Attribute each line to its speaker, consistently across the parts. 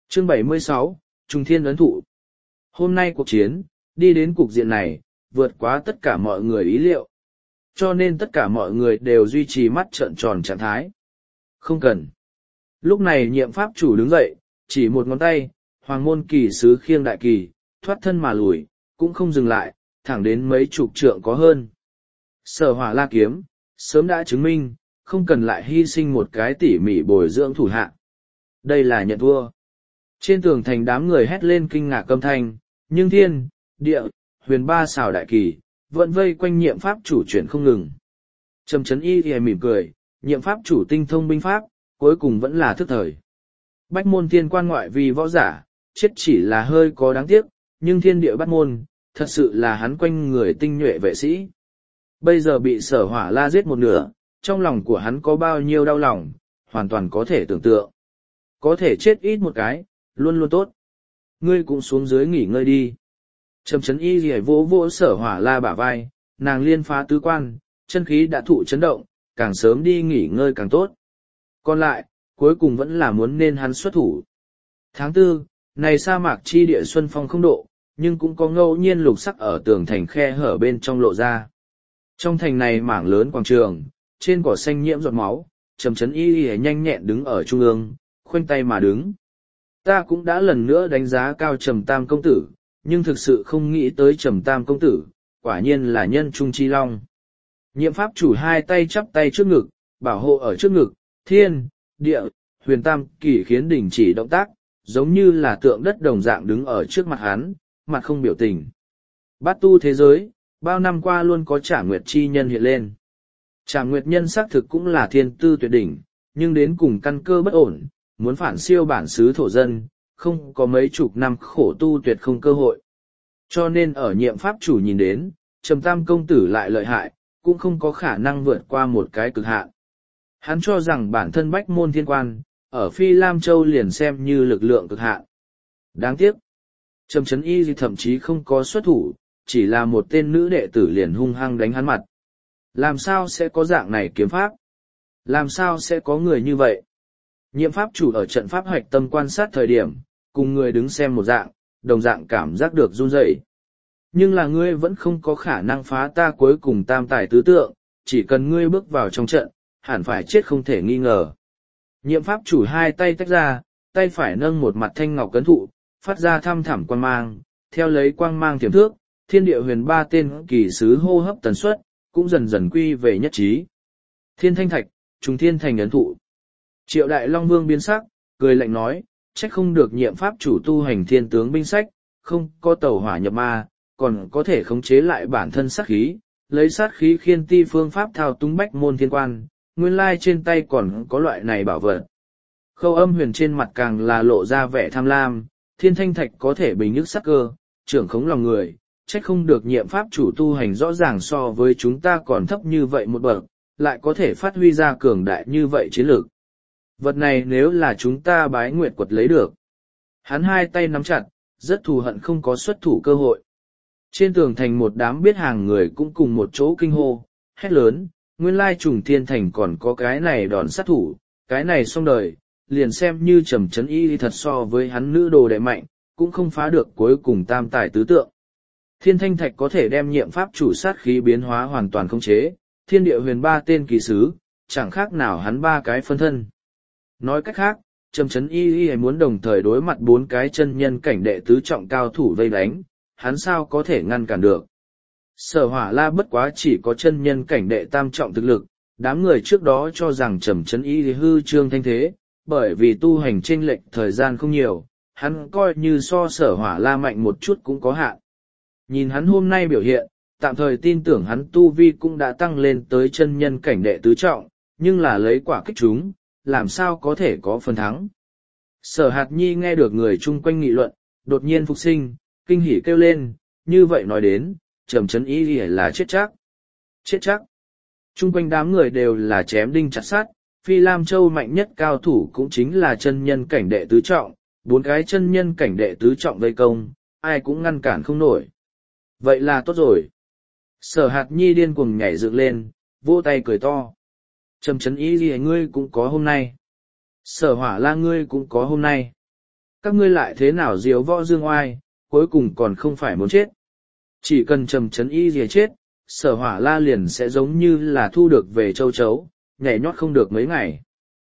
Speaker 1: Chương 76, Trùng Thiên ấn thụ. Hôm nay cuộc chiến, đi đến cục diện này, vượt quá tất cả mọi người ý liệu. Cho nên tất cả mọi người đều duy trì mắt trợn tròn trạng thái. Không cần. Lúc này nhiệm pháp chủ đứng dậy, chỉ một ngón tay, hoàng môn kỳ sứ khiêng đại kỳ, thoát thân mà lùi, cũng không dừng lại, thẳng đến mấy chục trượng có hơn. Sở Hỏa La kiếm, sớm đã chứng minh, không cần lại hy sinh một cái tỉ mỉ bồi dưỡng thủ hạ. Đây là nhận thua. Trên tường thành đám người hét lên kinh ngạc âm thanh, nhưng thiên, địa, huyền ba xào đại kỳ, vẫn vây quanh nhiệm pháp chủ chuyển không ngừng. Trầm Chấn Y thì mỉm cười, nhiệm pháp chủ tinh thông binh pháp, cuối cùng vẫn là thức thời. Bách môn thiên quan ngoại vì võ giả, chết chỉ là hơi có đáng tiếc, nhưng thiên địa bát môn, thật sự là hắn quanh người tinh nhuệ vệ sĩ. Bây giờ bị Sở Hỏa La giết một nửa, trong lòng của hắn có bao nhiêu đau lòng, hoàn toàn có thể tưởng tượng. Có thể chết ít một cái, luôn luôn tốt. Ngươi cũng xuống dưới nghỉ ngơi đi. Trầm Chấn Y rỉa vỗ vỗ Sở Hỏa La bả vai, nàng liên phá tứ quan, chân khí đã thụ chấn động, càng sớm đi nghỉ ngơi càng tốt. Còn lại, cuối cùng vẫn là muốn nên hắn xuất thủ. Tháng 4, này sa mạc chi địa xuân phong không độ, nhưng cũng có ngẫu nhiên lục sắc ở tường thành khe hở bên trong lộ ra. Trong thành này mảng lớn quảng trường, trên cỏ xanh nhiễm giọt máu, Trầm Chấn Y nhanh nhẹn đứng ở trung ương, khoanh tay mà đứng. Ta cũng đã lần nữa đánh giá cao Trầm Tam công tử, nhưng thực sự không nghĩ tới Trầm Tam công tử, quả nhiên là nhân trung chi long. Nhiệm pháp chủ hai tay chắp tay trước ngực, bảo hộ ở trước ngực, thiên, địa, huyền tam kỳ khiến đình chỉ động tác, giống như là tượng đất đồng dạng đứng ở trước mặt hắn, mặt không biểu tình. Bát tu thế giới, bao năm qua luôn có Trảm Nguyệt chi nhân hiện lên. Trảm Nguyệt nhân xác thực cũng là thiên tư tuyệt đỉnh, nhưng đến cùng căn cơ bất ổn, muốn phản siêu bản xứ thổ dân, không có mấy chục năm khổ tu tuyệt không cơ hội. Cho nên ở nhiệm pháp chủ nhìn đến, Trầm Tam công tử lại lợi hại, cũng không có khả năng vượt qua một cái cực hạn. Hắn cho rằng bản thân Bách môn thiên quan, ở Phi Lam Châu liền xem như lực lượng cực hạn. Đáng tiếc, Trầm Chấn Y thậm chí không có xuất thủ, chỉ là một tên nữ đệ tử liền hung hăng đánh hắn mặt. Làm sao sẽ có dạng này kiếm pháp? Làm sao sẽ có người như vậy? Nhiệm pháp chủ ở trận pháp hoạch tâm quan sát thời điểm, cùng người đứng xem một dạng, đồng dạng cảm giác được run rẩy. Nhưng là ngươi vẫn không có khả năng phá ta cuối cùng tam tài tứ tượng, chỉ cần ngươi bước vào trong trận, hẳn phải chết không thể nghi ngờ. Nhiệm pháp chủ hai tay tách ra, tay phải nâng một mặt thanh ngọc cấn thụ, phát ra thăm thẳm quang mang, theo lấy quang mang tiềm thước, thiên địa huyền ba tên kỳ sứ hô hấp tần suất, cũng dần dần quy về nhất trí. Thiên thanh thạch, trùng thiên thành ấn thụ. Triệu Đại Long Vương biến sắc, cười lạnh nói, trách không được nhiệm pháp chủ tu hành thiên tướng binh sách, không có tẩu hỏa nhập ma, còn có thể khống chế lại bản thân sát khí, lấy sát khí khiên ti phương pháp thao túng Bách môn thiên quan, nguyên lai trên tay còn có loại này bảo vật. Khâu Âm Huyền trên mặt càng là lộ ra vẻ tham lam, thiên thanh thạch có thể bình nhức sắc cơ, trưởng khống lòng người, trách không được nhiệm pháp chủ tu hành rõ ràng so với chúng ta còn thấp như vậy một bậc, lại có thể phát huy ra cường đại như vậy chiến lược. Vật này nếu là chúng ta Bái Nguyệt quật lấy được. Hắn hai tay nắm chặt, rất thù hận không có xuất thủ cơ hội. Trên tường thành một đám biết hàng người cũng cùng một chỗ kinh hô, hét lớn, nguyên lai Trùng Thiên thành còn có cái này đòn sát thủ, cái này xong đời, liền xem như Trầm Chấn Y thật so với hắn nữ đồ đệ mạnh, cũng không phá được cuối cùng tam tài tứ tượng. Thiên thanh thạch có thể đem nhiệm pháp chủ sát khí biến hóa hoàn toàn khống chế, thiên địa huyền ba tên kỳ sứ, chẳng khác nào hắn ba cái phân thân. Nói cách khác, Trầm Chấn Y muốn đồng thời đối mặt bốn cái chân nhân cảnh đệ tứ trọng cao thủ vây đánh, hắn sao có thể ngăn cản được. Sở Hỏa La bất quá chỉ có chân nhân cảnh đệ tam trọng thực lực, đám người trước đó cho rằng Trầm Chấn Y hư trương thanh thế, bởi vì tu hành chênh lệch thời gian không nhiều, hắn coi như so Sở Hỏa La mạnh một chút cũng có hạn. Nhìn hắn hôm nay biểu hiện, tạm thời tin tưởng hắn tu vi cũng đã tăng lên tới chân nhân cảnh đệ tứ trọng, nhưng là lấy quả kích chúng, làm sao có thể có phần thắng. Sở Hạt Nhi nghe được người chung quanh nghị luận, đột nhiên phục sinh, kinh hỉ kêu lên, như vậy nói đến, Trầm Chấn Y là chết chắc. Chết chắc. Chung quanh đám người đều là chém đinh chặt sắt, Phi Lam Châu mạnh nhất cao thủ cũng chính là chân nhân cảnh đệ tứ trọng, bốn cái chân nhân cảnh đệ tứ trọng vây công, ai cũng ngăn cản không nổi. Vậy là tốt rồi. Sở Hạt Nhi điên cuồng nhảy dựng lên, vỗ tay cười to. Trầm Chấn Y ngươi cũng có hôm nay. Sở Hỏa La ngươi cũng có hôm nay. Các ngươi lại thế nào diếu võ dương oai, cuối cùng còn không phải muốn chết. Chỉ cần trầm trấn y gì chết, Sở Hỏa La liền sẽ giống như là thu được về châu chấu, nhảy nhót không được mấy ngày.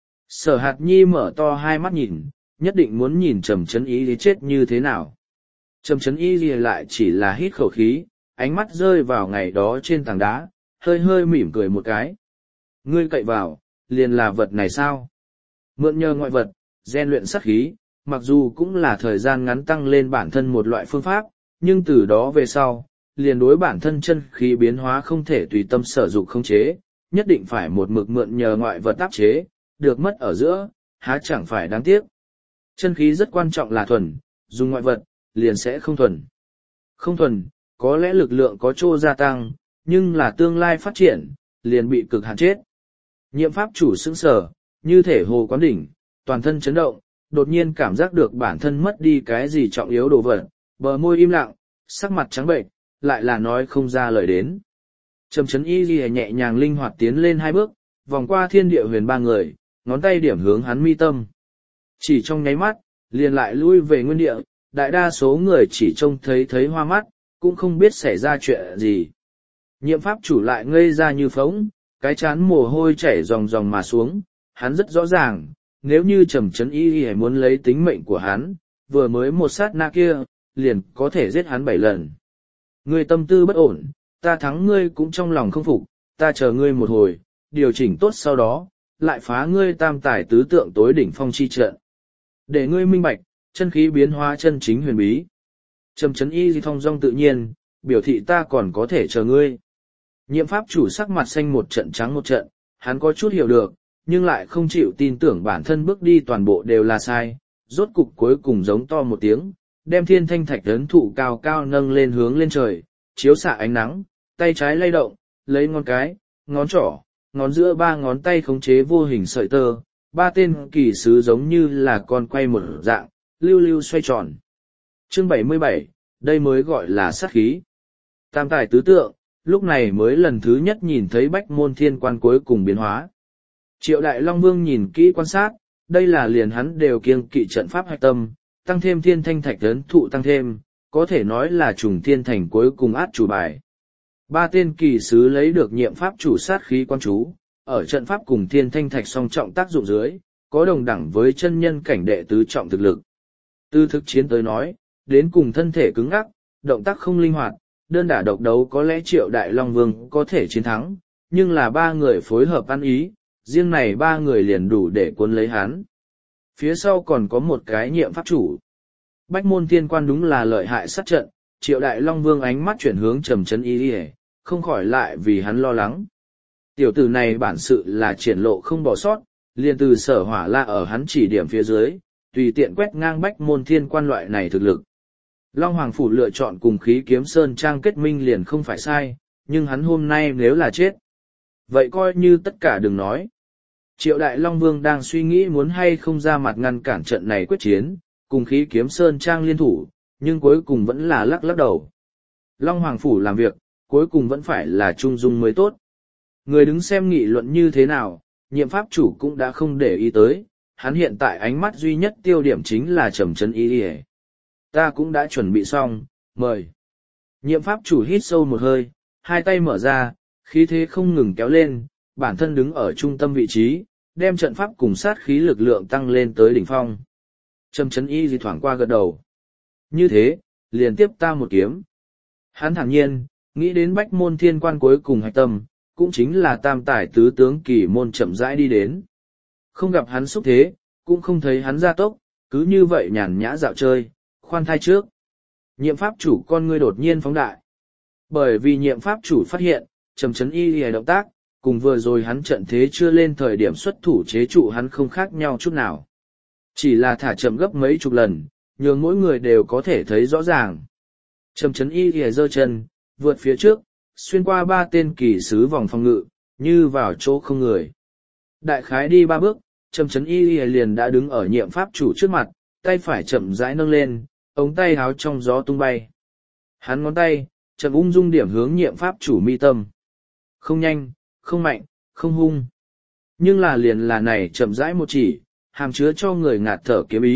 Speaker 1: Sở Hạt Nhi mở to hai mắt nhìn, nhất định muốn nhìn trầm trấn y gì chết như thế nào. Trầm trấn y gì lại chỉ là hít khẩu khí, ánh mắt rơi vào ngày đó trên tảng đá, hơi hơi mỉm cười một cái. Ngươi cậy vào, liền là vật này sao? Mượn nhờ ngoại vật, rèn luyện sát khí, mặc dù cũng là thời gian ngắn tăng lên bản thân một loại phương pháp, nhưng từ đó về sau, liền đối bản thân chân khí biến hóa không thể tùy tâm sở dụng khống chế, nhất định phải một mực mượn nhờ ngoại vật áp chế, được mất ở giữa, há chẳng phải đáng tiếc. Chân khí rất quan trọng là thuần, dùng ngoại vật, liền sẽ không thuần. Không thuần, có lẽ lực lượng có chỗ gia tăng, nhưng là tương lai phát triển, liền bị cực hạn chết. Nhiệm pháp chủ sững sờ, như thể hồ quán đỉnh, toàn thân chấn động, đột nhiên cảm giác được bản thân mất đi cái gì trọng yếu đồ vật, bờ môi im lặng, sắc mặt trắng bệnh, lại là nói không ra lời đến. Trầm Chấn Y Ghi nhẹ nhàng linh hoạt tiến lên hai bước, vòng qua thiên địa huyền ba người, ngón tay điểm hướng hắn mi tâm. Chỉ trong nháy mắt, liền lại lui về nguyên địa, đại đa số người chỉ trông thấy hoa mắt, cũng không biết xảy ra chuyện gì. Nhiệm pháp chủ lại ngây ra như phóng, cái chán mồ hôi chảy ròng ròng mà xuống, hắn rất rõ ràng, nếu như Trầm Chấn Y Ghi muốn lấy tính mệnh của hắn, vừa mới một sát na kia, liền có thể giết hắn 7 lần. Ngươi tâm tư bất ổn, ta thắng ngươi cũng trong lòng không phục, ta chờ ngươi một hồi, điều chỉnh tốt sau đó, lại phá ngươi tam tài tứ tượng tối đỉnh phong chi trận. Để ngươi minh bạch, chân khí biến hóa chân chính huyền bí. Trầm Chấn Y Ghi thong dong tự nhiên, biểu thị ta còn có thể chờ ngươi. Nhiệm pháp chủ sắc mặt xanh một trận trắng một trận, hắn có chút hiểu được, nhưng lại không chịu tin tưởng bản thân bước đi toàn bộ đều là sai, rốt cục cuối cùng giống to một tiếng, đem thiên thanh thạch ấn thụ cao cao nâng lên hướng lên trời, chiếu xạ ánh nắng, tay trái lay động, lấy ngón cái, ngón trỏ, ngón giữa ba ngón tay khống chế vô hình sợi tơ, ba tên kỳ sứ giống như là con quay một dạng, lưu lưu xoay tròn. Chương 77, đây mới gọi là sát khí. Tam tài tứ tượng, lúc này mới lần thứ nhất nhìn thấy Bách Môn Thiên Quan cuối cùng biến hóa. Triệu Đại Long Vương nhìn kỹ quan sát, đây là liền hắn đều kiêng kỵ trận pháp hạch tâm, tăng thêm thiên thanh thạch ấn thụ tăng thêm, có thể nói là trùng thiên thành cuối cùng át chủ bài. Ba tên kỳ sứ lấy được nhiệm pháp chủ sát khí quan chú, ở trận pháp cùng thiên thanh thạch song trọng tác dụng dưới, có đồng đẳng với chân nhân cảnh đệ tứ trọng thực lực. Từ thực chiến tới nói, đến cùng thân thể cứng ngắc, động tác không linh hoạt, đơn đả độc đấu có lẽ Triệu Đại Long Vương có thể chiến thắng, nhưng là ba người phối hợp ăn ý, riêng này ba người liền đủ để cuốn lấy hắn. Phía sau còn có một cái nhiệm pháp chủ. Bách Môn Thiên Quan đúng là lợi hại sát trận, Triệu Đại Long Vương ánh mắt chuyển hướng Trầm Chấn Y Ghi, không khỏi lại vì hắn lo lắng. Tiểu tử này bản sự là triển lộ không bỏ sót, liền từ Sở Hỏa La ở hắn chỉ điểm phía dưới, tùy tiện quét ngang Bách Môn Thiên Quan loại này thực lực. Long Hoàng Phủ lựa chọn cùng Khí Kiếm Sơn Trang kết minh liền không phải sai, nhưng hắn hôm nay nếu là chết, vậy coi như tất cả đừng nói. Triệu Đại Long Vương đang suy nghĩ muốn hay không ra mặt ngăn cản trận này quyết chiến, cùng Khí Kiếm Sơn Trang liên thủ, nhưng cuối cùng vẫn là lắc lắc đầu. Long Hoàng Phủ làm việc, cuối cùng vẫn phải là trung dung mới tốt. Người đứng xem nghị luận như thế nào, nhiệm pháp chủ cũng đã không để ý tới, hắn hiện tại ánh mắt duy nhất tiêu điểm chính là Trầm Chấn Y Ghi. Ta cũng đã chuẩn bị xong, mời. Nhiệm pháp chủ hít sâu một hơi, hai tay mở ra, khí thế không ngừng kéo lên, bản thân đứng ở trung tâm vị trí, đem trận pháp cùng sát khí lực lượng tăng lên tới đỉnh phong. Trầm Chấn Y Ghi thoảng qua gật đầu. Như thế, liền tiếp ta một kiếm. Hắn thản nhiên, nghĩ đến Bách Môn Thiên Quan cuối cùng hạch tâm, cũng chính là tam tài tứ tướng kỳ môn chậm rãi đi đến. Không gặp hắn xúc thế, cũng không thấy hắn ra tốc, cứ như vậy nhàn nhã dạo chơi, khoan thai trước. Nhiệm pháp chủ con ngươi đột nhiên phóng đại. Bởi vì nhiệm pháp chủ phát hiện, Trầm Chấn Y Ghi động tác, cùng vừa rồi hắn trận thế chưa lên thời điểm xuất thủ chế trụ hắn không khác nhau chút nào. Chỉ là thả chậm gấp mấy chục lần, nhường mỗi người đều có thể thấy rõ ràng. Trầm Chấn Y Ghi giơ chân, vượt phía trước, xuyên qua ba tên kỳ sứ vòng phòng ngự, như vào chỗ không người. Đại khái đi ba bước, Trầm Chấn Y Ghi liền đã đứng ở nhiệm pháp chủ trước mặt, tay phải chậm rãi nâng lên, ống tay háo trong gió tung bay. Hắn ngón tay, chậm ung dung điểm hướng nhiệm pháp chủ mi tâm. Không nhanh, không mạnh, không hung. Nhưng là liền là này chậm rãi một chỉ, hàm chứa cho người ngạt thở kiếm ý,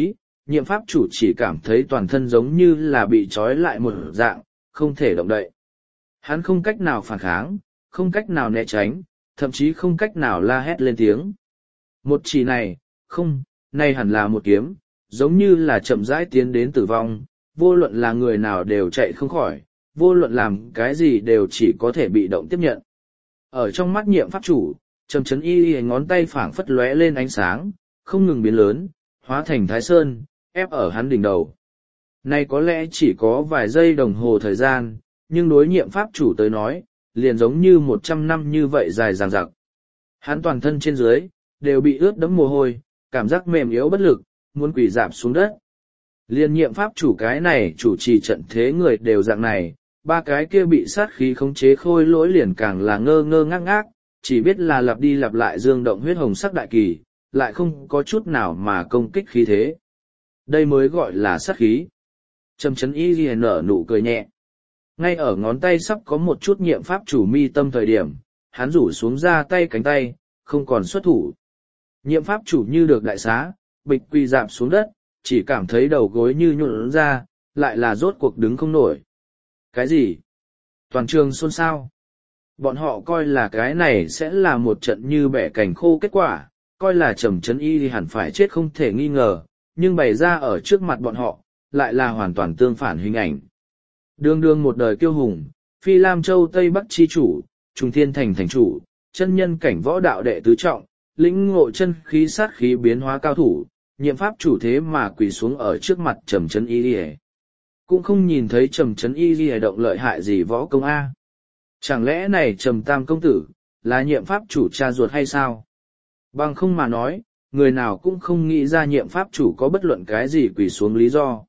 Speaker 1: nhiệm pháp chủ chỉ cảm thấy toàn thân giống như là bị trói lại một dạng, không thể động đậy. Hắn không cách nào phản kháng, không cách nào né tránh, thậm chí không cách nào la hét lên tiếng. Một chỉ này, không, này hẳn là một kiếm, giống như là chậm rãi tiến đến tử vong, vô luận là người nào đều chạy không khỏi, vô luận làm cái gì đều chỉ có thể bị động tiếp nhận. Ở trong mắt nhiệm pháp chủ, Trầm Chấn Y ngón tay phảng phất lóe lên ánh sáng, không ngừng biến lớn, hóa thành Thái Sơn, ép ở hắn đỉnh đầu. Này có lẽ chỉ có vài giây đồng hồ thời gian, nhưng đối nhiệm pháp chủ tới nói, liền giống như 100 năm như vậy dài dằng dặc. Hắn toàn thân trên dưới, đều bị ướt đẫm mồ hôi, cảm giác mềm yếu bất lực, muốn quỳ rạp xuống đất. Liên nhiệm pháp chủ cái này chủ trì trận thế người đều dạng này, ba cái kia bị sát khí khống chế khôi lỗi liền càng là ngơ ngơ ngác ngác, chỉ biết là lặp đi lặp lại dương động huyết hồng sắc đại kỳ, lại không có chút nào mà công kích khí thế. Đây mới gọi là sát khí. Trầm Chấn Y Ghi nở nụ cười nhẹ. Ngay ở ngón tay sắp có một chút nhiệm pháp chủ mi tâm thời điểm, hắn rủ xuống ra tay cánh tay, không còn xuất thủ. Nhiệm pháp chủ như được đại xá, bịch quỳ dạp xuống đất, chỉ cảm thấy đầu gối như nhuộn ra, lại là rốt cuộc đứng không nổi. Cái gì? Toàn trường xôn xao. Bọn họ coi là cái này sẽ là một trận như bẻ cành khô kết quả, coi là Trầm Chấn Y thì hẳn phải chết không thể nghi ngờ, nhưng bày ra ở trước mặt bọn họ, lại là hoàn toàn tương phản hình ảnh. Đương đương một đời kiêu hùng, Phi Lam Châu Tây Bắc chi chủ, Trùng Thiên Thành thành chủ, chân nhân cảnh võ đạo đệ tứ trọng, lĩnh ngộ chân khí sát khí biến hóa cao thủ, nhiệm pháp chủ thế mà quỳ xuống ở trước mặt Trầm Chấn Y Lìa. Cũng không nhìn thấy Trầm Chấn Y Lìa động lợi hại gì võ công A. Chẳng lẽ này Trầm Tam công tử, là nhiệm pháp chủ cha ruột hay sao? Bằng không mà nói, người nào cũng không nghĩ ra nhiệm pháp chủ có bất luận cái gì quỳ xuống lý do.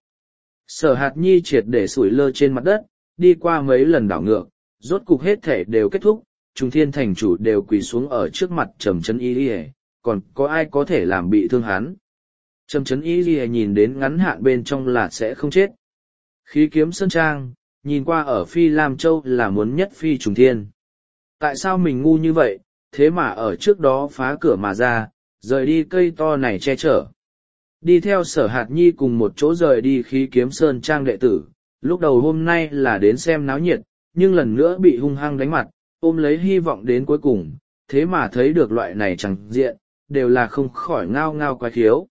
Speaker 1: Sở Hạt Nhi triệt để sủi lơ trên mặt đất, đi qua mấy lần đảo ngược, rốt cục hết thể đều kết thúc, Trung Thiên thành chủ đều quỳ xuống ở trước mặt Trầm Chấn Y Lìa, còn có ai có thể làm bị thương hắn? Trầm Chấn Y Lìa nhìn đến ngắn hạn bên trong là sẽ không chết. Khí kiếm sơn trang, nhìn qua ở Phi Lam Châu là muốn nhất phi trùng thiên. Tại sao mình ngu như vậy, thế mà ở trước đó phá cửa mà ra, rời đi cây to này che chở. Đi theo Sở Hạt Nhi cùng một chỗ rời đi khí kiếm sơn trang đệ tử, lúc đầu hôm nay là đến xem náo nhiệt, nhưng lần nữa bị hung hăng đánh mặt, ôm lấy hy vọng đến cuối cùng, thế mà thấy được loại này chẳng diện, đều là không khỏi ngao ngao quái khiếu.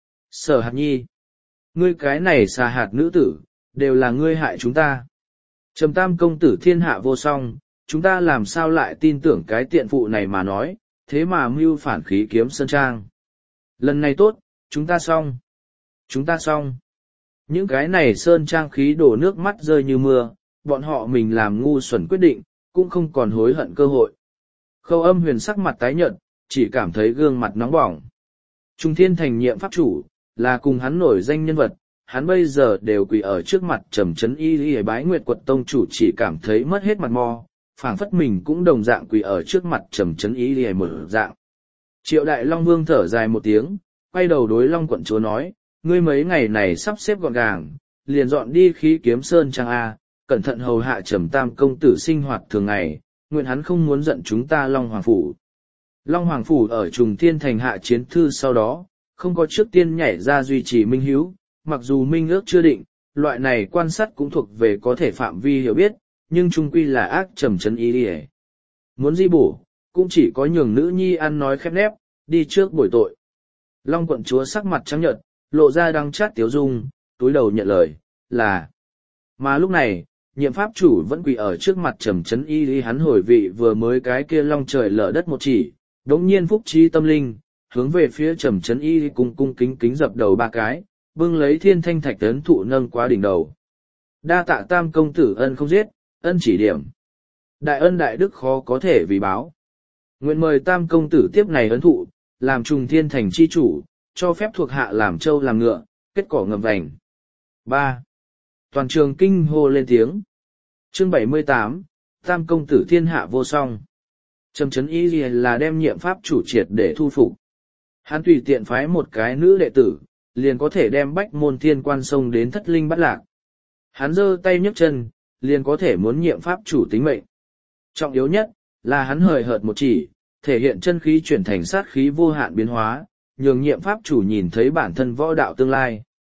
Speaker 1: Sở Hạt Nhi, ngươi cái này xà hạt nữ tử, đều là ngươi hại chúng ta. Trầm Tam công tử thiên hạ vô song, chúng ta làm sao lại tin tưởng cái tiện phụ này mà nói, thế mà mưu phản khí kiếm sơn trang. Lần này tốt, chúng ta xong. Chúng ta xong. Những cái này sơn trang khí đổ nước mắt rơi như mưa, bọn họ mình làm ngu xuẩn quyết định, cũng không còn hối hận cơ hội. Khâu Âm Huyền sắc mặt tái nhợt, chỉ cảm thấy gương mặt nóng bỏng. Trung Thiên thành nhiệm pháp chủ, là cùng hắn nổi danh nhân vật, hắn bây giờ đều quỳ ở trước mặt Trầm Chấn Y Lìa bái Nguyệt Quật tông chủ, chỉ cảm thấy mất hết mặt mo, phảng phất mình cũng đồng dạng quỳ ở trước mặt Trầm Chấn Y Lìa một dạng. Triệu Đại Long Vương thở dài một tiếng, quay đầu đối Long quận chúa nói, ngươi mấy ngày này sắp xếp gọn gàng, liền dọn đi khí kiếm sơn trang A, cẩn thận hầu hạ Trầm Tam công tử sinh hoạt thường ngày, nguyện hắn không muốn giận chúng ta Long Hoàng Phủ. Long Hoàng Phủ ở Trùng Thiên thành hạ chiến thư sau đó, không có trước tiên nhảy ra duy trì minh hiếu, mặc dù minh ước chưa định, loại này quan sát cũng thuộc về có thể phạm vi hiểu biết, nhưng trung quy là ác Trầm Chấn Y Lìa. Muốn di bổ, cũng chỉ có nhường nữ nhi ăn nói khép nép, đi trước bồi tội. Long quận chúa sắc mặt trắng nhợt, lộ ra đắng chát tiếu dung, túi đầu nhận lời, là. Mà lúc này, nhiệm pháp chủ vẫn quỳ ở trước mặt Trầm Chấn Y Lìa, hắn hồi vị vừa mới cái kia long trời lở đất một chỉ, đống nhiên phúc trí tâm linh, hướng về phía Trầm Chấn Y Lìa cung cung kính kính dập đầu ba cái, bưng lấy thiên thanh thạch ấn thụ nâng qua đỉnh đầu. Đa tạ Tam công tử ân không giết, ân chỉ điểm. Đại ân đại đức khó có thể vì báo. Nguyện mời Tam công tử tiếp này ấn thụ, làm Trùng Thiên thành chi chủ, cho phép thuộc hạ làm trâu làm ngựa, kết cỏ ngầm vành. 3. Toàn trường kinh hô lên tiếng. Chương 78, Tam công tử thiên hạ vô song. Trầm Chấn Y Lìa là đem nhiệm pháp chủ triệt để thu phục. Hắn tùy tiện phái một cái nữ đệ tử, liền có thể đem Bách Môn Thiên Quan sông đến thất linh bắt lạc. Hắn giơ tay nhấc chân, liền có thể muốn nhiệm pháp chủ tính mệnh. Trọng yếu nhất, là hắn hời hợt một chỉ, thể hiện chân khí chuyển thành sát khí vô hạn biến hóa, nhường nhiệm pháp chủ nhìn thấy bản thân võ đạo tương lai.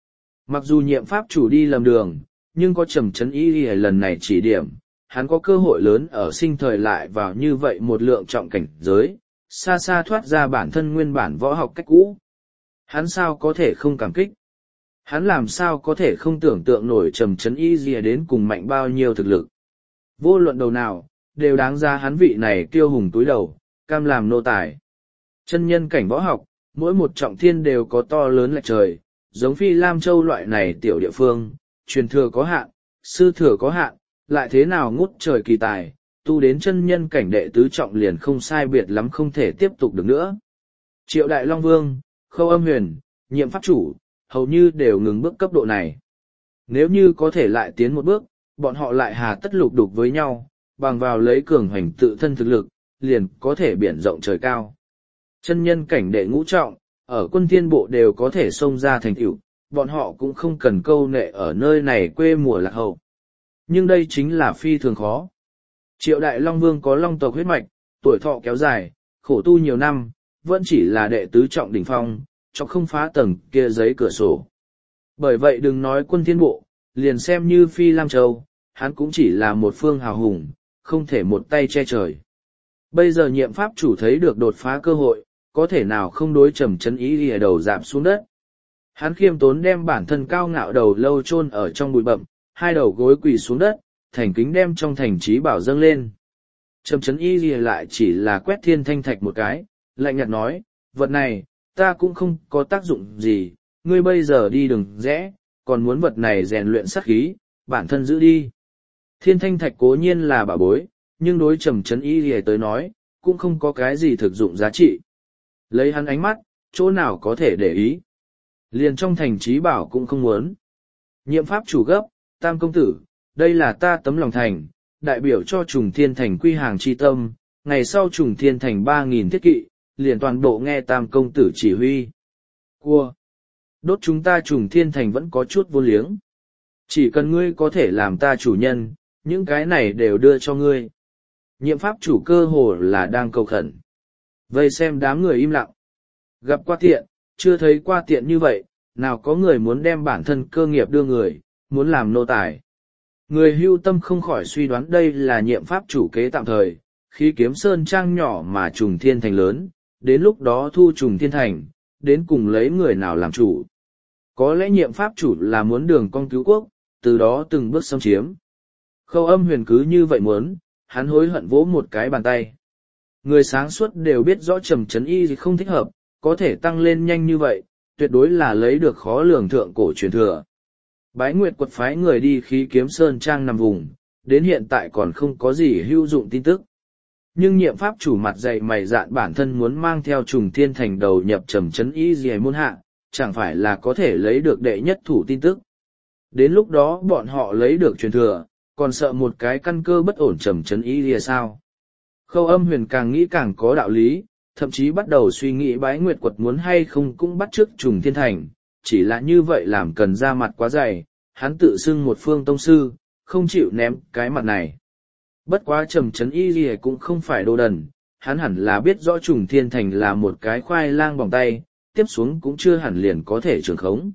Speaker 1: Mặc dù nhiệm pháp chủ đi lầm đường, nhưng có Trầm Chấn Y lần này chỉ điểm, hắn có cơ hội lớn ở sinh thời lại vào như vậy một lượng trọng cảnh giới, xa xa thoát ra bản thân nguyên bản võ học cách cũ. Hắn sao có thể không cảm kích? Hắn làm sao có thể không tưởng tượng nổi Trầm Chấn Y đến cùng mạnh bao nhiêu thực lực? Vô luận đầu nào, đều đáng ra hắn vị này kiêu hùng túi đầu, cam làm nô tài. Chân nhân cảnh võ học, mỗi một trọng thiên đều có to lớn lệch trời, giống Phi Lam Châu loại này tiểu địa phương, truyền thừa có hạn, sư thừa có hạn, lại thế nào ngút trời kỳ tài, tu đến chân nhân cảnh đệ tứ trọng liền không sai biệt lắm không thể tiếp tục được nữa. Triệu Đại Long Vương, Khâu Âm Huyền, Nhiệm Pháp Chủ, hầu như đều ngừng bước cấp độ này. Nếu như có thể lại tiến một bước, bọn họ lại hà tất lục đục với nhau, bằng vào lấy cường hoành tự thân thực lực, liền có thể biển rộng trời cao. Chân nhân cảnh đệ ngũ trọng, ở quân thiên bộ đều có thể xông ra thành tựu, bọn họ cũng không cần câu nệ ở nơi này quê mùa lạc hậu. Nhưng đây chính là phi thường khó. Triệu Đại Long Vương có long tộc huyết mạch, tuổi thọ kéo dài, khổ tu nhiều năm, vẫn chỉ là đệ tứ trọng đỉnh phong, cho không phá tầng kia giấy cửa sổ. Bởi vậy đừng nói quân thiên bộ, liền xem như Phi Lam Châu, hắn cũng chỉ là một phương hào hùng, không thể một tay che trời. Bây giờ nhiệm pháp chủ thấy được đột phá cơ hội, có thể nào không đối Trầm Chấn Y đầu dạp xuống đất. Hắn khiêm tốn đem bản thân cao ngạo đầu lâu chôn ở trong bụi bậm, hai đầu gối quỳ xuống đất, thành kính đem trong thành trí bảo dâng lên. Trầm Chấn Y lại chỉ là quét thiên thanh thạch một cái, lạnh nhạt nói, vật này, ta cũng không có tác dụng gì, ngươi bây giờ đi đừng rẽ, còn muốn vật này rèn luyện sát khí, bản thân giữ đi. Thiên thanh thạch cố nhiên là bảo bối, nhưng đối Trầm Chấn Y tới nói, cũng không có cái gì thực dụng giá trị. Lấy hắn ánh mắt, chỗ nào có thể để ý. Liền trong thành trí bảo cũng không muốn. Nhiệm pháp chủ gấp, Tam công tử, đây là ta tấm lòng thành, đại biểu cho Trùng Thiên Thành quy hàng chi tâm, ngày sau Trùng Thiên Thành 3.000 thiết kỵ, liền toàn bộ nghe Tam công tử chỉ huy. Cua! Đốt chúng ta Trùng Thiên Thành vẫn có chút vô liếng. Chỉ cần ngươi có thể làm ta chủ nhân, những cái này đều đưa cho ngươi. Nhiệm pháp chủ cơ hồ là đang cầu khẩn. Vây xem đám người im lặng. Gặp qua tiện, chưa thấy qua tiện như vậy, nào có người muốn đem bản thân cơ nghiệp đưa người, muốn làm nô tài. Người hưu tâm không khỏi suy đoán đây là nhiệm pháp chủ kế tạm thời, khi kiếm sơn trang nhỏ mà Trùng Thiên Thành lớn, đến lúc đó thu Trùng Thiên Thành, đến cùng lấy người nào làm chủ. Có lẽ nhiệm pháp chủ là muốn đường con cứu quốc, từ đó từng bước xâm chiếm. Khâu Âm Huyền cứ như vậy muốn, hắn hối hận vỗ một cái bàn tay. Người sáng suốt đều biết rõ Trầm Chấn Y không thích hợp, có thể tăng lên nhanh như vậy, tuyệt đối là lấy được khó lường thượng cổ truyền thừa. Bái Nguyệt quật phái người đi khí kiếm sơn trang nằm vùng, đến hiện tại còn không có gì hữu dụng tin tức. Nhưng nhiệm pháp chủ mặt dày mày dạn bản thân muốn mang theo Trùng Thiên Thành đầu nhập Trầm Chấn Y gì môn hạ, chẳng phải là có thể lấy được đệ nhất thủ tin tức. Đến lúc đó bọn họ lấy được truyền thừa, còn sợ một cái căn cơ bất ổn Trầm Chấn Y gì sao? Khâu Âm Huyền càng nghĩ càng có đạo lý, thậm chí bắt đầu suy nghĩ Bái Nguyệt quật muốn hay không cũng bắt chước Trùng Thiên Thành, chỉ là như vậy làm cần ra mặt quá dày, hắn tự xưng một phương tông sư, không chịu ném cái mặt này. Bất quá Trầm Chấn Y gì cũng không phải đồ đần, hắn hẳn là biết rõ Trùng Thiên Thành là một cái khoai lang bỏng tay, tiếp xuống cũng chưa hẳn liền có thể trường khống.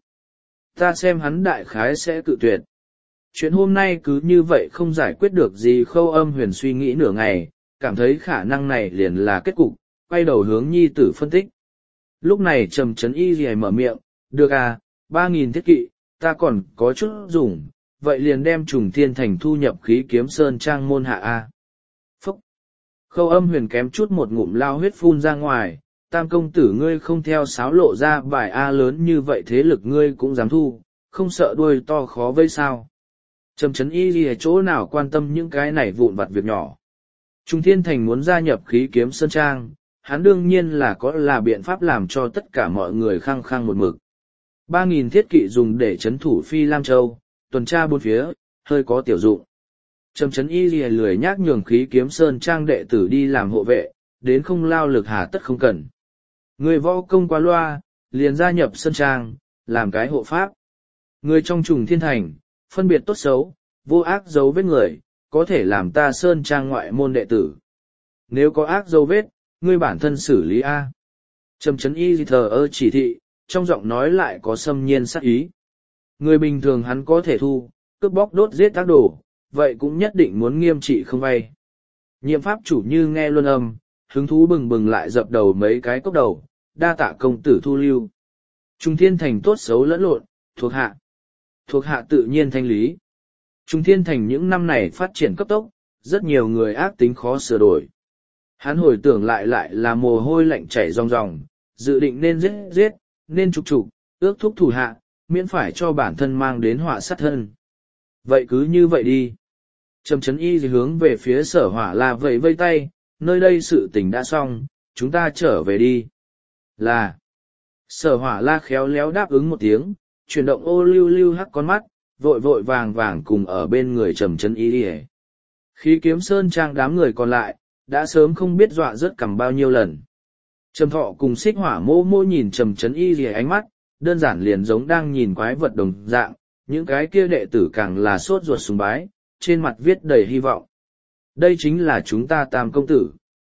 Speaker 1: Ta xem hắn đại khái sẽ cự tuyệt. Chuyện hôm nay cứ như vậy không giải quyết được gì. Khâu Âm Huyền suy nghĩ nửa ngày, cảm thấy khả năng này liền là kết cục, quay đầu hướng nhi tử phân tích. Lúc này Trầm Chấn Y gì mở miệng, được à, 3.000 thiết kỵ, ta còn có chút dùng, vậy liền đem Trùng Thiên Thành thu nhập khí kiếm sơn trang môn hạ a. Phúc! Khâu Âm Huyền kém chút một ngụm lao huyết phun ra ngoài, Tam công tử ngươi không theo sáo lộ ra bài A lớn như vậy thế lực ngươi cũng dám thu, không sợ đuôi to khó vây sao. Trầm Chấn Y gì ở chỗ nào quan tâm những cái này vụn vặt việc nhỏ. Trùng Thiên Thành muốn gia nhập khí kiếm sơn trang, hắn đương nhiên là có là biện pháp làm cho tất cả mọi người khăng khăng một mực. 3.000 thiết kỵ dùng để trấn thủ Phi Lam Châu, tuần tra bốn phía, hơi có tiểu dụng. Trầm Chấn Y lìa lười nhác nhường khí kiếm sơn trang đệ tử đi làm hộ vệ, đến không lao lực hà tất không cần. Người võ công qua loa, liền gia nhập sơn trang, làm cái hộ pháp. Người trong Trùng Thiên Thành, phân biệt tốt xấu, vô ác dấu vết người, có thể làm ta sơn trang ngoại môn đệ tử. Nếu có ác dấu vết, ngươi bản thân xử lý A. Trầm Chấn Y thờ ơ chỉ thị, trong giọng nói lại có xâm nhiên sát ý. Người bình thường hắn có thể thu, cướp bóc đốt giết tác đồ, vậy cũng nhất định muốn nghiêm trị không vay. Nhiệm pháp chủ như nghe luân âm, hứng thú bừng bừng lại dập đầu mấy cái cốc đầu, đa tạ công tử thu lưu. Trung Thiên Thành tốt xấu lẫn lộn, thuộc hạ. Thuộc hạ tự nhiên thanh lý. Trung Thiên Thành những năm này phát triển cấp tốc, rất nhiều người ác tính khó sửa đổi. Hắn hồi tưởng lại là mồ hôi lạnh chảy ròng ròng, dự định nên giết, nên trục, ước thúc thủ hạ, miễn phải cho bản thân mang đến họa sát thân. Vậy cứ như vậy đi. Trầm Chấn Y hướng về phía Sở Hỏa La vẫy vây tay, nơi đây sự tình đã xong, chúng ta trở về đi. Là. Sở Hỏa La khéo léo đáp ứng một tiếng, chuyển động ô lưu lưu hắc con mắt, vội vội vàng vàng cùng ở bên người Trầm Chấn Y. Khí Kiếm Sơn Trang đám người còn lại, đã sớm không biết dọa rớt cằm bao nhiêu lần. Trầm Thọ cùng Xích Hỏa mô mô nhìn Trầm Chấn Y ánh mắt, đơn giản liền giống đang nhìn quái vật đồng dạng, những cái kia đệ tử càng là sốt ruột sùng bái, trên mặt viết đầy hy vọng. Đây chính là chúng ta Tam công tử.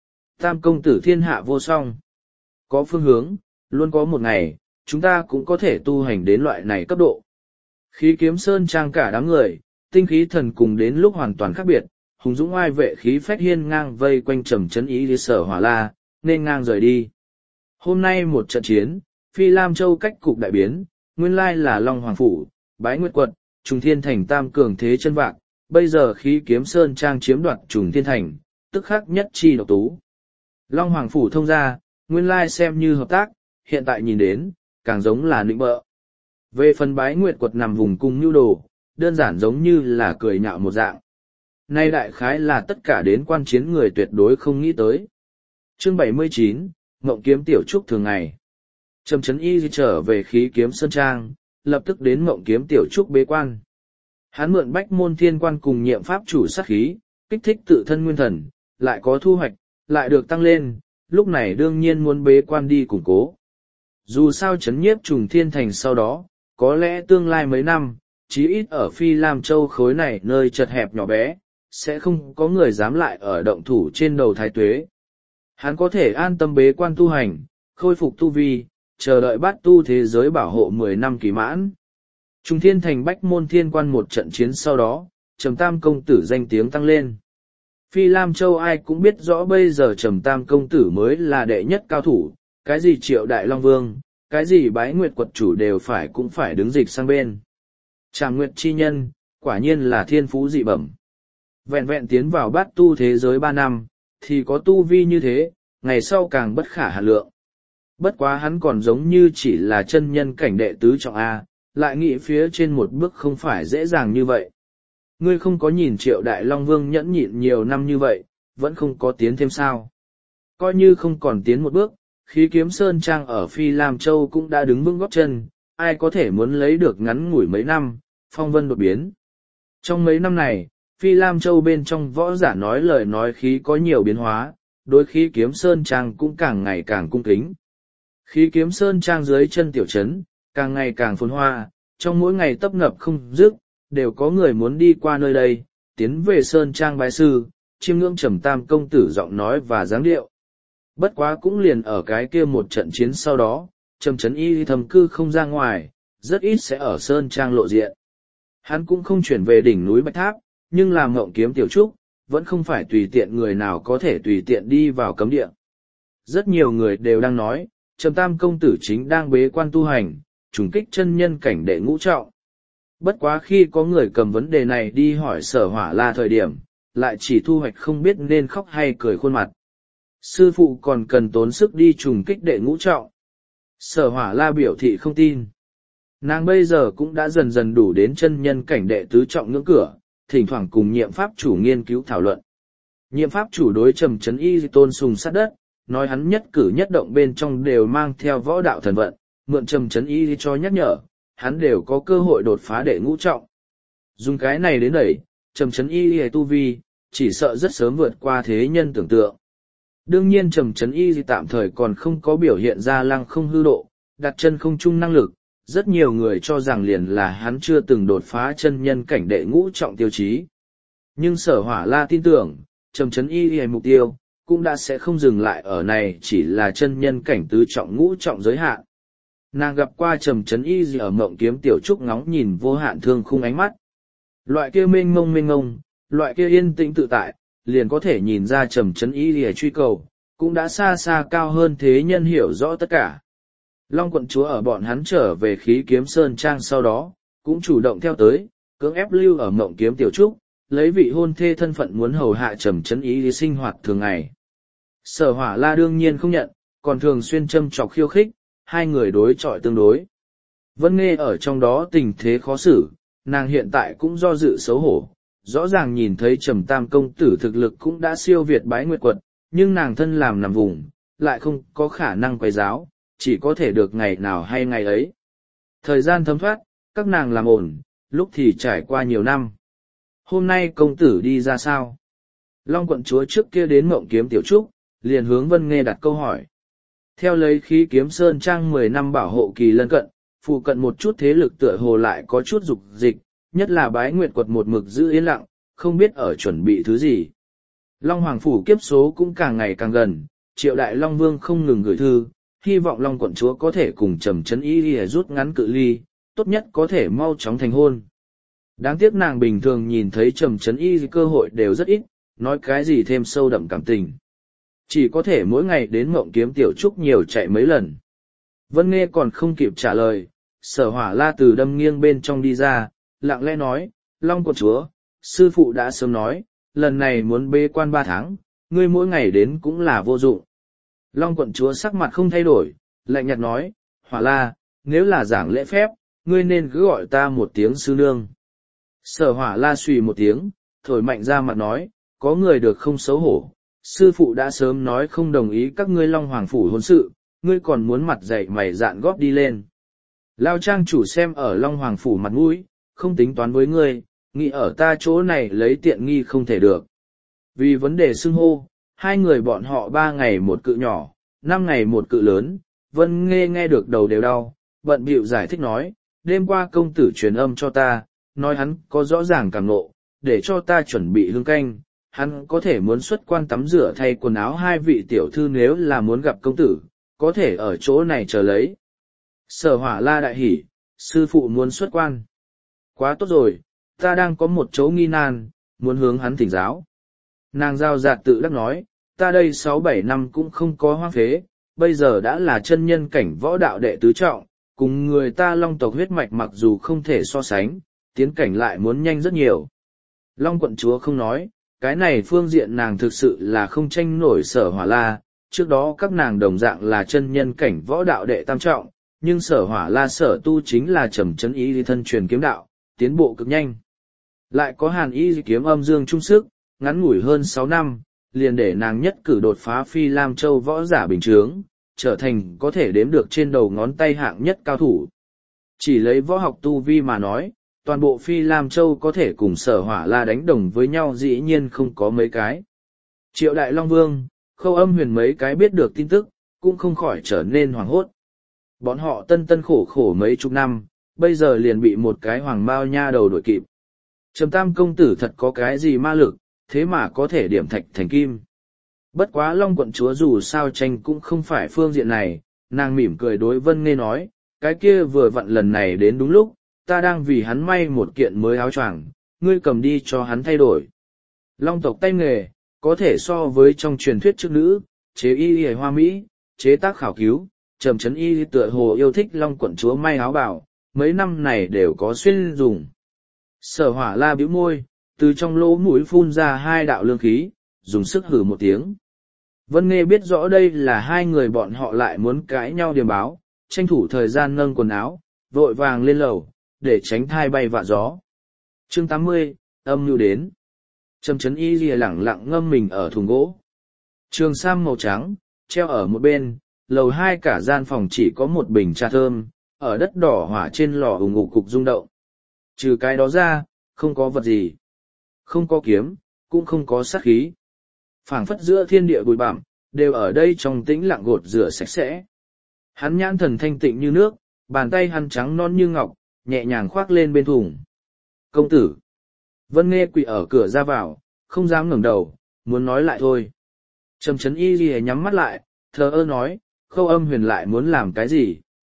Speaker 1: Tam công tử thiên hạ vô song. Có phương hướng, luôn có một ngày, chúng ta cũng có thể tu hành đến loại này cấp độ. Khí Kiếm Sơn Trang cả đám người, tinh khí thần cùng đến lúc hoàn toàn khác biệt, hùng dũng oai vệ khí phách hiên ngang vây quanh Trầm Chấn Y Sở Hỏa La, nên ngang rời đi. Hôm nay một trận chiến, Phi Lam Châu cách cục đại biến, nguyên lai là Long Hoàng Phủ, Bái Nguyệt Quật, Trùng Thiên Thành tam cường thế chân vạc, bây giờ Khí Kiếm Sơn Trang chiếm đoạt Trùng Thiên Thành, tức khắc nhất chi độc tú. Long Hoàng Phủ thông ra, nguyên lai xem như hợp tác, hiện tại nhìn đến, càng giống là nịnh bợ. Về phần Bái Nguyệt Quật nằm vùng cung nhu đồ, đơn giản giống như là cười nhạo một dạng. Nay đại khái là tất cả đến quan chiến người tuyệt đối không nghĩ tới. Chương 79, Ngộng Kiếm Tiểu Trúc thường ngày. Trầm Chấn Y trở về Khí Kiếm Sơn Trang, lập tức đến Ngộng Kiếm Tiểu Trúc bế quan. Hắn mượn Bách Môn Thiên Quan cùng nhiệm pháp chủ sát khí, kích thích tự thân nguyên thần, lại có thu hoạch, lại được tăng lên, lúc này đương nhiên muốn bế quan đi củng cố. Dù sao chấn nhiếp Trùng Thiên Thành sau đó, có lẽ tương lai mấy năm, chí ít ở Phi Lam Châu khối này nơi chật hẹp nhỏ bé, sẽ không có người dám lại ở động thủ trên đầu Thái Tuế. Hắn có thể an tâm bế quan tu hành, khôi phục tu vi, chờ đợi bát tu thế giới bảo hộ 10 năm kỳ mãn. Trung Thiên Thành Bách Môn Thiên Quan một trận chiến sau đó, Trầm Tam công tử danh tiếng tăng lên. Phi Lam Châu ai cũng biết rõ bây giờ Trầm Tam công tử mới là đệ nhất cao thủ, cái gì Triệu Đại Long Vương, cái gì Bái Nguyệt Quật chủ đều cũng phải đứng dịch sang bên. Trảm Nguyệt chi nhân, quả nhiên là thiên phú dị bẩm. Vẹn vẹn tiến vào bát tu thế giới 3 năm, thì có tu vi như thế, ngày sau càng bất khả hạn lượng. Bất quá hắn còn giống như chỉ là chân nhân cảnh đệ tứ trọng A, lại nghĩ phía trên một bước không phải dễ dàng như vậy. Ngươi không có nhìn Triệu Đại Long Vương nhẫn nhịn nhiều năm như vậy, vẫn không có tiến thêm sao. Coi như không còn tiến một bước, Khí Kiếm Sơn Trang ở Phi Lam Châu cũng đã đứng vững góp chân, ai có thể muốn lấy được ngắn ngủi mấy năm, phong vân đột biến. Trong mấy năm này, Phi Lam Châu bên trong võ giả nói lời nói khí có nhiều biến hóa, đối Khí Kiếm Sơn Trang cũng càng ngày càng cung kính. Khí Kiếm Sơn Trang dưới chân tiểu trấn, càng ngày càng phồn hoa, trong mỗi ngày tấp nập không dứt, đều có người muốn đi qua nơi đây, tiến về Sơn Trang bái sư, chiêm ngưỡng Trầm Tam công tử giọng nói và dáng điệu. Bất quá cũng liền ở cái kia một trận chiến sau đó, Trầm Chấn Y thầm cư không ra ngoài, rất ít sẽ ở Sơn Trang lộ diện. Hắn cũng không chuyển về đỉnh núi Bạch Tháp, nhưng làm Ngộng Kiếm Tiểu Trúc, vẫn không phải tùy tiện người nào có thể tùy tiện đi vào cấm địa. Rất nhiều người đều đang nói, Trầm Tam công tử chính đang bế quan tu hành, trùng kích chân nhân cảnh đệ ngũ trọng. Bất quá khi có người cầm vấn đề này đi hỏi Sở Hỏa La thời điểm, lại chỉ thu hoạch không biết nên khóc hay cười khuôn mặt. Sư phụ còn cần tốn sức đi trùng kích đệ ngũ trọng. Sở Hỏa La biểu thị không tin. Nàng bây giờ cũng đã dần dần đủ đến chân nhân cảnh đệ tứ trọng ngưỡng cửa, thỉnh thoảng cùng nhiệm pháp chủ nghiên cứu thảo luận. Nhiệm pháp chủ đối Trầm Chấn Y tôn sùng sát đất, nói hắn nhất cử nhất động bên trong đều mang theo võ đạo thần vận, mượn Trầm Chấn Y cho nhắc nhở, hắn đều có cơ hội đột phá đệ ngũ trọng. Dùng cái này đến đẩy, Trầm Chấn Y tu vi, chỉ sợ rất sớm vượt qua thế nhân tưởng tượng. Đương nhiên Trầm Chấn Y tạm thời còn không có biểu hiện ra lăng không hư độ, đặt chân không chung năng lực, rất nhiều người cho rằng liền là hắn chưa từng đột phá chân nhân cảnh đệ ngũ trọng tiêu chí. Nhưng Sở Hỏa La tin tưởng, Trầm Chấn Y mục tiêu, cũng đã sẽ không dừng lại ở này chỉ là chân nhân cảnh tứ trọng ngũ trọng giới hạn. Nàng gặp qua Trầm Trấn Y gì ở Mộng Kiếm Tiểu Trúc ngóng nhìn vô hạn thương khung ánh mắt. Loại kia mênh mông, loại kia yên tĩnh tự tại, liền có thể nhìn ra Trầm Trấn Y gì truy cầu, cũng đã xa xa cao hơn thế nhân hiểu rõ tất cả. Long quận chúa ở bọn hắn trở về Khí Kiếm Sơn Trang sau đó, cũng chủ động theo tới, cưỡng ép lưu ở Mộng Kiếm Tiểu Trúc, lấy vị hôn thê thân phận muốn hầu hạ Trầm Trấn Y gì sinh hoạt thường ngày. Sở Hỏa La đương nhiên không nhận, còn thường xuyên châm chọc khiêu khích, hai người đối chọi tương đối. Vân Nghê ở trong đó tình thế khó xử, nàng hiện tại cũng do dự xấu hổ, rõ ràng nhìn thấy Trầm Tam công tử thực lực cũng đã siêu việt Bái Nguyệt Quật, nhưng nàng thân làm nằm vùng, lại không có khả năng quay giáo, chỉ có thể được ngày nào hay ngày ấy. Thời gian thấm thoát, các nàng làm ổn, lúc thì trải qua nhiều năm. Hôm nay công tử đi ra sao? Long quận chúa trước kia đến Mộng Kiếm Tiểu Trúc, liền hướng Vân Nghê đặt câu hỏi. Theo lấy Khí Kiếm Sơn Trang 10 năm bảo hộ kỳ lân cận, phụ cận một chút thế lực tựa hồ lại có chút dục dịch, nhất là Bái Nguyệt Quật một mực giữ yên lặng, không biết ở chuẩn bị thứ gì. Long Hoàng Phủ kiếp số cũng càng ngày càng gần, Triệu Đại Long Vương không ngừng gửi thư, hy vọng Long quận chúa có thể cùng Trầm Trấn Y để rút ngắn cự ly, tốt nhất có thể mau chóng thành hôn. Đáng tiếc nàng bình thường nhìn thấy Trầm Trấn Y cơ hội đều rất ít, nói cái gì thêm sâu đậm cảm tình. Chỉ có thể mỗi ngày đến Mộng Kiếm Tiểu Trúc nhiều chạy mấy lần. Vân Nghê còn không kịp trả lời, Sở Hỏa La từ đâm nghiêng bên trong đi ra, lặng lẽ nói, Long quận chúa, sư phụ đã sớm nói, lần này muốn bế quan 3 tháng, ngươi mỗi ngày đến cũng là vô dụng. Long quận chúa sắc mặt không thay đổi, lạnh nhạt nói, Hỏa La, nếu là giảng lễ phép, ngươi nên cứ gọi ta một tiếng sư nương. Sở Hỏa La xùy một tiếng, thổi mạnh ra mặt nói, có người được không xấu hổ, sư phụ đã sớm nói không đồng ý các ngươi Long Hoàng Phủ hôn sự, ngươi còn muốn mặt dày mày dạn góp đi lên. Lao trang chủ xem ở Long Hoàng Phủ mặt mũi, không tính toán với ngươi, nghĩ ở ta chỗ này lấy tiện nghi không thể được. Vì vấn đề xưng hô, hai người bọn họ 3 ngày một cự nhỏ, 5 ngày một cự lớn, Vân Nghê nghe được đầu đều đau, bận bịu giải thích nói, đêm qua công tử truyền âm cho ta, nói hắn có rõ ràng cảm nộ, để cho ta chuẩn bị hương canh, hắn có thể muốn xuất quan tắm rửa thay quần áo hai vị tiểu thư nếu là muốn gặp công tử, có thể ở chỗ này chờ lấy. Sở Hỏa La đại hỉ, sư phụ muốn xuất quan. Quá tốt rồi, ta đang có một chỗ nghi nan, muốn hướng hắn thỉnh giáo. Nàng giao giạt tự đắc nói, ta đây 6-7 năm cũng không có hoang phế, bây giờ đã là chân nhân cảnh võ đạo đệ tứ trọng, cùng người ta Long tộc huyết mạch mặc dù không thể so sánh, tiến cảnh lại muốn nhanh rất nhiều. Long quận chúa không nói, cái này phương diện nàng thực sự là không tranh nổi Sở Hỏa La, trước đó các nàng đồng dạng là chân nhân cảnh võ đạo đệ tam trọng, nhưng Sở Hỏa La sở tu chính là Trầm Trấn Y thân truyền kiếm đạo, tiến bộ cực nhanh. Lại có Hàn Y kiếm âm dương trung sức, ngắn ngủi hơn 6 năm, liền để nàng nhất cử đột phá Phi Lam Châu võ giả bình chướng, trở thành có thể đếm được trên đầu ngón tay hạng nhất cao thủ. Chỉ lấy võ học tu vi mà nói, toàn bộ Phi Lam Châu có thể cùng Sở Hỏa La đánh đồng với nhau dĩ nhiên không có mấy cái. Triệu Đại Long Vương, Khâu Âm Huyền mấy cái biết được tin tức, cũng không khỏi trở nên hoảng hốt. Bọn họ tân tân khổ khổ mấy chục năm, bây giờ liền bị một cái hoàng bao nha đầu đuổi kịp. Trầm Tam công tử thật có cái gì ma lực, thế mà có thể điểm thạch thành kim. Bất quá Long quận chúa dù sao tranh cũng không phải phương diện này, nàng mỉm cười đối Vân Nghê nói, cái kia vừa vặn lần này đến đúng lúc, ta đang vì hắn may một kiện mới áo choàng, ngươi cầm đi cho hắn thay đổi. Long tộc tay nghề, có thể so với trong truyền thuyết trước nữ, chế y y hoa mỹ, chế tác khảo cứu, Trầm Trấn Y tựa hồ yêu thích Long quận chúa may áo bảo, mấy năm này đều có xuyên dùng. Sở Hỏa La bĩu môi, từ trong lỗ mũi phun ra 2 đạo lương khí, dùng sức hử một tiếng. Vân Nghê biết rõ đây là hai người bọn họ lại muốn cãi nhau điềm báo, tranh thủ thời gian nâng quần áo, vội vàng lên lầu, để tránh thai bay vạ gió. Chương 80, âm mưu đến. Trầm Trấn Y lìa lẳng lặng ngâm mình ở thùng gỗ. Trường sam màu trắng, treo ở một bên, lầu 2 cả gian phòng chỉ có một bình trà thơm, ở đất đỏ hỏa trên lò ủng ngục cục rung động. Trừ cái đó ra, không có vật gì. Không có kiếm, cũng không có sát khí. Phảng phất giữa thiên địa bụi bặm, đều ở đây trong tĩnh lặng gột rửa sạch sẽ. Hắn nhãn thần thanh tịnh như nước, bàn tay hắn trắng non như ngọc, nhẹ nhàng khoác lên bên thùng. Công tử. Vân Nghê quỳ ở cửa ra vào, không dám ngẩng đầu, muốn nói lại thôi. Trầm Trấn Y lìa nhắm mắt lại, thờ ơ nói, Khâu Âm Huyền lại muốn làm cái gì?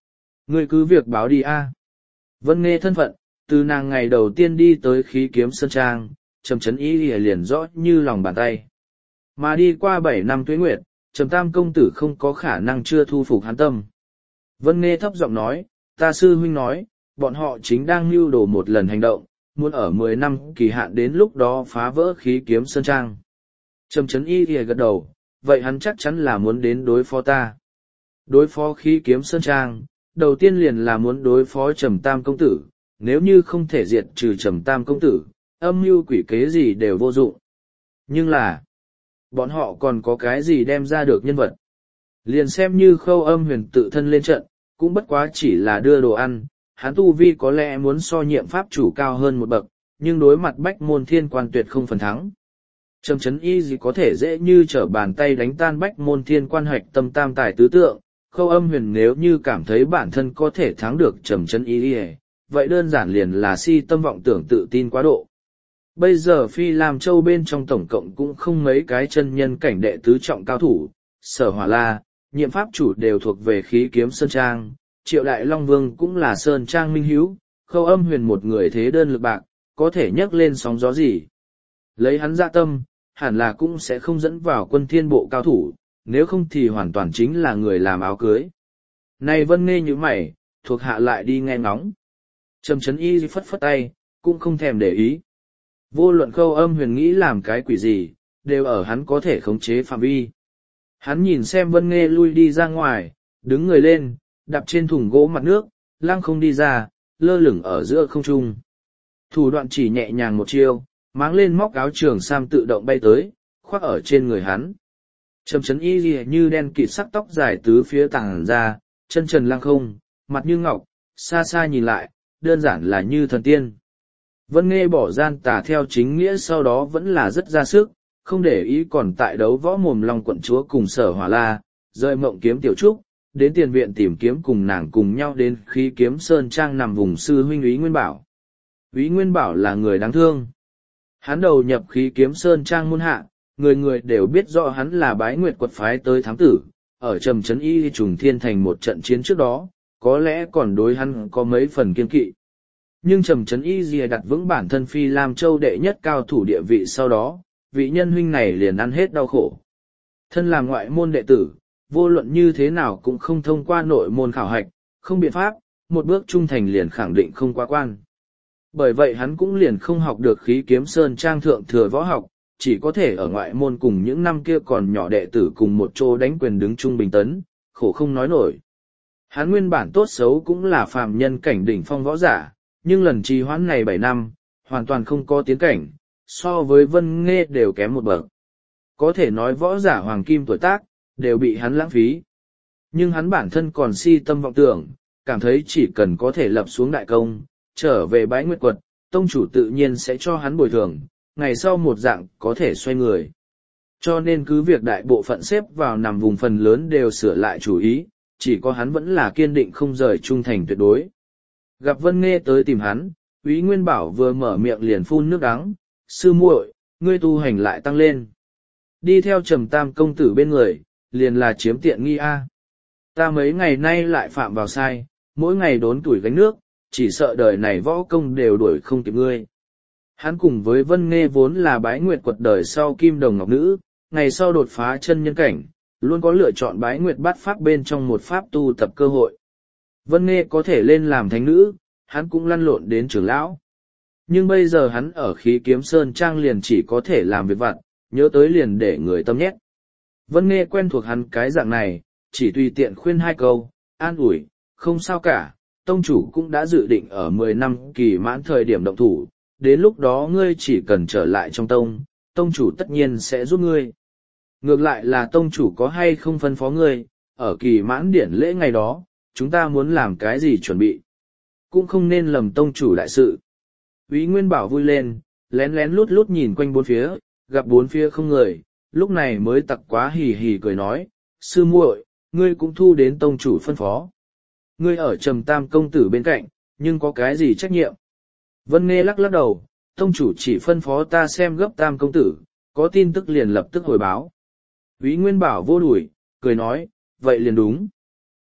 Speaker 1: Ngươi cứ việc báo đi a. Vân Nghê thân phận, từ nàng ngày đầu tiên đi tới khí kiếm sơn trang, Trầm Chấn Y liền rõ như lòng bàn tay. Mà đi qua 7 năm tuế nguyệt, Trầm Tam công tử không có khả năng chưa thu phục hắn tâm. Vân Nghê thấp giọng nói, ta sư huynh nói, bọn họ chính đang mưu đồ một lần hành động, muốn ở 10 năm kỳ hạn đến lúc đó phá vỡ khí kiếm sơn trang. Trầm Chấn Y gật đầu, vậy hắn chắc chắn là muốn đến đối phó ta. Đối phó khí kiếm sơn trang, đầu tiên liền là muốn đối phó Trầm Tam công tử, nếu như không thể diệt trừ Trầm Tam công tử, âm mưu quỷ kế gì đều vô dụng. Nhưng là, bọn họ còn có cái gì đem ra được nhân vật. Liền xem như Khâu Âm Huyền tự thân lên trận, cũng bất quá chỉ là đưa đồ ăn, hắn tu vi có lẽ muốn so nhiệm pháp chủ cao hơn một bậc, nhưng đối mặt Bách Môn Thiên Quan tuyệt không phần thắng. Trầm Chấn Y gì có thể dễ như trở bàn tay đánh tan Bách Môn Thiên Quan hoạch tâm tam tài tứ tượng, Khâu Âm Huyền nếu như cảm thấy bản thân có thể thắng được Trầm Chấn Y, vậy đơn giản liền là si tâm vọng tưởng tự tin quá độ. Bây giờ Phi Lam Châu bên trong tổng cộng cũng không mấy cái chân nhân cảnh đệ tứ trọng cao thủ, Sở Hỏa La, nhiệm pháp chủ đều thuộc về khí kiếm Sơn Trang, Triệu Đại Long Vương cũng là Sơn Trang minh hữu, Khâu Âm Huyền một người thế đơn lực bạc, có thể nhấc lên sóng gió gì. Lấy hắn dạ tâm, hẳn là cũng sẽ không dẫn vào quân thiên bộ cao thủ, nếu không thì hoàn toàn chính là người làm áo cưới. Này Vân Nghê như mày, thuộc hạ lại đi nghe ngóng. Trầm Chấn Y phất phất tay, cũng không thèm để ý. Vô luận Khâu Âm Huyền nghĩ làm cái quỷ gì, đều ở hắn có thể khống chế phạm vi. Hắn nhìn xem Vân Nghê lui đi ra ngoài, đứng người lên, đạp trên thùng gỗ mặt nước, lăng không đi ra, lơ lửng ở giữa không trung. Thủ đoạn chỉ nhẹ nhàng một chiêu, máng lên móc áo trường sam tự động bay tới, khoác ở trên người hắn. Trầm Chấn Y như đen kịt sắc tóc dài tứ phía tàng ra, chân trần lăng không, mặt như ngọc, xa xa nhìn lại, đơn giản là như thần tiên. Vân Nghê bỏ gian tà theo chính nghĩa sau đó vẫn là rất ra sức, không để ý còn tại đấu võ mồm Long quận chúa cùng Sở Hỏa La, rời Mộng Kiếm Tiểu Trúc, đến tiền viện tìm kiếm cùng nàng cùng nhau đến khí kiếm Sơn Trang nằm vùng sư huynh Úy Nguyên Bảo. Úy Nguyên Bảo là người đáng thương. Hắn đầu nhập khí kiếm Sơn Trang môn hạ, người người đều biết rõ hắn là Bái Nguyệt quật phái tới thám tử, ở Trầm Chấn Y Trùng Thiên Thành một trận chiến trước đó, có lẽ còn đối hắn có mấy phần kiên kỵ. Nhưng Trầm Chấn Y Dìa đặt vững bản thân Phi Lam Châu đệ nhất cao thủ địa vị sau đó, vị nhân huynh này liền ăn hết đau khổ. Thân là ngoại môn đệ tử, vô luận như thế nào cũng không thông qua nội môn khảo hạch, không biện pháp, một bước trung thành liền khẳng định không qua quan. Bởi vậy hắn cũng liền không học được khí kiếm Sơn Trang thượng thừa võ học, chỉ có thể ở ngoại môn cùng những năm kia còn nhỏ đệ tử cùng một chỗ đánh quyền đứng trung bình tấn, khổ không nói nổi. Hắn nguyên bản tốt xấu cũng là phàm nhân cảnh đỉnh phong võ giả, nhưng lần trì hoãn này 7 năm, hoàn toàn không có tiến cảnh, so với Vân Nghê đều kém một bậc. Có thể nói võ giả hoàng kim tuổi tác, đều bị hắn lãng phí. Nhưng hắn bản thân còn si tâm vọng tưởng, cảm thấy chỉ cần có thể lập xuống đại công, trở về Bái Nguyệt quật, tông chủ tự nhiên sẽ cho hắn bồi thường, ngày sau một dạng có thể xoay người. Cho nên cứ việc đại bộ phận xếp vào nằm vùng phần lớn đều sửa lại chủ ý, chỉ có hắn vẫn là kiên định không rời trung thành tuyệt đối. Gặp Vân Nghê tới tìm hắn, Úy Nguyên Bảo vừa mở miệng liền phun nước đắng, sư muội, ngươi tu hành lại tăng lên. Đi theo Trầm Tam công tử bên người, liền là chiếm tiện nghi a. Ta mấy ngày nay lại phạm vào sai, mỗi ngày đốn tuổi gánh nước, chỉ sợ đời này võ công đều đuổi không kịp ngươi. Hắn cùng với Vân Nghê vốn là Bái Nguyệt quật đời sau kim đồng ngọc nữ, ngày sau đột phá chân nhân cảnh, luôn có lựa chọn Bái Nguyệt bát pháp bên trong một pháp tu tập cơ hội. Vân Nghê có thể lên làm thánh nữ, hắn cũng lăn lộn đến trưởng lão. Nhưng bây giờ hắn ở khí kiếm Sơn Trang liền chỉ có thể làm việc vặt, nhớ tới liền để người tâm nhét. Vân Nghê quen thuộc hắn cái dạng này, chỉ tùy tiện khuyên hai câu, an ủi, không sao cả, tông chủ cũng đã dự định ở 10 năm kỳ mãn thời điểm động thủ, đến lúc đó ngươi chỉ cần trở lại trong tông, tông chủ tất nhiên sẽ giúp ngươi. Ngược lại là tông chủ có hay không phân phó ngươi, ở kỳ mãn điển lễ ngày đó, chúng ta muốn làm cái gì chuẩn bị. Cũng không nên lầm tông chủ đại sự. Úy Nguyên Bảo vui lên, lén lén lút lút nhìn quanh bốn phía, gặp bốn phía không người, lúc này mới tặc quá hì hì cười nói, sư muội, ngươi cũng thu đến tông chủ phân phó. Ngươi ở Trầm Tam công tử bên cạnh, nhưng có cái gì trách nhiệm? Vân Nghê lắc lắc đầu, tông chủ chỉ phân phó ta xem gấp Tam công tử, có tin tức liền lập tức hồi báo. Úy Nguyên Bảo vô đuổi, cười nói, vậy liền đúng.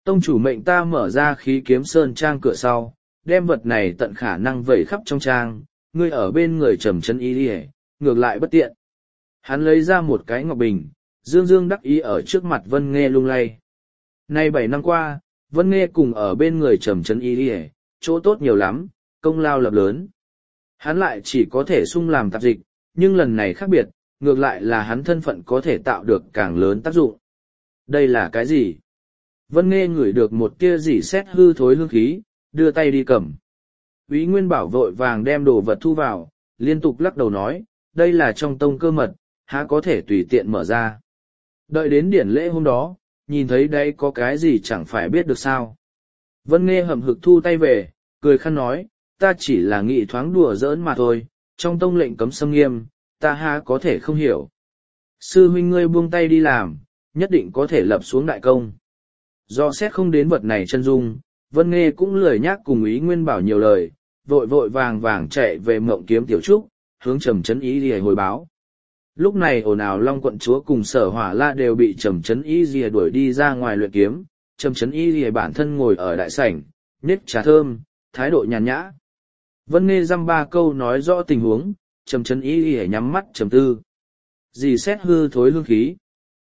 Speaker 1: Tông chủ mệnh ta mở ra khí kiếm sơn trang cửa sau, đem vật này tận khả năng vẩy khắp trong trang, ngươi ở bên người trầm chân y đi, ngược lại bất tiện. Hắn lấy ra một cái ngọc bình, dương dương đắc ý ở trước mặt Vân Nghê lung lay. Nay 7 năm qua, Vân Nghê cùng ở bên người trầm chân y đi, chỗ tốt nhiều lắm, công lao lập lớn. Hắn lại chỉ có thể sung làm tạp dịch, nhưng lần này khác biệt, ngược lại là hắn thân phận có thể tạo được càng lớn tác dụng. Đây là cái gì? Vân Nghê ngửi được một tia rỉ sét hư thối hương khí, đưa tay đi cầm. Úy Nguyên Bảo vội vàng đem đồ vật thu vào, liên tục lắc đầu nói, đây là trong tông cơ mật, há có thể tùy tiện mở ra. Đợi đến điển lễ hôm đó, nhìn thấy đây có cái gì chẳng phải biết được sao. Vân Nghê hậm hực thu tay về, cười khăn nói, ta chỉ là nghĩ thoáng đùa giỡn mà thôi, trong tông lệnh cấm xâm nghiêm, ta há có thể không hiểu. Sư huynh ngươi buông tay đi làm, nhất định có thể lập xuống đại công. Do xét không đến vật này chân dung, Vân Nghê cũng lười nhác cùng Ý Nguyên Bảo nhiều lời, vội vội vàng vàng chạy về Mộng Kiếm Tiểu Trúc, hướng Trầm Chấn Ý Lìa hồi báo. Lúc này ồn ào Long quận chúa cùng Sở Hỏa La đều bị Trầm Chấn Ý Lìa đuổi đi ra ngoài luyện kiếm, Trầm Chấn Ý Lìa bản thân ngồi ở đại sảnh, nhếch trà thơm, thái độ nhàn nhã. Vân Nghê dăm ba câu nói rõ tình huống, Trầm Chấn Ý Lìa nhắm mắt trầm tư. Dì xét hư thối hương khí.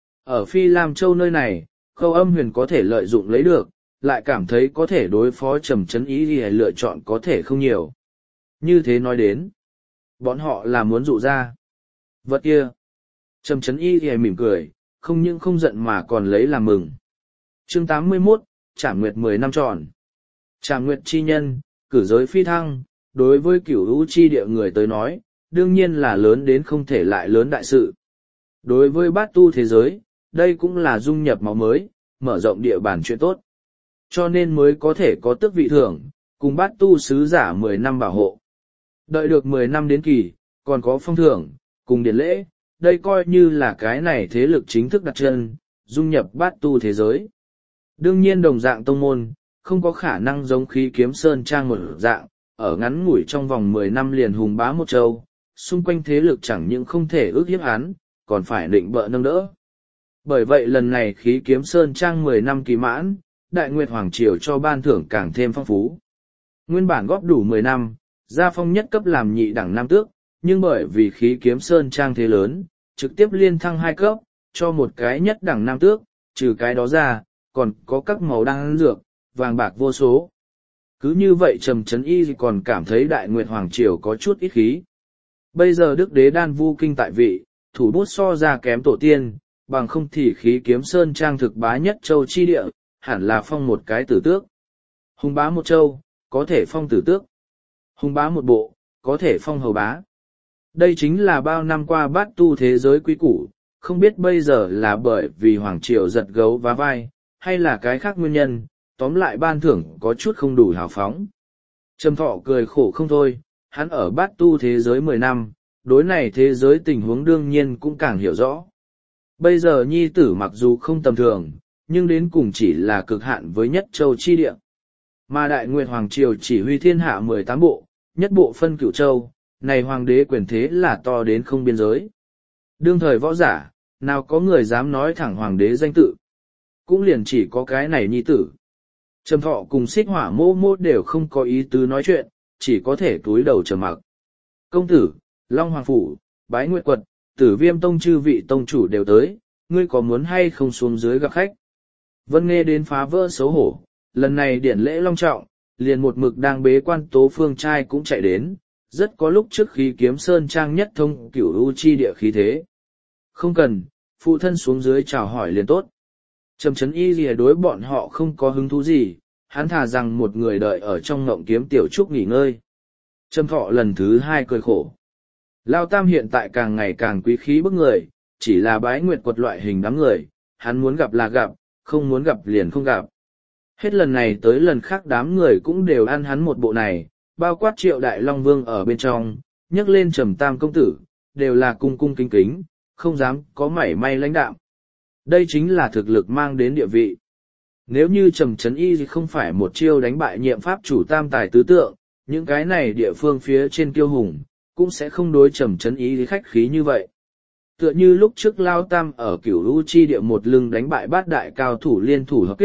Speaker 1: Ở Phi Lam Châu nơi này, Khâu Âm Huyền có thể lợi dụng lấy được, lại cảm thấy có thể đối phó Trầm Chấn Ý thì lựa chọn có thể không nhiều. Như thế nói đến, bọn họ là muốn dụ ra. Vật kia. Trầm Chấn Ý thì mỉm cười, không những không giận mà còn lấy làm mừng. Chương 81, Trảm Nguyệt 10 năm tròn. Trảm Nguyệt chi nhân, cử giới phi thăng, đối với Cửu U chi địa người tới nói, đương nhiên là lớn đến không thể lại lớn đại sự. Đối với bát tu thế giới, đây cũng là dung nhập máu mới, mở rộng địa bàn chuyện tốt. Cho nên mới có thể có tước vị thưởng, cùng bát tu sứ giả 10 năm bảo hộ. Đợi được 10 năm đến kỳ, còn có phong thưởng, cùng điển lễ, đây coi như là cái này thế lực chính thức đặt chân, dung nhập bát tu thế giới. Đương nhiên đồng dạng tông môn, không có khả năng giống khí kiếm sơn trang một dạng, ở ngắn ngủi trong vòng 10 năm liền hùng bá một châu, xung quanh thế lực chẳng những không thể ước hiếp hắn, còn phải định bợ nâng đỡ. Bởi vậy lần này khí kiếm sơn trang 10 năm kỳ mãn, Đại Nguyệt Hoàng Triều cho ban thưởng càng thêm phong phú. Nguyên bản góp đủ 10 năm, gia phong nhất cấp làm nhị đẳng nam tước, nhưng bởi vì khí kiếm sơn trang thế lớn, trực tiếp liên thăng 2 cấp, cho một cái nhất đẳng nam tước, trừ cái đó ra, còn có các màu đan dược, vàng bạc vô số. Cứ như vậy Trầm Chấn Y còn cảm thấy Đại Nguyệt Hoàng Triều có chút ít khí. Bây giờ Đức Đế Đan Vu Kinh tại vị, thủ bút so ra kém tổ tiên, bằng không thì khí kiếm sơn trang thực bá nhất châu chi địa, hẳn là phong một cái tử tước. Hùng bá một châu, có thể phong tử tước. Hùng bá một bộ, có thể phong hầu bá. Đây chính là bao năm qua bát tu thế giới quý củ, không biết bây giờ là bởi vì Hoàng Triều giật gấu vá vai, hay là cái khác nguyên nhân, tóm lại ban thưởng có chút không đủ hào phóng. Trầm Thọ cười khổ không thôi, hắn ở bát tu thế giới 10 năm, đối này thế giới tình huống đương nhiên cũng càng hiểu rõ. Bây giờ nhi tử mặc dù không tầm thường, nhưng đến cùng chỉ là cực hạn với nhất châu chi địa. Mà Đại Nguyệt Hoàng Triều chỉ huy thiên hạ 18 bộ, nhất bộ phân cửu châu, này hoàng đế quyền thế là to đến không biên giới. Đương thời võ giả, nào có người dám nói thẳng hoàng đế danh tự. Cũng liền chỉ có cái này nhi tử. Trầm Thọ cùng Xích Hỏa mô mô đều không có ý tứ nói chuyện, chỉ có thể túi đầu trầm mặc. Công tử, Long Hoàng Phủ, Bái Nguyệt Quật, Tử Viêm Tông chư vị tông chủ đều tới, ngươi có muốn hay không xuống dưới gặp khách? Vân Nghê đến phá vỡ xấu hổ, lần này điển lễ long trọng, liền một mực đang bế quan Tố Phương trai cũng chạy đến, rất có lúc trước khí kiếm sơn trang nhất thông Cửu U chi địa khí thế. Không cần, phụ thân xuống dưới chào hỏi liền tốt. Trầm Chấn Y lìa đối bọn họ không có hứng thú gì, hắn thà rằng một người đợi ở trong ngộng kiếm tiểu trúc nghỉ ngơi. Trầm Thọ lần thứ 2 cười khổ. Lao Tam hiện tại càng ngày càng quý khí bức người, chỉ là Bái Nguyệt Quật loại hình đám người, hắn muốn gặp là gặp, không muốn gặp liền không gặp. Hết lần này tới lần khác đám người cũng đều ăn hắn một bộ này, bao quát Triệu Đại Long Vương ở bên trong, nhấc lên Trầm Tam công tử, đều là cung cung kính kính, không dám có mảy may lãnh đạm. Đây chính là thực lực mang đến địa vị. Nếu như Trầm Chấn Y không phải một chiêu đánh bại nhiệm pháp chủ tam tài tứ tượng, những cái này địa phương phía trên kiêu hùng, cũng sẽ không đối Trầm Chấn Y khách khí như vậy. Tựa như lúc trước Lao Tam ở Cửu U chi địa một lưng đánh bại bát đại cao thủ liên thủ hợp kích,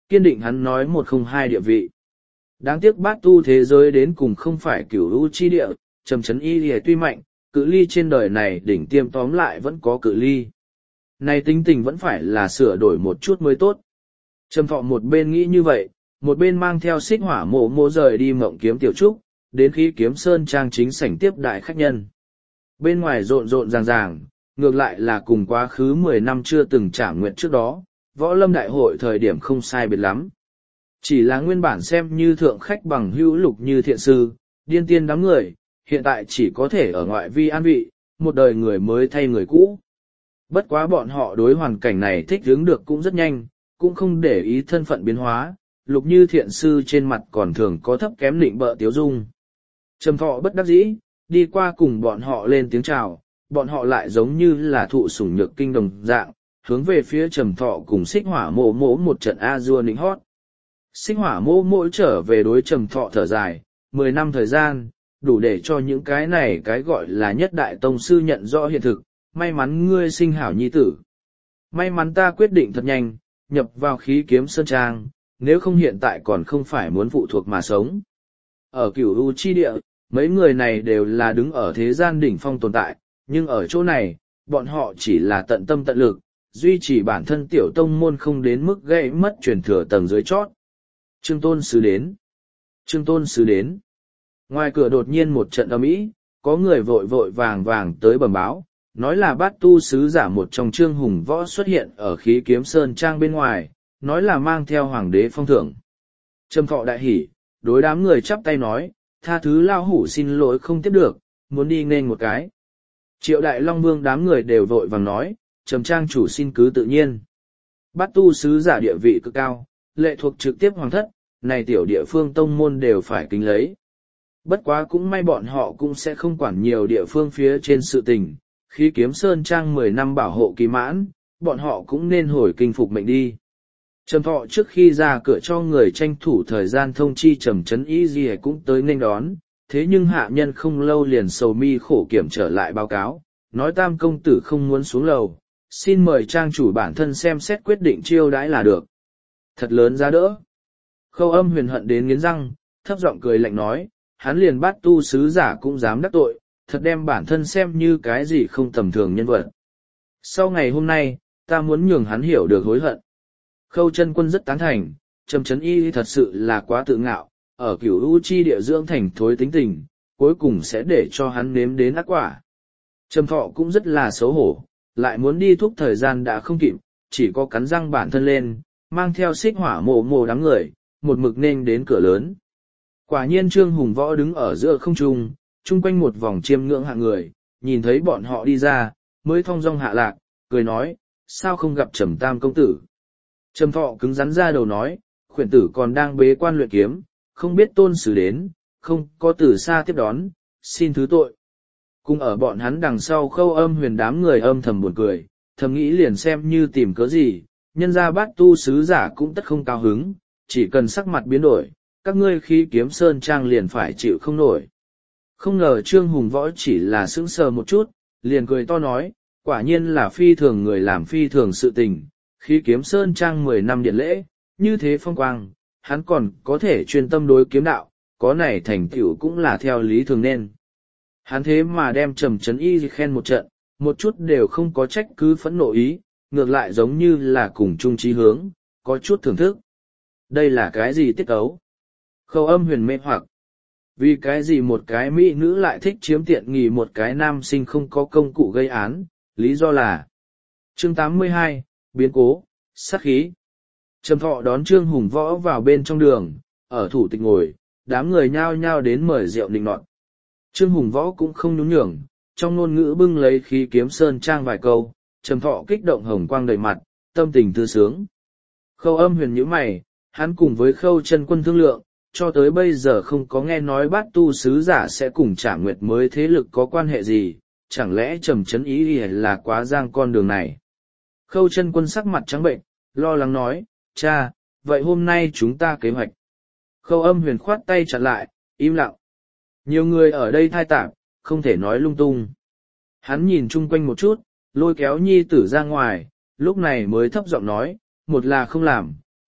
Speaker 1: kiên định hắn nói một không hai địa vị. Đáng tiếc bát tu thế giới đến cùng không phải cửu u chi địa, trầm chấn y lìa tuy mạnh, cự ly trên đời này đỉnh tiêm tóm lại vẫn có cự ly. Này tính tình vẫn phải là sửa đổi một chút mới tốt. Trầm Thọ một bên nghĩ như vậy, một bên mang theo xích hỏa mộ mộ rời đi Mộng Kiếm Tiểu Trúc, đến khi Kiếm Sơn trang chính sảnh tiếp đại khách nhân. Bên ngoài rộn rộn ràng ràng, ngược lại là cùng quá khứ 10 năm chưa từng trả nguyện trước đó, võ lâm đại hội thời điểm không sai biệt lắm. Chỉ là nguyên bản xem như thượng khách bằng hữu lục như thiện sư, điên tiên đám người, hiện tại chỉ có thể ở ngoại vi an vị, một đời người mới thay người cũ. Bất quá bọn họ đối hoàn cảnh này thích ứng được cũng rất nhanh, cũng không để ý thân phận biến hóa, lục như thiện sư trên mặt còn thường có thấp kém nịnh bợ tiếu dung. Trầm Thọ bất đắc dĩ, đi qua cùng bọn họ lên tiếng chào, bọn họ lại giống như là thụ sủng nhược kinh đồng dạng, hướng về phía Trầm Thọ cùng xích hỏa mộ mộ một trận A-dua nịnh hót. Xích hỏa mộ mộ trở về đối Trầm Thọ thở dài, 10 năm thời gian, đủ để cho những cái này cái gọi là nhất đại tông sư nhận rõ hiện thực, may mắn ngươi sinh hảo nhi tử. May mắn ta quyết định thật nhanh, nhập vào khí kiếm sơn trang, nếu không hiện tại còn không phải muốn phụ thuộc mà sống. Ở cửu u chi địa, mấy người này đều là đứng ở thế gian đỉnh phong tồn tại, nhưng ở chỗ này, bọn họ chỉ là tận tâm tận lực, duy trì bản thân tiểu tông môn không đến mức gây mất truyền thừa tầng dưới chót. Trương Tôn Sứ đến. Trương Tôn Sứ đến. Ngoài cửa đột nhiên một trận ầm ĩ, có người vội vội vàng vàng tới bẩm báo, nói là bát tu sứ giả một trong Trương Hùng Võ xuất hiện ở khí kiếm sơn trang bên ngoài, nói là mang theo hoàng đế phong thưởng. Trầm Thọ đại hỉ, đối đám người chắp tay nói, tha thứ lao hủ xin lỗi không tiếp được, muốn đi nên một cái. Triệu Đại Long Vương đám người đều vội vàng nói, Trầm trang chủ xin cứ tự nhiên. Bát tu sứ giả địa vị cực cao, lệ thuộc trực tiếp hoàng thất, này tiểu địa phương tông môn đều phải kính lấy. Bất quá cũng may bọn họ cũng sẽ không quản nhiều địa phương phía trên sự tình, khi kiếm sơn trang 10 năm bảo hộ kỳ mãn, bọn họ cũng nên hồi kinh phục mệnh đi. Trầm Thọ trước khi ra cửa cho người tranh thủ thời gian thông chi Trầm Chấn Y gì cũng tới nên đón, thế nhưng hạ nhân không lâu liền sầu mi khổ kiểm trở lại báo cáo, nói Tam công tử không muốn xuống lầu, xin mời trang chủ bản thân xem xét quyết định chiêu đãi là được. Thật lớn giá đỡ. Khâu Âm Huyền hận đến nghiến răng, thấp giọng cười lạnh nói, hắn liền bắt tu sứ giả cũng dám đắc tội, thật đem bản thân xem như cái gì không tầm thường nhân vật. Sau ngày hôm nay, ta muốn nhường hắn hiểu được hối hận. Khâu Chân Quân rất tán thành, Trầm Chấn Y thật sự là quá tự ngạo, ở cửu u chi địa dưỡng thành thối tính tình, cuối cùng sẽ để cho hắn nếm đến ác quả. Trầm Thọ cũng rất là xấu hổ, lại muốn đi thúc thời gian đã không kịp, chỉ có cắn răng bản thân lên, mang theo xích hỏa mộ mộ đám người, một mực nên đến cửa lớn. Quả nhiên Trương Hùng Võ đứng ở giữa không trung, chung quanh một vòng chiêm ngưỡng hạng người, nhìn thấy bọn họ đi ra, mới thong dong hạ lạc, cười nói, sao không gặp Trầm Tam công tử. Trầm Thọ cứng rắn ra đầu nói, khuyển tử còn đang bế quan luyện kiếm, không biết tôn sứ đến, không có từ xa tiếp đón, xin thứ tội. Cùng ở bọn hắn đằng sau Khâu Âm Huyền đám người âm thầm buồn cười, thầm nghĩ liền xem như tìm cớ gì, nhân ra bát tu sứ giả cũng tất không cao hứng, chỉ cần sắc mặt biến đổi, các ngươi khi kiếm sơn trang liền phải chịu không nổi. Không ngờ Trương Hùng Võ chỉ là sững sờ một chút, liền cười to nói, quả nhiên là phi thường người làm phi thường sự tình, khi kiếm sơn trang 10 năm điện lễ, như thế phong quang, hắn còn có thể chuyên tâm đối kiếm đạo, có này thành tựu cũng là theo lý thường nên. Hắn thế mà đem Trầm Chấn Y khen một trận, một chút đều không có trách cứ phẫn nộ ý, ngược lại giống như là cùng chung chí hướng, có chút thưởng thức. Đây là cái gì tiết ấu? Khâu Âm Huyền mê hoặc. Vì cái gì một cái mỹ nữ lại thích chiếm tiện nghi một cái nam sinh không có công cụ gây án, lý do là chương 82, biến cố, sát khí. Trầm Thọ đón Trương Hùng Võ vào bên trong đường, ở thủ tịch ngồi, đám người nhao nhao đến mời rượu nịnh nọt. Trương Hùng Võ cũng không nhún nhường, trong ngôn ngữ bưng lấy khí kiếm sơn trang vài câu, Trầm Thọ kích động hồng quang đầy mặt, tâm tình thư sướng. Khâu Âm Huyền nhíu mày, hắn cùng với Khâu Chân Quân thương lượng, cho tới bây giờ không có nghe nói bát tu sứ giả sẽ cùng Trả Nguyệt mới thế lực có quan hệ gì, chẳng lẽ Trầm Chấn Y là quá giang con đường này. Khâu Chân Quân sắc mặt trắng bệnh, lo lắng nói, cha, vậy hôm nay chúng ta kế hoạch. Khâu Âm Huyền khoát tay chặn lại, im lặng. Nhiều người ở đây thai tạp, không thể nói lung tung. Hắn nhìn chung quanh một chút, lôi kéo nhi tử ra ngoài, lúc này mới thấp giọng nói, một là không làm,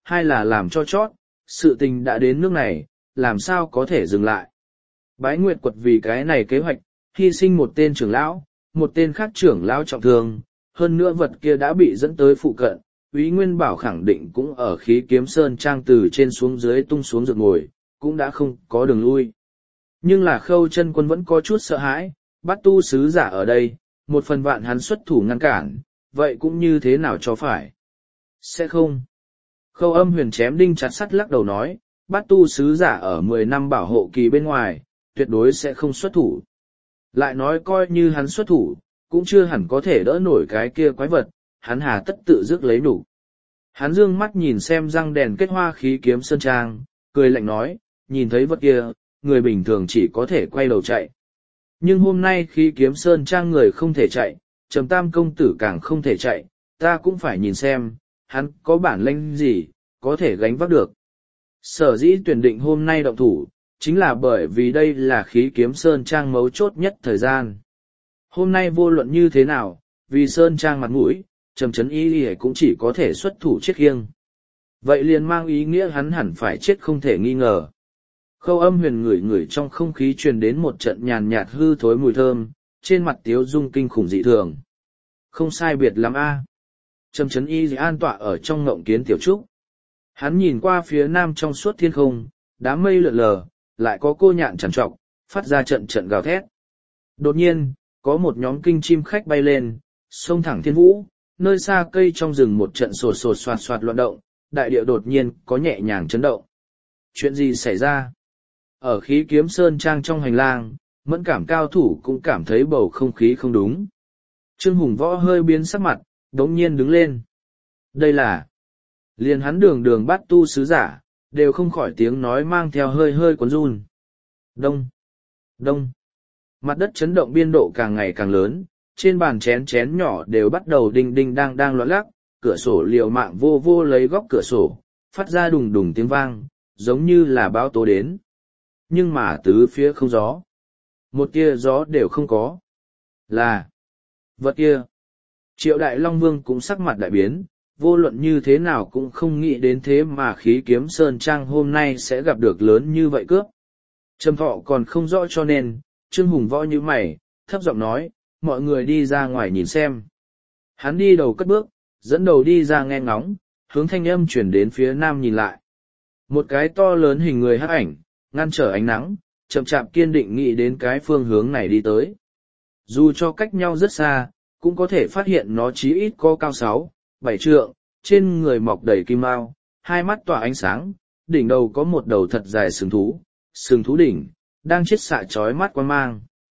Speaker 1: hai là làm cho chót, sự tình đã đến nước này, làm sao có thể dừng lại. Bái Nguyệt Quật vì cái này kế hoạch, hy sinh một tên trưởng lão, một tên khác trưởng lão trọng thương, hơn nữa vật kia đã bị dẫn tới phụ cận. Úy Nguyên Bảo khẳng định cũng ở Khí Kiếm Sơn Trang từ trên xuống dưới tung xuống rực ngồi, cũng đã không có đường lui. Nhưng là Khâu Chân Quân vẫn có chút sợ hãi, Bát Tu sứ giả ở đây, một phần vạn hắn xuất thủ ngăn cản, vậy cũng như thế nào cho phải? Sẽ không. Khâu Âm Huyền chém đinh chặt sắt lắc đầu nói, Bát Tu sứ giả ở 10 năm bảo hộ kỳ bên ngoài, tuyệt đối sẽ không xuất thủ. Lại nói coi như hắn xuất thủ, cũng chưa hẳn có thể đỡ nổi cái kia quái vật, hắn hà tất tự dứt lấy đủ. Hắn dương mắt nhìn xem răng đèn kết hoa Khí Kiếm Sơn Trang, cười lạnh nói, nhìn thấy vật kia, người bình thường chỉ có thể quay đầu chạy. Nhưng hôm nay Khí Kiếm Sơn Trang người không thể chạy, Trầm Tam công tử càng không thể chạy, ta cũng phải nhìn xem, hắn có bản lĩnh gì, có thể gánh vác được. Sở dĩ tuyển định hôm nay động thủ, chính là bởi vì đây là Khí Kiếm Sơn Trang mấu chốt nhất thời gian. Hôm nay vô luận như thế nào, vì Sơn Trang mặt mũi, Trầm Chấn Y cũng chỉ có thể xuất thủ chết khiêng. Vậy liền mang ý nghĩa hắn hẳn phải chết không thể nghi ngờ. Khâu Âm Huyền ngửi ngửi trong không khí truyền đến một trận nhàn nhạt hư thối mùi thơm, trên mặt tiếu dung kinh khủng dị thường. Không sai biệt lắm a. Trầm Chấn Y an tọa ở trong ngộng kiến tiểu trúc. Hắn nhìn qua phía nam trong suốt thiên không, đám mây lượn lờ, lại có cô nhạn trằn trọc, phát ra trận trận gào thét. Đột nhiên, có một nhóm kinh chim khách bay lên, xông thẳng thiên vũ, nơi xa cây trong rừng một trận sột sột soạt soạt loạn động, đại địa đột nhiên có nhẹ nhàng chấn động. Chuyện gì xảy ra? Ở Khí Kiếm Sơn Trang trong hành lang, mẫn cảm cao thủ cũng cảm thấy bầu không khí không đúng. Trương Hùng Võ hơi biến sắc mặt, đống nhiên đứng lên. Đây là... Liền hắn đường Bát Tu sứ giả, đều không khỏi tiếng nói mang theo hơi hơi cuốn run. Đông, đông. Mặt đất chấn động biên độ càng ngày càng lớn, trên bàn chén nhỏ đều bắt đầu đinh đinh đang loạn lắc, cửa sổ liều mạng vô lấy góc cửa sổ, phát ra đùng đùng tiếng vang, giống như là bão tố đến. Nhưng mà tứ phía không gió. Một tia gió đều không có. Là vật kia. Triệu Đại Long Vương cũng sắc mặt đại biến, vô luận như thế nào cũng không nghĩ đến thế mà Khí Kiếm Sơn Trang hôm nay sẽ gặp được lớn như vậy cướp. Trầm Thọ còn không rõ cho nên, Trương Hùng Võ như mày, thấp giọng nói, mọi người đi ra ngoài nhìn xem. Hắn đi đầu cất bước, dẫn đầu đi ra nghe ngóng, hướng thanh âm chuyển đến phía nam nhìn lại. Một cái to lớn hình người hắc ảnh, ngăn trở ánh nắng, chậm chạp kiên định nghĩ đến cái phương hướng này đi tới. Dù cho cách nhau rất xa, cũng có thể phát hiện nó chí ít có cao 6-7 trượng, trên người mọc đầy kim mao, hai mắt tỏa ánh sáng, đỉnh đầu có một đầu thật dài sừng thú đỉnh, đang chiết xạ chói mắt quang mang.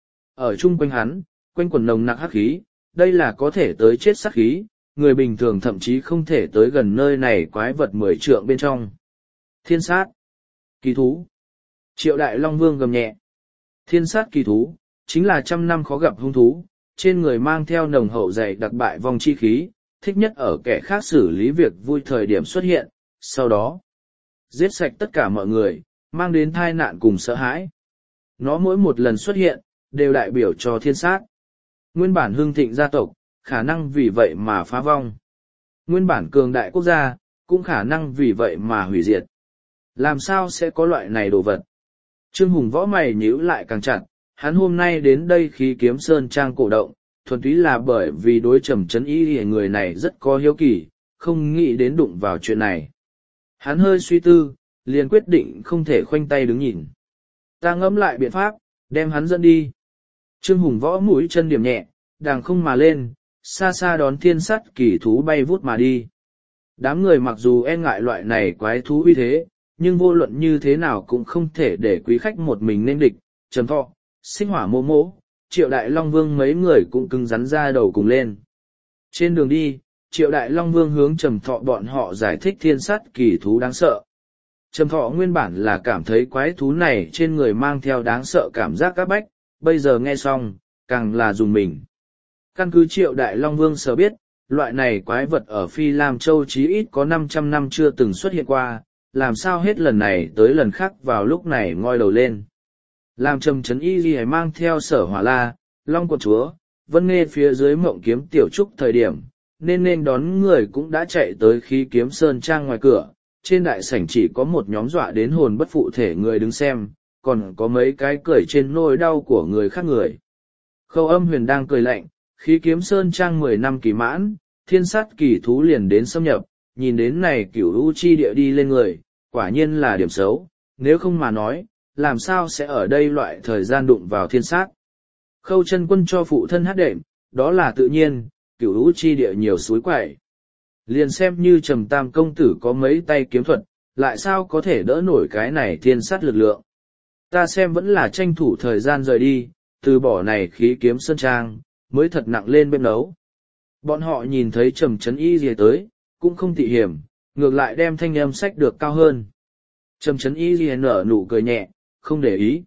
Speaker 1: Ở chung quanh hắn, quanh quần nồng nặc hắc khí, đây là có thể tới chết sát khí, người bình thường thậm chí không thể tới gần nơi này quái vật 10 trượng bên trong. Thiên sát, kỳ thú. Triệu Đại Long Vương gầm nhẹ. Thiên sát kỳ thú, chính là 100 năm khó gặp hung thú, trên người mang theo nồng hậu dày đặc bại vong chi khí, thích nhất ở kẻ khác xử lý việc vui thời điểm xuất hiện, sau đó giết sạch tất cả mọi người, mang đến tai nạn cùng sợ hãi. Nó mỗi một lần xuất hiện, đều đại biểu cho thiên sát. Nguyên bản hưng thịnh gia tộc, khả năng vì vậy mà phá vong. Nguyên bản cường đại quốc gia, cũng khả năng vì vậy mà hủy diệt. Làm sao sẽ có loại này đồ vật? Trương Hùng Võ mày nhíu lại càng chặt, hắn hôm nay đến đây Khí Kiếm Sơn Trang cổ động, thuần túy là bởi vì đối Trầm Chấn Y người này rất có hiếu kỳ, không nghĩ đến đụng vào chuyện này. Hắn hơi suy tư, liền quyết định không thể khoanh tay đứng nhìn. Ta ngẫm lại biện pháp, đem hắn dẫn đi. Trương Hùng Võ mũi chân điểm nhẹ, đàng không mà lên, xa xa đón thiên sắt kỳ thú bay vút mà đi. Đám người mặc dù e ngại loại này quái thú uy thế, nhưng vô luận như thế nào cũng không thể để quý khách một mình nên địch. Trầm Thọ, Sinh Hỏa Mô Mỗ, Triệu Đại Long Vương mấy người cũng cứng rắn ra đầu cùng lên. Trên đường đi, Triệu Đại Long Vương hướng Trầm Thọ bọn họ giải thích thiên sắt kỳ thú đáng sợ. Trầm Thọ nguyên bản là cảm thấy quái thú này trên người mang theo đáng sợ cảm giác áp bách, bây giờ nghe xong, càng là dùng mình. Căn cứ Triệu Đại Long Vương sở biết, loại này quái vật ở Phi Lam Châu chí ít có 500 năm chưa từng xuất hiện qua, làm sao hết lần này tới lần khác vào lúc này ngoi đầu lên. Làm Trầm Chấn Y Ghi mang theo Sở Hỏa La, Long Quận Chúa, Vân Nghê phía dưới Mộng Kiếm Tiểu Trúc thời điểm, nên đón người cũng đã chạy tới Khí Kiếm Sơn Trang ngoài cửa, Trên đại sảnh chỉ có một nhóm dọa đến hồn bất phụ thể người đứng xem, còn có mấy cái cười trên nỗi đau của người khác người. Khâu Âm Huyền đang cười lạnh, khí kiếm sơn trang 10 năm kỳ mãn, thiên sát kỳ thú liền đến xâm nhập, nhìn đến này cửu u chi địa đi lên người, quả nhiên là điểm xấu, nếu không mà nói, làm sao sẽ ở đây loại thời gian đụng vào thiên sát. Khâu chân quân cho phụ thân hát đệm, đó là tự nhiên, cửu u chi địa nhiều suối quậy. Liền xem như Trầm Tam công tử có mấy tay kiếm thuật, lại sao có thể đỡ nổi cái này thiên sát lực lượng. Ta xem vẫn là tranh thủ thời gian rời đi, từ bỏ này khí kiếm sơn trang, mới thật nặng lên bên nấu. Bọn họ nhìn thấy Trầm Chấn Y gì tới, cũng không tị hiểm, ngược lại đem thanh âm sách được cao hơn. Trầm Chấn Y gì nở nụ cười nhẹ, không để ý.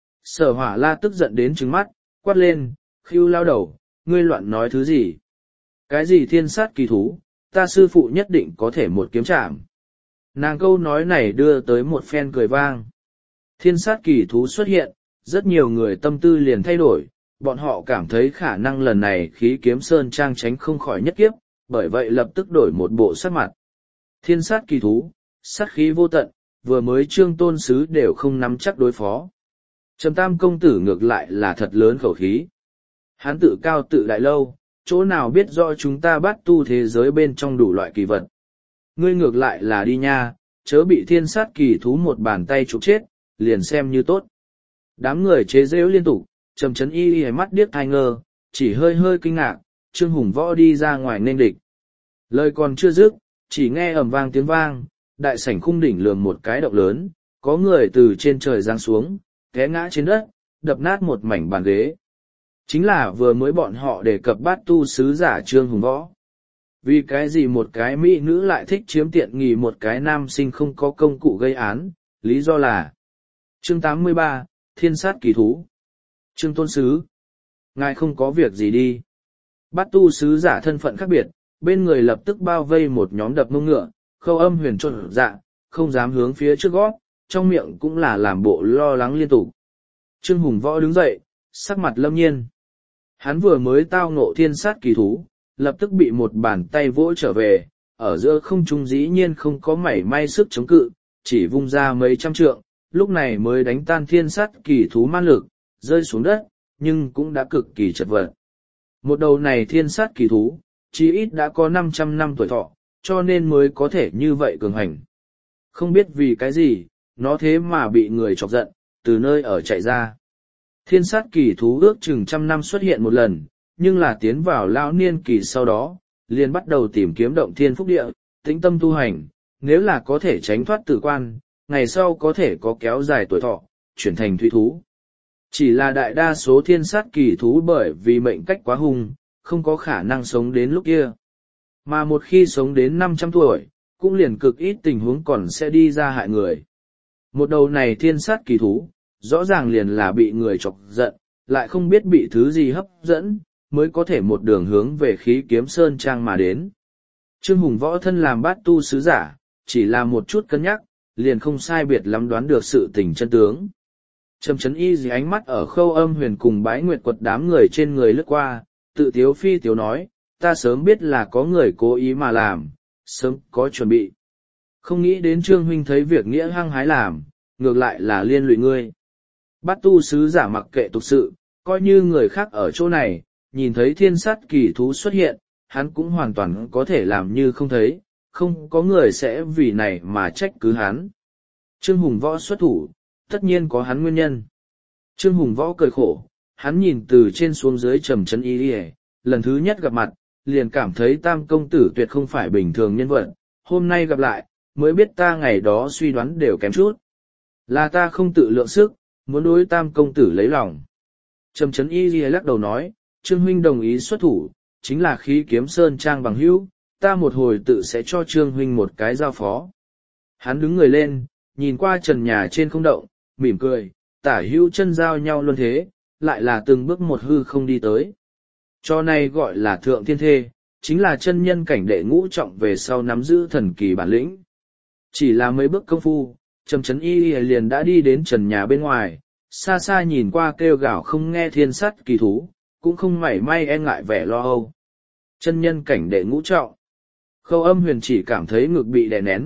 Speaker 1: Sở Hỏa La tức giận đến trừng mắt, quát lên, Khưu lao đầu, ngươi loạn nói thứ gì? Cái gì thiên sát kỳ thú, ta sư phụ nhất định có thể một kiếm chạm. Nàng câu nói này đưa tới một phen cười vang. Thiên sát kỳ thú xuất hiện, rất nhiều người tâm tư liền thay đổi, bọn họ cảm thấy khả năng lần này khí kiếm sơn trang tránh không khỏi nhất kiếp, bởi vậy lập tức đổi một bộ sắc mặt. Thiên sát kỳ thú, sát khí vô tận, vừa mới Trương Tôn Sứ đều không nắm chắc đối phó. Trầm Tam công tử ngược lại là thật lớn khẩu khí. Hắn tự cao tự đại lâu, chỗ nào biết rõ chúng ta bắt tu thế giới bên trong đủ loại kỳ vật. Ngươi ngược lại là đi nha, chớ bị thiên sát kỳ thú một bàn tay chụp chết, liền xem như tốt. Đám người chế giễu liên tục, Trầm Chấn Y mắt điếc thai ngơ, chỉ hơi hơi kinh ngạc, Trương Hùng Võ đi ra ngoài nên địch. Lời còn chưa dứt, chỉ nghe ầm vang tiếng vang, đại sảnh khung đỉnh lường một cái động lớn, có người từ trên trời giáng xuống, té ngã trên đất, đập nát một mảnh bàn ghế. Chính là vừa mới bọn họ đề cập bát tu sứ giả Trương Hùng Võ. Vì cái gì một cái mỹ nữ lại thích chiếm tiện nghi một cái nam sinh không có công cụ gây án, lý do là chương 83, Thiên sát kỳ thú. Trương Tôn Sứ, ngài không có việc gì đi. Bát tu sứ giả thân phận khác biệt, bên người lập tức bao vây một nhóm đập mông ngựa, Khâu Âm Huyền trộn dạ, không dám hướng phía trước gót, trong miệng cũng là làm bộ lo lắng liên tục. Trương Hùng Võ đứng dậy, sắc mặt lâm nhiên. Hắn vừa mới tao ngộ thiên sát kỳ thú, lập tức bị một bàn tay vỗ trở về, ở giữa không trung dĩ nhiên không có mảy may sức chống cự, chỉ vung ra mấy trăm trượng, lúc này mới đánh tan thiên sát kỳ thú man lực, rơi xuống đất, nhưng cũng đã cực kỳ chật vật. Một đầu này thiên sát kỳ thú, chí ít đã có 500 năm tuổi thọ, cho nên mới có thể như vậy cường hành. Không biết vì cái gì, nó thế mà bị người chọc giận, từ nơi ở chạy ra. Thiên sát kỳ thú ước chừng 100 năm xuất hiện một lần, nhưng là tiến vào lão niên kỳ sau đó, liền bắt đầu tìm kiếm động thiên phúc địa, tĩnh tâm tu hành, nếu là có thể tránh thoát tử quan, ngày sau có thể có kéo dài tuổi thọ, chuyển thành thủy thú. Chỉ là đại đa số thiên sát kỳ thú bởi vì mệnh cách quá hung, không có khả năng sống đến lúc kia. Mà một khi sống đến 500 tuổi, cũng liền cực ít tình huống còn sẽ đi ra hại người. Một đầu này thiên sát kỳ thú, rõ ràng liền là bị người chọc giận, lại không biết bị thứ gì hấp dẫn, mới có thể một đường hướng về khí kiếm sơn trang mà đến. Trương Hùng Võ thân làm bát tu sứ giả, chỉ là một chút cân nhắc, liền không sai biệt lắm đoán được sự tình chân tướng. Trầm Chấn Y gì ánh mắt ở Khâu Âm Huyền cùng Bái Nguyệt Quật đám người trên người lướt qua, tự tiếu phi tiếu nói, ta sớm biết là có người cố ý mà làm, sớm có chuẩn bị. Không nghĩ đến Trương huynh thấy việc nghĩa hăng hái làm, ngược lại là liên lụy ngươi. Bát tu sứ giả mặc kệ tục sự, coi như người khác ở chỗ này, nhìn thấy thiên sát kỳ thú xuất hiện, hắn cũng hoàn toàn có thể làm như không thấy, không có người sẽ vì này mà trách cứ hắn. Trương Hùng Võ xuất thủ, tất nhiên có hắn nguyên nhân. Trương Hùng Võ cười khổ, hắn nhìn từ trên xuống dưới Trầm Chấn Y, lần thứ nhất gặp mặt, liền cảm thấy Tam công tử tuyệt không phải bình thường nhân vật, hôm nay gặp lại, mới biết ta ngày đó suy đoán đều kém chút. Là ta không tự lượng sức, muốn đối Tam công tử lấy lòng. Trầm Chấn Y lắc đầu nói, Trương huynh đồng ý xuất thủ, chính là khí kiếm sơn trang bằng hữu, ta một hồi tự sẽ cho Trương huynh một cái giao phó. Hắn đứng người lên, nhìn qua trần nhà trên không động, mỉm cười, tả hữu chân giao nhau luôn thế, lại là từng bước một hư không đi tới. Cho này gọi là thượng thiên thê, chính là chân nhân cảnh đệ ngũ trọng về sau nắm giữ thần kỳ bản lĩnh. Chỉ là mấy bước công phu, Trầm Chấn Y liền đã đi đến trần nhà bên ngoài, xa xa nhìn qua kêu gào không nghe thiên sát kỳ thú, cũng không mảy may e ngại vẻ lo âu. Chân nhân cảnh đệ ngũ trọng. Khâu Âm Huyền chỉ cảm thấy ngực bị đè nén,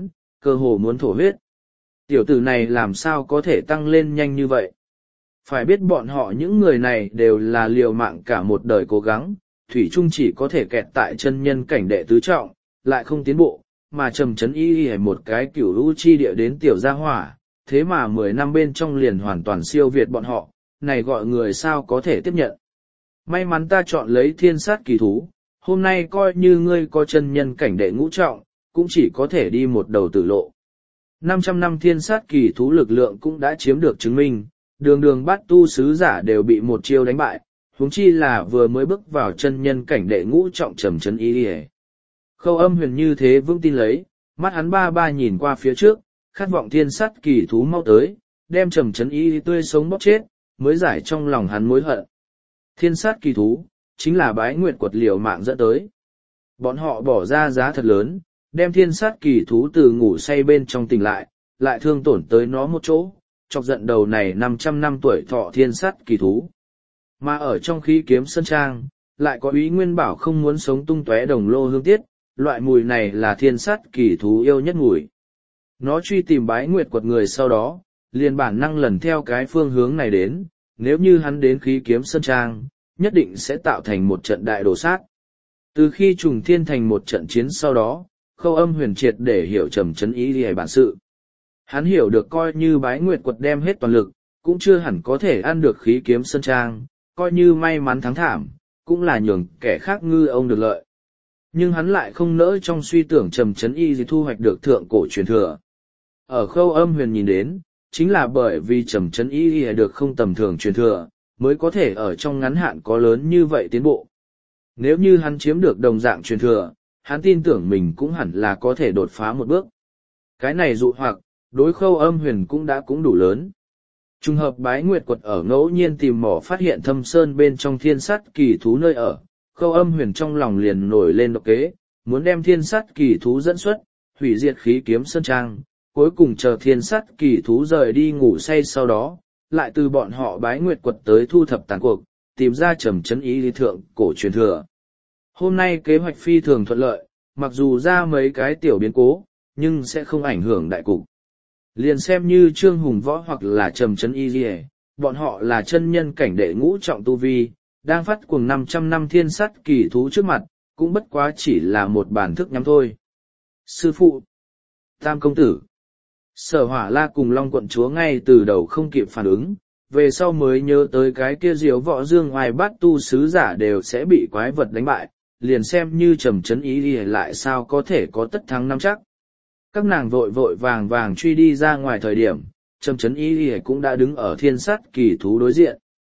Speaker 1: cơ hồ muốn thổ huyết. Tiểu tử này làm sao có thể tăng lên nhanh như vậy? Phải biết bọn họ những người này đều là liều mạng cả một đời cố gắng, thủy chung chỉ có thể kẹt tại chân nhân cảnh đệ tứ trọng, lại không tiến bộ, mà trầm chấn y một cái cửu lũ chi địa đến tiểu gia hỏa, thế mà 10 năm bên trong liền hoàn toàn siêu việt bọn họ, này gọi người sao có thể tiếp nhận. May mắn ta chọn lấy thiên sát kỳ thú, hôm nay coi như ngươi có chân nhân cảnh đệ ngũ trọng, cũng chỉ có thể đi một đầu tử lộ. 500 năm thiên sát kỳ thú lực lượng cũng đã chiếm được chứng minh, đường đường bát tu sứ giả đều bị một chiêu đánh bại, huống chi là vừa mới bước vào chân nhân cảnh đệ ngũ trọng trầm chấn y. Khâu Âm Huyền như thế vững tin lấy, mắt hắn ba ba nhìn qua phía trước, khát vọng thiên sát kỳ thú mau tới, đem trầm chấn y tươi sống bóc chết, mới giải trong lòng hắn mối hận. Thiên sát kỳ thú, chính là Bái Nguyệt quật liều mạng dẫn tới. Bọn họ bỏ ra giá thật lớn, đem thiên sát kỳ thú từ ngủ say bên trong tỉnh lại, lại thương tổn tới nó một chỗ, chọc giận đầu này 500 năm tuổi thọ thiên sát kỳ thú. Mà ở trong khí kiếm sơn trang, lại có Úy Nguyên Bảo không muốn sống tung tóe đồng lô hương tiết, loại mùi này là thiên sát kỳ thú yêu nhất mùi. Nó truy tìm Bái Nguyệt quật người sau đó, liền bản năng lần theo cái phương hướng này đến, nếu như hắn đến khí kiếm sơn trang, nhất định sẽ tạo thành một trận đại đồ sát. Từ khi trùng thiên thành một trận chiến sau đó, Khâu Âm Huyền triệt để hiểu trầm chấn ý lý bản sự. Hắn hiểu được coi như Bái Nguyệt quật đem hết toàn lực, cũng chưa hẳn có thể ăn được khí kiếm sơn trang, coi như may mắn thắng thảm, cũng là nhường kẻ khác ngư ông được lợi. Nhưng hắn lại không nỡ trong suy tưởng trầm chấn y thu hoạch được thượng cổ truyền thừa. Ở Khâu Âm Huyền nhìn đến, chính là bởi vì trầm chấn y được không tầm thường truyền thừa, mới có thể ở trong ngắn hạn có lớn như vậy tiến bộ. Nếu như hắn chiếm được đồng dạng truyền thừa, hắn tin tưởng mình cũng hẳn là có thể đột phá một bước. Cái này dụ hoặc, đối Khâu Âm Huyền cũng đủ lớn. Trùng hợp Bái Nguyệt quật ở ngẫu nhiên tìm mỏ phát hiện thâm sơn bên trong thiên sát kỳ thú nơi ở, Khâu Âm Huyền trong lòng liền nổi lên độc kế, muốn đem thiên sát kỳ thú dẫn xuất, hủy diệt khí kiếm sơn trang, cuối cùng chờ thiên sát kỳ thú rời đi ngủ say sau đó, lại từ bọn họ Bái Nguyệt quật tới thu thập tàn cuộc, tìm ra trầm chấn ý lý thượng cổ truyền thừa. Hôm nay kế hoạch phi thường thuận lợi, mặc dù ra mấy cái tiểu biến cố, nhưng sẽ không ảnh hưởng đại cục. Liền xem như Trương Hùng Võ hoặc là trầm chấn y lý, bọn họ là chân nhân cảnh đệ ngũ trọng tu vi, đang phát cuồng 500 năm thiên sát kỳ thú trước mặt, cũng bất quá chỉ là một bản thức nhắm thôi. Sư phụ, Tam công tử, Sở Hỏa La cùng Long quận chúa ngay từ đầu không kịp phản ứng, về sau mới nhớ tới cái kia diếu võ dương ngoài bát tu sứ giả đều sẽ bị quái vật đánh bại, liền xem như trầm chấn ý đi lại sao có thể có tất thắng năm chắc. Các nàng vội vội vàng vàng truy đi ra ngoài thời điểm, trầm chấn ý đi cũng đã đứng ở thiên sát kỳ thú đối diện.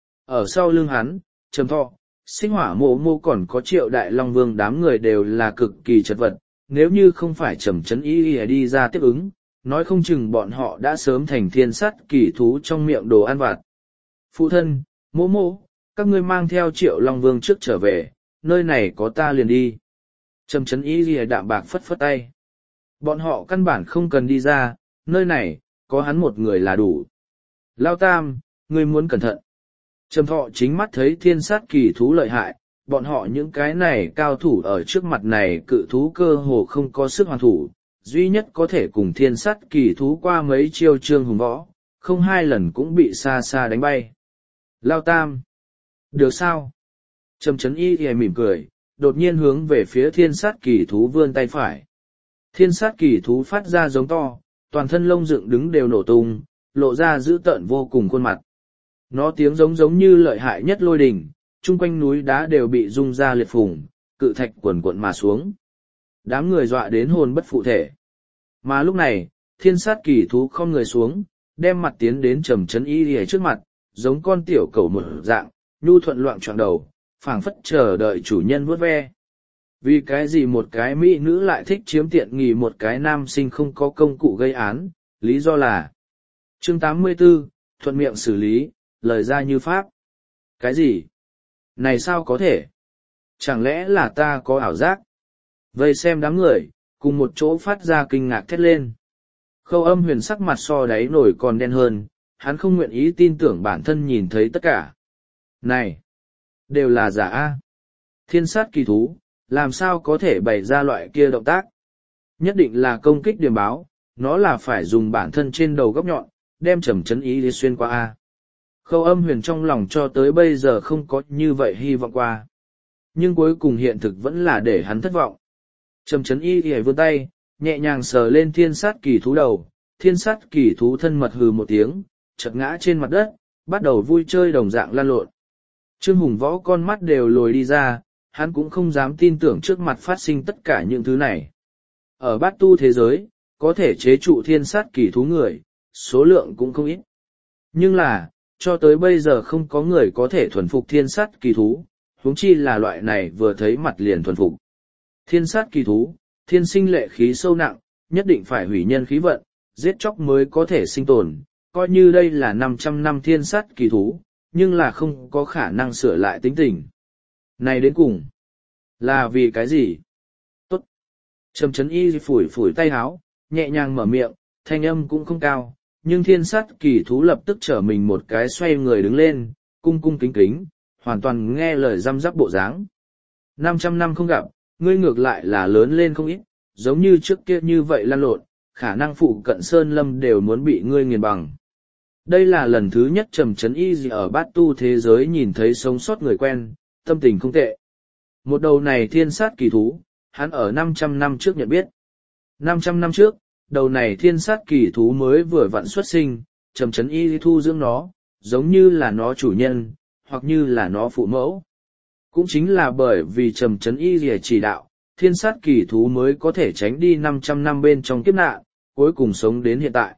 Speaker 1: Ở sau lưng hắn, Trầm Thọ, Sinh Hỏa Mộ Mô còn có Triệu Đại Long Vương đám người đều là cực kỳ chật vật, nếu như không phải trầm chấn ý đi ra tiếp ứng, nói không chừng bọn họ đã sớm thành thiên sát kỳ thú trong miệng đồ ăn vặt. Phụ thân, Mô Mô, các ngươi mang theo Triệu Long Vương trước trở về, nơi này có ta liền đi. Trầm chấn ý gì đạm bạc phất phất tay. Bọn họ căn bản không cần đi ra, nơi này, có hắn một người là đủ. Lao Tam, ngươi muốn cẩn thận. Trầm Thọ chính mắt thấy thiên sát kỳ thú lợi hại, bọn họ những cái này cao thủ ở trước mặt này cự thú cơ hồ không có sức hoàn thủ, duy nhất có thể cùng thiên sát kỳ thú qua mấy chiêu Trương Hùng Võ, không hai lần cũng bị xa xa đánh bay. Lao Tam, được sao? Trầm chấn y thì mỉm cười, đột nhiên hướng về phía thiên sát kỳ thú vươn tay phải. Thiên sát kỳ thú phát ra giống to, toàn thân lông dựng đứng đều nổ tung, lộ ra dữ tợn vô cùng khuôn mặt. Nó tiếng giống như lợi hại nhất lôi đình, chung quanh núi đá đều bị rung ra liệt phùng, cự thạch quần quận mà xuống. Đám người dọa đến hồn bất phụ thể. Mà lúc này, thiên sát kỳ thú không người xuống, đem mặt tiến đến trầm chấn y lìa trước mặt, giống con tiểu cẩu một dạng, nhu thuận loạn trọn đầu, phảng phất chờ đợi chủ nhân vuốt ve. Vì cái gì một cái mỹ nữ lại thích chiếm tiện nghi một cái nam sinh không có công cụ gây án, lý do là chương 84, thuận miệng xử lý, lời ra như pháp. Cái gì? Này sao có thể? Chẳng lẽ là ta có ảo giác? Vây xem đám người, cùng một chỗ phát ra kinh ngạc thét lên. Khâu Âm Huyền sắc mặt so đáy nổi còn đen hơn, hắn không nguyện ý tin tưởng bản thân nhìn thấy tất cả. Này! Đều là giả A. Thiên sát kỳ thú, làm sao có thể bày ra loại kia động tác? Nhất định là công kích điểm báo, nó là phải dùng bản thân trên đầu góc nhọn, đem Trầm Chấn Y xuyên qua A. Khâu Âm Huyền trong lòng cho tới bây giờ không có như vậy hy vọng qua. Nhưng cuối cùng hiện thực vẫn là để hắn thất vọng. Trầm Chấn Y vươn tay, nhẹ nhàng sờ lên thiên sát kỳ thú đầu, thiên sát kỳ thú thân mật hừ một tiếng, chợt ngã trên mặt đất, bắt đầu vui chơi đồng dạng lan lộn. Trương Hùng Võ con mắt đều lồi đi ra, hắn cũng không dám tin tưởng trước mặt phát sinh tất cả những thứ này. Ở bát tu thế giới, có thể chế trụ thiên sát kỳ thú người, số lượng cũng không ít. Nhưng là, cho tới bây giờ không có người có thể thuần phục thiên sát kỳ thú, huống chi là loại này vừa thấy mặt liền thuần phục. Thiên sát kỳ thú, thiên sinh lệ khí sâu nặng, nhất định phải hủy nhân khí vận, giết chóc mới có thể sinh tồn, coi như đây là 500 năm thiên sát kỳ thú, nhưng là không có khả năng sửa lại tính tình. Này đến cùng, là vì cái gì? Tốt. Trầm Chấn Y phủi phủi tay háo, nhẹ nhàng mở miệng, thanh âm cũng không cao, nhưng thiên sát kỳ thú lập tức trở mình một cái xoay người đứng lên, cung cung kính kính, hoàn toàn nghe lời răm rắp bộ dáng. 500 năm không gặp, ngươi ngược lại là lớn lên không ít, giống như trước kia như vậy lăn lộn, khả năng phụ cận sơn lâm đều muốn bị ngươi nghiền bằng. Đây là lần thứ nhất Trầm Chấn Y ở bát tu thế giới nhìn thấy sống sót người quen, tâm tình không tệ. Một đầu này thiên sát kỳ thú, hắn ở 500 năm trước nhận biết. 500 năm trước, đầu này thiên sát kỳ thú mới vừa vặn xuất sinh, Trầm Chấn Y thu dưỡng nó, giống như là nó chủ nhân, hoặc như là nó phụ mẫu. Cũng chính là bởi vì Trầm Chấn Y chỉ đạo, thiên sát kỳ thú mới có thể tránh đi 500 năm bên trong kiếp nạn, cuối cùng sống đến hiện tại.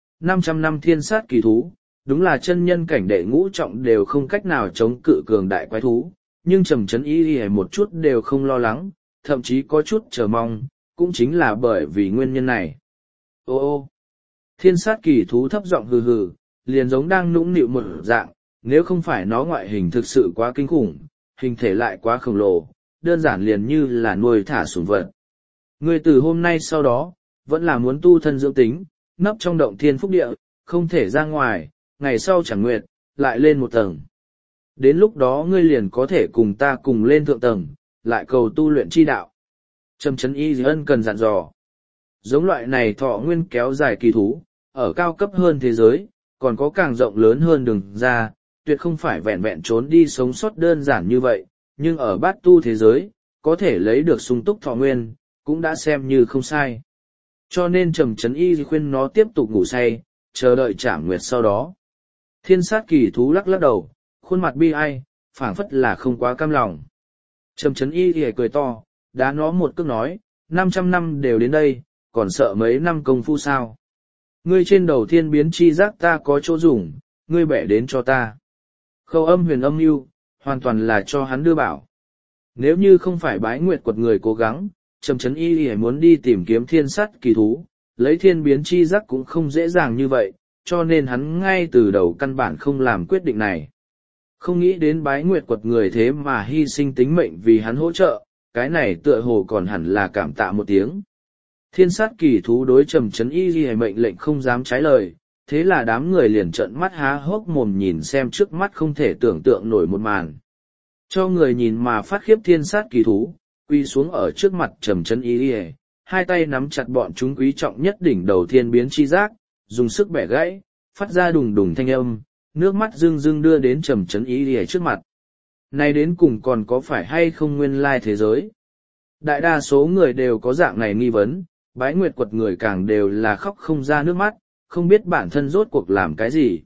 Speaker 1: 500 năm thiên sát kỳ thú, đúng là chân nhân cảnh đệ ngũ trọng đều không cách nào chống cự cường đại quái thú, nhưng Trầm Chấn Y một chút đều không lo lắng, thậm chí có chút chờ mong, cũng chính là bởi vì nguyên nhân này. Ô ô, thiên sát kỳ thú thấp giọng hừ hừ, liền giống đang nũng nịu một dạng, nếu không phải nó ngoại hình thực sự quá kinh khủng, hình thể lại quá khổng lồ, đơn giản liền như là nuôi thả sủng vật. Người từ hôm nay sau đó, vẫn là muốn tu thân dưỡng tính, nấp trong động thiên phúc địa, không thể ra ngoài, ngày sau chẳng nguyệt, lại lên một tầng. Đến lúc đó ngươi liền có thể cùng ta cùng lên thượng tầng, lại cầu tu luyện chi đạo. Trầm Chấn Y ân cần dặn dò. Giống loại này thọ nguyên kéo dài kỳ thú, ở cao cấp hơn thế giới, còn có càng rộng lớn hơn đường ra, tuyệt không phải vẹn vẹn trốn đi sống sót đơn giản như vậy, nhưng ở bát tu thế giới, có thể lấy được sung túc thọ nguyên, cũng đã xem như không sai. Cho nên Trầm Chấn Y khuyên nó tiếp tục ngủ say, chờ đợi trảm nguyệt sau đó. Thiên sát kỳ thú lắc lắc đầu, khuôn mặt bi ai, phảng phất là không quá cam lòng. Trầm Chấn Y thì cười to, đá nó một cước nói, 500 năm đều đến đây, còn sợ mấy năm công phu sao? Ngươi trên đầu thiên biến chi giác ta có chỗ dùng, ngươi bẻ đến cho ta. Khâu Âm Huyền âm mưu, hoàn toàn là cho hắn đưa bảo. Nếu như không phải Bái Nguyệt quật người cố gắng, Trầm Chấn Y muốn đi tìm kiếm thiên sát kỳ thú, lấy thiên biến chi giác cũng không dễ dàng như vậy, cho nên hắn ngay từ đầu căn bản không làm quyết định này. Không nghĩ đến Bái Nguyệt quật người thế mà hy sinh tính mệnh vì hắn hỗ trợ, cái này tựa hồ còn hẳn là cảm tạ một tiếng. Thiên sát kỳ thú đối Trầm Chấn Y mệnh lệnh không dám trái lời, thế là đám người liền trợn mắt há hốc mồm nhìn xem trước mắt không thể tưởng tượng nổi một màn. Cho người nhìn mà phát khiếp thiên sát kỳ thú, quy xuống ở trước mặt Trầm Chấn Y, hai tay nắm chặt bọn chúng quý trọng nhất đỉnh đầu thiên biến chi giác, dùng sức bẻ gãy, phát ra đùng đùng thanh âm, nước mắt rưng rưng đưa đến Trầm Chấn Y trước mặt. Này đến cùng còn có phải hay không nguyên lai thế giới? Đại đa số người đều có dạng này nghi vấn, Bái Nguyệt quật người càng đều là khóc không ra nước mắt, không biết bản thân rốt cuộc làm cái gì.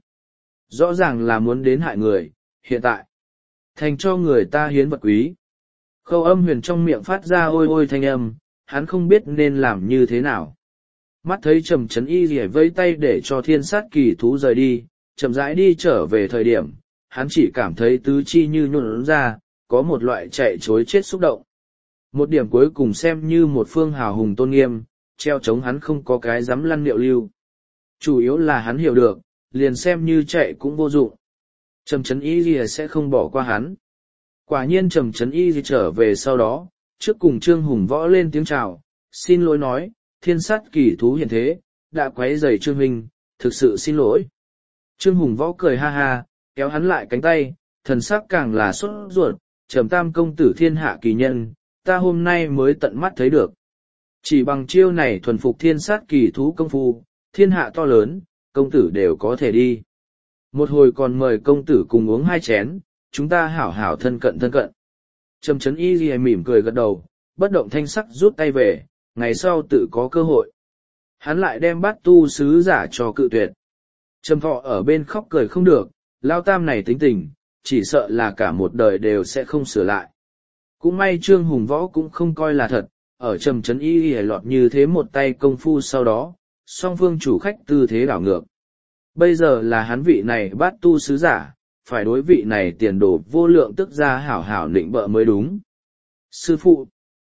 Speaker 1: Rõ ràng là muốn đến hại người, hiện tại thành cho người ta hiến vật quý. Khâu Âm Huyền trong miệng phát ra ôi ôi thanh âm, hắn không biết nên làm như thế nào. Mắt thấy Trầm Chấn Y rỉa vây tay để cho thiên sát kỳ thú rời đi, chậm rãi đi trở về thời điểm, hắn chỉ cảm thấy tứ chi như nhuộn ra, có một loại chạy chối chết xúc động. Một điểm cuối cùng xem như một phương hào hùng tôn nghiêm, treo chống hắn không có cái dám lăn liệu lưu. Chủ yếu là hắn hiểu được, liền xem như chạy cũng vô dụng. Trầm Chấn Y sẽ không bỏ qua hắn. Quả nhiên Trầm Chấn Y trở về sau đó, trước cùng Trương Hùng Võ lên tiếng chào, xin lỗi nói, thiên sát kỳ thú hiện thế, đã quấy rầy Trương Huynh, thực sự xin lỗi. Trương Hùng Võ cười ha ha, kéo hắn lại cánh tay, thần sắc càng là sốt ruột, Trầm Tam công tử thiên hạ kỳ nhân, ta hôm nay mới tận mắt thấy được. Chỉ bằng chiêu này thuần phục thiên sát kỳ thú công phu, thiên hạ to lớn, công tử đều có thể đi. Một hồi còn mời công tử cùng uống 2 chén, chúng ta hảo hảo thân cận thân cận. Trầm Trấn Y Ghi mỉm cười gật đầu, bất động thanh sắc rút tay về, ngày sau tự có cơ hội. Hắn lại đem Bát Tu sứ giả cho cự tuyệt. Trầm Thọ ở bên khóc cười không được, Lao Tam này tính tình, chỉ sợ là cả một đời đều sẽ không sửa lại. Cũng may Trương Hùng Võ cũng không coi là thật, ở Trầm Trấn Y Ghi lọt như thế một tay công phu sau đó, song phương chủ khách tư thế đảo ngược. Bây giờ là hắn vị này Bát Tu sứ giả, phải đối vị này tiền đồ vô lượng tức ra hảo hảo nịnh bợ mới đúng. Sư phụ!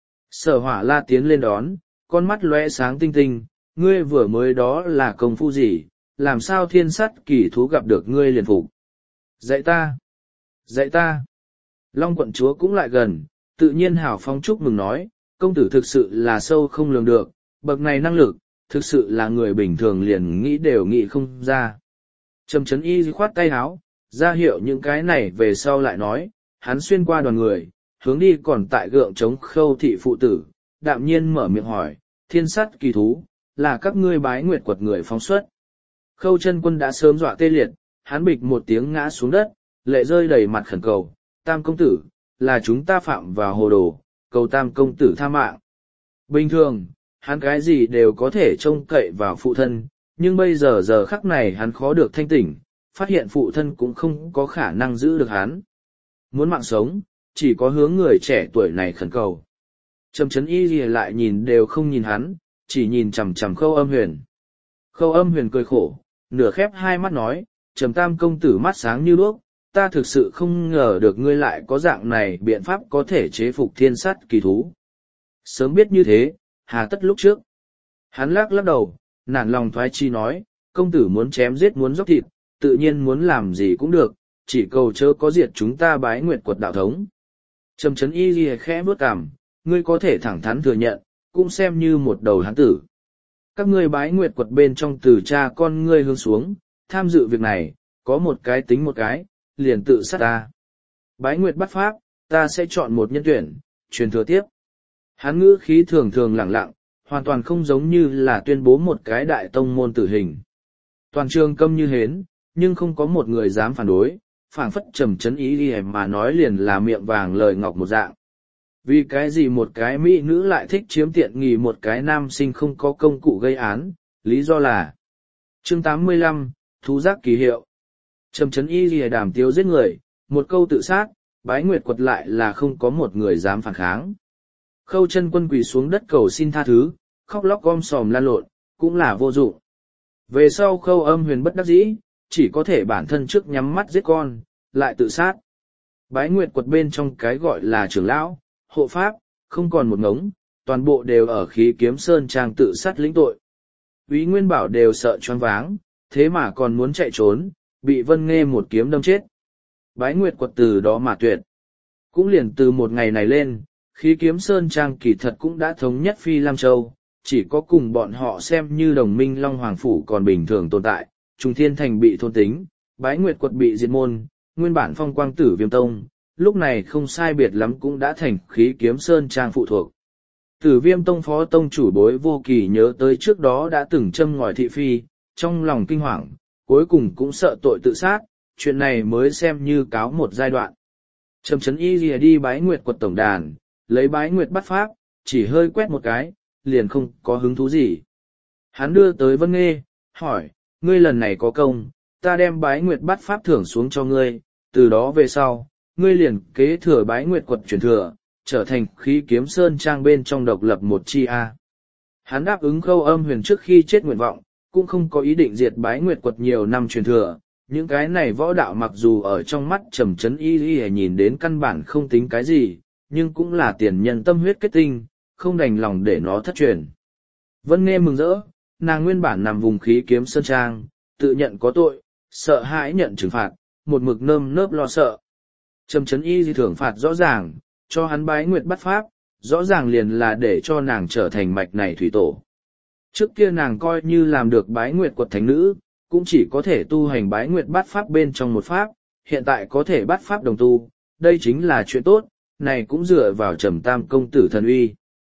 Speaker 1: Sở Hỏa La tiến lên đón, con mắt lóe sáng tinh tinh, ngươi vừa mới đó là công phu gì, làm sao thiên sắt kỳ thú gặp được ngươi liền phục. Dạy ta! Dạy ta! Long quận chúa cũng lại gần, tự nhiên hảo phong chúc mừng nói, công tử thực sự là sâu không lường được, bậc này năng lực, thực sự là người bình thường liền nghĩ đều nghĩ không ra. Trầm Trấn Y khoát tay áo, ra hiệu những cái này về sau lại nói, hắn xuyên qua đoàn người, hướng đi còn tại gượng chống Khâu thị phụ tử, đạm nhiên mở miệng hỏi, thiên sắt kỳ thú, là các ngươi bái nguyệt quật người phóng xuất. Khâu chân quân đã sớm dọa tê liệt, hắn bịch một tiếng ngã xuống đất, lệ rơi đầy mặt khẩn cầu, Tam công tử, là chúng ta phạm vào hồ đồ, cầu Tam công tử tha mạng. Bình thường, hắn cái gì đều có thể trông cậy vào phụ thân, nhưng bây giờ giờ khắc này hắn khó được thanh tỉnh, phát hiện phụ thân cũng không có khả năng giữ được hắn. Muốn mạng sống, chỉ có hướng người trẻ tuổi này khẩn cầu. Trầm Trấn Y Ghi lại nhìn đều không nhìn hắn, chỉ nhìn chằm chằm Khâu Âm Huyền. Khâu Âm Huyền cười khổ, nửa khép hai mắt nói, Trầm Tam công tử mắt sáng như đuốc, ta thực sự không ngờ được ngươi lại có dạng này biện pháp có thể chế phục thiên sát kỳ thú. Sớm biết như thế, hà tất lúc trước. Hắn lắc lắc đầu, nản lòng thoái chi nói, công tử muốn chém giết muốn dốc thịt, tự nhiên muốn làm gì cũng được, chỉ cầu chớ có diệt chúng ta bái nguyệt quật đạo thống. Trầm Trấn Y Ghi khẽ bước cằm, ngươi có thể thẳng thắn thừa nhận, cũng xem như một đầu hán tử. Các ngươi bái nguyệt quật bên trong từ cha con ngươi hướng xuống, tham dự việc này, có một cái tính một cái, liền tự sát ta. Bái nguyệt bắt pháp, ta sẽ chọn một nhân tuyển, truyền thừa tiếp. Hắn ngữ khí thường thường lẳng lặng, hoàn toàn không giống như là tuyên bố một cái đại tông môn tử hình. Toàn trường câm như hến, nhưng không có một người dám phản đối, phảng phất Trầm Trấn Y Ghi mà nói liền là miệng vàng lời ngọc một dạng. Vì cái gì một cái mỹ nữ lại thích chiếm tiện nghi một cái nam sinh không có công cụ gây án, lý do là chương 85, thú giác kỳ hiệu. Trầm Trấn Y Ghi đàm tiếu giết người, một câu tự sát, bái nguyệt quật lại là không có một người dám phản kháng. Khâu chân quân quỳ xuống đất cầu xin tha thứ, khóc lóc gom sòm lan lộn, cũng là vô dụng. Về sau Khâu Âm Huyền bất đắc dĩ, chỉ có thể bản thân trước nhắm mắt giết con, lại tự sát. Bái nguyệt quật bên trong cái gọi là trưởng lão, hộ pháp, không còn một ngống, toàn bộ đều ở Khí Kiếm Sơn Trang tự sát lĩnh tội. Úy Nguyên Bảo đều sợ choáng váng, thế mà còn muốn chạy trốn, bị Vân Nghê một kiếm đâm chết. Bái nguyệt quật từ đó mà tuyệt. Cũng liền từ một ngày này lên, Khí Kiếm Sơn Trang kỳ thật cũng đã thống nhất Phi Lam Châu, chỉ có cùng bọn họ xem như đồng minh Long Hoàng Phủ còn bình thường tồn tại, Trung Thiên Thành bị thôn tính, Bái Nguyệt Quật bị diệt môn, nguyên bản Phong Quang Tử Viêm Tông, lúc này không sai biệt lắm cũng đã thành Khí Kiếm Sơn Trang phụ thuộc. Tử Viêm Tông phó tông chủ Bối Vô Kỳ nhớ tới trước đó đã từng châm ngòi thị phi, trong lòng kinh hoàng, cuối cùng cũng sợ tội tự sát, chuyện này mới xem như cáo một giai đoạn. Trầm Trấn Y Ghi đi Bái Nguyệt Quật tổng đàn, lấy Bái Nguyệt bắt pháp, chỉ hơi quét một cái, liền không có hứng thú gì. Hắn đưa tới Vân Nghê, hỏi, ngươi lần này có công, ta đem Bái Nguyệt bắt pháp thưởng xuống cho ngươi, từ đó về sau, ngươi liền kế thừa Bái Nguyệt Quật truyền thừa, trở thành Khí Kiếm Sơn Trang bên trong độc lập một chi A. Hắn đáp ứng Khâu Âm Huyền trước khi chết nguyện vọng, cũng không có ý định diệt Bái Nguyệt Quật nhiều năm truyền thừa. Những cái này võ đạo mặc dù ở trong mắt Trầm Trấn Y nhìn đến căn bản không tính cái gì, nhưng cũng là tiền nhân tâm huyết kết tinh, không đành lòng để nó thất truyền. Vân Nghê mừng rỡ, nàng nguyên bản nằm vùng Khí Kiếm Sơn Trang, tự nhận có tội, sợ hãi nhận trừng phạt, một mực nơm nớp lo sợ. Trầm Trấn Y thưởng phạt rõ ràng, cho hắn Bái Nguyệt bắt pháp, rõ ràng liền là để cho nàng trở thành mạch này thủy tổ. Trước kia nàng coi như làm được Bái Nguyệt Quật thánh nữ, cũng chỉ có thể tu hành Bái Nguyệt bắt pháp bên trong một pháp, hiện tại có thể bắt pháp đồng tu, đây chính là chuyện tốt, này cũng dựa vào Trầm Tam công tử thần uy.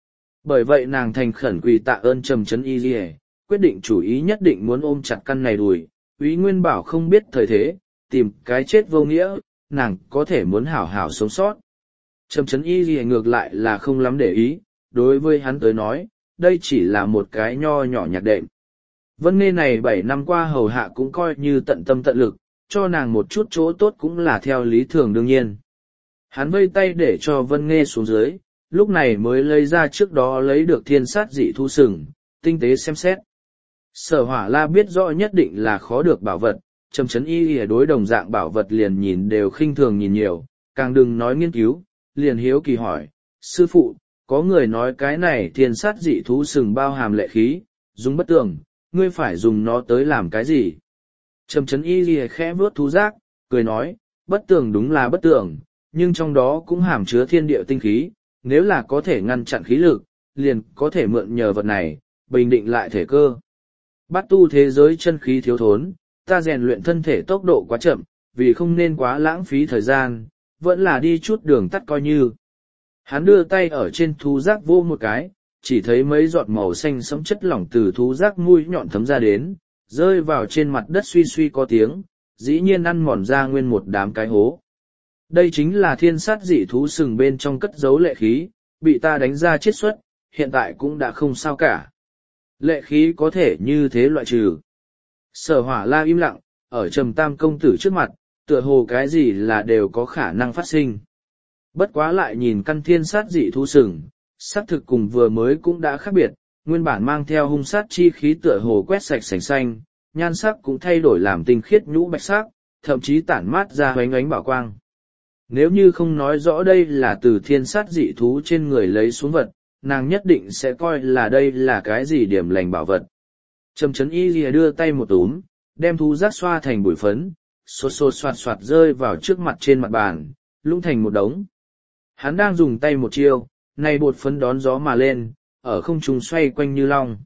Speaker 1: Bởi vậy nàng thành khẩn quỳ tạ ơn Trầm Trấn Y Lìa, quyết định chủ ý nhất định muốn ôm chặt căn này đùi. Úy Nguyên Bảo không biết thời thế, tìm cái chết vô nghĩa, nàng có thể muốn hảo hảo sống sót. Trầm Trấn Y Lìa ngược lại là không lắm để ý, đối với hắn tới nói, đây chỉ là một cái nho nhỏ nhạc đệm. Vân Nghê này 7 năm qua hầu hạ cũng coi như tận tâm tận lực, cho nàng một chút chỗ tốt cũng là theo lý thường đương nhiên. Hắn vây tay để cho Vân Nghê xuống dưới, lúc này mới lấy ra trước đó lấy được thiên sát dị thú sừng, tinh tế xem xét. Sở Hỏa La biết rõ nhất định là khó được bảo vật, Trầm Trấn Y Lìa đối đồng dạng bảo vật liền nhìn đều khinh thường nhìn nhiều, càng đừng nói nghiên cứu, liền hiếu kỳ hỏi, sư phụ, có người nói cái này thiên sát dị thú sừng bao hàm lệ khí, dùng bất tường, ngươi phải dùng nó tới làm cái gì? Trầm Trấn Y Lìa khẽ vuốt thú giác, cười nói, bất tường đúng là bất tường, nhưng trong đó cũng hàm chứa thiên địa tinh khí, nếu là có thể ngăn chặn khí lực, liền có thể mượn nhờ vật này, bình định lại thể cơ. Bát tu thế giới chân khí thiếu thốn, ta rèn luyện thân thể tốc độ quá chậm, vì không nên quá lãng phí thời gian, vẫn là đi chút đường tắt coi như. Hắn đưa tay ở trên thú giác vô một cái, chỉ thấy mấy giọt màu xanh sẫm chất lỏng từ thú giác mũi nhọn thấm ra đến, rơi vào trên mặt đất suy suy có tiếng, dĩ nhiên ăn mòn ra nguyên một đám cái hố. Đây chính là thiên sát dị thú sừng bên trong cất giấu lệ khí, bị ta đánh ra chiết xuất, hiện tại cũng đã không sao cả. Lệ khí có thể như thế loại trừ. Sở Hỏa La im lặng, ở Trầm Tam công tử trước mặt, tựa hồ cái gì là đều có khả năng phát sinh. Bất quá lại nhìn căn thiên sát dị thú sừng, sát thực cùng vừa mới cũng đã khác biệt, nguyên bản mang theo hung sát chi khí tựa hồ quét sạch sành xanh, nhan sắc cũng thay đổi làm tinh khiết nhũ bạch sắc, thậm chí tản mát ra hoánh ánh bảo quang. Nếu như không nói rõ đây là từ thiên sát dị thú trên người lấy xuống vật, nàng nhất định sẽ coi là đây là cái gì điểm lành bảo vật. Trầm Trấn Y Lìa đưa tay một túm, đem thú giác xoa thành bụi phấn, xô xô xoạt xoạt rơi vào trước mặt trên mặt bàn, lũng thành một đống. Hắn đang dùng tay một chiêu, này bột phấn đón gió mà lên, ở không trung xoay quanh như long.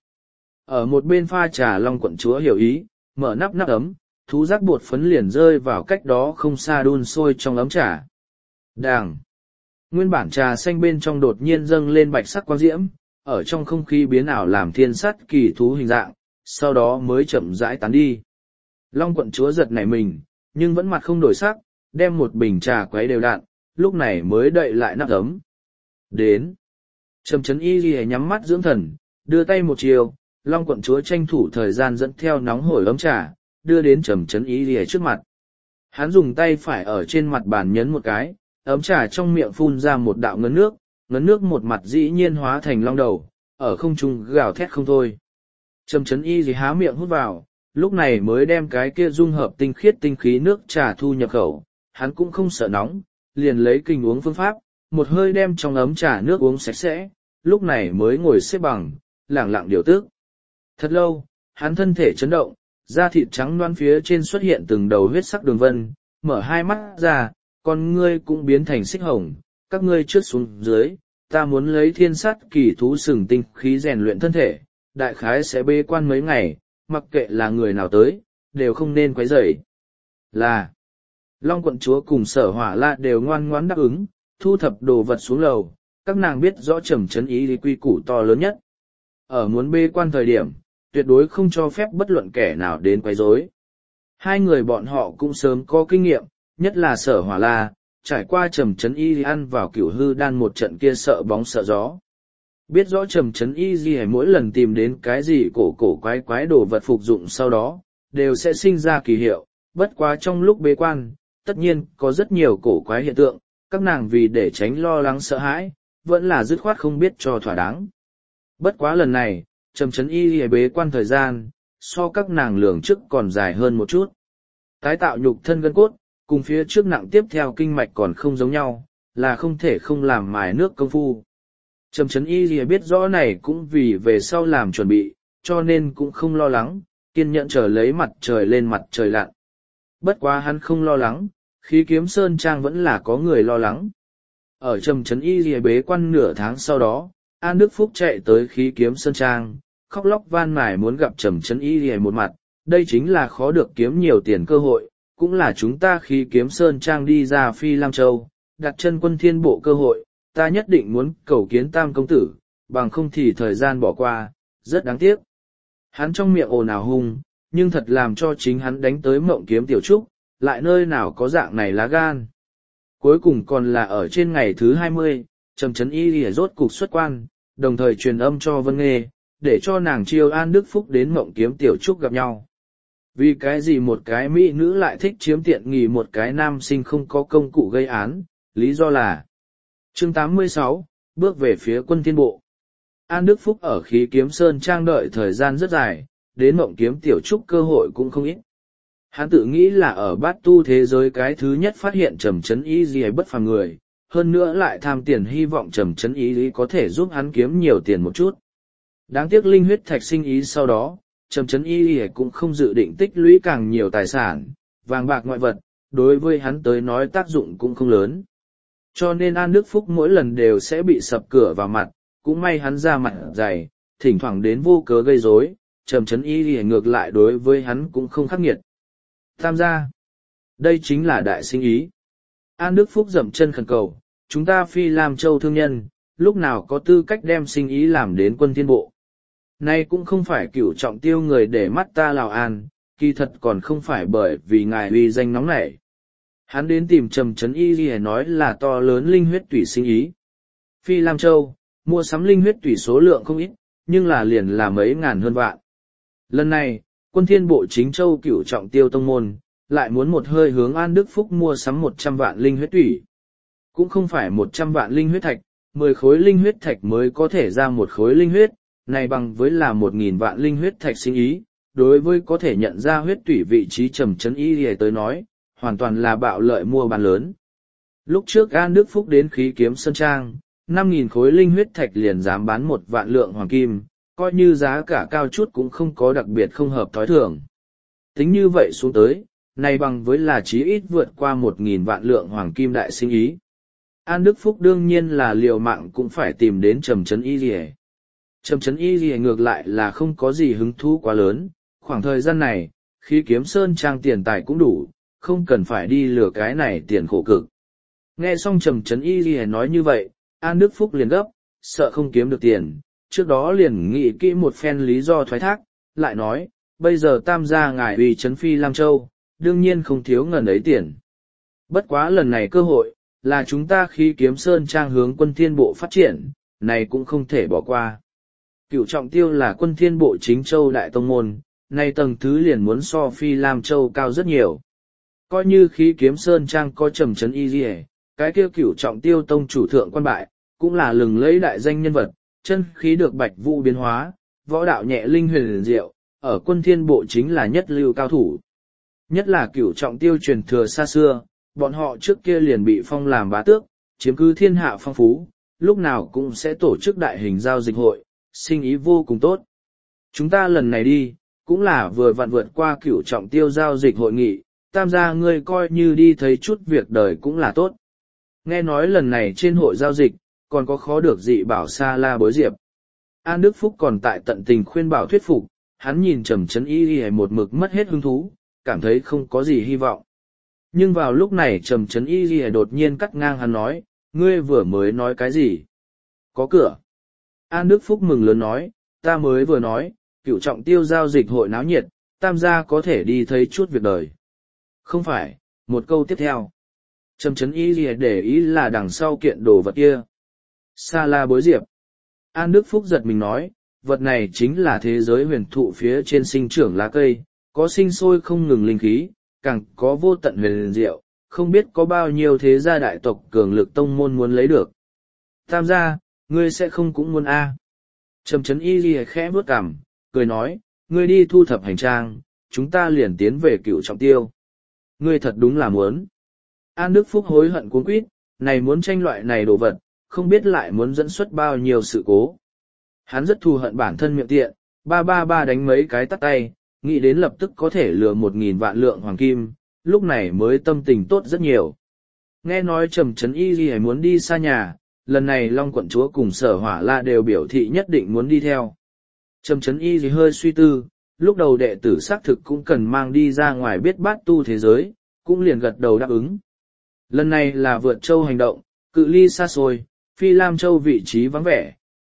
Speaker 1: Ở một bên pha trà Long quận chúa hiểu ý, mở nắp ấm, thú giác bột phấn liền rơi vào cách đó không xa đun sôi trong ấm trà. Đàng! Nguyên bản trà xanh bên trong đột nhiên dâng lên bạch sắc quang diễm, ở trong không khí biến ảo làm thiên sát kỳ thú hình dạng, sau đó mới chậm rãi tán đi. Long quận chúa giật nảy mình, nhưng vẫn mặt không đổi sắc, đem một bình trà quấy đều đặn, lúc này mới đậy lại nắp ấm. Đến! Trầm Trấn Y Lìa nhắm mắt dưỡng thần, đưa tay một chiều, Long quận chúa tranh thủ thời gian dẫn theo nóng hổi ấm trà, đưa đến Trầm Trấn Y Lìa trước mặt. Hắn dùng tay phải ở trên mặt bàn nhấn một cái, ấm trà trong miệng phun ra một đạo ngấn nước một mặt dĩ nhiên hóa thành long đầu, ở không trung gào thét không thôi. Trầm Trấn Y gì há miệng hút vào, lúc này mới đem cái kia dung hợp tinh khiết tinh khí nước trà thu nhập khẩu, hắn cũng không sợ nóng, liền lấy kinh uống phương pháp, một hơi đem trong ấm trà nước uống sạch sẽ, lúc này mới ngồi xếp bằng, lẳng lặng điều tức. Thật lâu, hắn thân thể chấn động, da thịt trắng loan phía trên xuất hiện từng đầu huyết sắc đường vân, mở hai mắt ra, con ngươi cũng biến thành xích hồng, các ngươi trước xuống dưới, ta muốn lấy thiên sát kỳ thú sừng tinh khí rèn luyện thân thể, đại khái sẽ bế quan mấy ngày, mặc kệ là người nào tới, đều không nên quấy rầy. Là, Long quận chúa cùng Sở Hỏa La đều ngoan ngoãn đáp ứng, thu thập đồ vật xuống lầu, các nàng biết rõ Trầm Trấn Y quy củ to lớn nhất. Ở muốn bế quan thời điểm, tuyệt đối không cho phép bất luận kẻ nào đến quấy rối. Hai người bọn họ cũng sớm có kinh nghiệm, nhất là Sở Hỏa La, trải qua Trầm Trấn Y ăn vào Cửu Hư Đan một trận kia sợ bóng sợ gió. Biết rõ Trầm Trấn Y mỗi lần tìm đến cái gì cổ quái đồ vật phục dụng sau đó, đều sẽ sinh ra kỳ hiệu, bất quá trong lúc bế quan, tất nhiên có rất nhiều cổ quái hiện tượng, các nàng vì để tránh lo lắng sợ hãi, vẫn là dứt khoát không biết cho thỏa đáng. Bất quá lần này, Trầm Trấn Y bế quan thời gian, so các nàng lường trước còn dài hơn một chút. Tái tạo nhục thân gân cốt, cùng phía trước nặng tiếp theo kinh mạch còn không giống nhau, là không thể không làm mài nước công phu. Trầm Trấn Y biết rõ này cũng vì về sau làm chuẩn bị, cho nên cũng không lo lắng, kiên nhẫn chờ lấy mặt trời lên mặt trời lặn. Bất quá hắn không lo lắng, Khí Kiếm Sơn Trang vẫn là có người lo lắng. Ở Trầm Trấn Y bế quan nửa tháng sau đó, An Đức Phúc chạy tới Khí Kiếm Sơn Trang, khóc lóc van nài muốn gặp Trầm Trấn Y một mặt, đây chính là khó được kiếm nhiều tiền cơ hội, cũng là chúng ta Khí Kiếm Sơn Trang đi ra Phi Lam Châu, đặt chân quân thiên bộ cơ hội, ta nhất định muốn cầu kiến Tam công tử, bằng không thì thời gian bỏ qua, rất đáng tiếc. Hắn trong miệng ồn ào hung, nhưng thật làm cho chính hắn đánh tới Mộng Kiếm Tiểu Trúc, lại nơi nào có dạng này lá gan. Cuối cùng còn là ở trên ngày thứ 20, Trầm Chấn Y lìa rốt cục xuất quan, đồng thời truyền âm cho Vân Nghê, để cho nàng chiêu An Đức Phúc đến Mộng Kiếm Tiểu Trúc gặp nhau. Vì cái gì một cái mỹ nữ lại thích chiếm tiện nghi một cái nam sinh không có công cụ gây án, lý do là chương 86, bước về phía Quân Thiên Bộ. An Đức Phúc ở Khí Kiếm Sơn Trang đợi thời gian rất dài, đến Mộng Kiếm Tiểu Trúc cơ hội cũng không ít. Hắn tự nghĩ là ở bát tu thế giới cái thứ nhất phát hiện Trầm Chấn Y gì bất phàm người, hơn nữa lại tham tiền hy vọng Trầm Chấn Y có thể giúp hắn kiếm nhiều tiền một chút. Đáng tiếc linh huyết thạch sinh ý sau đó, Trầm Chấn Y cũng không dự định tích lũy càng nhiều tài sản, vàng bạc ngoại vật, đối với hắn tới nói tác dụng cũng không lớn. Cho nên An Đức Phúc mỗi lần đều sẽ bị sập cửa vào mặt, cũng may hắn ra mặt dày, thỉnh thoảng đến vô cớ gây rối, Trầm Chấn Y ngược lại đối với hắn cũng không khắc nghiệt. Tham gia. Đây chính là đại sinh ý. An Đức Phúc dậm chân khẩn cầu, chúng ta Phi Lam Châu thương nhân, lúc nào có tư cách đem sinh ý làm đến Quân Thiên Bộ. Nay cũng không phải Cửu Trọng Tiêu người để mắt ta Lào An, kỳ thật còn không phải bởi vì ngài uy danh nóng nảy. Hắn đến tìm Trầm Chấn Y gì nói là to lớn linh huyết tủy sinh ý. Phi Lam Châu, mua sắm linh huyết tủy số lượng không ít, nhưng là liền là mấy ngàn hơn vạn. Lần này, Quân Thiên Bộ chính châu Cửu Trọng Tiêu tông môn, lại muốn một hơi hướng An Đức Phúc mua sắm 100 vạn linh huyết tủy. Cũng không phải 100 vạn linh huyết thạch, 10 khối linh huyết thạch mới có thể ra một khối linh huyết, này bằng với là 1.000 vạn linh huyết thạch sinh ý, đối với có thể nhận ra huyết tủy vị trí Trầm Chấn Y lìa tới nói, hoàn toàn là bạo lợi mua bán lớn. Lúc trước An Đức Phúc đến Khí Kiếm Sơn Trang, 5.000 khối linh huyết thạch liền dám bán 1 vạn lượng hoàng kim, coi như giá cả cao chút cũng không có đặc biệt không hợp thói thường. Tính như vậy xuống tới, này bằng với là chí ít vượt qua 1.000 vạn lượng hoàng kim đại sinh ý. An Đức Phúc đương nhiên là liều mạng cũng phải tìm đến Trầm Chấn Y lìa. Trầm Chấn Y lìa ngược lại là không có gì hứng thú quá lớn, khoảng thời gian này, Khí Kiếm Sơn Trang tiền tài cũng đủ, không cần phải đi lừa cái này tiền khổ cực. Nghe xong Trầm Chấn Y lìa nói như vậy, An Đức Phúc liền gấp, sợ không kiếm được tiền, trước đó liền nghĩ kỹ một phen lý do thoái thác, lại nói, bây giờ tam gia ngài uy chấn Phi Lam Châu, đương nhiên không thiếu ngần ấy tiền. Bất quá lần này cơ hội, là chúng ta Khí Kiếm Sơn Trang hướng Quân Thiên Bộ phát triển, này cũng không thể bỏ qua. Cửu Trọng Tiêu là Quân Thiên Bộ chính châu đại tông môn, nay tầng thứ liền muốn so Phi Lam Châu cao rất nhiều. Coi như Khí Kiếm Sơn Trang có Trầm Chấn Y lìa, cái kia Cửu Trọng Tiêu tông chủ thượng quan bại, cũng là lừng lẫy đại danh nhân vật, chân khí được bạch vũ biến hóa, võ đạo nhẹ linh huyền diệu, ở Quân Thiên Bộ chính là nhất lưu cao thủ. Nhất là Cửu Trọng Tiêu truyền thừa xa xưa, bọn họ trước kia liền bị phong làm bá tước, chiếm cứ thiên hạ phong phú, lúc nào cũng sẽ tổ chức đại hình giao dịch hội, sinh ý vô cùng tốt. Chúng ta lần này đi, cũng là vừa vặn vượt qua Cửu Trọng Tiêu giao dịch hội nghị, tam gia ngươi coi như đi thấy chút việc đời cũng là tốt. Nghe nói lần này trên hội giao dịch, còn có khó được dị bảo Sa La Bối Diệp. An Đức Phúc còn tại tận tình khuyên bảo thuyết phục, hắn nhìn Trầm Chấn Y một mực mất hết hứng thú, cảm thấy không có gì hy vọng. Nhưng vào lúc này Trầm Chấn Y đột nhiên cắt ngang hắn nói, ngươi vừa mới nói cái gì? Có cửa. An Đức Phúc mừng lớn nói, ta mới vừa nói, Cửu Trọng Tiêu giao dịch hội náo nhiệt, tam gia có thể đi thấy chút việc đời. Không phải, một câu tiếp theo. Trầm Chấn Y để ý là đằng sau kiện đồ vật kia. Sa La Bối Diệp. An Đức Phúc giật mình nói, vật này chính là thế giới huyền thụ phía trên sinh trưởng lá cây, có sinh sôi không ngừng linh khí, càng có vô tận huyền diệu, không biết có bao nhiêu thế gia đại tộc cường lực tông môn muốn lấy được. Tam gia, ngươi sẽ không cũng muốn a? Trầm Chấn Y khẽ vuốt cằm, cười nói, ngươi đi thu thập hành trang, chúng ta liền tiến về Cửu Trọng Tiêu. Ngươi thật đúng là muốn. An Đức Phúc hối hận cuống quýt, này muốn tranh loại này đồ vật, không biết lại muốn dẫn xuất bao nhiêu sự cố. Hắn rất thù hận bản thân miệng tiện, ba đánh mấy cái tắt tay, nghĩ đến lập tức có thể lừa 1.000 vạn lượng hoàng kim, lúc này mới tâm tình tốt rất nhiều. Nghe nói Trầm Chấn Y muốn đi xa nhà, lần này Long quận chúa cùng Sở Hỏa La đều biểu thị nhất định muốn đi theo. Trầm Chấn Y hơi suy tư, lúc đầu đệ tử xác thực cũng cần mang đi ra ngoài biết bát tu thế giới, cũng liền gật đầu đáp ứng. Lần này là vượt châu hành động, cự ly xa xôi, Phi Lam Châu vị trí vắng vẻ,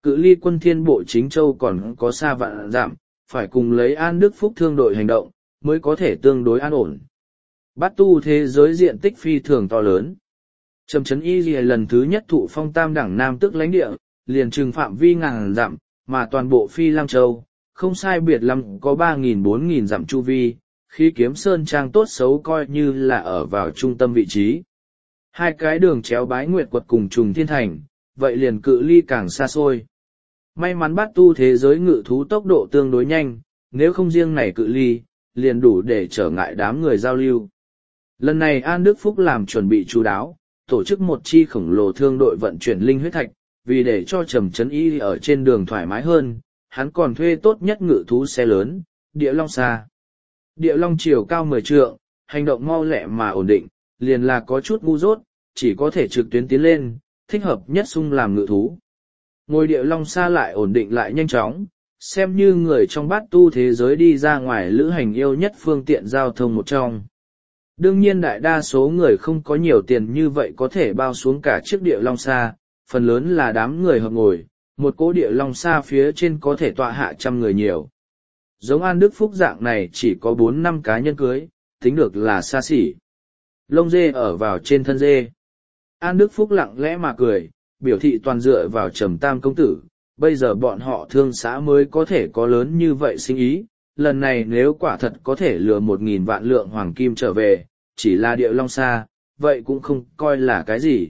Speaker 1: cự ly quân thiên bộ Chính Châu còn có xa vạn dặm, phải cùng lấy An Đức Phúc thương đội hành động, mới có thể tương đối an ổn. Bát tu thế giới diện tích phi thường to lớn. Trầm Trấn Y Lìa lần thứ nhất thụ phong tam đẳng nam tước lãnh địa, liền trừng phạm vi ngàn dặm, mà toàn bộ Phi Lam Châu, không sai biệt lắm có 3.000-4.000 dặm chu vi, khi kiếm sơn trang tốt xấu coi như là ở vào trung tâm vị trí. Hai cái đường chéo Bái Nguyệt Quật cùng Trùng Thiên Thành, vậy liền cự ly càng xa xôi. May mắn Bát tu thế giới ngự thú tốc độ tương đối nhanh, nếu không riêng này cự ly, liền đủ để trở ngại đám người giao lưu. Lần này An Đức Phúc làm chuẩn bị chú đáo, tổ chức một chi khổng lồ thương đội vận chuyển linh huyết thạch, vì để cho Trầm Trấn Y ở trên đường thoải mái hơn, hắn còn thuê tốt nhất ngự thú xe lớn, Địa Long Xa. Địa Long chiều cao 10 trượng, hành động mau lẹ mà ổn định, liền là có chút ngu dốt, chỉ có thể trực tuyến tiến lên, thích hợp nhất xung làm ngự thú. Ngồi Địa Long Xa lại ổn định lại nhanh chóng, xem như người trong bát tu thế giới đi ra ngoài lữ hành yêu nhất phương tiện giao thông một trong. Đương nhiên đại đa số người không có nhiều tiền như vậy có thể bao xuống cả chiếc Địa Long Xa, phần lớn là đám người hợp ngồi, một cỗ Địa Long Xa phía trên có thể tọa hạ 100 người nhiều. Giống An Đức Phúc dạng này chỉ có 4-5 cá nhân cưới, tính được là xa xỉ. Lông dê ở vào trên thân dê. An Đức Phúc lặng lẽ mà cười, biểu thị toàn dựa vào Trầm Tam công tử, bây giờ bọn họ thương xã mới có thể có lớn như vậy sinh ý, lần này nếu quả thật có thể lừa 1.000 vạn lượng hoàng kim trở về, chỉ là Địa Long Xa, vậy cũng không coi là cái gì.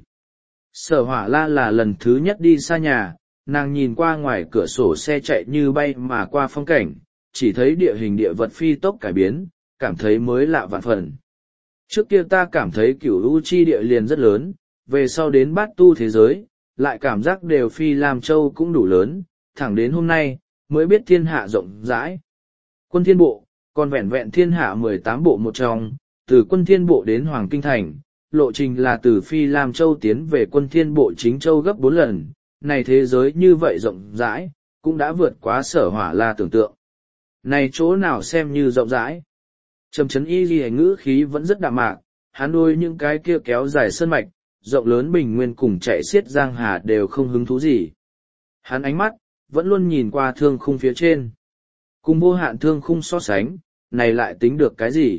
Speaker 1: Sở Hỏa La là lần thứ nhất đi xa nhà, nàng nhìn qua ngoài cửa sổ xe chạy như bay mà qua phong cảnh, chỉ thấy địa hình địa vật phi tốc cải biến, cảm thấy mới lạ vạn phần. Trước kia ta cảm thấy Cửu U chi địa liền rất lớn, về sau đến Bát tu thế giới, lại cảm giác đều Phi Lam Châu cũng đủ lớn, thẳng đến hôm nay, mới biết thiên hạ rộng rãi. Quân thiên bộ, còn vẹn vẹn thiên hạ 18 bộ một trong, từ quân thiên bộ đến Hoàng Kinh Thành, lộ trình là từ Phi Lam Châu tiến về quân thiên bộ Chính Châu gấp 4 lần, này thế giới như vậy rộng rãi, cũng đã vượt quá Sở Hỏa La tưởng tượng. Này chỗ nào xem như rộng rãi? Trầm Trấn Y Ghi ngữ khí vẫn rất đạm mạc, hắn đôi những cái kia kéo dài sơn mạch, rộng lớn bình nguyên cùng chạy xiết giang hà đều không hứng thú gì. Hắn ánh mắt, vẫn luôn nhìn qua thương khung phía trên. Cùng vô hạn thương khung so sánh, này lại tính được cái gì?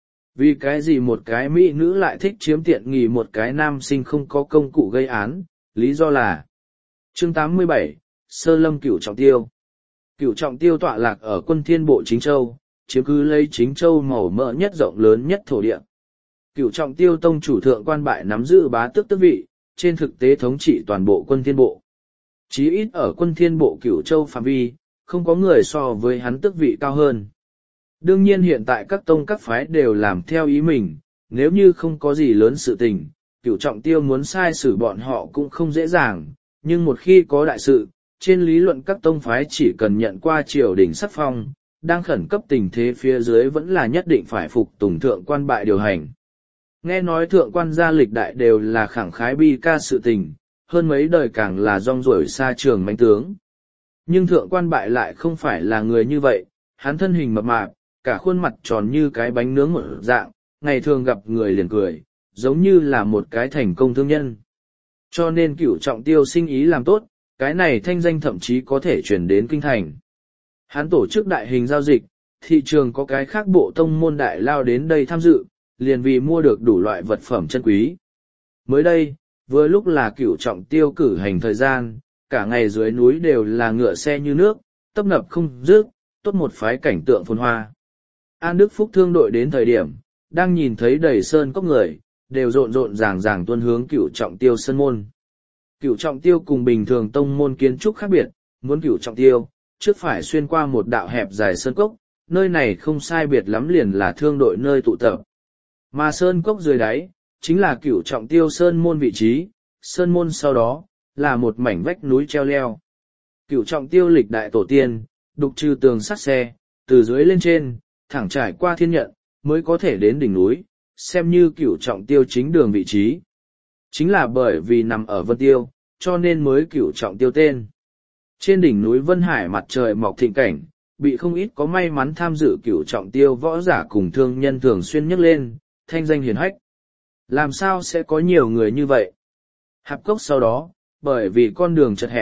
Speaker 1: Vì cái gì một cái mỹ nữ lại thích chiếm tiện nghi một cái nam sinh không có công cụ gây án, lý do là chương 87, Sơ Lâm Cửu Trọng Tiêu. Cửu Trọng Tiêu tọa lạc ở quân thiên bộ Chính Châu, chiếm cứ lấy Chính Châu màu mỡ nhất rộng lớn nhất thổ địa. Cửu Trọng Tiêu tông chủ thượng quan bại nắm giữ bá tước tước vị, trên thực tế thống trị toàn bộ quân thiên bộ. Chí ít ở quân thiên bộ Cửu Châu phạm vi, không có người so với hắn tước vị cao hơn. Đương nhiên hiện tại các tông các phái đều làm theo ý mình, nếu như không có gì lớn sự tình, Cửu Trọng Tiêu muốn sai xử bọn họ cũng không dễ dàng, nhưng một khi có đại sự, trên lý luận các tông phái chỉ cần nhận qua triều đình sắc phong, đang khẩn cấp tình thế phía dưới vẫn là nhất định phải phục tùng thượng quan bại điều hành. Nghe nói thượng quan gia lịch đại đều là khẳng khái bi ca sự tình, hơn mấy đời càng là rong ruổi xa trường mãnh tướng. Nhưng thượng quan bại lại không phải là người như vậy, hắn thân hình mập mạp, cả khuôn mặt tròn như cái bánh nướng một dạng, ngày thường gặp người liền cười, giống như là một cái thành công thương nhân. Cho nên Cửu Trọng Tiêu sinh ý làm tốt, cái này thanh danh thậm chí có thể chuyển đến kinh thành. Hắn tổ chức đại hình giao dịch, thị trường có cái khác bộ tông môn đại lao đến đây tham dự, liền vì mua được đủ loại vật phẩm chân quý. Mới đây, vừa lúc là Cửu Trọng Tiêu cử hành thời gian, cả ngày dưới núi đều là ngựa xe như nước, tấp nập không dứt, tốt một phái cảnh tượng phồn hoa. An Đức Phúc thương đội đến thời điểm, đang nhìn thấy đầy sơn cốc người, đều rộn rộn ràng ràng tuân hướng Cửu Trọng Tiêu sân môn. Cửu Trọng Tiêu cùng bình thường tông môn kiến trúc khác biệt, muốn Cửu Trọng Tiêu, trước phải xuyên qua một đạo hẹp dài sơn cốc, nơi này không sai biệt lắm liền là thương đội nơi tụ tập. Mà sơn cốc dưới đáy, chính là Cửu Trọng Tiêu sơn môn vị trí, sơn môn sau đó, là một mảnh vách núi treo leo. Cửu Trọng Tiêu lịch đại tổ tiên, đục trừ tường sắt xe, từ dưới lên trên, thẳng trải qua thiên nhận, mới có thể đến đỉnh núi, xem như Cửu Trọng Tiêu chính đường vị trí. Chính là bởi vì nằm ở Vân Tiêu, cho nên mới Cửu Trọng Tiêu tên. Trên đỉnh núi Vân Hải mặt trời mọc thịnh cảnh, bị không ít có may mắn tham dự Cửu Trọng Tiêu võ giả cùng thương nhân thường xuyên nhắc lên, thanh danh hiển hách. Làm sao sẽ có nhiều người như vậy? Hạp cốc sau đó, bởi vì con đường chật hẹp,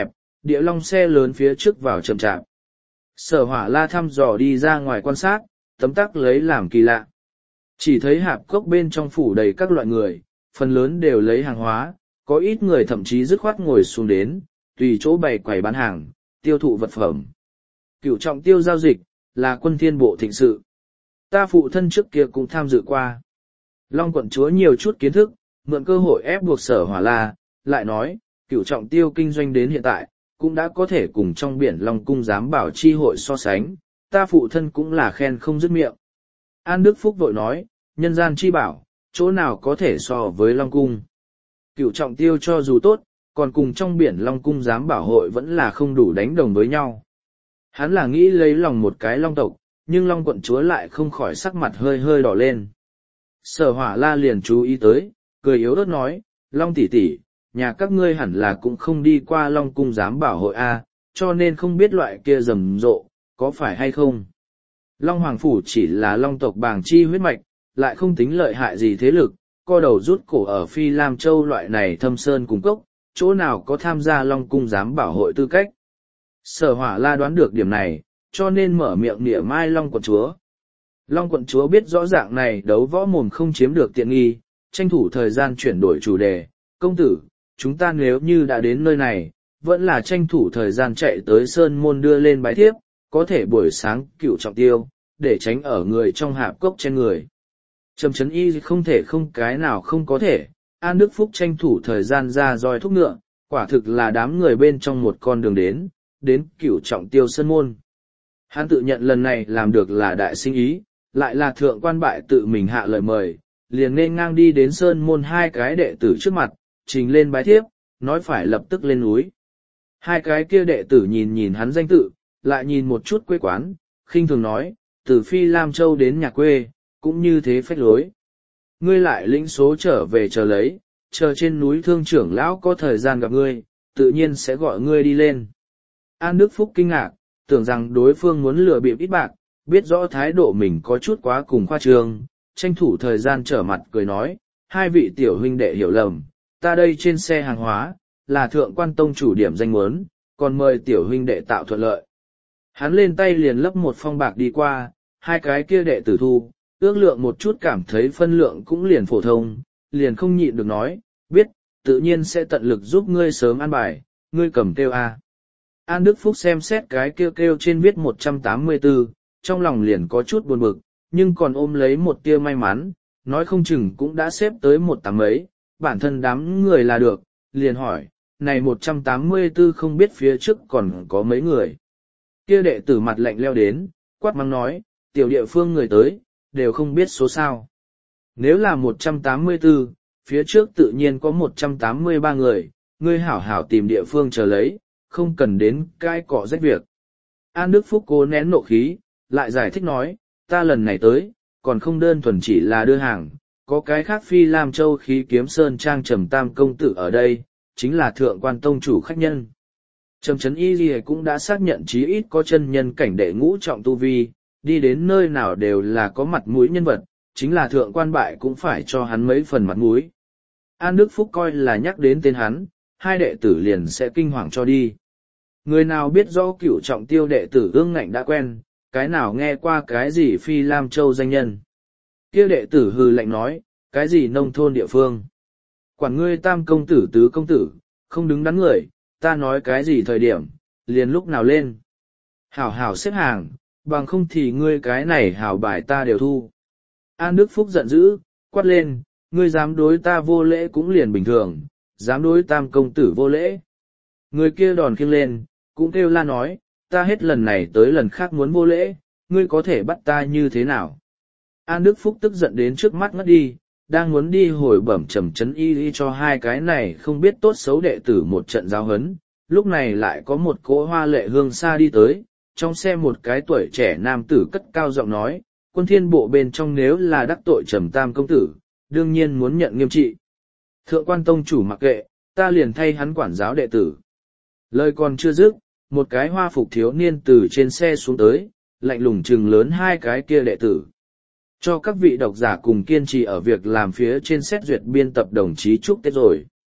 Speaker 1: địa long xe lớn phía trước vào chậm chạp. Sở Hỏa La thăm dò đi ra ngoài quan sát, tấm tắc lấy làm kỳ lạ. Chỉ thấy hạp cốc bên trong phủ đầy các loại người, phần lớn đều lấy hàng hóa, có ít người thậm chí dứt khoát ngồi xuống đến, tùy chỗ bày quầy bán hàng, tiêu thụ vật phẩm. Cửu trọng tiêu giao dịch, là quân thiên bộ thịnh sự. Ta phụ thân trước kia cũng tham dự qua. Long quận chúa nhiều chút kiến thức, mượn cơ hội ép buộc Sở Hỏa La, lại nói, cửu trọng tiêu kinh doanh đến hiện tại, cũng đã có thể cùng trong biển Long cung giám bảo chi hội so sánh, ta phụ thân cũng là khen không dứt miệng. An Đức Phúc vội nói, nhân gian chi bảo, chỗ nào có thể so với Long cung. Cửu trọng tiêu cho dù tốt, còn cùng trong biển Long cung giám bảo hội vẫn là không đủ đánh đồng với nhau. Hắn là nghĩ lấy lòng một cái Long tộc, nhưng Long quận chúa lại không khỏi sắc mặt hơi hơi đỏ lên. Sở Hỏa La liền chú ý tới, cười yếu ớt nói, Long tỷ tỷ, nhà các ngươi hẳn là cũng không đi qua Long cung giám bảo hội A, cho nên không biết loại kia rầm rộ, có phải hay không. Long Hoàng Phủ chỉ là Long tộc bàng chi huyết mạch, lại không tính lợi hại gì thế lực, co đầu rút cổ ở Phi Lam Châu loại này thâm sơn cung cốc, chỗ nào có tham gia Long cung giám bảo hội tư cách. Sở Hỏa La đoán được điểm này, cho nên mở miệng nịa mai Long quận chúa. Long quận chúa biết rõ ràng này đấu võ mồm không chiếm được tiện nghi, tranh thủ thời gian chuyển đổi chủ đề, công tử, chúng ta nếu như đã đến nơi này, vẫn là tranh thủ thời gian chạy tới Sơn Môn đưa lên bái thiếp, có thể buổi sáng cửu trọng tiêu, để tránh ở người trong hạp cốc trên người. Trầm Chấn Y không thể không cái nào không có thể, An Đức Phúc tranh thủ thời gian ra roi thúc ngựa, quả thực là đám người bên trong một con đường đến cửu trọng tiêu Sơn Môn. Hắn tự nhận lần này làm được là đại sinh ý, lại là thượng quan bại tự mình hạ lời mời, liền nên ngang đi đến Sơn Môn hai cái đệ tử trước mặt, trình lên bái thiếp, nói phải lập tức lên núi. Hai cái kia đệ tử nhìn hắn danh tự, lại nhìn một chút quê quán, khinh thường nói, từ Phi Lam Châu đến nhà quê, cũng như thế phách lối. Ngươi lại lĩnh số trở về chờ lấy, chờ trên núi Thương trưởng lão có thời gian gặp ngươi, tự nhiên sẽ gọi ngươi đi lên. An Đức Phúc kinh ngạc, tưởng rằng đối phương muốn lừa bịp ít bạc, biết rõ thái độ mình có chút quá cùng khoa trương, tranh thủ thời gian trở mặt cười nói, hai vị tiểu huynh đệ hiểu lầm, ta đây trên xe hàng hóa, là thượng quan tông chủ điểm danh muốn, còn mời tiểu huynh đệ tạo thuận lợi. Hắn lên tay liền lấp một phong bạc đi qua, hai cái kia đệ tử thu, ước lượng một chút cảm thấy phân lượng cũng liền phổ thông, liền không nhịn được nói, biết, tự nhiên sẽ tận lực giúp ngươi sớm an bài, ngươi cầm kêu A. An Đức Phúc xem xét cái kêu trên viết 184, trong lòng liền có chút buồn bực, nhưng còn ôm lấy một tia may mắn, nói không chừng cũng đã xếp tới 180 mấy, bản thân đám người là được, liền hỏi, này 184 không biết phía trước còn có mấy người. Kia đệ tử mặt lạnh leo đến, quát mắng nói, tiểu địa phương người tới, đều không biết số sao. Nếu là 184, phía trước tự nhiên có 183 người, ngươi hảo hảo tìm địa phương chờ lấy, không cần đến cãi cọ rách việc. An Đức Phúc cố nén nộ khí, lại giải thích nói, ta lần này tới, còn không đơn thuần chỉ là đưa hàng, có cái khác Phi Lam Châu khí kiếm sơn trang Trầm Tam công tử ở đây, chính là thượng quan tông chủ khách nhân. Trầm Chấn Y Ghi cũng đã xác nhận chí ít có chân nhân cảnh đệ ngũ trọng tu vi, đi đến nơi nào đều là có mặt mũi nhân vật, chính là thượng quan bại cũng phải cho hắn mấy phần mặt mũi. An Đức Phúc coi là nhắc đến tên hắn, hai đệ tử liền sẽ kinh hoàng cho đi. Người nào biết rõ cửu trọng tiêu đệ tử ương ngạnh đã quen, cái nào nghe qua cái gì Phi Lam Châu danh nhân. Kia đệ tử hừ lạnh nói, cái gì nông thôn địa phương. Quản ngươi tam công tử tứ công tử, không đứng đắn người, ta nói cái gì thời điểm, liền lúc nào lên. Hảo hảo xếp hàng, bằng không thì ngươi cái này hảo bài ta đều thu. An Đức Phúc giận dữ, quát lên, ngươi dám đối ta vô lễ cũng liền bình thường, dám đối tam công tử vô lễ. Người kia đòn khiêng lên, cũng kêu la nói, ta hết lần này tới lần khác muốn vô lễ, ngươi có thể bắt ta như thế nào. An Đức Phúc tức giận đến trước mắt ngất đi, đang muốn đi hồi bẩm Trầm Chấn Y cho hai cái này không biết tốt xấu đệ tử một trận giáo huấn, lúc này lại có một cỗ hoa lệ hương xa đi tới, trong xe một cái tuổi trẻ nam tử cất cao giọng nói, quân thiên bộ bên trong nếu là đắc tội Trầm Tam công tử, đương nhiên muốn nhận nghiêm trị. Thượng quan tông chủ mặc kệ, ta liền thay hắn quản giáo đệ tử. Lời còn chưa dứt, một cái hoa phục thiếu niên từ trên xe xuống tới, lạnh lùng trừng lớn hai cái kia đệ tử. Cho các vị độc giả cùng kiên trì ở việc làm phía trên xét duyệt biên tập đồng chí chúc Tết rồi.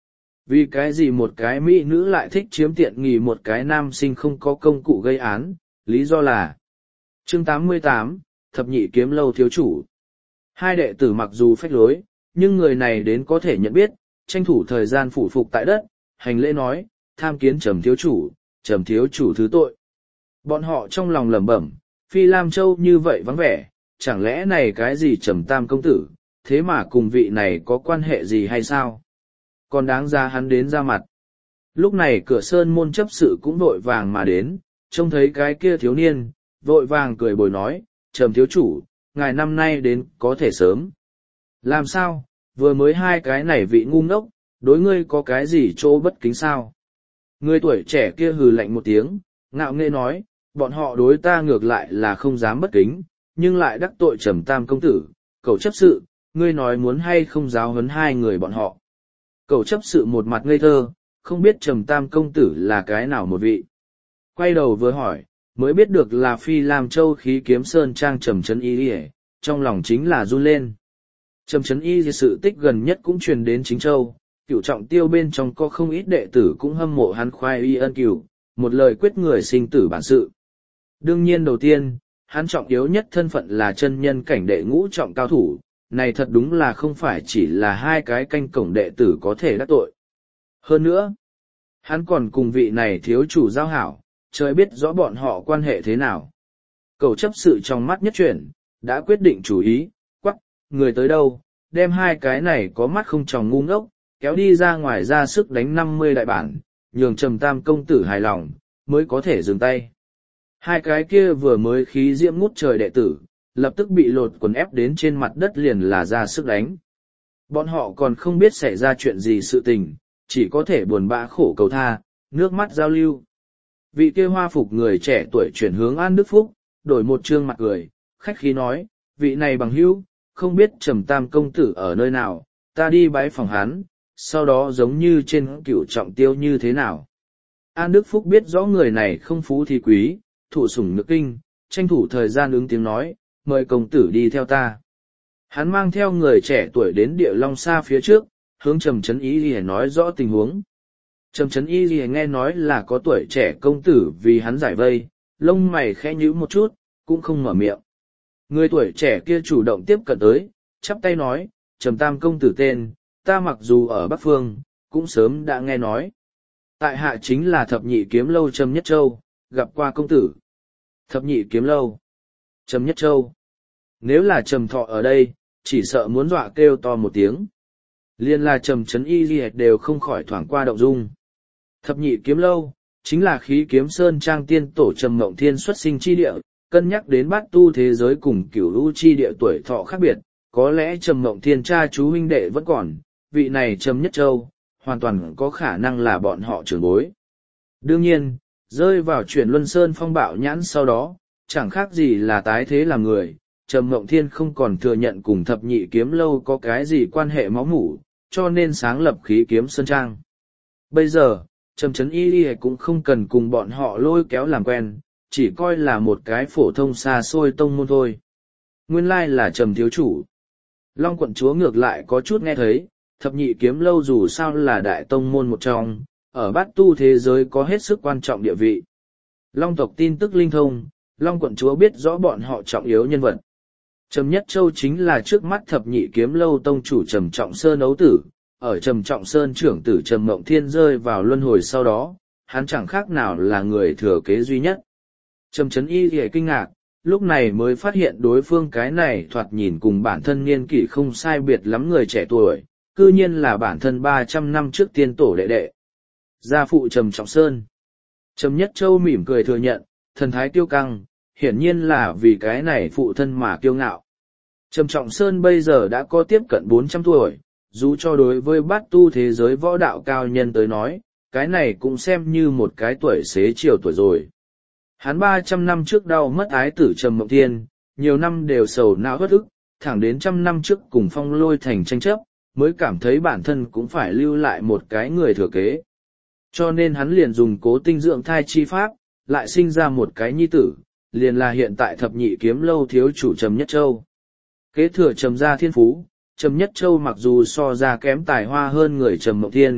Speaker 1: Vì cái gì một cái mỹ nữ lại thích chiếm tiện nghi một cái nam sinh không có công cụ gây án, lý do là chương 88, thập nhị kiếm lâu thiếu chủ. Hai đệ tử mặc dù phách lối, nhưng người này đến có thể nhận biết, tranh thủ thời gian phủ phục tại đất, hành lễ nói, tham kiến Trầm thiếu chủ thứ tội. Bọn họ trong lòng lẩm bẩm, Phi Lam Châu như vậy vắng vẻ, chẳng lẽ này cái gì Trầm Tam công tử, thế mà cùng vị này có quan hệ gì hay sao? Còn đáng ra hắn đến ra mặt. Lúc này cửa sơn môn chấp sự cũng vội vàng mà đến, trông thấy cái kia thiếu niên, vội vàng cười bồi nói, Trầm thiếu chủ, ngài năm nay đến có thể sớm. Làm sao, vừa mới hai cái này vị ngu ngốc, đối ngươi có cái gì chỗ bất kính sao? Người tuổi trẻ kia hừ lạnh một tiếng, ngạo nghễ nói, bọn họ đối ta ngược lại là không dám bất kính, nhưng lại đắc tội Trầm Tam công tử, cậu chấp sự, ngươi nói muốn hay không giáo huấn hai người bọn họ. Cậu chấp sự một mặt ngây thơ, không biết Trầm Tam công tử là cái nào một vị. Quay đầu vừa hỏi, mới biết được là Phi Lam Châu khí kiếm sơn trang Trầm Trấn Y Lìa, trong lòng chính là run lên. Trầm Trấn Y sự tích gần nhất cũng truyền đến Chính Châu, Cửu Trọng Tiêu bên trong có không ít đệ tử cũng hâm mộ hắn khoai y ân cửu, một lời quyết người sinh tử bản sự. Đương nhiên đầu tiên, hắn trọng yếu nhất thân phận là chân nhân cảnh đệ ngũ trọng cao thủ, này thật đúng là không phải chỉ là hai cái canh cổng đệ tử có thể đắc tội. Hơn nữa, hắn còn cùng vị này thiếu chủ giao hảo, trời biết rõ bọn họ quan hệ thế nào. Cầu chấp sự trong mắt nhất chuyển, đã quyết định chủ ý, quắc, người tới đâu, đem hai cái này có mắt không tròng ngu ngốc, kéo đi ra ngoài ra sức đánh 50 đại bản, nhường Trầm Tam công tử hài lòng, mới có thể dừng tay. Hai cái kia vừa mới khí diễm ngút trời đệ tử, lập tức bị lột quần ép đến trên mặt đất liền là ra sức đánh. Bọn họ còn không biết xảy ra chuyện gì sự tình, chỉ có thể buồn bã khổ cầu tha, nước mắt giao lưu. Vị kia hoa phục người trẻ tuổi chuyển hướng An Đức Phúc, đổi một trương mặt cười, khách khí nói, vị này bằng hữu, không biết Trầm Tam công tử ở nơi nào, ta đi bái phòng hắn, sau đó giống như trên Cửu Trọng Tiêu như thế nào. An Đức Phúc biết rõ người này không phú thì quý, thụ sủng nhược kinh, tranh thủ thời gian ứng tiếng nói, mời công tử đi theo ta. Hắn mang theo người trẻ tuổi đến Địa Long Sa phía trước, hướng Trầm Trấn Y Lìa nói rõ tình huống. Trầm Trấn Y Lìa nghe nói là có tuổi trẻ công tử vì hắn giải vây, lông mày khẽ nhíu một chút, cũng không mở miệng. Người tuổi trẻ kia chủ động tiếp cận tới, chắp tay nói, Trầm Tam công tử tên, ta mặc dù ở Bắc Phương, cũng sớm đã nghe nói. Tại hạ chính là thập nhị kiếm lâu Trầm Nhất Châu, gặp qua công tử. Thập nhị kiếm lâu. Trầm Nhất Châu. Nếu là Trầm Thọ ở đây, chỉ sợ muốn dọa kêu to một tiếng. Liên là Trầm Trấn Y Lìa đều không khỏi thoảng qua động dung. Thập nhị kiếm lâu, chính là khí kiếm sơn trang tiên tổ Trầm Mộng Thiên xuất sinh chi địa, cân nhắc đến bát tu thế giới cùng cửu u chi địa tuổi thọ khác biệt, có lẽ Trầm Mộng Thiên cha chú huynh đệ vẫn còn, vị này Trầm Nhất Châu, hoàn toàn có khả năng là bọn họ trưởng bối. Đương nhiên, rơi vào chuyển luân sơn phong bạo nhãn sau đó, chẳng khác gì là tái thế làm người, Trầm Mộng Thiên không còn thừa nhận cùng thập nhị kiếm lâu có cái gì quan hệ máu mủ, cho nên sáng lập khí kiếm sơn trang. Bây giờ, Trầm Trấn Y Lìa cũng không cần cùng bọn họ lôi kéo làm quen, chỉ coi là một cái phổ thông xa xôi tông môn thôi. Nguyên lai là Trầm thiếu chủ. Long quận chúa ngược lại có chút nghe thấy, thập nhị kiếm lâu dù sao là đại tông môn một trong, ở bát tu thế giới có hết sức quan trọng địa vị. Long tộc tin tức linh thông, Long quận chúa biết rõ bọn họ trọng yếu nhân vật. Trầm Nhất Châu chính là trước mắt thập nhị kiếm lâu tông chủ Trầm Trọng Sơn ấu tử, ở Trầm Trọng Sơn trưởng tử Trầm Mộng Thiên rơi vào luân hồi sau đó, hắn chẳng khác nào là người thừa kế duy nhất. Trầm Trấn Y Lìa kinh ngạc, lúc này mới phát hiện đối phương cái này thoạt nhìn cùng bản thân niên kỷ không sai biệt lắm người trẻ tuổi, cư nhiên là bản thân 300 năm trước tiên tổ đệ đệ. Gia phụ Trầm Trọng Sơn. Trầm Nhất Châu mỉm cười thừa nhận, thần thái kiêu căng, hiển nhiên là vì cái này phụ thân mà kiêu ngạo. Trầm Trọng Sơn bây giờ đã có tiếp cận 400 tuổi, dù cho đối với bát tu thế giới võ đạo cao nhân tới nói, cái này cũng xem như một cái tuổi xế chiều tuổi rồi. Hắn 300 năm trước đau mất ái tử Trầm Mộng Thiên, nhiều năm đều sầu não bất ức, thẳng đến 100 năm trước cùng Phong Lôi thành tranh chấp, mới cảm thấy bản thân cũng phải lưu lại một cái người thừa kế. Cho nên hắn liền dùng cố tinh dưỡng thai chi pháp, lại sinh ra một cái nhi tử, liền là hiện tại thập nhị kiếm lâu thiếu chủ Trầm Nhất Châu. Kế thừa Trầm gia thiên phú, Trầm Nhất Châu mặc dù so ra kém tài hoa hơn người Trầm Mộng Thiên,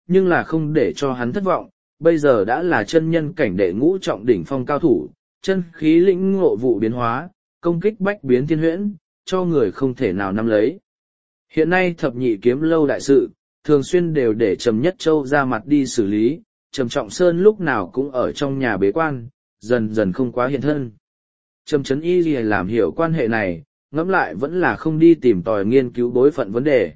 Speaker 1: nhưng là không để cho hắn thất vọng, bây giờ đã là chân nhân cảnh đệ ngũ trọng đỉnh phong cao thủ, chân khí lĩnh ngộ vụ biến hóa, công kích bách biến thiên huyễn, cho người không thể nào nắm lấy. Hiện nay thập nhị kiếm lâu đại sự, thường xuyên đều để Trầm Nhất Châu ra mặt đi xử lý, Trầm Trọng Sơn lúc nào cũng ở trong nhà bế quan, dần dần không quá hiện thân. Trầm Trấn Y Lìa làm hiểu quan hệ này, ngẫm lại vẫn là không đi tìm tòi nghiên cứu bối phận vấn đề.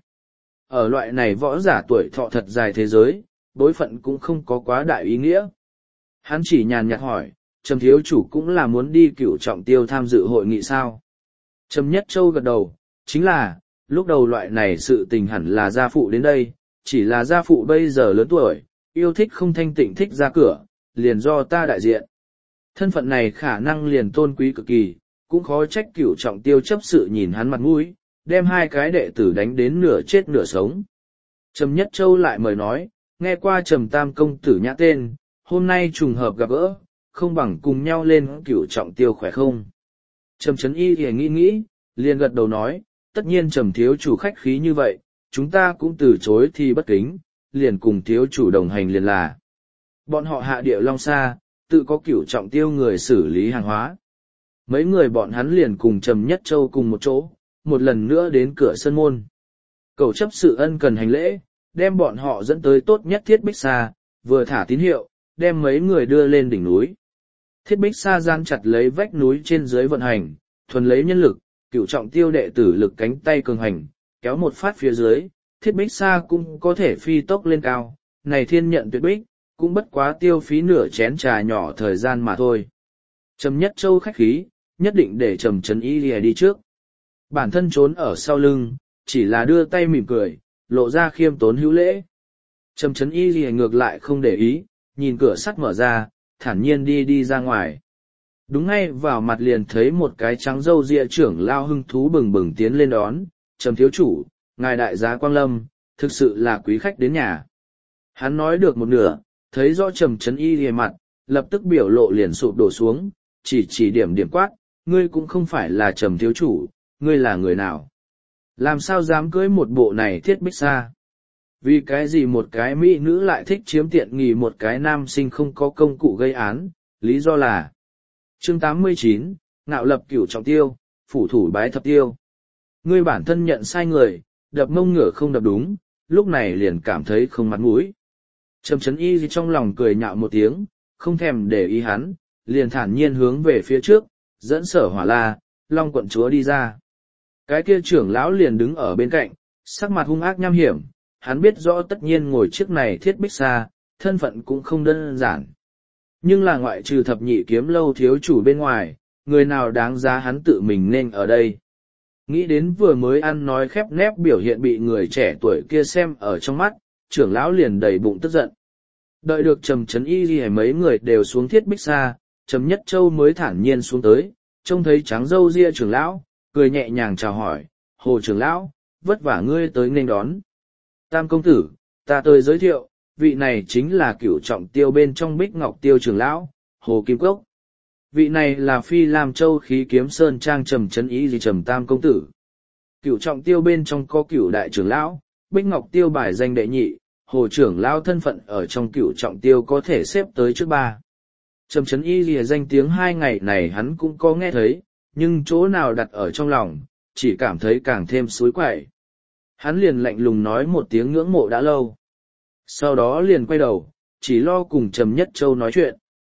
Speaker 1: Ở loại này võ giả tuổi thọ thật dài thế giới, bối phận cũng không có quá đại ý nghĩa. Hắn chỉ nhàn nhạt hỏi, Trầm thiếu chủ cũng là muốn đi Cửu Trọng Tiêu tham dự hội nghị sao? Trầm Nhất Châu gật đầu, chính là, lúc đầu loại này sự tình hẳn là gia phụ đến đây, chỉ là gia phụ bây giờ lớn tuổi, yêu thích không thanh tịnh thích ra cửa, liền do ta đại diện. Thân phận này khả năng liền tôn quý cực kỳ, cũng khó trách Cửu Trọng Tiêu chấp sự nhìn hắn mặt mũi, đem hai cái đệ tử đánh đến nửa chết nửa sống. Trầm Nhất Châu lại mời nói, nghe qua Trầm Tam công tử nhã tên, hôm nay trùng hợp gặp gỡ, không bằng cùng nhau lên Cửu Trọng Tiêu khỏe không? Trầm Trấn Y thì nghĩ, liền gật đầu nói, tất nhiên Trầm thiếu chủ khách khí như vậy, chúng ta cũng từ chối thì bất kính, liền cùng thiếu chủ đồng hành liền là. Bọn họ hạ địa Long Sa, tự có Cửu Trọng Tiêu người xử lý hàng hóa. Mấy người bọn hắn liền cùng Trầm Nhất Châu cùng một chỗ, một lần nữa đến cửa sân môn. Cầu chấp sự ân cần hành lễ, đem bọn họ dẫn tới tốt nhất Thiết Bích Sa, vừa thả tín hiệu, đem mấy người đưa lên đỉnh núi. Thiết Bích Sa gian chặt lấy vách núi trên dưới vận hành, thuần lấy nhân lực, Cửu Trọng Tiêu đệ tử lực cánh tay cường hành, kéo một phát phía dưới, Thiết Bích Sa cũng có thể phi tốc lên cao, này thiên nhận tuyệt bích, cũng bất quá tiêu phí nửa chén trà nhỏ thời gian mà thôi. Trầm Nhất Châu khách khí, nhất định để Trầm Trấn Y Lìa đi trước. Bản thân trốn ở sau lưng, chỉ là đưa tay mỉm cười, lộ ra khiêm tốn hữu lễ. Trầm Trấn Y Lìa ngược lại không để ý, nhìn cửa sắt mở ra, thản nhiên đi ra ngoài. Đúng ngay vào mặt liền thấy một cái trắng râu ria trưởng lao hưng thú bừng bừng tiến lên đón, Trầm thiếu chủ, ngài đại giá Quang Lâm, thực sự là quý khách đến nhà. Hắn nói được một nửa, thấy rõ Trầm Trấn Y Lìa mặt, lập tức biểu lộ liền sụp đổ xuống, chỉ điểm quát, ngươi cũng không phải là Trầm thiếu chủ, ngươi là người nào? Làm sao dám cưới một bộ này Thiết Bích Sa? Vì cái gì một cái mỹ nữ lại thích chiếm tiện nghi một cái nam sinh không có công cụ gây án, lý do là chương 89, ngạo lập Cửu Trọng Tiêu, phủ thủ bái thập tiêu. Ngươi bản thân nhận sai người, đập mông ngửa không đập đúng, lúc này liền cảm thấy không mặt mũi. Trầm Trấn Y trong lòng cười nhạo một tiếng, không thèm để ý hắn, liền thản nhiên hướng về phía trước, dẫn Sở Hỏa La, Long quận chúa đi ra. Cái kia trưởng lão liền đứng ở bên cạnh, sắc mặt hung ác nham hiểm, hắn biết rõ tất nhiên ngồi chiếc này Thiết Bích Sa, thân phận cũng không đơn giản. Nhưng là ngoại trừ thập nhị kiếm lâu thiếu chủ bên ngoài, người nào đáng giá hắn tự mình nên ở đây. Nghĩ đến vừa mới ăn nói khép nép biểu hiện bị người trẻ tuổi kia xem ở trong mắt, trưởng lão liền đầy bụng tức giận. Đợi được Trầm Trấn Y Lìa mấy người đều xuống Thiết Bích Sa, Trầm Nhất Châu mới thản nhiên xuống tới, trông thấy trắng râu ria trưởng lão, cười nhẹ nhàng chào hỏi, Hồ trưởng lão, vất vả ngươi tới nên đón. Tam công tử, ta tới giới thiệu, vị này chính là Cửu Trọng Tiêu bên trong Bích Ngọc Tiêu trưởng lão, Hồ Kim Cốc. Vị này là Phi Lam Châu khí kiếm sơn trang Trầm Trấn Y gì Trầm Tam công tử. Cửu Trọng Tiêu bên trong có Cửu đại trưởng lão, Bích Ngọc Tiêu bài danh đệ nhị, Hồ trưởng lão thân phận ở trong Cửu Trọng Tiêu có thể xếp tới trước ba. Trầm Trấn Y lìa danh tiếng 2 ngày này hắn cũng có nghe thấy, nhưng chỗ nào đặt ở trong lòng, chỉ cảm thấy càng thêm suối quậy. Hắn liền lạnh lùng nói một tiếng ngưỡng mộ đã lâu. Sau đó liền quay đầu, chỉ lo cùng Trầm Nhất Châu nói chuyện.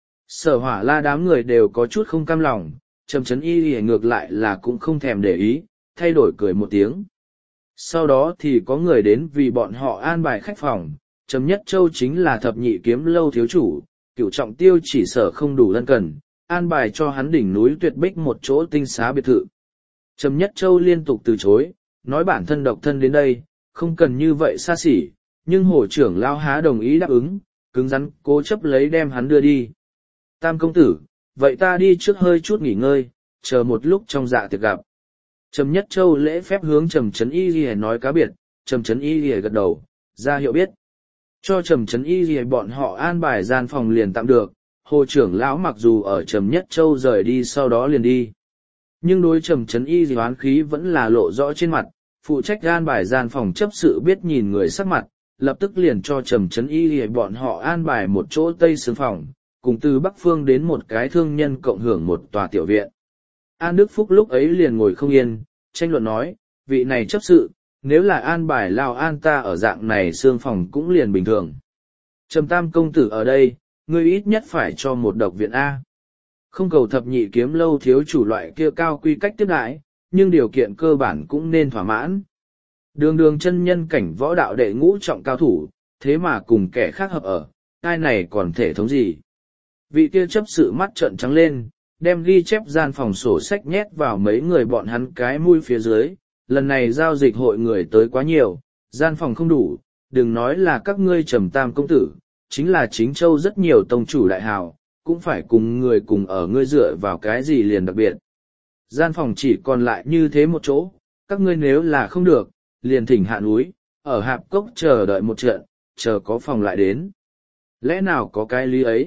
Speaker 1: Sở Hỏa La đám người đều có chút không cam lòng, Trầm Trấn Y lìa ngược lại là cũng không thèm để ý, thay đổi cười một tiếng. Sau đó thì có người đến vì bọn họ an bài khách phòng, Trầm Nhất Châu chính là thập nhị kiếm lâu thiếu chủ, Cửu Trọng Tiêu chỉ sở không đủ lân cần, an bài cho hắn đỉnh núi Tuyệt Bích một chỗ tinh xá biệt thự. Trầm Nhất Châu liên tục từ chối, nói bản thân độc thân đến đây, không cần như vậy xa xỉ, nhưng Hồ trưởng lao há đồng ý đáp ứng, cứng rắn cố chấp lấy đem hắn đưa đi. Tam công tử, vậy ta đi trước hơi chút nghỉ ngơi, chờ một lúc trong dạ tiệc gặp. Trầm Nhất Châu lễ phép hướng Trầm Trấn Y lìa nói cá biệt, Trầm Trấn Y lìa gật đầu, ra hiệu biết. Cho Trầm Trấn Y lìa bọn họ an bài gian phòng liền tạm được, Hồ trưởng lão mặc dù ở Trầm Nhất Châu rời đi sau đó liền đi. Nhưng đối Trầm Trấn Y lìa oán khí vẫn là lộ rõ trên mặt, phụ trách an bài gian phòng chấp sự biết nhìn người sắc mặt, lập tức liền cho Trầm Trấn Y Lìa bọn họ an bài một chỗ tây xương phòng, cùng từ Bắc Phương đến một cái thương nhân cộng hưởng một tòa tiểu viện. An Đức Phúc lúc ấy liền ngồi không yên, tranh luận nói, vị này chấp sự, nếu là an bài Lào An ta ở dạng này xương phòng cũng liền bình thường. Trầm Tam công tử ở đây, ngươi ít nhất phải cho một độc viện A. Không cầu thập nhị kiếm lâu thiếu chủ loại kia cao quy cách tiếp đãi, nhưng điều kiện cơ bản cũng nên thỏa mãn. Đường đường chân nhân cảnh võ đạo đệ ngũ trọng cao thủ, thế mà cùng kẻ khác hợp ở, ai này còn thể thống gì. Vị kia chấp sự mắt trợn trắng lên, đem ghi chép gian phòng sổ sách nhét vào mấy người bọn hắn cái mũi phía dưới. Lần này giao dịch hội người tới quá nhiều, gian phòng không đủ, đừng nói là các ngươi Trầm Tam công tử, chính là Chính Châu rất nhiều tông chủ đại hào, cũng phải cùng người cùng ở ngươi dựa vào cái gì liền đặc biệt. Gian phòng chỉ còn lại như thế một chỗ, các ngươi nếu là không được, liền thỉnh hạ núi, ở hạp cốc chờ đợi một trận, chờ có phòng lại đến. Lẽ nào có cái lý ấy?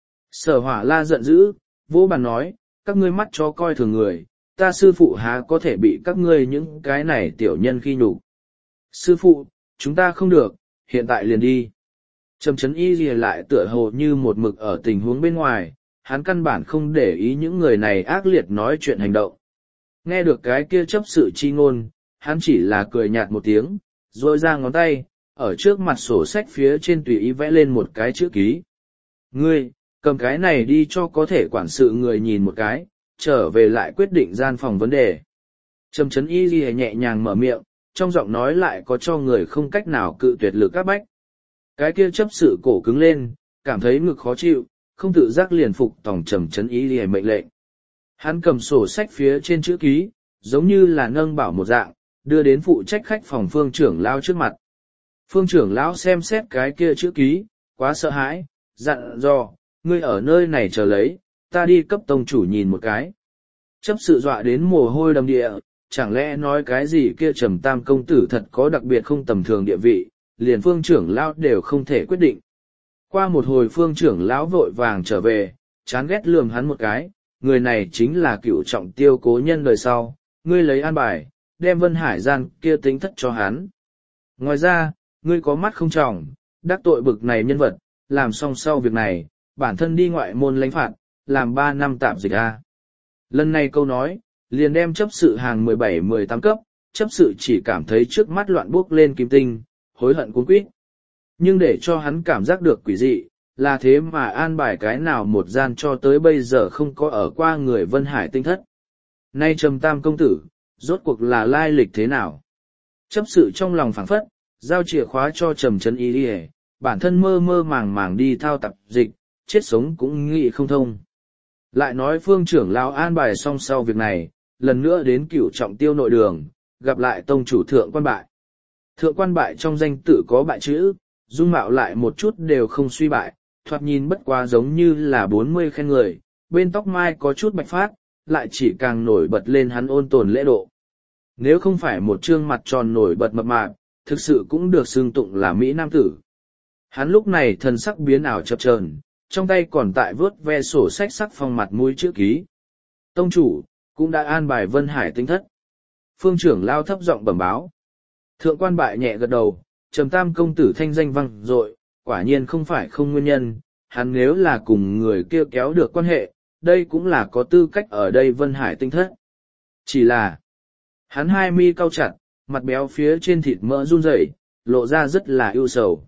Speaker 1: Sở Hỏa La giận dữ, vô bàn nói, các ngươi mắt chó coi thường người, ta sư phụ há có thể bị các ngươi những cái này tiểu nhân khi nhục. Sư phụ, chúng ta không được, hiện tại liền đi. Trầm Trấn Y lìa lại tựa hồ như một mực ở tình huống bên ngoài, hắn căn bản không để ý những người này ác liệt nói chuyện hành động. Nghe được cái kia chấp sự chi ngôn, hắn chỉ là cười nhạt một tiếng, rồi ra ngón tay, ở trước mặt sổ sách phía trên tùy ý vẽ lên một cái chữ ký. Ngươi, cầm cái này đi cho có thể quản sự người nhìn một cái, trở về lại quyết định gian phòng vấn đề. Trầm Trấn Y lìa nhẹ nhàng mở miệng, trong giọng nói lại có cho người không cách nào cự tuyệt lực các bách. Cái kia chấp sự cổ cứng lên, cảm thấy ngực khó chịu, không tự giác liền phục tòng Trầm Trấn Y lìa mệnh lệnh. Hắn cầm sổ sách phía trên chữ ký, giống như là nâng bảo một dạng, đưa đến phụ trách khách phòng Phương trưởng lão trước mặt. Phương trưởng lão xem xét cái kia chữ ký, quá sợ hãi, dặn dò, ngươi ở nơi này chờ lấy, ta đi cấp tông chủ nhìn một cái. Chấp sự dọa đến mồ hôi đầm địa, chẳng lẽ nói cái gì kia Trầm Tam công tử thật có đặc biệt không tầm thường địa vị, liền Phương trưởng lão đều không thể quyết định. Qua một hồi Phương trưởng lão vội vàng trở về, chán ghét lườm hắn một cái, người này chính là Cửu Trọng Tiêu cố nhân đời sau, ngươi lấy an bài, đem Vân Hải gian kia tính thất cho hắn. Ngoài ra, ngươi có mắt không tròng, đắc tội bực này nhân vật, làm xong sau việc này, bản thân đi ngoại môn lãnh phạt, làm 3 năm tạm dịch a. Lần này câu nói, liền đem chấp sự hàng 17-18 cấp, chấp sự chỉ cảm thấy trước mắt loạn buốc lên kim tinh, hối hận cuống quýt. Nhưng để cho hắn cảm giác được quỷ dị, là thế mà an bài cái nào một gian cho tới bây giờ không có ở qua người Vân Hải tinh thất. Nay Trầm Tam công tử, rốt cuộc là lai lịch thế nào? Chấp sự trong lòng phảng phất, giao chìa khóa cho Trầm Trấn Y lìa, bản thân mơ mơ màng màng đi thao tập dịch, chết sống cũng nghĩ không thông. Lại nói Phương trưởng lão an bài xong sau việc này, lần nữa đến Cửu Trọng Tiêu nội đường, gặp lại tông chủ Thượng Quan Bại. Thượng Quan Bại trong danh tự có bại chữ, dung mạo lại một chút đều không suy bại, thoạt nhìn bất quá giống như là 40 khen người, bên tóc mai có chút bạch phát, lại chỉ càng nổi bật lên hắn ôn tồn lễ độ. Nếu không phải một trương mặt tròn nổi bật mập mạp, thực sự cũng được xưng tụng là Mỹ Nam tử. Hắn lúc này thần sắc biến ảo chập chờn, trong tay còn tại vớt ve sổ sách sắc phong mặt mũi chữ ký. Tông chủ, cũng đã an bài Vân Hải tinh thất. Phương trưởng lao thấp giọng bẩm báo. Thượng Quan Bại nhẹ gật đầu, Trầm Tam công tử thanh danh vang dội, quả nhiên không phải không nguyên nhân, hắn nếu là cùng người kia kéo được quan hệ, đây cũng là có tư cách ở đây Vân Hải tinh thất. Chỉ là, hắn hai mi cau chặt, mặt béo phía trên thịt mỡ run rẩy, lộ ra rất là ưu sầu.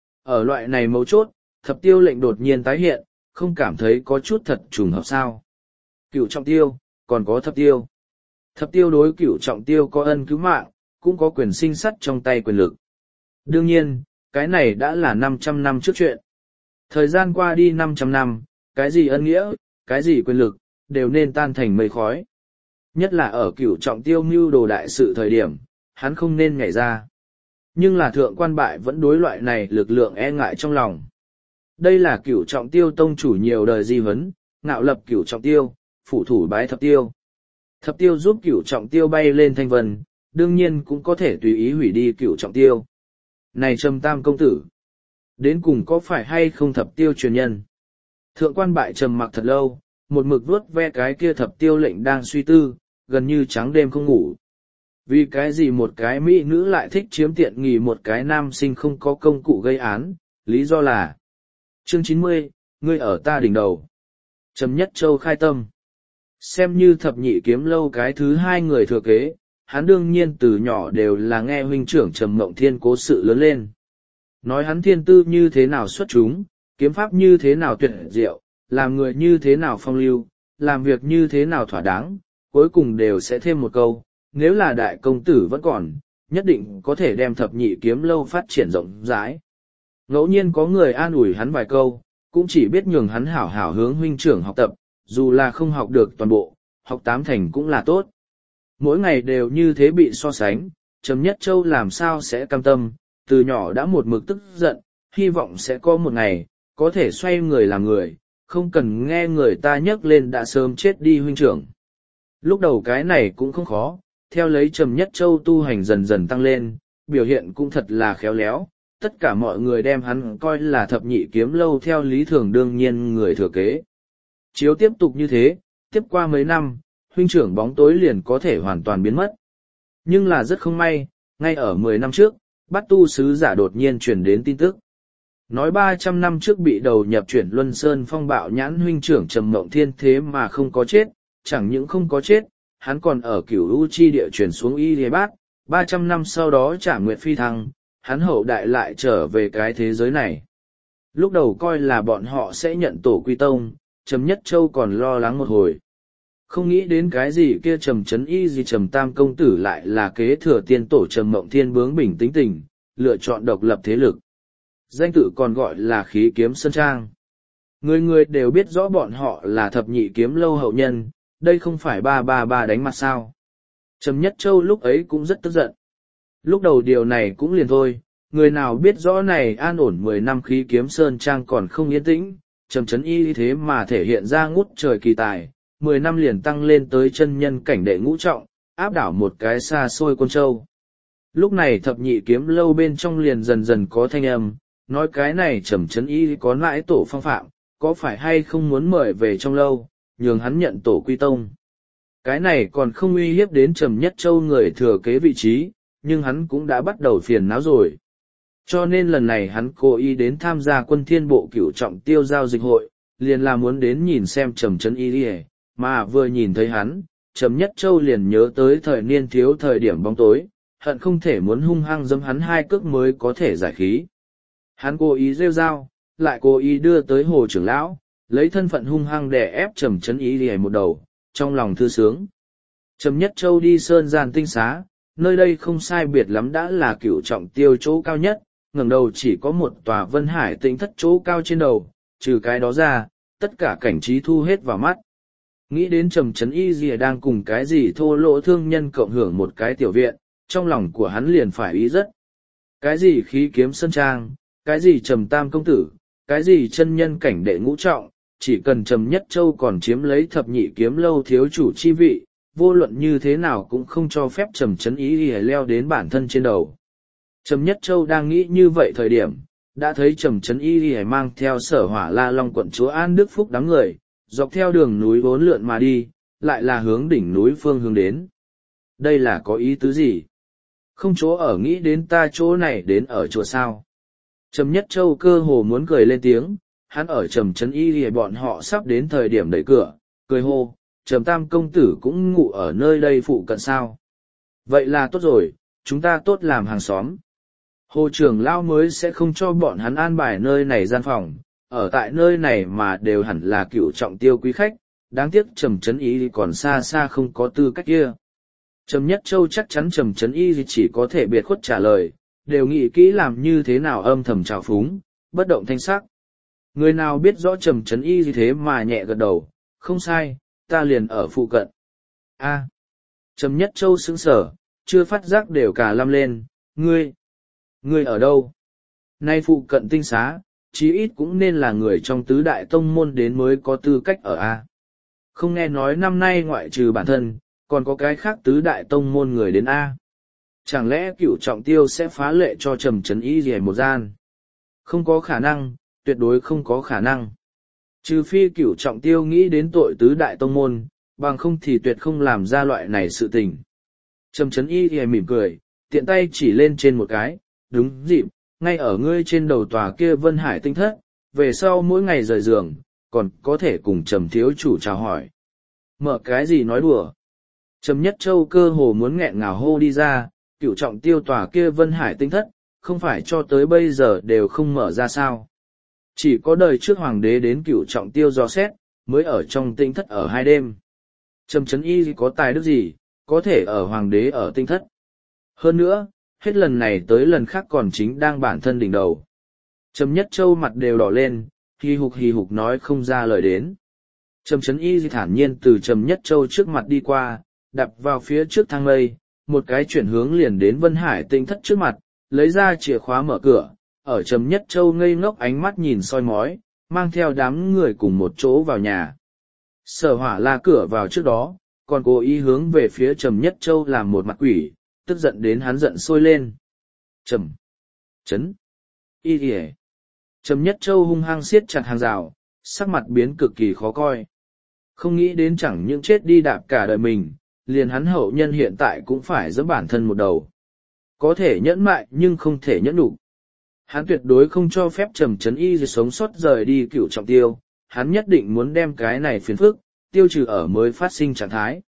Speaker 1: Ở loại này mấu chốt, Thập Tiêu lệnh đột nhiên tái hiện, không cảm thấy có chút thật trùng hợp sao. Cửu Trọng Tiêu, còn có Thập Tiêu. Thập Tiêu đối Cửu Trọng Tiêu có ân cứu mạng, cũng có quyền sinh sắt trong tay quyền lực. Đương nhiên, cái này đã là 500 năm trước chuyện. Thời gian qua đi 500 năm, cái gì ân nghĩa, cái gì quyền lực, đều nên tan thành mây khói. Nhất là ở Cửu Trọng Tiêu mưu đồ đại sự thời điểm, hắn không nên nhảy ra. Nhưng là Thượng Quan Bại vẫn đối loại này lực lượng e ngại trong lòng. Đây là Cửu Trọng Tiêu tông chủ nhiều đời di vấn, ngạo lập Cửu Trọng Tiêu, phủ thủ bái Thập Tiêu. Thập Tiêu giúp Cửu Trọng Tiêu bay lên thanh vân, đương nhiên cũng có thể tùy ý hủy đi Cửu Trọng Tiêu. Này Trầm Tam công tử, đến cùng có phải hay không Thập Tiêu truyền nhân? Thượng Quan Bại trầm mặc thật lâu, một mực vuốt ve cái kia Thập Tiêu lệnh đang suy tư, gần như trắng đêm không ngủ. Vì cái gì một cái mỹ nữ lại thích chiếm tiện nghi một cái nam sinh không có công cụ gây án, lý do là chương 90, ngươi ở ta đỉnh đầu. Trầm Nhất Châu khai tâm. Xem như thập nhị kiếm lâu cái thứ hai người thừa kế, hắn đương nhiên từ nhỏ đều là nghe huynh trưởng Trầm Mộng Thiên cố sự lớn lên. Nói hắn thiên tư như thế nào xuất chúng, kiếm pháp như thế nào tuyệt diệu, làm người như thế nào phong lưu, làm việc như thế nào thỏa đáng, cuối cùng đều sẽ thêm một câu, nếu là đại công tử vẫn còn, nhất định có thể đem thập nhị kiếm lâu phát triển rộng rãi. Ngẫu nhiên có người an ủi hắn vài câu, cũng chỉ biết nhường hắn hảo hảo hướng huynh trưởng học tập, dù là không học được toàn bộ, học tám thành cũng là tốt. Mỗi ngày đều như thế bị so sánh, Trầm Nhất Châu làm sao sẽ cam tâm, từ nhỏ đã một mực tức giận, hy vọng sẽ có một ngày, có thể xoay người làm người, không cần nghe người ta nhắc lên đã sớm chết đi huynh trưởng. Lúc đầu cái này cũng không khó, theo lấy Trầm Nhất Châu tu hành dần dần tăng lên, biểu hiện cũng thật là khéo léo, tất cả mọi người đem hắn coi là thập nhị kiếm lâu theo lý thường đương nhiên người thừa kế. Chiếu tiếp tục như thế, tiếp qua mấy năm, huynh trưởng bóng tối liền có thể hoàn toàn biến mất. Nhưng là rất không may, ngay ở 10 năm trước, Bát Tu sứ giả đột nhiên truyền đến tin tức. Nói 300 năm trước bị đầu nhập chuyển Luân Sơn phong bạo nhãn huynh trưởng Trầm Mộng Thiên thế mà không có chết, chẳng những không có chết, hắn còn ở cửu u chi địa chuyển xuống Y Lê Bát, 300 năm sau đó trả nguyệt phi thăng, hắn hậu đại lại trở về cái thế giới này. Lúc đầu coi là bọn họ sẽ nhận tổ quy tông, Trầm Nhất Châu còn lo lắng một hồi. Không nghĩ đến cái gì kia Trầm Trấn Y gì Trầm Tam công tử lại là kế thừa tiên tổ Trầm Mộng Thiên bướng bỉnh tính tình, lựa chọn độc lập thế lực. Danh tự còn gọi là Khí Kiếm Sơn Trang. Người người đều biết rõ bọn họ là thập nhị kiếm lâu hậu nhân, đây không phải 333 đánh mặt sao. Trầm Nhất Châu lúc ấy cũng rất tức giận. Lúc đầu điều này cũng liền thôi, người nào biết rõ này an ổn 10 năm Khí Kiếm Sơn Trang còn không yên tĩnh, Trầm Trấn Y thế mà thể hiện ra ngút trời kỳ tài, 10 năm liền tăng lên tới chân nhân cảnh đệ ngũ trọng, áp đảo một cái xa xôi Côn Châu. Lúc này thập nhị kiếm lâu bên trong liền dần dần có thanh âm, nói cái này Trầm Trấn Y có nãi tổ phong phạm, có phải hay không muốn mời về trong lâu, nhường hắn nhận tổ quy tông. Cái này còn không uy hiếp đến Trầm Nhất Châu người thừa kế vị trí, nhưng hắn cũng đã bắt đầu phiền não rồi. Cho nên lần này hắn cố ý đến tham gia Quân Thiên Bộ cửu trọng tiêu giao dịch hội, liền là muốn đến nhìn xem Trầm Trấn Y đi, mà vừa nhìn thấy hắn, Trầm Nhất Châu liền nhớ tới thời niên thiếu thời điểm bóng tối, hận không thể muốn hung hăng giẫm hắn hai cước mới có thể giải khí. Hắn cố ý rêu rao, lại cố ý đưa tới Hồ trưởng lão, lấy thân phận hung hăng đè ép Trầm Trấn Y đi một đầu, trong lòng thư sướng. Trầm Nhất Châu đi sơn gian tinh xá, nơi đây không sai biệt lắm đã là cửu trọng tiêu chỗ cao nhất, ngẩng đầu chỉ có một tòa Vân Hải Tĩnh thất chỗ cao trên đầu, trừ cái đó ra, tất cả cảnh trí thu hết vào mắt. Nghĩ đến Trầm Trấn Y gì đang cùng cái gì thô lỗ thương nhân cộng hưởng một cái tiểu viện, trong lòng của hắn liền phải ý rất. Cái gì Khí Kiếm Sơn Trang, cái gì Trầm Tam công tử, cái gì chân nhân cảnh đệ ngũ trọng, chỉ cần Trầm Nhất Châu còn chiếm lấy thập nhị kiếm lâu thiếu chủ chi vị, vô luận như thế nào cũng không cho phép Trầm Trấn Y leo đến bản thân trên đầu. Trầm Nhất Châu đang nghĩ như vậy thời điểm, đã thấy Trầm Trấn Y mang theo Sở Hỏa La Long quận chúa An Đức Phúc đám người, dọc theo đường núi vốn lượn mà đi, lại là hướng đỉnh núi phương hướng đến. Đây là có ý tứ gì? Không chỗ ở nghĩ đến ta chỗ này đến ở chùa sao? Trầm Nhất Châu cơ hồ muốn cười lên tiếng, hắn ở Trầm Trấn Y bọn họ sắp đến thời điểm đẩy cửa, cười hô, Trầm Tam công tử cũng ngủ ở nơi đây phụ cận sao? Vậy là tốt rồi, chúng ta tốt làm hàng xóm. Hồ trưởng lão mới sẽ không cho bọn hắn an bài nơi này gian phòng, ở tại nơi này mà đều hẳn là cựu trọng tiêu quý khách, đáng tiếc Trầm Trấn Y còn xa xa không có tư cách kia. Trầm Nhất Châu chắc chắn Trầm Trấn Y chỉ có thể biệt khuất trả lời, đều nghĩ kỹ làm như thế nào âm thầm trào phúng, bất động thanh sắc. Người nào biết rõ Trầm Trấn Y thế mà nhẹ gật đầu, không sai, ta liền ở phụ cận. A. Trầm Nhất Châu sững sờ, chưa phát giác đều cả lâm lên, ngươi ở đâu? Nay phụ cận tinh xá, chí ít cũng nên là người trong tứ đại tông môn đến mới có tư cách ở A. Không nghe nói năm nay ngoại trừ bản thân, còn có cái khác tứ đại tông môn người đến A. Chẳng lẽ cựu trọng tiêu sẽ phá lệ cho Trầm Trấn Y gì một gian? Không có khả năng, tuyệt đối không có khả năng. Trừ phi cựu trọng tiêu nghĩ đến tội tứ đại tông môn, bằng không thì tuyệt không làm ra loại này sự tình. Trầm Chấn Y thì mỉm cười, tiện tay chỉ lên trên một cái, đúng dịp, ngay ở ngươi trên đầu tòa kia Vân Hải tinh thất, về sau mỗi ngày rời giường, còn có thể cùng Trầm thiếu chủ chào hỏi. Mở cái gì nói đùa. Trầm Nhất Châu cơ hồ muốn nghẹn ngào hô đi ra, Cửu Trọng Tiêu tòa kia Vân Hải tinh thất, không phải cho tới bây giờ đều không mở ra sao. Chỉ có đời trước hoàng đế đến Cửu Trọng Tiêu dò xét, mới ở trong tinh thất ở 2 đêm. Trầm Chấn Y có tài đức gì, có thể ở hoàng đế ở tinh thất. Hơn nữa, hết lần này tới lần khác còn chính đang bản thân đỉnh đầu. Trầm Nhất Châu mặt đều đỏ lên, hì hục nói không ra lời đến. Trầm Chấn Y thản nhiên từ Trầm Nhất Châu trước mặt đi qua, đạp vào phía trước thang lây, một cái chuyển hướng liền đến Vân Hải tinh thất trước mặt, lấy ra chìa khóa mở cửa, ở Trầm Nhất Châu ngây ngốc ánh mắt nhìn soi mói, mang theo đám người cùng một chỗ vào nhà. Sở Hỏa la cửa vào trước đó, còn cố ý hướng về phía Trầm Nhất Châu làm một mặt quỷ, tức giận đến hắn giận sôi lên. Trầm Chấn Y kìa. Trầm Nhất Châu hung hăng siết chặt hàng rào, sắc mặt biến cực kỳ khó coi. Không nghĩ đến chẳng những chết đi đạp cả đời mình, liền hắn hậu nhân hiện tại cũng phải giẫm bản thân một đầu. Có thể nhẫn mại nhưng không thể nhẫn đủ. Hắn tuyệt đối không cho phép Trầm Chấn Y sống sót rời đi Cửu Trọng Tiêu, hắn nhất định muốn đem cái này phiền phức, tiêu trừ ở mới phát sinh trạng thái.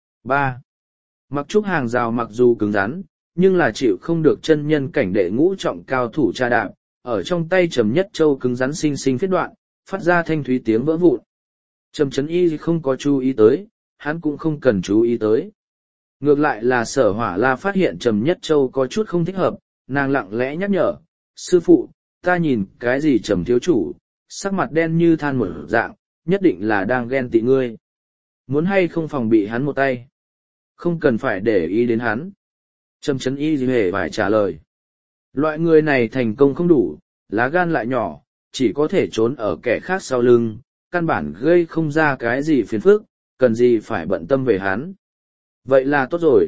Speaker 1: 3. Mặc trúc hàng rào mặc dù cứng rắn, nhưng là chịu không được chân nhân cảnh đệ ngũ trọng cao thủ tra đạp, ở trong tay Trầm Nhất Châu cứng rắn xinh xinh phiết đoạn, phát ra thanh thúy tiếng vỡ vụn. Trầm Chấn Y không có chú ý tới, hắn cũng không cần chú ý tới. Ngược lại là Sở Hỏa la phát hiện Trầm Nhất Châu có chút không thích hợp, nàng lặng lẽ nhắc nhở, sư phụ, ta nhìn cái gì Trầm thiếu chủ, sắc mặt đen như than một dạng, nhất định là đang ghen tị ngươi. Muốn hay không phòng bị hắn một tay? Không cần phải để ý đến hắn. Trầm Chấn Y hề phải trả lời. Loại người này thành công không đủ, lá gan lại nhỏ, chỉ có thể trốn ở kẻ khác sau lưng, căn bản gây không ra cái gì phiền phức, cần gì phải bận tâm về hắn. Vậy là tốt rồi.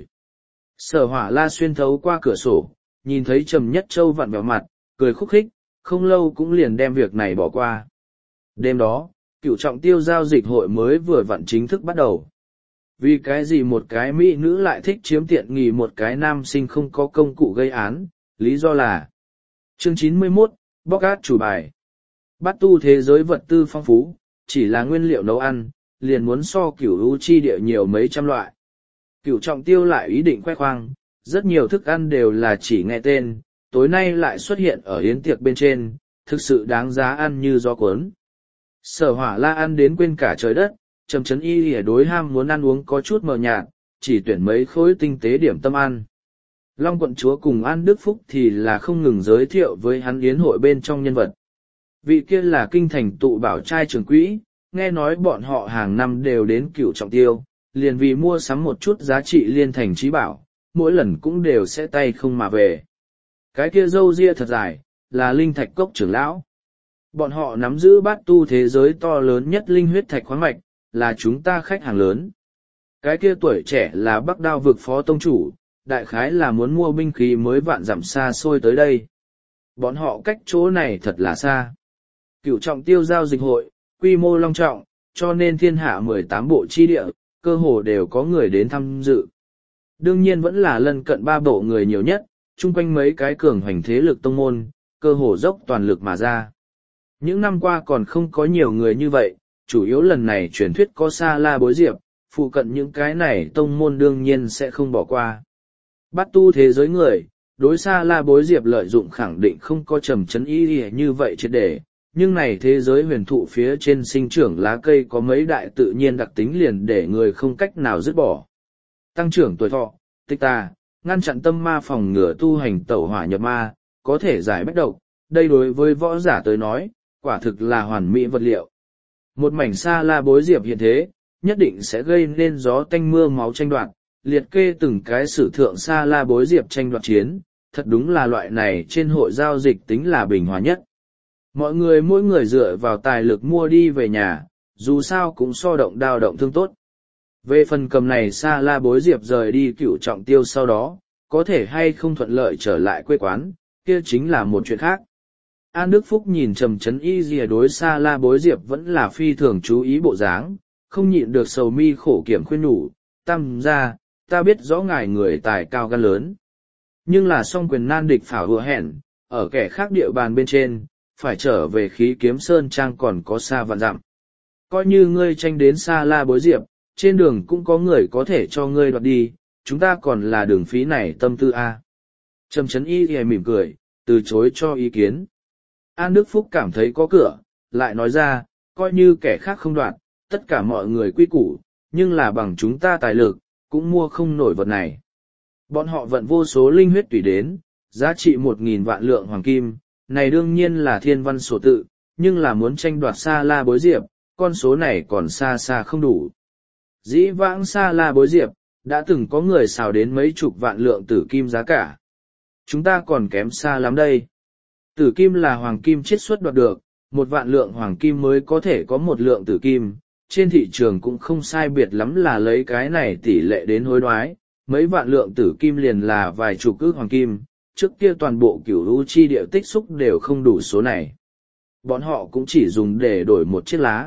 Speaker 1: Sở Hỏa la xuyên thấu qua cửa sổ, nhìn thấy Trầm Nhất Châu vặn vẹo mặt, cười khúc khích, không lâu cũng liền đem việc này bỏ qua. Đêm đó, Cửu Trọng Tiêu giao dịch hội mới vừa vặn chính thức bắt đầu. Vì cái gì một cái mỹ nữ lại thích chiếm tiện nghi một cái nam sinh không có công cụ gây án, lý do là chương 91, bóc át chủ bài. Bát tu thế giới vật tư phong phú, chỉ là nguyên liệu nấu ăn, liền muốn so Cửu U chi địa nhiều mấy trăm loại. Cửu Trọng Tiêu lại ý định khoe khoang, rất nhiều thức ăn đều là chỉ nghe tên, tối nay lại xuất hiện ở yến tiệc bên trên, thực sự đáng giá ăn như gió cuốn. Sở Hỏa la ăn đến quên cả trời đất, Trầm Chấn Y đối ham muốn ăn uống có chút mờ nhạt, chỉ tuyển mấy khối tinh tế điểm tâm ăn. Long quận chúa cùng An Đức Phúc thì là không ngừng giới thiệu với hắn yến hội bên trong nhân vật. Vị kia là kinh thành tụ bảo trai trưởng quỹ, nghe nói bọn họ hàng năm đều đến Cửu Trọng Tiêu, liền vì mua sắm một chút giá trị liên thành trí bảo, mỗi lần cũng đều sẽ tay không mà về. Cái kia râu ria thật dài, là linh thạch cốc trưởng lão. Bọn họ nắm giữ bát tu thế giới to lớn nhất linh huyết thạch khoáng mạch, là chúng ta khách hàng lớn. Cái kia tuổi trẻ là Bắc Đao vực phó tông chủ, đại khái là muốn mua binh khí mới vạn dặm xa xôi tới đây. Bọn họ cách chỗ này thật là xa. Cửu Trọng Tiêu giao dịch hội, quy mô long trọng, cho nên thiên hạ 18 bộ chi địa, cơ hồ đều có người đến tham dự. Đương nhiên vẫn là lân cận 3 bộ người nhiều nhất, chung quanh mấy cái cường hoành thế lực tông môn, cơ hồ dốc toàn lực mà ra. Những năm qua còn không có nhiều người như vậy, chủ yếu lần này truyền thuyết có Sa La Bối Diệp, phụ cận những cái này tông môn đương nhiên sẽ không bỏ qua. Bát tu thế giới người, đối Sa La Bối Diệp lợi dụng khẳng định không có Trầm Chấn Y như vậy triệt để, nhưng này thế giới huyền thụ phía trên sinh trưởng lá cây có mấy đại tự nhiên đặc tính liền để người không cách nào dứt bỏ. Tăng trưởng tuổi thọ, tích tà, ngăn chặn tâm ma phòng ngừa tu hành tẩu hỏa nhập ma, có thể giải bách độc, đây đối với võ giả tới nói, quả thực là hoàn mỹ vật liệu. Một mảnh Sa La Bối Diệp hiện thế, nhất định sẽ gây nên gió tanh mưa máu tranh đoạt, liệt kê từng cái sử thượng Sa La Bối Diệp tranh đoạt chiến, thật đúng là loại này trên hội giao dịch tính là bình hòa nhất. Mọi người mỗi người dựa vào tài lực mua đi về nhà, dù sao cũng so động đao động thương tốt. Về phần cầm này Sa La Bối Diệp rời đi Cửu Trọng Tiêu sau đó, có thể hay không thuận lợi trở lại quê quán, kia chính là một chuyện khác. An Đức Phúc nhìn Trầm Chấn Y rìa đối Sa La Bối Diệp vẫn là phi thường chú ý bộ dáng, không nhịn được sầu mi khổ kiểm khuyên nhủ, tam gia, ta biết rõ ngài người tài cao gan lớn. Nhưng là song quyền nan địch phảo hùa hẹn, ở kẻ khác địa bàn bên trên, phải trở về khí kiếm sơn trang còn có xa vạn dặm. Coi như ngươi tranh đến xa la bối diệp, trên đường cũng có người có thể cho ngươi đoạt đi, chúng ta còn là đường phí này tâm tư a. Trầm Chấn Y thì mỉm cười, từ chối cho ý kiến. An Đức Phúc cảm thấy có cửa, lại nói ra, coi như kẻ khác không đoạt, tất cả mọi người quy củ, nhưng là bằng chúng ta tài lực, cũng mua không nổi vật này. Bọn họ vận vô số linh huyết tùy đến, giá trị 1.000 vạn lượng hoàng kim, này đương nhiên là thiên văn sổ tự, nhưng là muốn tranh đoạt xa la bối diệp, con số này còn xa xa không đủ. Dĩ vãng xa la bối diệp, đã từng có người xào đến mấy chục vạn lượng tử kim giá cả. Chúng ta còn kém xa lắm đây. Tử kim là hoàng kim chiết xuất đoạt được, 1 vạn lượng hoàng kim mới có thể có 1 lượng tử kim, trên thị trường cũng không sai biệt lắm là lấy cái này tỷ lệ đến hối đoái, mấy vạn lượng tử kim liền là vài chục ức hoàng kim, trước kia toàn bộ cửu u chi địa tích xúc đều không đủ số này. Bọn họ cũng chỉ dùng để đổi một chiếc lá.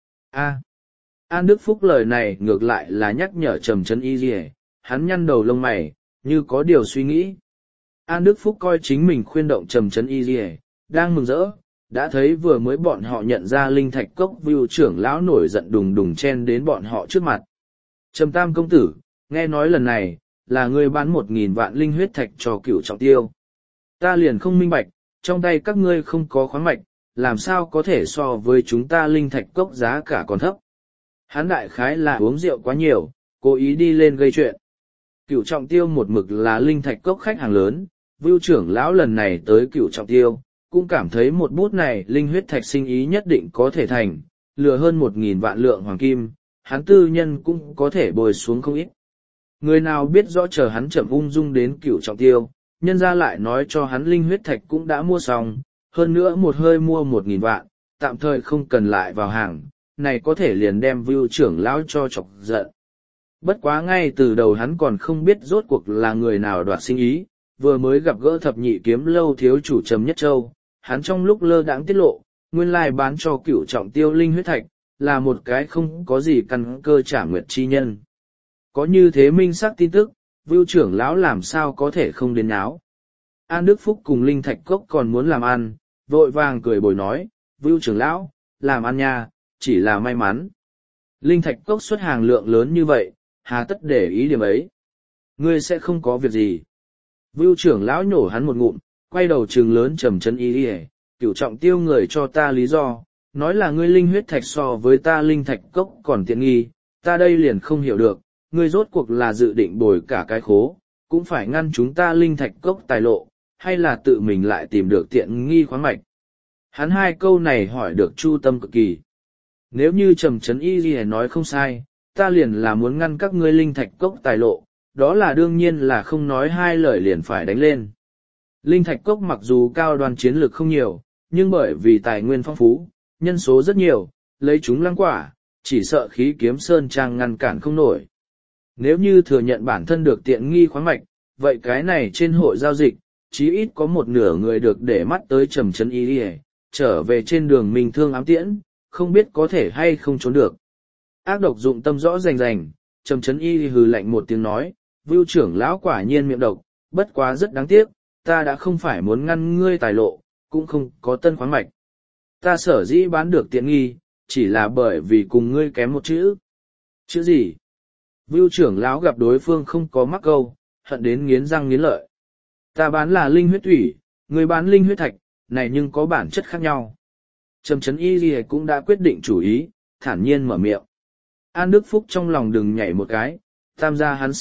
Speaker 1: An Đức Phúc lời này ngược lại là nhắc nhở Trầm Chấn Y Dì, hắn nhăn đầu lông mày, như có điều suy nghĩ. An Đức Phúc coi chính mình khuyên động Trầm Chấn Y Dì, đang mừng rỡ, đã thấy vừa mới bọn họ nhận ra linh thạch cốc view trưởng lão nổi giận đùng đùng chen đến bọn họ trước mặt. Trầm Tam công tử, nghe nói lần này, là ngươi bán 1.000 vạn linh huyết thạch cho Cửu Trọng Tiêu. Ta liền không minh bạch, trong tay các ngươi không có khoáng mạch, làm sao có thể so với chúng ta linh thạch cốc giá cả còn thấp. Hắn đại khái là uống rượu quá nhiều, cố ý đi lên gây chuyện. Cửu Trọng Tiêu một mực là linh thạch cốc khách hàng lớn, vưu trưởng lão lần này tới Cửu Trọng Tiêu, cũng cảm thấy một bút này linh huyết thạch sinh ý nhất định có thể thành, lừa hơn 1.000 vạn lượng hoàng kim, hắn tư nhân cũng có thể bồi xuống không ít. Người nào biết rõ chờ hắn chậm ung dung đến Cửu Trọng Tiêu, nhân ra lại nói cho hắn linh huyết thạch cũng đã mua xong, hơn nữa một hơi mua 1.000 vạn, tạm thời không cần lại vào hàng, này có thể liền đem vưu trưởng lão cho chọc giận. Bất quá ngay từ đầu hắn còn không biết rốt cuộc là người nào đoạt sinh ý, vừa mới gặp gỡ thập nhị kiếm lâu thiếu chủ Trầm Nhất Châu, hắn trong lúc lơ đãng tiết lộ, nguyên lai bán cho Cửu Trọng Tiêu linh huyết thạch, là một cái không có gì căn cơ trả nguyệt chi nhân. Có như thế minh xác tin tức, vưu trưởng lão làm sao có thể không đến náo. An Đức Phúc cùng linh thạch cốc còn muốn làm ăn, vội vàng cười bồi nói, vưu trưởng lão, làm ăn nha, chỉ là may mắn. Linh thạch cốc xuất hàng lượng lớn như vậy, hà tất để ý điểm ấy. Ngươi sẽ không có việc gì. Vưu trưởng lão nhổ hắn một ngụm, quay đầu trừng lớn Trầm Chấn Y đi, Cửu Trọng Tiêu người cho ta lý do, nói là ngươi linh huyết thạch so với ta linh thạch cốc còn tiện nghi, ta đây liền không hiểu được, ngươi rốt cuộc là dự định bồi cả cái khố, cũng phải ngăn chúng ta linh thạch cốc tài lộ, hay là tự mình lại tìm được tiện nghi khoáng mạch. Hắn hai câu này hỏi được chu tâm cực kỳ. Nếu như Trầm Chấn Y gì nói không sai, ta liền là muốn ngăn các ngươi linh thạch cốc tài lộ, đó là đương nhiên là không nói hai lời liền phải đánh lên. Linh thạch cốc mặc dù cao đoàn chiến lược không nhiều, nhưng bởi vì tài nguyên phong phú, nhân số rất nhiều, lấy chúng lăng quả, chỉ sợ khí kiếm sơn trang ngăn cản không nổi. Nếu như thừa nhận bản thân được tiện nghi khoáng mạch, vậy cái này trên hội giao dịch, chí ít có một nửa người được để mắt tới Trầm Chấn Y đi, trở về trên đường mình thương ám tiễn, không biết có thể hay không trốn được. Ác độc dụng tâm rõ rành rành, Trầm Chấn Y hừ lạnh một tiếng nói, vưu trưởng lão quả nhiên miệng độc, bất quá rất đáng tiếc, ta đã không phải muốn ngăn ngươi tài lộ, cũng không có tân khoáng mạch. Ta sở dĩ bán được tiện nghi, chỉ là bởi vì cùng ngươi kém một chữ. Chữ gì? Vưu trưởng lão gặp đối phương không có mắc câu, hận đến nghiến răng nghiến lợi. Ta bán là linh huyết thủy, ngươi bán linh huyết thạch, này nhưng có bản chất khác nhau. Trầm Chấn Y Ghi cũng đã quyết định chủ ý, thản nhiên mở miệng. An Đức Phúc trong lòng đừng nhảy một cái, tam gia hắn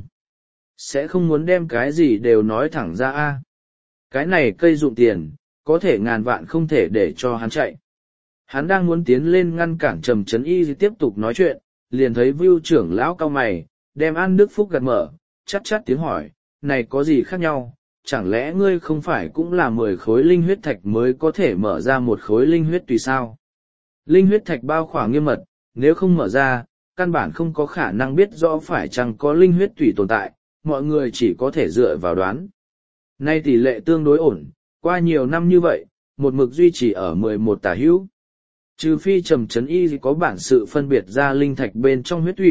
Speaker 1: sẽ không muốn đem cái gì đều nói thẳng ra a. Cái này cây dụng tiền, có thể ngàn vạn không thể để cho hắn chạy. Hắn đang muốn tiến lên ngăn cản Trầm Chấn Y tiếp tục nói chuyện, liền thấy vưu trưởng lão cao mày, đem An Đức Phúc gật mở, chát chát tiếng hỏi, này có gì khác nhau, chẳng lẽ ngươi không phải cũng là 10 khối linh huyết thạch mới có thể mở ra một khối linh huyết tùy sao? Linh huyết thạch bao khỏa nghiêm mật, nếu không mở ra, căn bản không có khả năng biết rõ phải chăng có linh huyết tùy tồn tại, mọi người chỉ có thể dựa vào đoán. Nay tỷ lệ tương đối ổn, qua nhiều năm như vậy, một mực duy trì ở 11 tả hữu. Trừ phi Trầm Chấn Y có bản sự phân biệt ra linh thạch bên trong huyết thủy,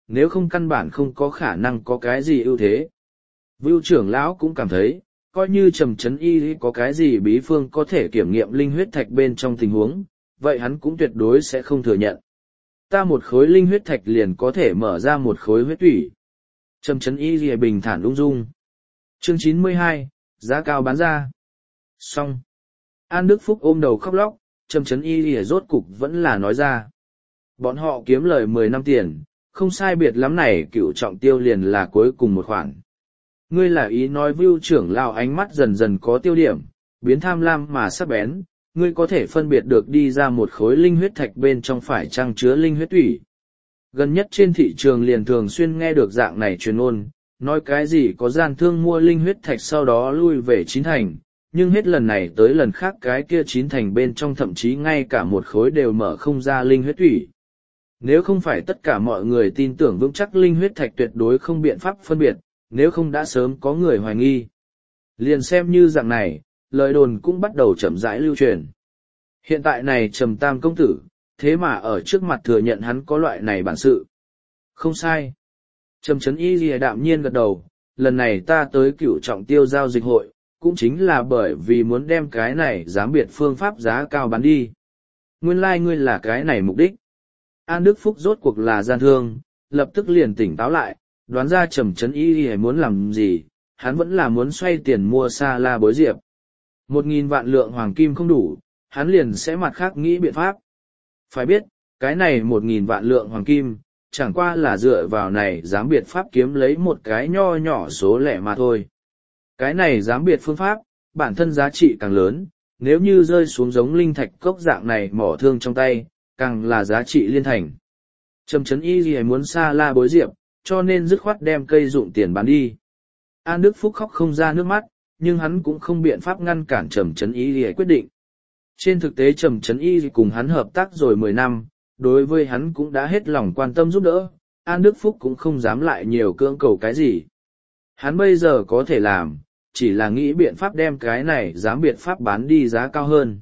Speaker 1: nếu không căn bản không có khả năng có cái gì ưu thế. Vưu trưởng lão cũng cảm thấy, coi như Trầm Chấn Y có cái gì bí phương có thể kiểm nghiệm linh huyết thạch bên trong tình huống, vậy hắn cũng tuyệt đối sẽ không thừa nhận. Ta một khối linh huyết thạch liền có thể mở ra một khối huyết thủy. Trầm Chấn Y bình thản ung dung. Chương 92, giá cao bán ra. Xong. An Đức Phúc ôm đầu khóc lóc, Trầm Chấn Y rốt cục vẫn là nói ra. Bọn họ kiếm lời 10 năm tiền, không sai biệt lắm này Cửu Trọng Tiêu liền là cuối cùng một khoản. Ngươi là ý nói Vưu trưởng lão ánh mắt dần dần có tiêu điểm, biến tham lam mà sắc bén, ngươi có thể phân biệt được đi ra một khối linh huyết thạch bên trong phải trang chứa linh huyết thủy. Gần nhất trên thị trường liền thường xuyên nghe được dạng này truyền ngôn, nói cái gì có gian thương mua linh huyết thạch sau đó lui về chín thành, nhưng hết lần này tới lần khác cái kia chín thành bên trong thậm chí ngay cả một khối đều mở không ra linh huyết thủy. Nếu không phải tất cả mọi người tin tưởng vững chắc linh huyết thạch tuyệt đối không biện pháp phân biệt, nếu không đã sớm có người hoài nghi. Liền xem như dạng này, lời đồn cũng bắt đầu chậm rãi lưu truyền. Hiện tại này Trầm Tam công tử, thế mà ở trước mặt thừa nhận hắn có loại này bản sự. Không sai. Trầm Chấn Y lìa đạm nhiên gật đầu, lần này ta tới Cửu Trọng Tiêu giao dịch hội, cũng chính là bởi vì muốn đem cái này giám biệt phương pháp giá cao bán đi. Nguyên lai ngươi là cái này mục đích. An Đức Phúc rốt cuộc là gian thương, lập tức liền tỉnh táo lại, đoán ra Trầm Chấn Y lìa muốn làm gì, hắn vẫn là muốn xoay tiền mua Sa La Bối Diệp. 1.000 vạn lượng hoàng kim không đủ, hắn liền sẽ mặt khác nghĩ biện pháp. Phải biết, cái này 1.000 vạn lượng hoàng kim, chẳng qua là dựa vào này giám biệt pháp kiếm lấy một cái nho nhỏ số lẻ mà thôi. Cái này giám biệt phương pháp, bản thân giá trị càng lớn, nếu như rơi xuống giống linh thạch cốc dạng này mỏ thương trong tay, càng là giá trị liên thành. Trầm Chấn Y gì muốn Sa La Bối Diệp, cho nên dứt khoát đem cây dụng tiền bán đi. An Đức Phúc khóc không ra nước mắt, nhưng hắn cũng không biện pháp ngăn cản Trầm Chấn Y gì quyết định. Trên thực tế Trầm Chấn Y cùng hắn hợp tác rồi 10 năm, đối với hắn cũng đã hết lòng quan tâm giúp đỡ, An Đức Phúc cũng không dám lại nhiều cưỡng cầu cái gì. Hắn bây giờ có thể làm, chỉ là nghĩ biện pháp đem cái này dám biện pháp bán đi giá cao hơn.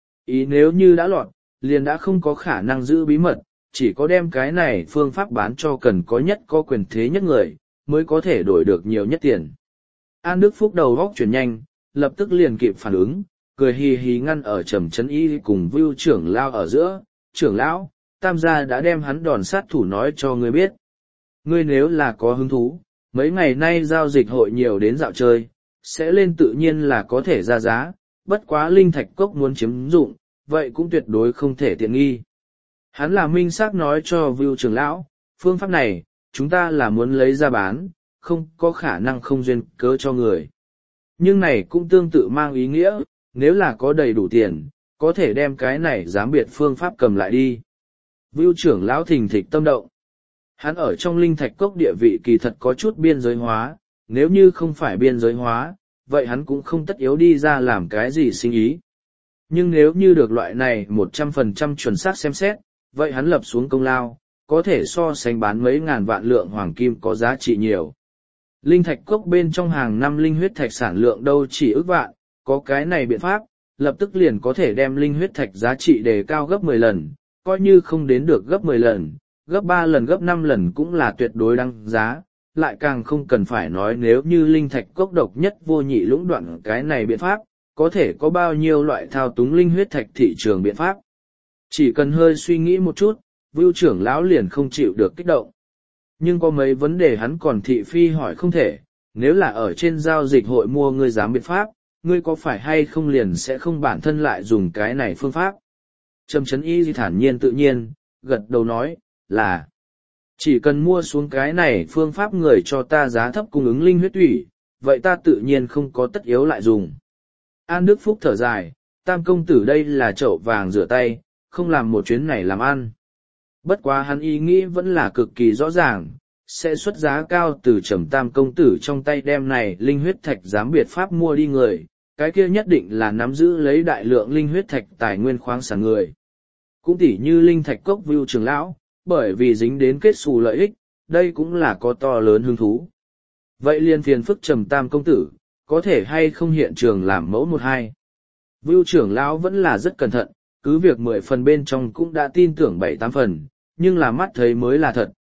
Speaker 1: Ý nếu như đã lọt, liền đã không có khả năng giữ bí mật, chỉ có đem cái này phương pháp bán cho cần có nhất có quyền thế nhất người, mới có thể đổi được nhiều nhất tiền. An Đức Phúc đầu góc chuyển nhanh, lập tức liền kịp phản ứng, cười hì hì ngăn ở Trầm Chấn Y cùng Vưu trưởng lão ở giữa, trưởng lão, Tam gia đã đem hắn đòn sát thủ nói cho ngươi biết. Ngươi nếu là có hứng thú, mấy ngày nay giao dịch hội nhiều đến dạo chơi, sẽ lên tự nhiên là có thể ra giá, bất quá linh thạch cốc muốn chiếm dụng, vậy cũng tuyệt đối không thể tiện nghi. Hắn là minh xác nói cho Vưu trưởng lão, phương pháp này, chúng ta là muốn lấy ra bán, không có khả năng không duyên cớ cho người. Nhưng này cũng tương tự mang ý nghĩa, nếu là có đầy đủ tiền, có thể đem cái này giám biệt phương pháp cầm lại đi. Vưu trưởng lão thình thịch tâm động. Hắn ở trong linh thạch cốc địa vị kỳ thật có chút biên giới hóa, nếu như không phải biên giới hóa, vậy hắn cũng không tất yếu đi ra làm cái gì sinh ý. Nhưng nếu như được loại này 100% chuẩn xác xem xét, vậy hắn lập xuống công lao, có thể so sánh bán mấy ngàn vạn lượng hoàng kim có giá trị nhiều. Linh thạch cốc bên trong hàng năm linh huyết thạch sản lượng đâu chỉ ước vạn, có cái này biện pháp, lập tức liền có thể đem linh huyết thạch giá trị đề cao gấp 10 lần, coi như không đến được gấp 10 lần, gấp 3 lần gấp 5 lần cũng là tuyệt đối đăng giá, lại càng không cần phải nói nếu như linh thạch cốc độc nhất vô nhị lũng đoạn cái này biện pháp, có thể có bao nhiêu loại thao túng linh huyết thạch thị trường biện pháp. Chỉ cần hơi suy nghĩ một chút, Vưu trưởng lão liền không chịu được kích động. Nhưng có mấy vấn đề hắn còn thị phi hỏi không thể, nếu là ở trên giao dịch hội mua ngươi dám biện pháp, ngươi có phải hay không liền sẽ không bản thân lại dùng cái này phương pháp. Trầm Chấn Y thản nhiên tự nhiên, gật đầu nói, là chỉ cần mua xuống cái này phương pháp người cho ta giá thấp cung ứng linh huyết thủy, vậy ta tự nhiên không có tất yếu lại dùng. An Đức Phúc thở dài, Tam công tử đây là chậu vàng rửa tay, không làm một chuyến này làm ăn. Bất quá hắn ý nghĩ vẫn là cực kỳ rõ ràng, sẽ xuất giá cao từ Trầm Tam công tử trong tay đem này linh huyết thạch giám biệt pháp mua đi người, cái kia nhất định là nắm giữ lấy đại lượng linh huyết thạch tài nguyên khoáng sản người. Cũng tỉ như linh thạch cốc Vưu trưởng lão, bởi vì dính đến kết xù lợi ích, đây cũng là có to lớn hứng thú. Vậy liền phiền phức Trầm Tam công tử, có thể hay không hiện trường làm mẫu 1-2. Vưu trưởng lão vẫn là rất cẩn thận, cứ việc 10 phần bên trong cũng đã tin tưởng 7-8 phần, nhưng là mắt thấy mới là thật,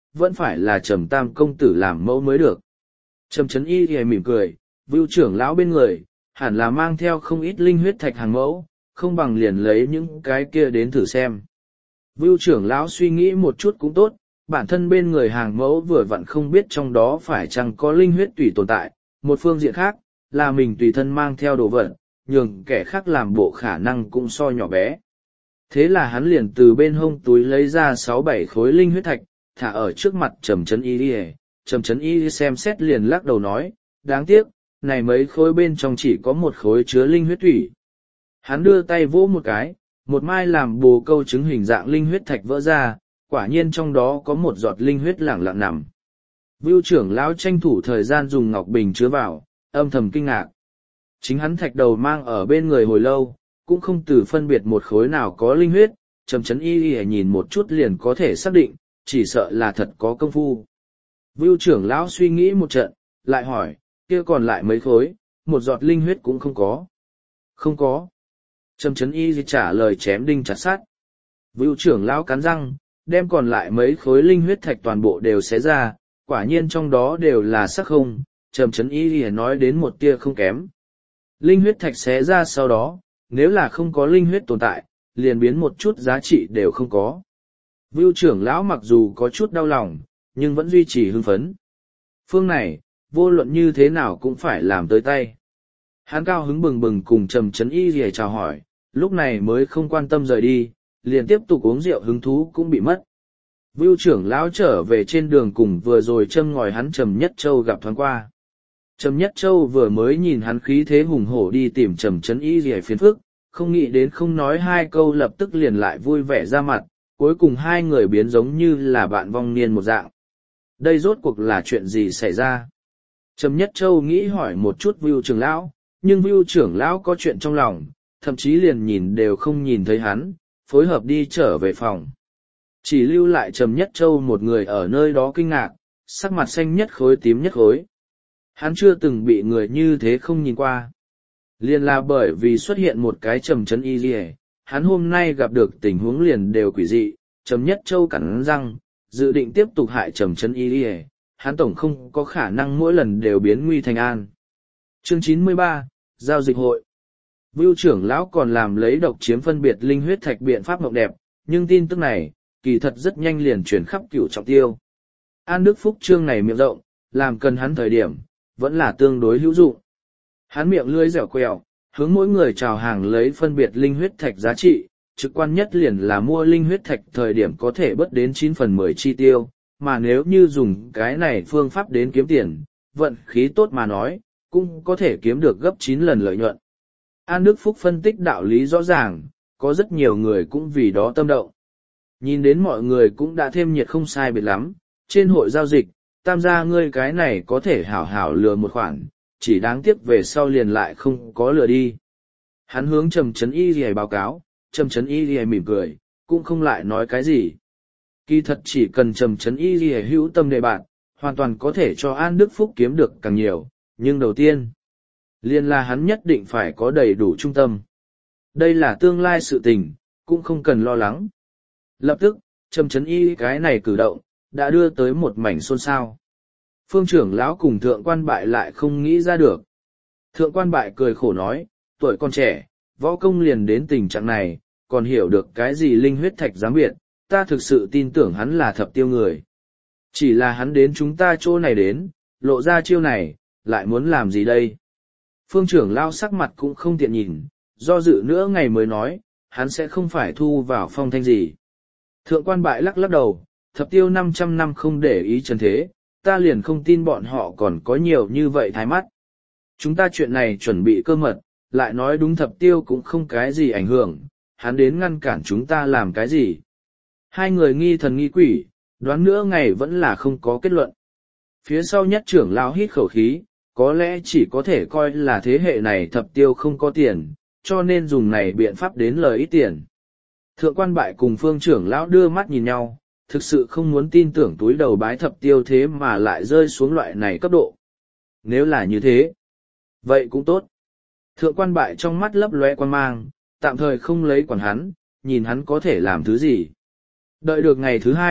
Speaker 1: vẫn phải là Trầm Tam công tử làm mẫu mới được. Trầm Trấn Y thì mỉm cười, Vưu trưởng lão bên người, hẳn là mang theo không ít linh huyết thạch hàng mẫu, không bằng liền lấy những cái kia đến thử xem. Vưu trưởng lão suy nghĩ một chút cũng tốt, bản thân bên người hàng mẫu vừa vặn không biết trong đó phải chăng có linh huyết tùy tồn tại, một phương diện khác, là mình tùy thân mang theo đồ vật, nhường kẻ khác làm bộ khả năng cũng so nhỏ bé. Thế là hắn liền từ bên hông túi lấy ra 6-7 khối linh huyết thạch, thả ở trước mặt Trầm Trấn Y. Trầm Trấn Y xem xét liền lắc đầu nói, đáng tiếc, này mấy khối bên trong chỉ có một khối chứa linh huyết thủy. Hắn đưa tay vỗ một cái, một mai làm bồ câu trứng hình dạng linh huyết thạch vỡ ra, quả nhiên trong đó có một giọt linh huyết lẳng lặng nằm. Vưu trưởng lão tranh thủ thời gian dùng ngọc bình chứa vào, âm thầm kinh ngạc. Chính hắn thạch đầu mang ở bên người hồi lâu, cũng không từ phân biệt một khối nào có linh huyết, Trầm Trấn Y nhìn một chút liền có thể xác định, chỉ sợ là thật có công phu. Vưu trưởng lão suy nghĩ một trận, lại hỏi, kia còn lại mấy khối, một giọt linh huyết cũng không có. Không có. Trầm Trấn Y trả lời chém đinh chặt sắt. Vưu trưởng lão cắn răng, đem còn lại mấy khối linh huyết thạch toàn bộ đều xé ra, quả nhiên trong đó đều là sắc không, Trầm Trấn Y nói đến một tia không kém. Linh huyết thạch xé ra sau đó, nếu là không có linh huyết tồn tại, liền biến một chút giá trị đều không có. Vưu trưởng lão mặc dù có chút đau lòng, nhưng vẫn duy trì hưng phấn. Phương này, vô luận như thế nào cũng phải làm tới tay. Hắn cao hứng bừng bừng cùng Trầm Trấn Y rìa chào hỏi, lúc này mới không quan tâm rời đi, liền tiếp tục uống rượu hứng thú cũng bị mất. Vưu trưởng lão trở về trên đường cùng vừa rồi châm ngòi hắn Trầm Nhất Châu gặp thoáng qua. Trầm Nhất Châu vừa mới nhìn hắn khí thế hùng hổ đi tìm Trầm Trấn Y rìa phiền phức, không nghĩ đến không nói hai câu lập tức liền lại vui vẻ ra mặt, cuối cùng hai người biến giống như là bạn vong niên một dạng. Đây rốt cuộc là chuyện gì xảy ra? Trầm Nhất Châu nghĩ hỏi một chút Vưu trưởng lão, nhưng Vưu trưởng lão có chuyện trong lòng, thậm chí liền nhìn đều không nhìn thấy hắn, phối hợp đi trở về phòng. Chỉ lưu lại Trầm Nhất Châu một người ở nơi đó kinh ngạc, sắc mặt xanh nhất khối tím nhất khối. Hắn chưa từng bị người như thế không nhìn qua. Liền là bởi vì xuất hiện một cái Trầm Trấn Y rìa, hắn hôm nay gặp được tình huống liền đều quỷ dị, Trầm Nhất Châu cắn răng, dự định tiếp tục hại Trầm Trấn Y rìa, hắn tổng không có khả năng mỗi lần đều biến nguy thành an. Chương 93, Giao dịch hội. Vưu trưởng lão còn làm lấy độc chiếm phân biệt linh huyết thạch biện pháp mộng đẹp, nhưng tin tức này, kỳ thật rất nhanh liền truyền khắp Cửu Trọng Tiêu. An Đức Phúc chương này miệng rộng, làm cần hắn thời điểm, vẫn là tương đối hữu dụng. Hắn miệng lưỡi dẻo quẹo, hướng mỗi người chào hàng lấy phân biệt linh huyết thạch giá trị, trực quan nhất liền là mua linh huyết thạch thời điểm có thể bớt đến 9/10 chi tiêu, mà nếu như dùng cái này phương pháp đến kiếm tiền, vận khí tốt mà nói, cũng có thể kiếm được gấp 9 lần lợi nhuận. An Đức Phúc phân tích đạo lý rõ ràng, có rất nhiều người cũng vì đó tâm động. Nhìn đến mọi người cũng đã thêm nhiệt không sai biệt lắm, trên hội giao dịch, tam gia ngươi cái này có thể hảo hảo lừa một khoản, chỉ đáng tiếc về sau liền lại không có lừa đi. Hắn hướng Trầm Trấn Y rìa báo cáo, Trầm Trấn Y rìa mỉm cười, cũng không lại nói cái gì. Kỳ thật chỉ cần Trầm Trấn Y rìa hữu tâm đề bạn, hoàn toàn có thể cho An Đức Phúc kiếm được càng nhiều, nhưng đầu tiên, liền là hắn nhất định phải có đầy đủ trung tâm. Đây là tương lai sự tình, cũng không cần lo lắng. Lập tức, Trầm Trấn Y cái này cử động, đã đưa tới một mảnh xôn xao. Phương trưởng lão cùng thượng quan bại lại không nghĩ ra được. Thượng quan bại cười khổ nói, tuổi còn trẻ, võ công liền đến tình trạng này, còn hiểu được cái gì linh huyết thạch giám biệt, ta thực sự tin tưởng hắn là Thập Tiêu người. Chỉ là hắn đến chúng ta chỗ này đến, lộ ra chiêu này, lại muốn làm gì đây? Phương trưởng lão sắc mặt cũng không tiện nhìn, do dự nữa ngày mới nói, hắn sẽ không phải thu vào phong thanh gì. Thượng quan bại lắc lắc đầu, Thập Tiêu 500 năm không để ý trần thế, ta liền không tin bọn họ còn có nhiều như vậy thái mắt. Chúng ta chuyện này chuẩn bị cơ mật, lại nói đúng Thập Tiêu cũng không cái gì ảnh hưởng, hắn đến ngăn cản chúng ta làm cái gì. Hai người nghi thần nghi quỷ, đoán nữa ngày vẫn là không có kết luận. Phía sau nhất trưởng lão hít khẩu khí, có lẽ chỉ có thể coi là thế hệ này Thập Tiêu không có tiền, cho nên dùng này biện pháp đến lời ít tiền. Thượng quan bại cùng Phương trưởng lão đưa mắt nhìn nhau, thực sự không muốn tin tưởng túi đầu bái Thập Tiêu thế mà lại rơi xuống loại này cấp độ. Nếu là như thế, vậy cũng tốt. Thượng quan bại trong mắt lấp lóe quan mang, tạm thời không lấy quản hắn, nhìn hắn có thể làm thứ gì. Đợi được ngày thứ hai,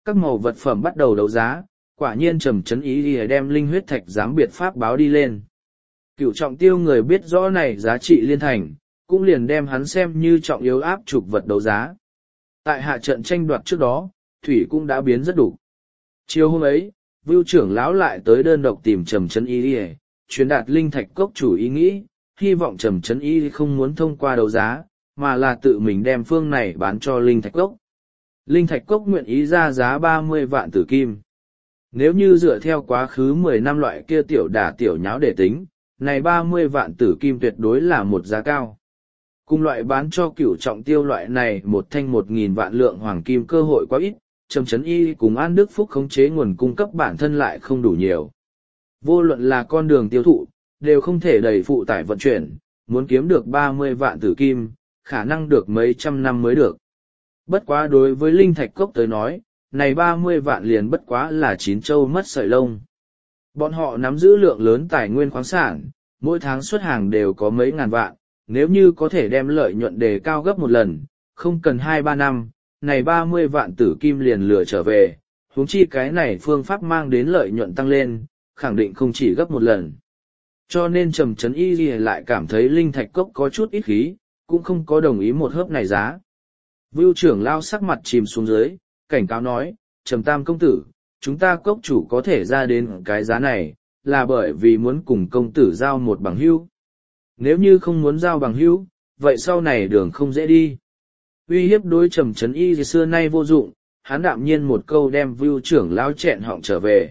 Speaker 1: các màu vật phẩm bắt đầu đấu giá, quả nhiên Trầm Chấn Y đem linh huyết thạch giám biệt pháp báo đi lên. Cửu Trọng Tiêu người biết rõ này giá trị liên thành, cũng liền đem hắn xem như trọng yếu áp trục vật đấu giá. Tại hạ trận tranh đoạt trước đó, thủy cũng đã biến rất đủ. Chiều hôm ấy, Vưu trưởng lão lại tới đơn độc tìm Trầm Chấn Y, truyền đạt linh thạch cốc chủ ý nghĩ, hy vọng Trầm Chấn Y không muốn thông qua đấu giá, mà là tự mình đem phương này bán cho linh thạch cốc. Linh thạch cốc nguyện ý ra giá 30 vạn tử kim. Nếu như dựa theo quá khứ 10 năm loại kia tiểu đả tiểu nháo để tính, này 30 vạn tử kim tuyệt đối là một giá cao. Cùng loại bán cho Cửu Trọng Tiêu loại này một thanh 1.000 vạn lượng hoàng kim cơ hội quá ít, Trầm Chấn Y cùng An Đức Phúc khống chế nguồn cung cấp bản thân lại không đủ nhiều. Vô luận là con đường tiêu thụ, đều không thể đầy phụ tải vận chuyển, muốn kiếm được 30 vạn tử kim, khả năng được mấy trăm năm mới được. Bất quá đối với linh thạch cốc tới nói, này 30 vạn liền bất quá là 9 châu mất sợi lông. Bọn họ nắm giữ lượng lớn tài nguyên khoáng sản, mỗi tháng xuất hàng đều có mấy ngàn vạn, nếu như có thể đem lợi nhuận đề cao gấp một lần, không cần 2-3 năm, này 30 vạn tử kim liền lừa trở về, huống chi cái này phương pháp mang đến lợi nhuận tăng lên, khẳng định không chỉ gấp một lần. Cho nên Trầm Chấn Y lại cảm thấy linh thạch cốc có chút ít khí, cũng không có đồng ý một hớp này giá. Vưu trưởng lao sắc mặt chìm xuống dưới, cảnh cáo nói, Trầm Tam công tử, chúng ta cốc chủ có thể ra đến cái giá này, là bởi vì muốn cùng công tử giao một bằng hữu. Nếu như không muốn giao bằng hữu, vậy sau này đường không dễ đi. Uy hiếp đối Trầm Chấn Y xưa nay vô dụng, hắn đạm nhiên một câu đem Vưu trưởng lao chẹn họng trở về.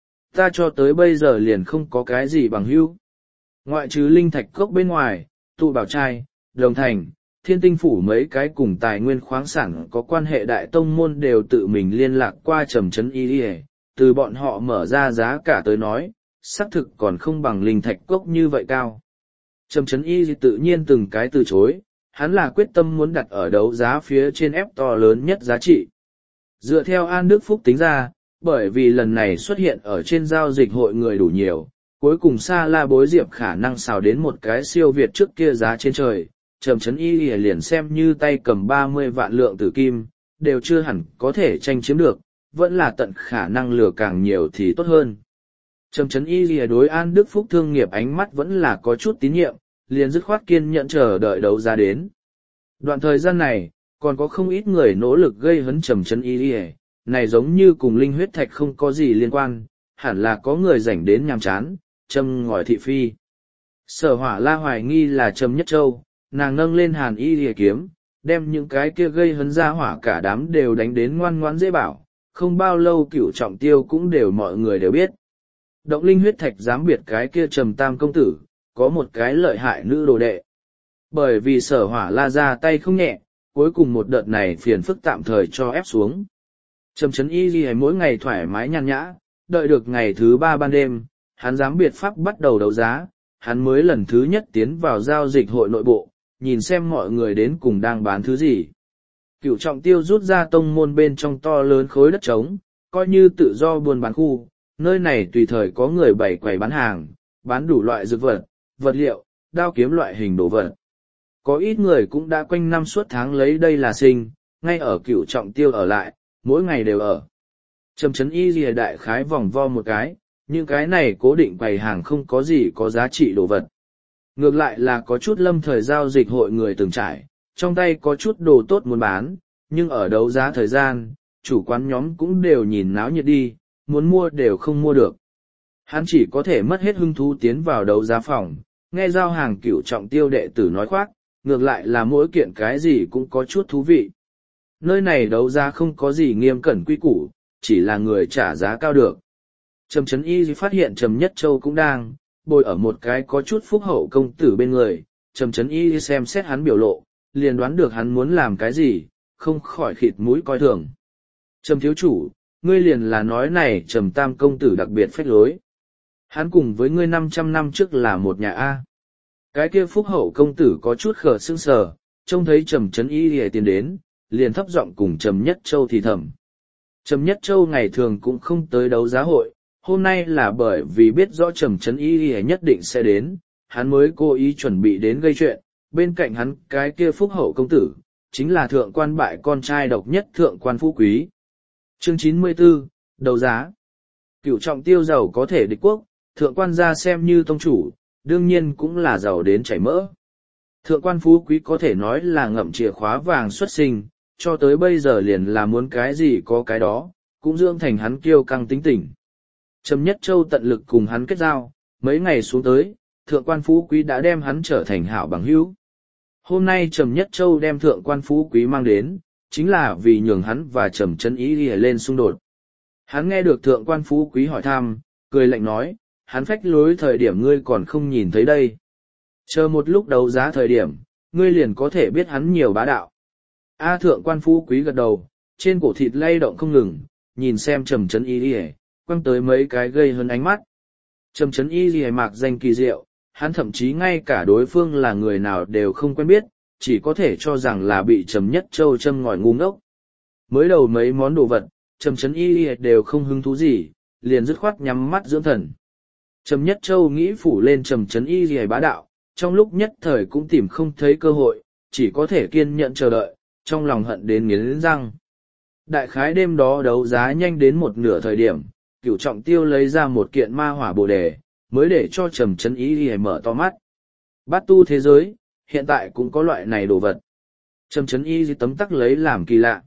Speaker 1: Ta cho tới bây giờ liền không có cái gì bằng hữu. Ngoại trừ linh thạch cốc bên ngoài, tụ bảo trai, đồng thành, thiên tinh phủ mấy cái cùng tài nguyên khoáng sản có quan hệ đại tông môn đều tự mình liên lạc qua Trầm Chấn Y, từ bọn họ mở ra giá cả tới nói, xác thực còn không bằng linh thạch cốc như vậy cao. Trầm Chấn Y tự nhiên từng cái từ chối, hắn là quyết tâm muốn đặt ở đấu giá phía trên ép to lớn nhất giá trị. Dựa theo An Đức Phúc tính ra, bởi vì lần này xuất hiện ở trên giao dịch hội người đủ nhiều, cuối cùng Sa La Bối Diệp khả năng xào đến một cái siêu việt trước kia giá trên trời, Trầm Chấn Y liền xem như tay cầm 30 vạn lượng tử kim, đều chưa hẳn có thể tranh chiếm được, vẫn là tận khả năng lừa càng nhiều thì tốt hơn. Trầm Chấn Y đối An Đức Phúc thương nghiệp ánh mắt vẫn là có chút tín nhiệm, liền dứt khoát kiên nhẫn chờ đợi đấu giá đến. Đoạn thời gian này, còn có không ít người nỗ lực gây hấn Trầm Chấn Y, này giống như cùng linh huyết thạch không có gì liên quan, hẳn là có người rảnh đến nhàm chán, châm ngòi thị phi. Sở Hỏa La hoài nghi là Trầm Nhất Châu, nàng nâng lên Hàn Y lìa kiếm, đem những cái kia gây hấn ra hỏa cả đám đều đánh đến ngoan ngoãn dễ bảo, không bao lâu Cửu Trọng Tiêu cũng đều mọi người đều biết. Động linh huyết thạch dám biệt cái kia Trầm Tam công tử, có một cái lợi hại nữ đồ đệ. Bởi vì Sở Hỏa La ra tay không nhẹ, cuối cùng một đợt này phiền phức tạm thời cho ép xuống. Trầm Chấn Y lìa mỗi ngày thoải mái nhàn nhã, đợi được ngày thứ 3 ban đêm, hắn dám biệt pháp bắt đầu đấu giá, hắn mới lần thứ nhất tiến vào giao dịch hội nội bộ, nhìn xem mọi người đến cùng đang bán thứ gì. Cửu Trọng Tiêu rút ra tông môn bên trong to lớn khối đất trống, coi như tự do buôn bán khu, nơi này tùy thời có người bày quầy bán hàng, bán đủ loại dược vật, vật liệu, đao kiếm loại hình đồ vật. Có ít người cũng đã quanh năm suốt tháng lấy đây là sinh, ngay ở Cửu Trọng Tiêu ở lại, mỗi ngày đều ở. Trầm Chấn Y lìa đại khái vòng vo một cái, những cái này cố định quầy hàng không có gì có giá trị đồ vật. Ngược lại là có chút lâm thời giao dịch hội người từng trải, trong tay có chút đồ tốt muốn bán, nhưng ở đấu giá thời gian, chủ quán nhóm cũng đều nhìn náo nhiệt đi, muốn mua đều không mua được. Hắn chỉ có thể mất hết hứng thú tiến vào đấu giá phòng, nghe giao hàng Cửu Trọng Tiêu đệ tử nói khoác, ngược lại là mỗi kiện cái gì cũng có chút thú vị. Nơi này đấu giá không có gì nghiêm cẩn quy củ, chỉ là người trả giá cao được. Trầm Chấn Y phát hiện Trầm Nhất Châu cũng đang bồi ở một cái có chút phúc hậu công tử bên người, Trầm Chấn Y xem xét hắn biểu lộ, liền đoán được hắn muốn làm cái gì, không khỏi khịt mũi coi thường. Trầm thiếu chủ, ngươi liền là nói này Trầm Tam công tử đặc biệt phách lối. Hắn cùng với ngươi 500 năm trước là một nhà A. Cái kia phúc hậu công tử có chút khờ sững sờ, trông thấy Trầm Chấn Y lìa tiến đến, liền thấp giọng cùng Trầm Nhất Châu thì thầm. Trầm Nhất Châu ngày thường cũng không tới đấu giá hội, hôm nay là bởi vì biết rõ Trầm Chấn Y lìa nhất định sẽ đến, hắn mới cố ý chuẩn bị đến gây chuyện, bên cạnh hắn cái kia phúc hậu công tử, chính là thượng quan bại con trai độc nhất thượng quan phú quý. Chương 94, đấu giá. Cửu trọng tiêu giàu có thể địch quốc, thượng quan gia xem như tông chủ, đương nhiên cũng là giàu đến chảy mỡ. Thượng quan phú quý có thể nói là ngậm chìa khóa vàng xuất sinh, cho tới bây giờ liền là muốn cái gì có cái đó, cũng dưỡng thành hắn kiêu căng tính tình. Trầm Nhất Châu tận lực cùng hắn kết giao, mấy ngày xuống tới, thượng quan phú quý đã đem hắn trở thành hảo bằng hữu. Hôm nay Trầm Nhất Châu đem thượng quan phú quý mang đến, chính là vì nhường hắn và Trầm Chấn Ý đi lên xung đột. Hắn nghe được thượng quan phú quý hỏi thăm, cười lạnh nói, hắn phách lối thời điểm ngươi còn không nhìn thấy đây. Chờ một lúc đấu giá thời điểm, ngươi liền có thể biết hắn nhiều bá đạo. A thượng quan phú quý gật đầu, trên cổ thịt lay động không ngừng, nhìn xem Trầm Chấn Y Lìa, quăng tới mấy cái gây hơn ánh mắt. Trầm Chấn Y Lìa mạc danh kỳ diệu, hắn thậm chí ngay cả đối phương là người nào đều không quen biết, chỉ có thể cho rằng là bị Trầm Nhất Châu châm ngòi ngu ngốc. Mới đầu mấy món đồ vật, Trầm Chấn Y Lìa đều không hứng thú gì, liền dứt khoát nhắm mắt dưỡng thần. Trầm Nhất Châu nghĩ phủ lên Trầm Chấn Y Lìa bá đạo, trong lúc nhất thời cũng tìm không thấy cơ hội, chỉ có thể kiên nhẫn chờ đợi, trong lòng hận đến nghiến răng. Đại khái đêm đó đấu giá nhanh đến một nửa thời điểm, Cửu Trọng Tiêu lấy ra một kiện ma hỏa bồ đề, mới để cho Trầm Chấn Y Lìa mở to mắt. Bát tu thế giới, hiện tại cũng có loại này đồ vật. Trầm Chấn Y Lìa tấm tắc lấy làm kỳ lạ.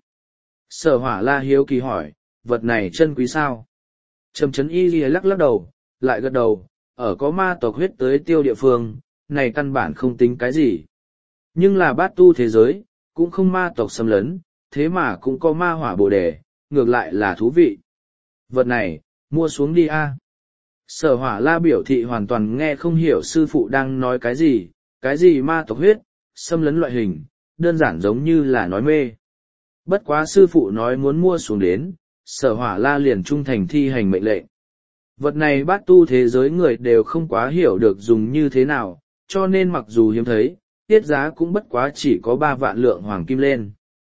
Speaker 1: Sở Hỏa La hiếu kỳ hỏi, vật này chân quý sao? Trầm Chấn Y Lìa lắc lắc đầu, lại gật đầu, ở có ma tộc huyết tới tiêu địa phương, này căn bản không tính cái gì. Nhưng là bát tu thế giới, cũng không ma tộc xâm lấn, thế mà cũng có ma hỏa bồ đề, ngược lại là thú vị. Vật này, mua xuống đi a. Sở Hỏa La biểu thị hoàn toàn nghe không hiểu sư phụ đang nói cái gì ma tộc huyết, xâm lấn loại hình, đơn giản giống như là nói mê. Bất quá sư phụ nói muốn mua xuống đến, Sở Hỏa La liền trung thành thi hành mệnh lệnh. Vật này bát tu thế giới người đều không quá hiểu được dùng như thế nào, cho nên mặc dù hiếm thấy, tiết giá cũng bất quá chỉ có 3 vạn lượng hoàng kim lên.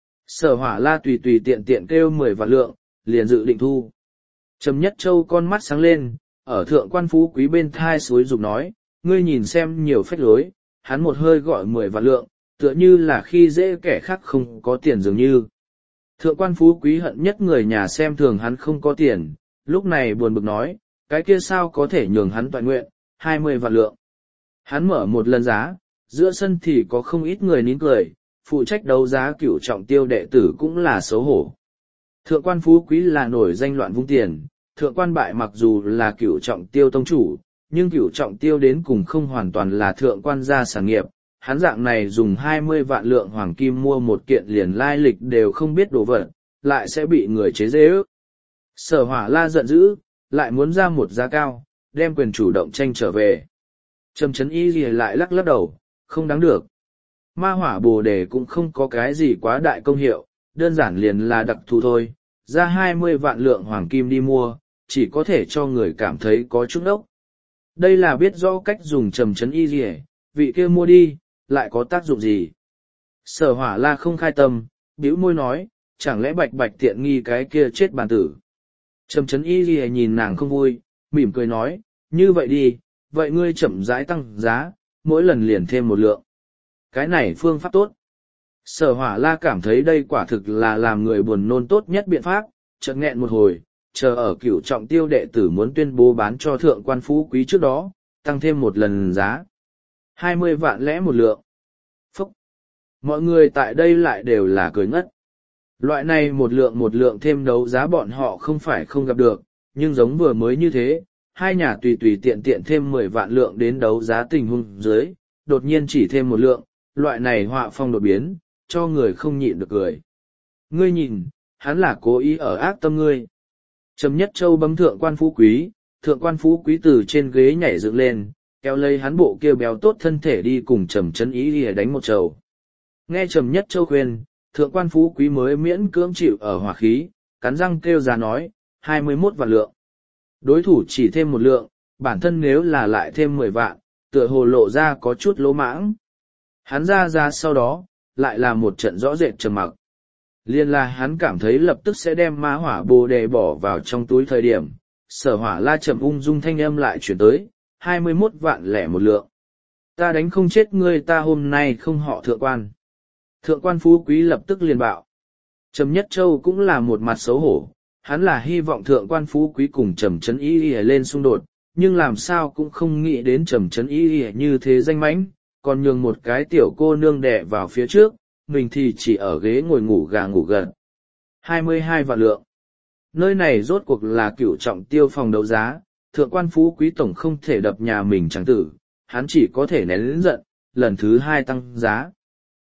Speaker 1: Sở Hỏa La tùy tiện tiện kêu 10 vạn lượng, liền dự định thu. Trầm Nhất Châu con mắt sáng lên, ở thượng quan phú quý bên thai suối dục nói, ngươi nhìn xem nhiều phách lối, hắn một hơi gọi 10 vạn lượng, tựa như là khi dễ kẻ khác không có tiền dường như. Thượng quan phú quý hận nhất người nhà xem thường hắn không có tiền, lúc này buồn bực nói, cái kia sao có thể nhường hắn toàn nguyện, 20 vạn lượng. Hắn mở một lần giá, giữa sân thì có không ít người nín cười, phụ trách đấu giá Cửu Trọng Tiêu đệ tử cũng là xấu hổ. Thượng quan phú quý là nổi danh loạn vung tiền, thượng quan bại mặc dù là Cửu Trọng Tiêu tông chủ, nhưng Cửu Trọng Tiêu đến cùng không hoàn toàn là thượng quan gia sản nghiệp. Hắn dạng này dùng 20 vạn lượng hoàng kim mua một kiện liền lai lịch đều không biết đồ vật, lại sẽ bị người chế giễu ước. Sở Hỏa La giận dữ, lại muốn ra một giá cao, đem quyền chủ động tranh trở về. Trầm Chấn Y Lìa lại lắc lắc đầu, không đáng được. Ma hỏa bồ đề cũng không có cái gì quá đại công hiệu, đơn giản liền là đặc thù thôi, ra 20 vạn lượng hoàng kim đi mua, chỉ có thể cho người cảm thấy có chút ốc. Đây là biết rõ cách dùng Trầm Chấn Y Lìa, vị kia mua đi, lại có tác dụng gì? Sở Hỏa La không khai tâm, bĩu môi nói, chẳng lẽ bạch bạch tiện nghi cái kia chết bàn tử. Trầm Chấn Y Lìa nhìn nàng không vui, mỉm cười nói, như vậy đi, vậy ngươi chậm rãi tăng giá, mỗi lần liền thêm 1 lượng. Cái này phương pháp tốt. Sở Hỏa La cảm thấy đây quả thực là làm người buồn nôn tốt nhất biện pháp, chợt nghẹn một hồi, chờ ở Cửu Trọng Tiêu đệ tử muốn tuyên bố bán cho thượng quan phú quý trước đó, tăng thêm 1 lần giá. 20 vạn lẽ 1 lượng. Phúc! Mọi người tại đây lại đều là cười ngất. Loại này 1 lượng thêm đấu giá bọn họ không phải không gặp được, nhưng giống vừa mới như thế, hai nhà tùy tiện thêm 10 vạn lượng đến đấu giá tình huống dưới, đột nhiên chỉ thêm 1 lượng, loại này họa phong đột biến, cho người không nhịn được cười. Ngươi nhìn, hắn là cố ý ở ác tâm ngươi. Trầm Nhất Châu bấm thượng quan phú quý từ trên ghế nhảy dựng lên, kéo lấy hắn bộ kia béo tốt thân thể đi cùng Trầm Chấn Y Lìa đánh một trầu. Nghe Trầm Nhất Châu khuyên, thượng quan phú quý mới miễn cưỡng chịu ở hỏa khí, cắn răng kêu ra nói, 21 vạn lượng. Đối thủ chỉ thêm 1 lượng, bản thân nếu là lại thêm 10 vạn, tựa hồ lộ ra có chút lỗ mãng. Hắn ra sau đó, lại là một trận rõ rệt trầm mặc. Liên là hắn cảm thấy lập tức sẽ đem ma hỏa bồ đề bỏ vào trong túi thời điểm, Sở Hỏa La chậm ung dung thanh âm lại chuyển tới, 21 vạn lẻ 1 lượng. Ta đánh không chết ngươi, ta hôm nay không họ thượng quan. Thượng quan phú quý lập tức liền bạo. Trầm Nhất Châu cũng là một mặt xấu hổ, hắn là hy vọng thượng quan phú quý cùng Trầm Trấn Y Y lên xung đột, nhưng làm sao cũng không nghĩ đến Trầm Trấn Y Y như thế danh mãnh, còn nhường một cái tiểu cô nương đẻ vào phía trước, mình thì chỉ ở ghế ngồi ngủ gà ngủ gật. 22 vạn lượng. Nơi này rốt cuộc là Cửu Trọng Tiêu phòng đấu giá, thượng quan phú quý tổng không thể đập nhà mình chẳng tử, hắn chỉ có thể nén lớn giận, lần thứ 2 tăng giá.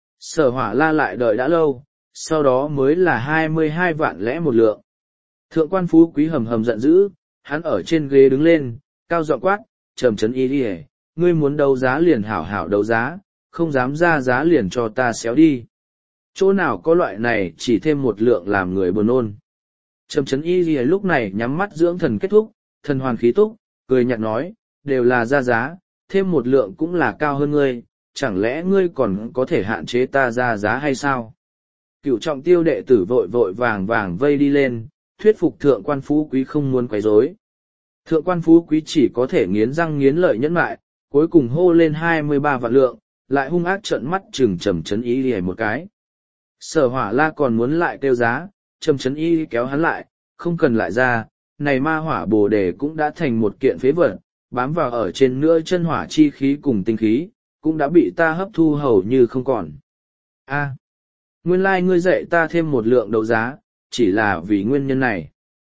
Speaker 1: Sở Hỏa La lại đợi đã lâu, sau đó mới là 22 vạn lẽ một lượng. Thượng quan phú quý hầm hầm giận dữ, hắn ở trên ghế đứng lên, cao giọng quát, Trầm Trấn Y đi, ngươi muốn đấu giá liền hảo hảo đấu giá, không dám ra giá liền cho ta xéo đi. Chỗ nào có loại này chỉ thêm một lượng làm người buồn nôn. Trầm Trấn Y đi lúc này nhắm mắt dưỡng thần kết thúc, thần hoàn khí túc, cười nhạt nói, đều là ra giá, thêm một lượng cũng là cao hơn ngươi, chẳng lẽ ngươi còn có thể hạn chế ta ra giá hay sao? Cửu Trọng Tiêu đệ tử vội vội vàng vàng vây đi lên, thuyết phục thượng quan phú quý không muốn quấy rối. Thượng quan phú quý chỉ có thể nghiến răng nghiến lợi nhẫn mại, cuối cùng hô lên 23 vạn lượng, lại hung ác trợn mắt chừng Trầm Trấn Y lìa một cái. Sở Hỏa La còn muốn lại kêu giá, Trầm Trấn Y kéo hắn lại, không cần lại ra, này ma hỏa bồ đề cũng đã thành một kiện phế vật, bám vào ở trên nữa chân hỏa chi khí cùng tinh khí, cũng đã bị ta hấp thu hầu như không còn. A, nguyên lai ngươi dạy ta thêm một lượng đấu giá, chỉ là vì nguyên nhân này.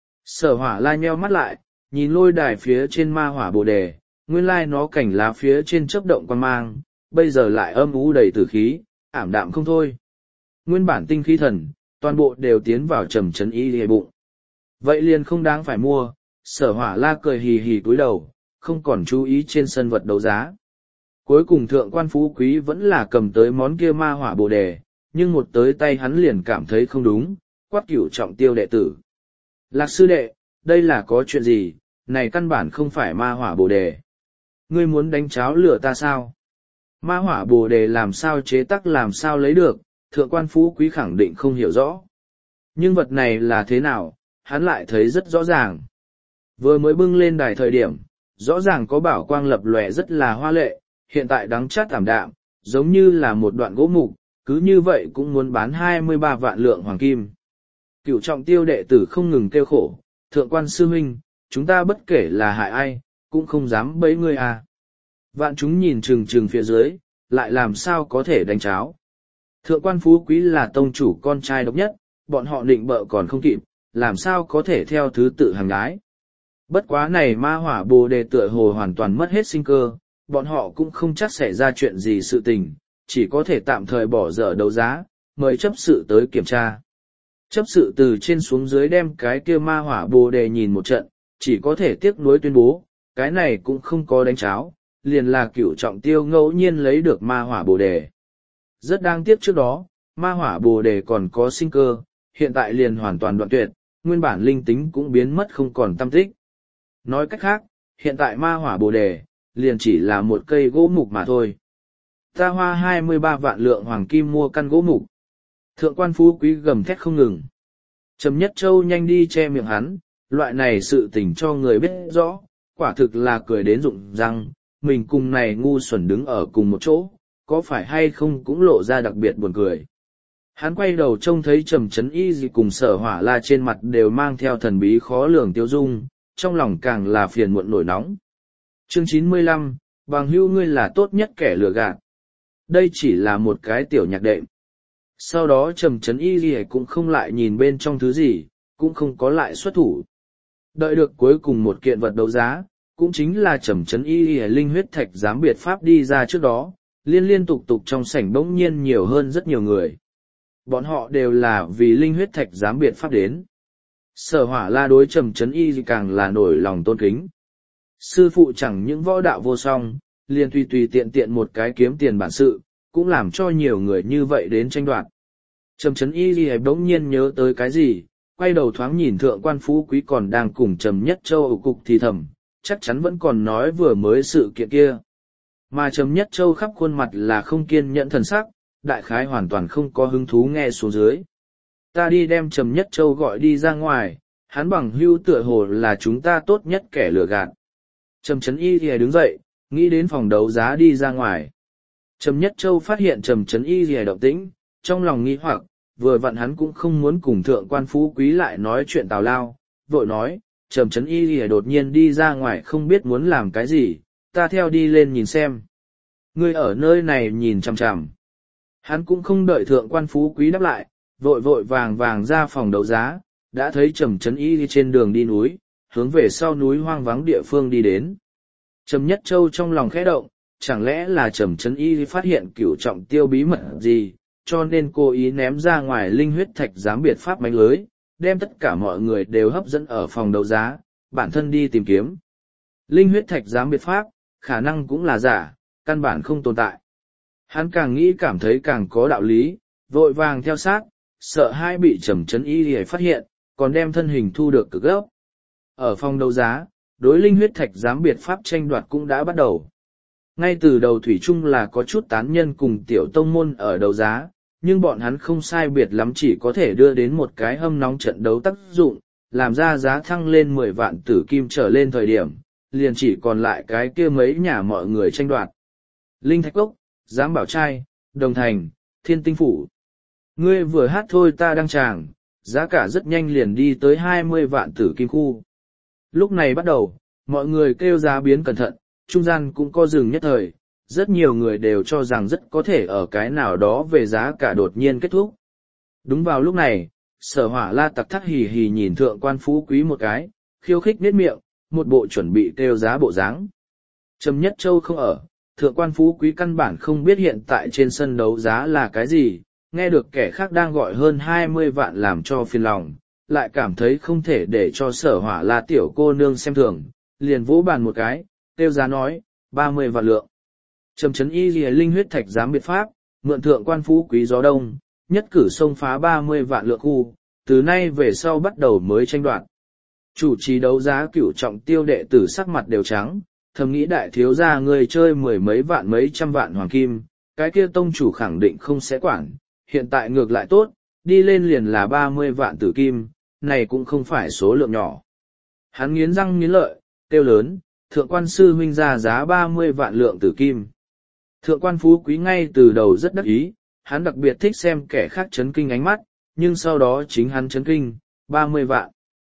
Speaker 1: Sở Hỏa La nheo mắt lại, nhìn lôi đài phía trên ma hỏa bồ đề, nguyên lai nó cảnh lá phía trên chớp động quan mang, bây giờ lại âm u đầy tử khí, ảm đạm không thôi. Nguyên bản tinh khí thần, toàn bộ đều tiến vào Trầm Trấn Y lìa bụng. Vậy liền không đáng phải mua, Sở Hỏa La cười hì hì cúi đầu, không còn chú ý trên sân vật đấu giá. Cuối cùng thượng quan phú quý vẫn là cầm tới món kia ma hỏa bồ đề, nhưng một tới tay hắn liền cảm thấy không đúng, quát Cửu Trọng Tiêu đệ tử. Lạc sư đệ, đây là có chuyện gì, này căn bản không phải ma hỏa bồ đề. Ngươi muốn đánh cháo lửa ta sao? Ma hỏa bồ đề làm sao chế tác làm sao lấy được, thượng quan phú quý khẳng định không hiểu rõ. Nhưng vật này là thế nào, hắn lại thấy rất rõ ràng. Vừa mới bưng lên đài thời điểm, rõ ràng có bảo quang lập lòe rất là hoa lệ, hiện tại đắng chát tảm đạm, giống như là một đoạn gỗ mục, cứ như vậy cũng muốn bán 23 vạn lượng hoàng kim. Cửu Trọng Tiêu đệ tử không ngừng kêu khổ, thượng quan sư huynh, chúng ta bất kể là hại ai, cũng không dám bẫy ngươi à. Vạn chúng nhìn trừng trừng phía dưới, lại làm sao có thể đánh cháo. Thượng quan phú quý là tông chủ con trai độc nhất, bọn họ định bợ còn không kịp, làm sao có thể theo thứ tự hàng đái. Bất quá này ma hỏa bồ đề tựa hồ hoàn toàn mất hết sinh cơ, bọn họ cũng không chắc xảy ra chuyện gì sự tình, chỉ có thể tạm thời bỏ dở đấu giá, mời chấp sự tới kiểm tra. Chấp sự từ trên xuống dưới đem cái kia ma hỏa bồ đề nhìn một trận, chỉ có thể tiếc nuối tuyên bố, cái này cũng không có đánh cháo, liền là Cửu Trọng Tiêu ngẫu nhiên lấy được ma hỏa bồ đề. Rất đáng tiếc trước đó, ma hỏa bồ đề còn có sinh cơ, hiện tại liền hoàn toàn đoạn tuyệt, nguyên bản linh tính cũng biến mất không còn tâm tích. Nói cách khác, hiện tại ma hỏa bồ đề, liền chỉ là một cây gỗ mục mà thôi. Ta hoa 23 vạn lượng hoàng kim mua căn gỗ mục. Thượng quan phú quý gầm thét không ngừng. Trầm Nhất Châu nhanh đi che miệng hắn, loại này sự tình cho người biết rõ, quả thực là cười đến rụng răng, mình cùng này ngu xuẩn đứng ở cùng một chỗ, có phải hay không cũng lộ ra đặc biệt buồn cười. Hắn quay đầu trông thấy Trầm Trấn Y gì cùng Sở Hỏa La trên mặt đều mang theo thần bí khó lường tiêu dung, trong lòng càng là phiền muộn nổi nóng. Chương 95, bằng hữu ngươi là tốt nhất kẻ lừa gạt. Đây chỉ là một cái tiểu nhạc đệm. Sau đó Trầm Trấn Y gì cũng không lại nhìn bên trong thứ gì, cũng không có lại xuất thủ. Đợi được cuối cùng một kiện vật đấu giá, cũng chính là Trầm Trấn Y gì linh huyết thạch giám biệt pháp đi ra trước đó, liên tục trong sảnh bỗng nhiên nhiều hơn rất nhiều người. Bọn họ đều là vì linh huyết thạch giám biệt pháp đến. Sở Hỏa La đối Trầm Trấn Y càng là nổi lòng tôn kính. Sư phụ chẳng những võ đạo vô song, liền tùy tiện một cái kiếm tiền bản sự, cũng làm cho nhiều người như vậy đến tranh đoạt. Trầm Trấn Y bỗng nhiên nhớ tới cái gì, quay đầu thoáng nhìn thượng quan phú quý còn đang cùng Trầm Nhất Châu ở cục thì thầm, chắc chắn vẫn còn nói vừa mới sự kiện kia. Mà Trầm Nhất Châu khắp khuôn mặt là không kiên nhẫn thần sắc, đại khái hoàn toàn không có hứng thú nghe xuống dưới. Ta đi đem Trầm Nhất Châu gọi đi ra ngoài, hắn bằng hưu tựa hồ là chúng ta tốt nhất kẻ lừa gạt. Trầm Trấn Y thì đứng dậy, nghĩ đến phòng đấu giá đi ra ngoài. Trầm Nhất Châu phát hiện Trầm Trấn Y thì động tĩnh, trong lòng nghi hoặc, vừa vặn hắn cũng không muốn cùng thượng quan phú quý lại nói chuyện tào lao, vội nói, Trầm Trấn Y lìa đột nhiên đi ra ngoài không biết muốn làm cái gì, ta theo đi lên nhìn xem. Ngươi ở nơi này nhìn chằm chằm. Hắn cũng không đợi thượng quan phú quý đáp lại, vội vội vàng vàng ra phòng đấu giá, đã thấy Trầm Trấn Y trên đường đi núi, hướng về sau núi hoang vắng địa phương đi đến. Trầm Nhất Châu trong lòng khẽ động, chẳng lẽ là Trầm Trấn Y phát hiện cửu trọng tiêu bí mật gì, cho nên cố ý ném ra ngoài linh huyết thạch giám biệt pháp mánh lưới, đem tất cả mọi người đều hấp dẫn ở phòng đấu giá, bản thân đi tìm kiếm. Linh huyết thạch giám biệt pháp, khả năng cũng là giả, căn bản không tồn tại. Hắn càng nghĩ cảm thấy càng có đạo lý, vội vàng theo sát, sợ hai bị Trầm Trấn Y để phát hiện, còn đem thân hình thu được cực gấp. Ở phòng đấu giá, đối linh huyết thạch giám biệt pháp tranh đoạt cũng đã bắt đầu. Ngay từ đầu thủy chung là có chút tán nhân cùng tiểu tông môn ở đấu giá, nhưng bọn hắn không sai biệt lắm chỉ có thể đưa đến một cái hâm nóng trận đấu tác dụng, làm ra giá thăng lên 10 vạn tử kim trở lên thời điểm, liền chỉ còn lại cái kia mấy nhà mọi người tranh đoạt. Linh Thạch Cốc, Giám Bảo Trai, Đồng Thành, Thiên Tinh Phủ. Ngươi vừa hát thôi ta đăng tràng, giá cả rất nhanh liền đi tới 20 vạn tử kim khu. Lúc này bắt đầu, mọi người kêu giá biến cẩn thận, trung gian cũng có dừng nhất thời, rất nhiều người đều cho rằng rất có thể ở cái nào đó về giá cả đột nhiên kết thúc. Đúng vào lúc này, Sở Hỏa La tặc thắc hì hì nhìn thượng quan phú quý một cái, khiêu khích nết miệng, một bộ chuẩn bị kêu giá bộ dáng. Trầm Nhất Châu không ở, thượng quan phú quý căn bản không biết hiện tại trên sân đấu giá là cái gì, nghe được kẻ khác đang gọi hơn 20 vạn làm cho phiền lòng, lại cảm thấy không thể để cho Sở Hỏa La tiểu cô nương xem thường, liền vỗ bàn một cái, kêu giá nói, 30 vạn lượng. Trầm Trấn Y lìa linh huyết thạch giám biệt pháp, mượn thượng quan phú quý gió đông, nhất cử xông phá 30 vạn lượng khu, từ nay về sau bắt đầu mới tranh đoạt. Chủ trì đấu giá cửu trọng tiêu đệ tử sắc mặt đều trắng, thầm nghĩ đại thiếu gia người chơi mười mấy vạn mấy trăm vạn hoàng kim, cái kia tông chủ khẳng định không sẽ quản, hiện tại ngược lại tốt, đi lên liền là 30 vạn tử kim, này cũng không phải số lượng nhỏ. Hắn nghiến răng nghiến lợi, kêu lớn, thượng quan sư huynh ra giá 30 vạn lượng tử kim. Thượng quan phú quý ngay từ đầu rất đắc ý, hắn đặc biệt thích xem kẻ khác chấn kinh ánh mắt, nhưng sau đó chính hắn chấn kinh, 30 vạn.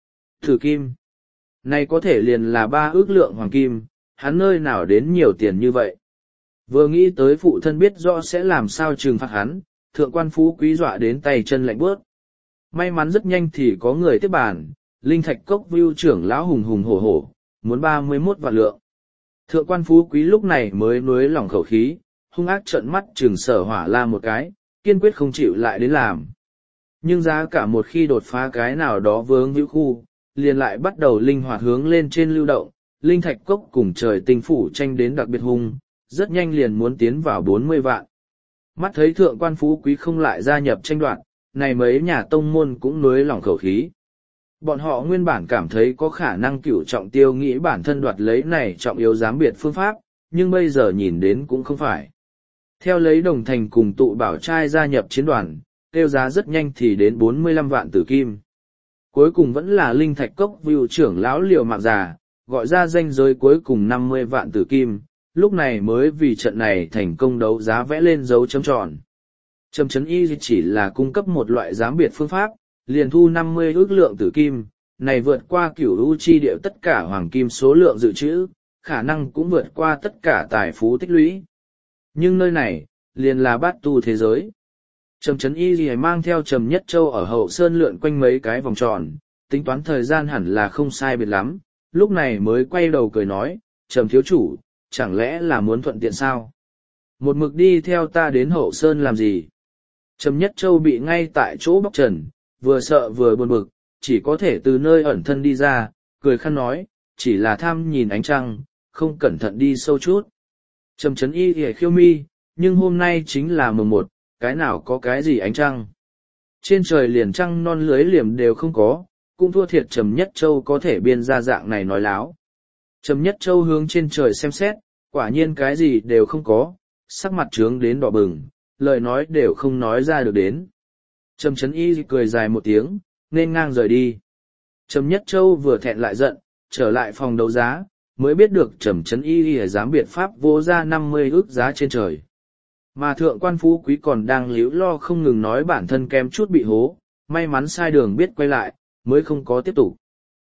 Speaker 1: Tử kim. Này có thể liền là 3 ước lượng hoàng kim, hắn nơi nào đến nhiều tiền như vậy. Vừa nghĩ tới phụ thân biết rõ sẽ làm sao trừng phạt hắn, thượng quan phú quý dọa đến tay chân lạnh bước. May mắn rất nhanh thì có người tiếp bàn, Linh Thạch Cốc Vưu trưởng lão hùng hùng hổ hổ, muốn 31 vạn lượng. Thượng quan phú quý lúc này mới nuối lỏng khẩu khí, hung ác trợn mắt trừng Sở Hỏa La một cái, kiên quyết không chịu lại đến làm. Nhưng giá cả một khi đột phá cái nào đó vướng hữu khu, liền lại bắt đầu linh hoạt hướng lên trên lưu động, Linh Thạch Cốc cùng trời tinh phủ tranh đến đặc biệt hung, rất nhanh liền muốn tiến vào 40 vạn. Mắt thấy thượng quan phú quý không lại gia nhập tranh đoạt, này mấy nhà tông môn cũng nuối lỏng khẩu khí. Bọn họ nguyên bản cảm thấy có khả năng cửu trọng tiêu nghĩ bản thân đoạt lấy này trọng yếu giám biệt phương pháp, nhưng bây giờ nhìn đến cũng không phải. Theo lấy Đồng Thành cùng tụ bảo trai gia nhập chiến đoàn, tiêu giá rất nhanh thì đến 45 vạn tử kim. Cuối cùng vẫn là Linh Thạch Cốc Vưu trưởng lão liều mạng già, gọi ra danh giới cuối cùng 50 vạn tử kim, lúc này mới vì trận này thành công đấu giá vẽ lên dấu chấm tròn. Trầm Trấn Y chỉ là cung cấp một loại giám biệt phương pháp, liền thu 50 ước lượng tử kim, này vượt qua cửu u chi điệu tất cả hoàng kim số lượng dự trữ, khả năng cũng vượt qua tất cả tài phú tích lũy. Nhưng nơi này, liền là bát tu thế giới. Trầm Trấn Y gì mang theo Trầm Nhất Châu ở hậu sơn lượn quanh mấy cái vòng tròn, tính toán thời gian hẳn là không sai biệt lắm, lúc này mới quay đầu cười nói, Trầm thiếu chủ, chẳng lẽ là muốn thuận tiện sao? Một mực đi theo ta đến hậu sơn làm gì? Trầm Nhất Châu bị ngay tại chỗ bóc trần, vừa sợ vừa buồn bực, chỉ có thể từ nơi ẩn thân đi ra, cười khăn nói, chỉ là tham nhìn ánh trăng, không cẩn thận đi sâu chút. Trầm Trấn Y thì khiêu mi, nhưng hôm nay chính là mùng 1, cái nào có cái gì ánh trăng. Trên trời liền trăng non lưới liềm đều không có, cũng thua thiệt Trầm Nhất Châu có thể biên ra dạng này nói láo. Trầm Nhất Châu hướng trên trời xem xét, quả nhiên cái gì đều không có, sắc mặt trướng đến đỏ bừng, lời nói đều không nói ra được đến. Trầm Trấn Y cười dài một tiếng, nên ngang rời đi. Trầm Nhất Châu vừa thẹn lại giận, trở lại phòng đấu giá, mới biết được Trầm Trấn Y dám biện pháp vô ra 50 ước giá trên trời. Mà thượng quan phú quý còn đang líu lo không ngừng nói bản thân kém chút bị hố, may mắn sai đường biết quay lại, mới không có tiếp tục.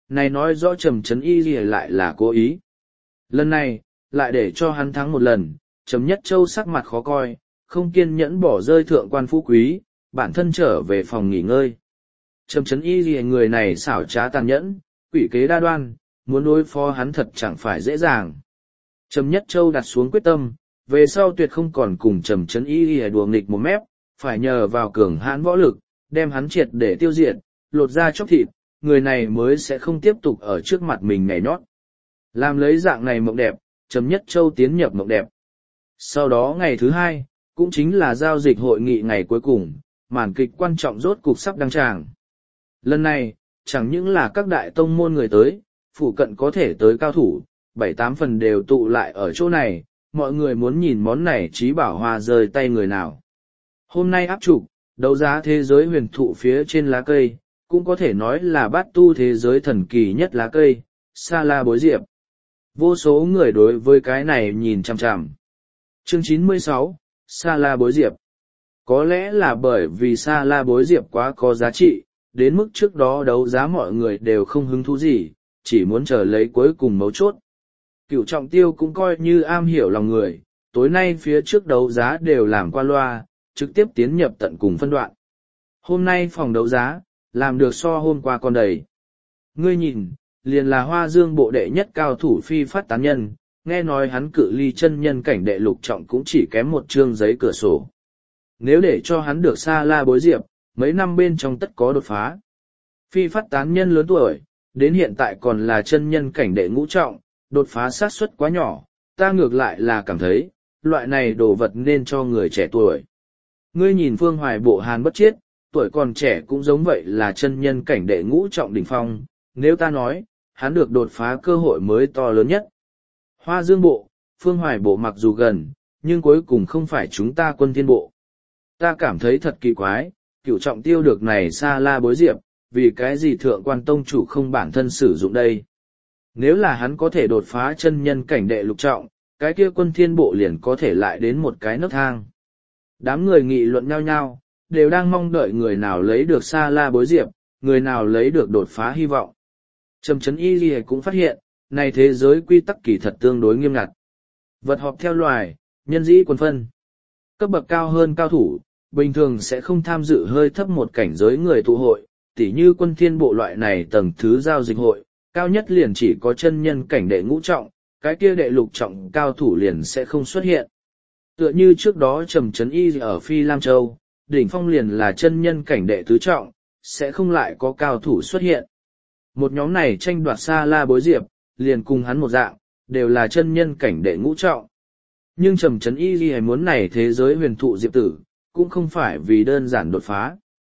Speaker 1: này nói rõ Trầm Chấn Y Lìa lại là cố ý. Lần này, lại để cho hắn thắng một lần, Trầm Nhất Châu sắc mặt khó coi, không kiên nhẫn bỏ rơi thượng quan phú quý, bản thân trở về phòng nghỉ ngơi. Trầm Chấn Y Lìa người này xảo trá tàn nhẫn, quỷ kế đa đoan, muốn đối phó hắn thật chẳng phải dễ dàng. Trầm Nhất Châu đặt xuống quyết tâm, về sau tuyệt không còn cùng Trầm Chấn Y Lìa đùa nghịch một mép, phải nhờ vào cường hãn võ lực, đem hắn triệt để tiêu diệt, lột da chóc thịt, người này mới sẽ không tiếp tục ở trước mặt mình nhảy nhót. Làm lấy dạng này mộng đẹp, Trầm Nhất Châu tiến nhập mộng đẹp. Sau đó ngày thứ hai, cũng chính là giao dịch hội nghị ngày cuối cùng, màn kịch quan trọng rốt cục sắp đăng tràng. Lần này, chẳng những là các đại tông môn người tới, phụ cận có thể tới cao thủ, 7-8 phần đều tụ lại ở chỗ này, mọi người muốn nhìn món này trí bảo hoa rơi tay người nào. Hôm nay áp trục, đấu giá thế giới huyền thụ phía trên lá cây, cũng có thể nói là bát tu thế giới thần kỳ nhất lá cây, Sa La Bối Diệp. Vô số người đối với cái này nhìn chằm chằm. Chương 96, Sa La Bối Diệp. Có lẽ là bởi vì Sa La Bối Diệp quá có giá trị, đến mức trước đó đấu giá mọi người đều không hứng thú gì, chỉ muốn chờ lấy cuối cùng mấu chốt. Cửu Trọng Tiêu cũng coi như am hiểu lòng người, tối nay phía trước đấu giá đều làm qua loa, trực tiếp tiến nhập tận cùng phân đoạn. Hôm nay phòng đấu giá, làm được so hôm qua còn đầy. Ngươi nhìn, liền là Hoa Dương bộ đệ nhất cao thủ Phi Phát Tán Nhân, nghe nói hắn cự ly chân nhân cảnh đệ lục trọng cũng chỉ kém một chương giấy cửa sổ. Nếu để cho hắn được Sa La Bối Diệp, mấy năm bên trong tất có đột phá. Phi Phát Tán Nhân lớn tuổi, đến hiện tại còn là chân nhân cảnh đệ ngũ trọng, đột phá xác suất quá nhỏ, ta ngược lại là cảm thấy, loại này đồ vật nên cho người trẻ tuổi. Ngươi nhìn Phương Hoài Bộ Hàn Bất Chiết, tuổi còn trẻ cũng giống vậy là chân nhân cảnh đệ ngũ trọng đỉnh phong, nếu ta nói, hắn được đột phá cơ hội mới to lớn nhất. Hoa Dương Bộ, Phương Hoài Bộ mặc dù gần, nhưng cuối cùng không phải chúng ta Quân Thiên Bộ. Ta cảm thấy thật kỳ quái, Cửu Trọng Tiêu được này Sa La Bối Diệp, vì cái gì Thượng Quan Tông chủ không bản thân sử dụng đây? Nếu là hắn có thể đột phá chân nhân cảnh đệ lục trọng, cái kia Quân Thiên Bộ liền có thể lại đến một cái nấc thang. Đám người nghị luận nhau nhau, đều đang mong đợi người nào lấy được Sa La Bối Diệp, người nào lấy được đột phá hy vọng. Trầm Chấn Y Lìa cũng phát hiện, này thế giới quy tắc kỳ thật tương đối nghiêm ngặt. Vật họp theo loài, nhân dĩ quần phân. Cấp bậc cao hơn cao thủ, bình thường sẽ không tham dự hơi thấp một cảnh giới người tụ hội, tỉ như Quân Thiên Bộ loại này tầng thứ giao dịch hội, cao nhất liền chỉ có chân nhân cảnh đệ ngũ trọng, cái kia đệ lục trọng cao thủ liền sẽ không xuất hiện. Tựa như trước đó Trầm Chấn Y ở Phi Lam Châu, đỉnh phong liền là chân nhân cảnh đệ tứ trọng, sẽ không lại có cao thủ xuất hiện. Một nhóm này tranh đoạt Sa La Bối Diệp, liền cùng hắn một dạng, đều là chân nhân cảnh đệ ngũ trọng. Nhưng Trầm Chấn Y Ghi muốn này thế giới huyền thụ Diệp tử, cũng không phải vì đơn giản đột phá.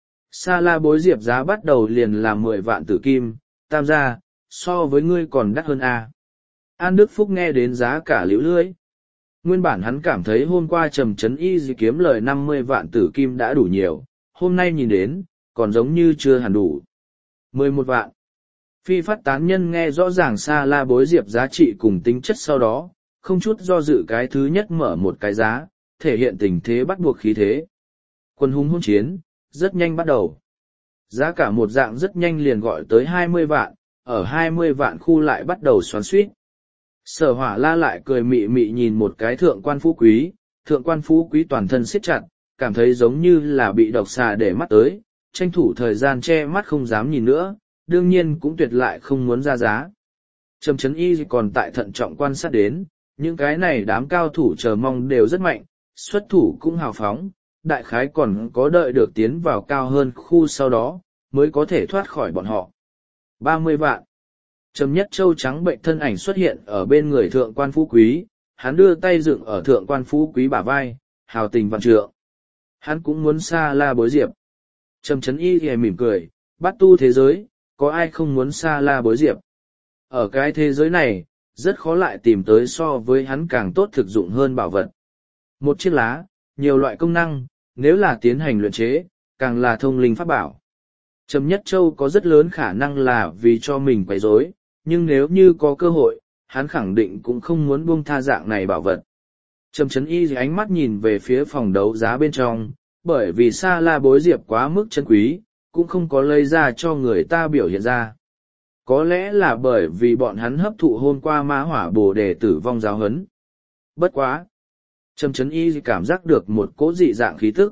Speaker 1: Sa La Bối Diệp giá bắt đầu liền là 10 vạn tử kim, tam gia, so với ngươi còn đắt hơn a. An Đức Phúc nghe đến giá cả liễu lưỡi. Nguyên bản hắn cảm thấy hôm qua Trầm Chấn Y Ghi kiếm lời 50 vạn tử kim đã đủ nhiều, hôm nay nhìn đến, còn giống như chưa hẳn đủ. 11 vạn. Phi Phát Tán Nhân nghe rõ ràng Sa La Bối Diệp giá trị cùng tính chất sau đó, không chút do dự cái thứ nhất mở một cái giá, thể hiện tình thế bắt buộc khí thế. Quân hung hôn chiến, rất nhanh bắt đầu. Giá cả một dạng rất nhanh liền gọi tới 20 vạn, ở 20 vạn khu lại bắt đầu xoắn suýt. Sở Hỏa La lại cười mị mị nhìn một cái thượng quan phú quý toàn thân siết chặt, cảm thấy giống như là bị độc xà để mắt tới, tranh thủ thời gian che mắt không dám nhìn nữa, đương nhiên cũng tuyệt lại không muốn ra giá. Trầm Chấn Y còn tại thận trọng quan sát đến, những cái này đám cao thủ chờ mong đều rất mạnh, xuất thủ cũng hào phóng, đại khái còn có đợi được tiến vào cao hơn khu sau đó, mới có thể thoát khỏi bọn họ. 30 vạn. Trầm Nhất Châu trắng bệnh thân ảnh xuất hiện ở bên người thượng quan phú quý, hắn đưa tay dựng ở thượng quan phú quý bả vai, hào tình vạn trượng. Hắn cũng muốn Sa La Bối Diệp. Trầm Chấn Y thì mỉm cười, bắt tu thế giới, có ai không muốn Sa La Bối Diệp. Ở cái thế giới này, rất khó lại tìm tới so với hắn càng tốt thực dụng hơn bảo vật. Một chiếc lá, nhiều loại công năng, nếu là tiến hành luyện chế, càng là thông linh pháp bảo. Trầm Nhất Châu có rất lớn khả năng là vì cho mình quấy rối, nhưng nếu như có cơ hội, hắn khẳng định cũng không muốn buông tha dạng này bảo vật. Trầm Chấn Y ánh mắt nhìn về phía phòng đấu giá bên trong, bởi vì Sa La Bối Diệp quá mức chân quý, cũng không có lấy ra cho người ta biểu hiện ra. Có lẽ là bởi vì bọn hắn hấp thụ hôm qua ma hỏa bồ đề tử vong giáo huấn. Bất quá. Trầm Chấn Y cảm giác được một cỗ dị dạng khí tức.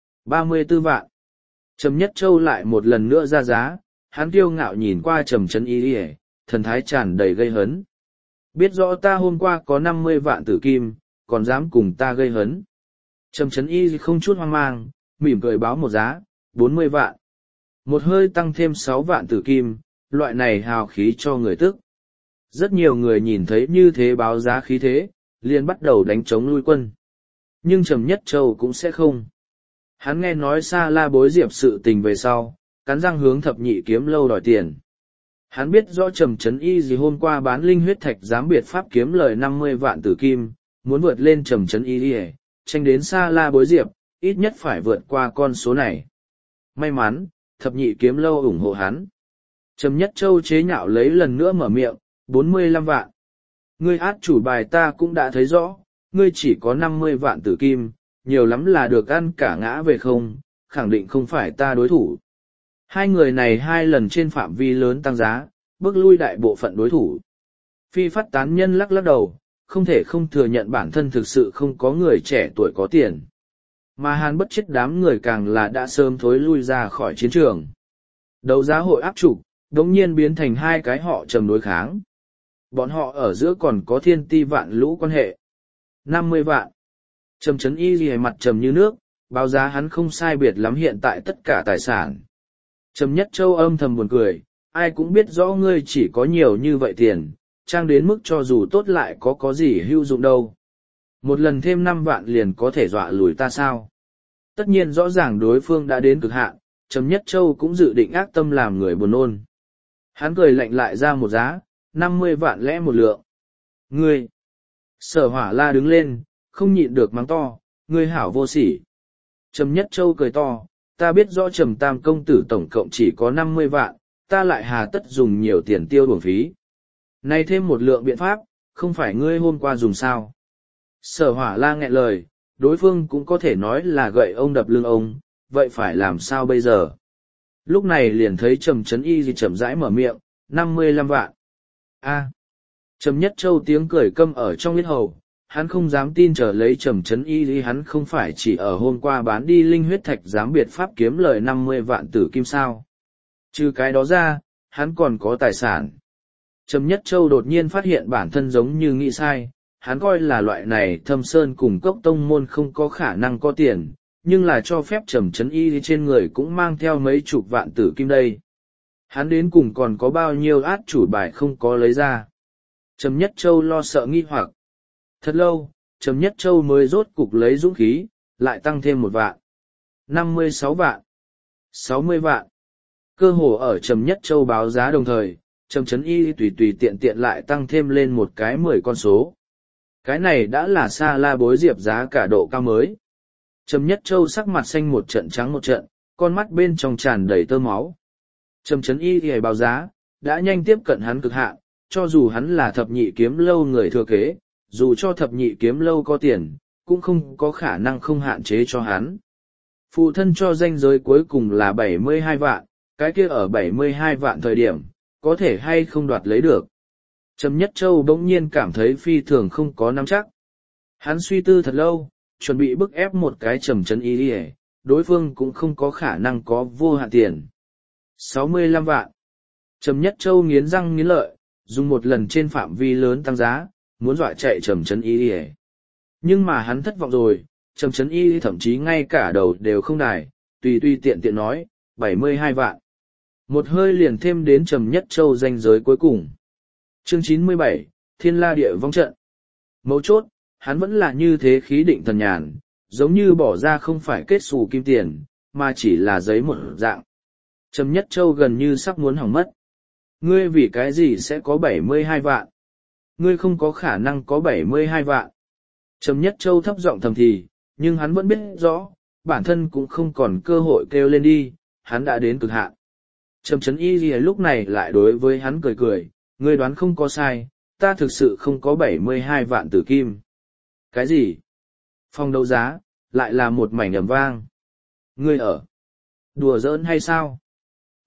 Speaker 1: 34 vạn. Trầm Nhất Châu lại một lần nữa ra giá, hắn kiêu ngạo nhìn qua Trầm Chấn Y, thần thái tràn đầy gây hấn. Biết rõ ta hôm qua có 50 vạn tử kim, còn dám cùng ta gây hấn. Trầm Chấn Y không chút hoang mang, mỉm cười báo một giá, 40 vạn. Một hơi tăng thêm 6 vạn tử kim, loại này hào khí cho người tức. Rất nhiều người nhìn thấy như thế báo giá khí thế, liền bắt đầu đánh chống lui quân. Nhưng Trầm Nhất Châu cũng sẽ không. Hắn nghe nói Sa La bối diệp sự tình về sau, cắn răng hướng Thập Nhị Kiếm Lâu đòi tiền. Hắn biết rõ Trầm Chấn Y gì hôm qua bán linh huyết thạch dám biệt pháp kiếm lời 50 vạn tử kim, muốn vượt lên Trầm Chấn Y tranh đến Sa La bối diệp, ít nhất phải vượt qua con số này. May mắn, Thập Nhị Kiếm Lâu ủng hộ hắn. Trầm Nhất Châu chế nhạo lấy lần nữa mở miệng, 45 vạn. Ngươi át chủ bài ta cũng đã thấy rõ, ngươi chỉ có 50 vạn tử kim, nhiều lắm là được ăn cả ngã về không, khẳng định không phải ta đối thủ. Hai người này hai lần trên phạm vi lớn tăng giá, bước lui đại bộ phận đối thủ. Phi phát tán nhân lắc lắc đầu, không thể không thừa nhận bản thân thực sự không có người trẻ tuổi có tiền. Mà Hàn Bất Chết đám người càng là đã sớm thối lui ra khỏi chiến trường. Đấu giá hội áp trục, đống nhiên biến thành hai cái họ trầm đối kháng. Bọn họ ở giữa còn có thiên ti vạn lũ quan hệ. 50 vạn. Trầm Chấn Y ghi mặt trầm như nước, báo giá hắn không sai biệt lắm hiện tại tất cả tài sản. Trầm Nhất Châu âm thầm buồn cười, ai cũng biết rõ ngươi chỉ có nhiều như vậy tiền, trang đến mức cho dù tốt lại có gì hữu dụng đâu. Một lần thêm 5 vạn liền có thể dọa lùi ta sao? Tất nhiên rõ ràng đối phương đã đến cực hạn, Trầm Nhất Châu cũng dự định ác tâm làm người buồn nôn. Hắn cười lạnh lại ra một giá, 50 vạn lẽ một lượng. Ngươi! Sở Hỏa La đứng lên, không nhịn được mắng to, ngươi hảo vô sỉ. Trầm Nhất Châu cười to, ta biết rõ Trầm Tam công tử tổng cộng chỉ có 50 vạn, ta lại hà tất dùng nhiều tiền tiêu uổng phí. Nay thêm một lượng biện pháp, không phải ngươi hôm qua dùng sao. Sở Hỏa La nghẹn lời, đối phương cũng có thể nói là gậy ông đập lưng ông, vậy phải làm sao bây giờ? Lúc này liền thấy Trầm Chấn Y gì chậm rãi mở miệng, 55 vạn. A. Trầm Nhất Châu tiếng cười câm ở trong yết hầu, hắn không dám tin trở lấy Trầm Chấn Y gì hắn không phải chỉ ở hôm qua bán đi linh huyết thạch dám biệt pháp kiếm lời 50 vạn tử kim sao. Trừ cái đó ra, hắn còn có tài sản. Trầm Nhất Châu đột nhiên phát hiện bản thân giống như nghĩ sai, hắn coi là loại này Thâm Sơn cùng Cốc Tông môn không có khả năng có tiền, nhưng là cho phép Trầm Chấn Y trên người cũng mang theo mấy chục vạn tử kim đây. Hắn đến cùng còn có bao nhiêu át chủ bài không có lấy ra. Trầm Nhất Châu lo sợ nghi hoặc. Thật lâu, Trầm Nhất Châu mới rốt cục lấy dũng khí, lại tăng thêm 1 vạn. 56 vạn. 60 vạn. Cơ hồ ở Trầm Nhất Châu báo giá đồng thời, Trầm Chấn Y tùy tùy tiện tiện lại tăng thêm lên một cái 10 con số. Cái này đã là Sa La bối diệp giá cả độ cao mới. Trầm Nhất Châu sắc mặt xanh một trận trắng một trận, con mắt bên trong tràn đầy tơ máu. Trầm Chấn Y thì báo giá, đã nhanh tiếp cận hắn cực hạn, cho dù hắn là Thập Nhị Kiếm Lâu người thừa kế, dù cho Thập Nhị Kiếm Lâu có tiền, cũng không có khả năng không hạn chế cho hắn. Phụ thân cho danh giới cuối cùng là 72 vạn, cái kia ở 72 vạn thời điểm, có thể hay không đoạt lấy được. Trầm Nhất Châu bỗng nhiên cảm thấy phi thường không có nắm chắc. Hắn suy tư thật lâu, chuẩn bị bức ép một cái Trầm Chấn Y đi, đối phương cũng không có khả năng có vô hạn tiền. 65 vạn. Trầm Nhất Châu nghiến răng nghiến lợi, dùng một lần trên phạm vi lớn tăng giá, muốn dọa chạy Trầm Chấn Y đi. Nhưng mà hắn thất vọng rồi, Trầm Chấn Y thậm chí ngay cả đầu đều không đài, tùy tiện tiện nói, 72 vạn. Một hơi liền thêm đến Trầm Nhất Châu danh giới cuối cùng. Chương 97, Thiên La Địa Vong Trận. Mấu chốt, hắn vẫn là như thế khí định thần nhàn, giống như bỏ ra không phải kết xù kim tiền, mà chỉ là giấy một dạng. Trầm Nhất Châu gần như sắp muốn hỏng mất. Ngươi vì cái gì sẽ có 72 vạn? Ngươi không có khả năng có 72 vạn. Trầm Nhất Châu thấp giọng thầm thì, nhưng hắn vẫn biết rõ, bản thân cũng không còn cơ hội kêu lên đi, hắn đã đến cực hạn. Trầm Chấn Y lúc này lại đối với hắn cười cười, ngươi đoán không có sai, ta thực sự không có 72 vạn tử kim. Cái gì? Phòng đấu giá, lại là một mảnh ầm vang. Ngươi ở? Đùa giỡn hay sao?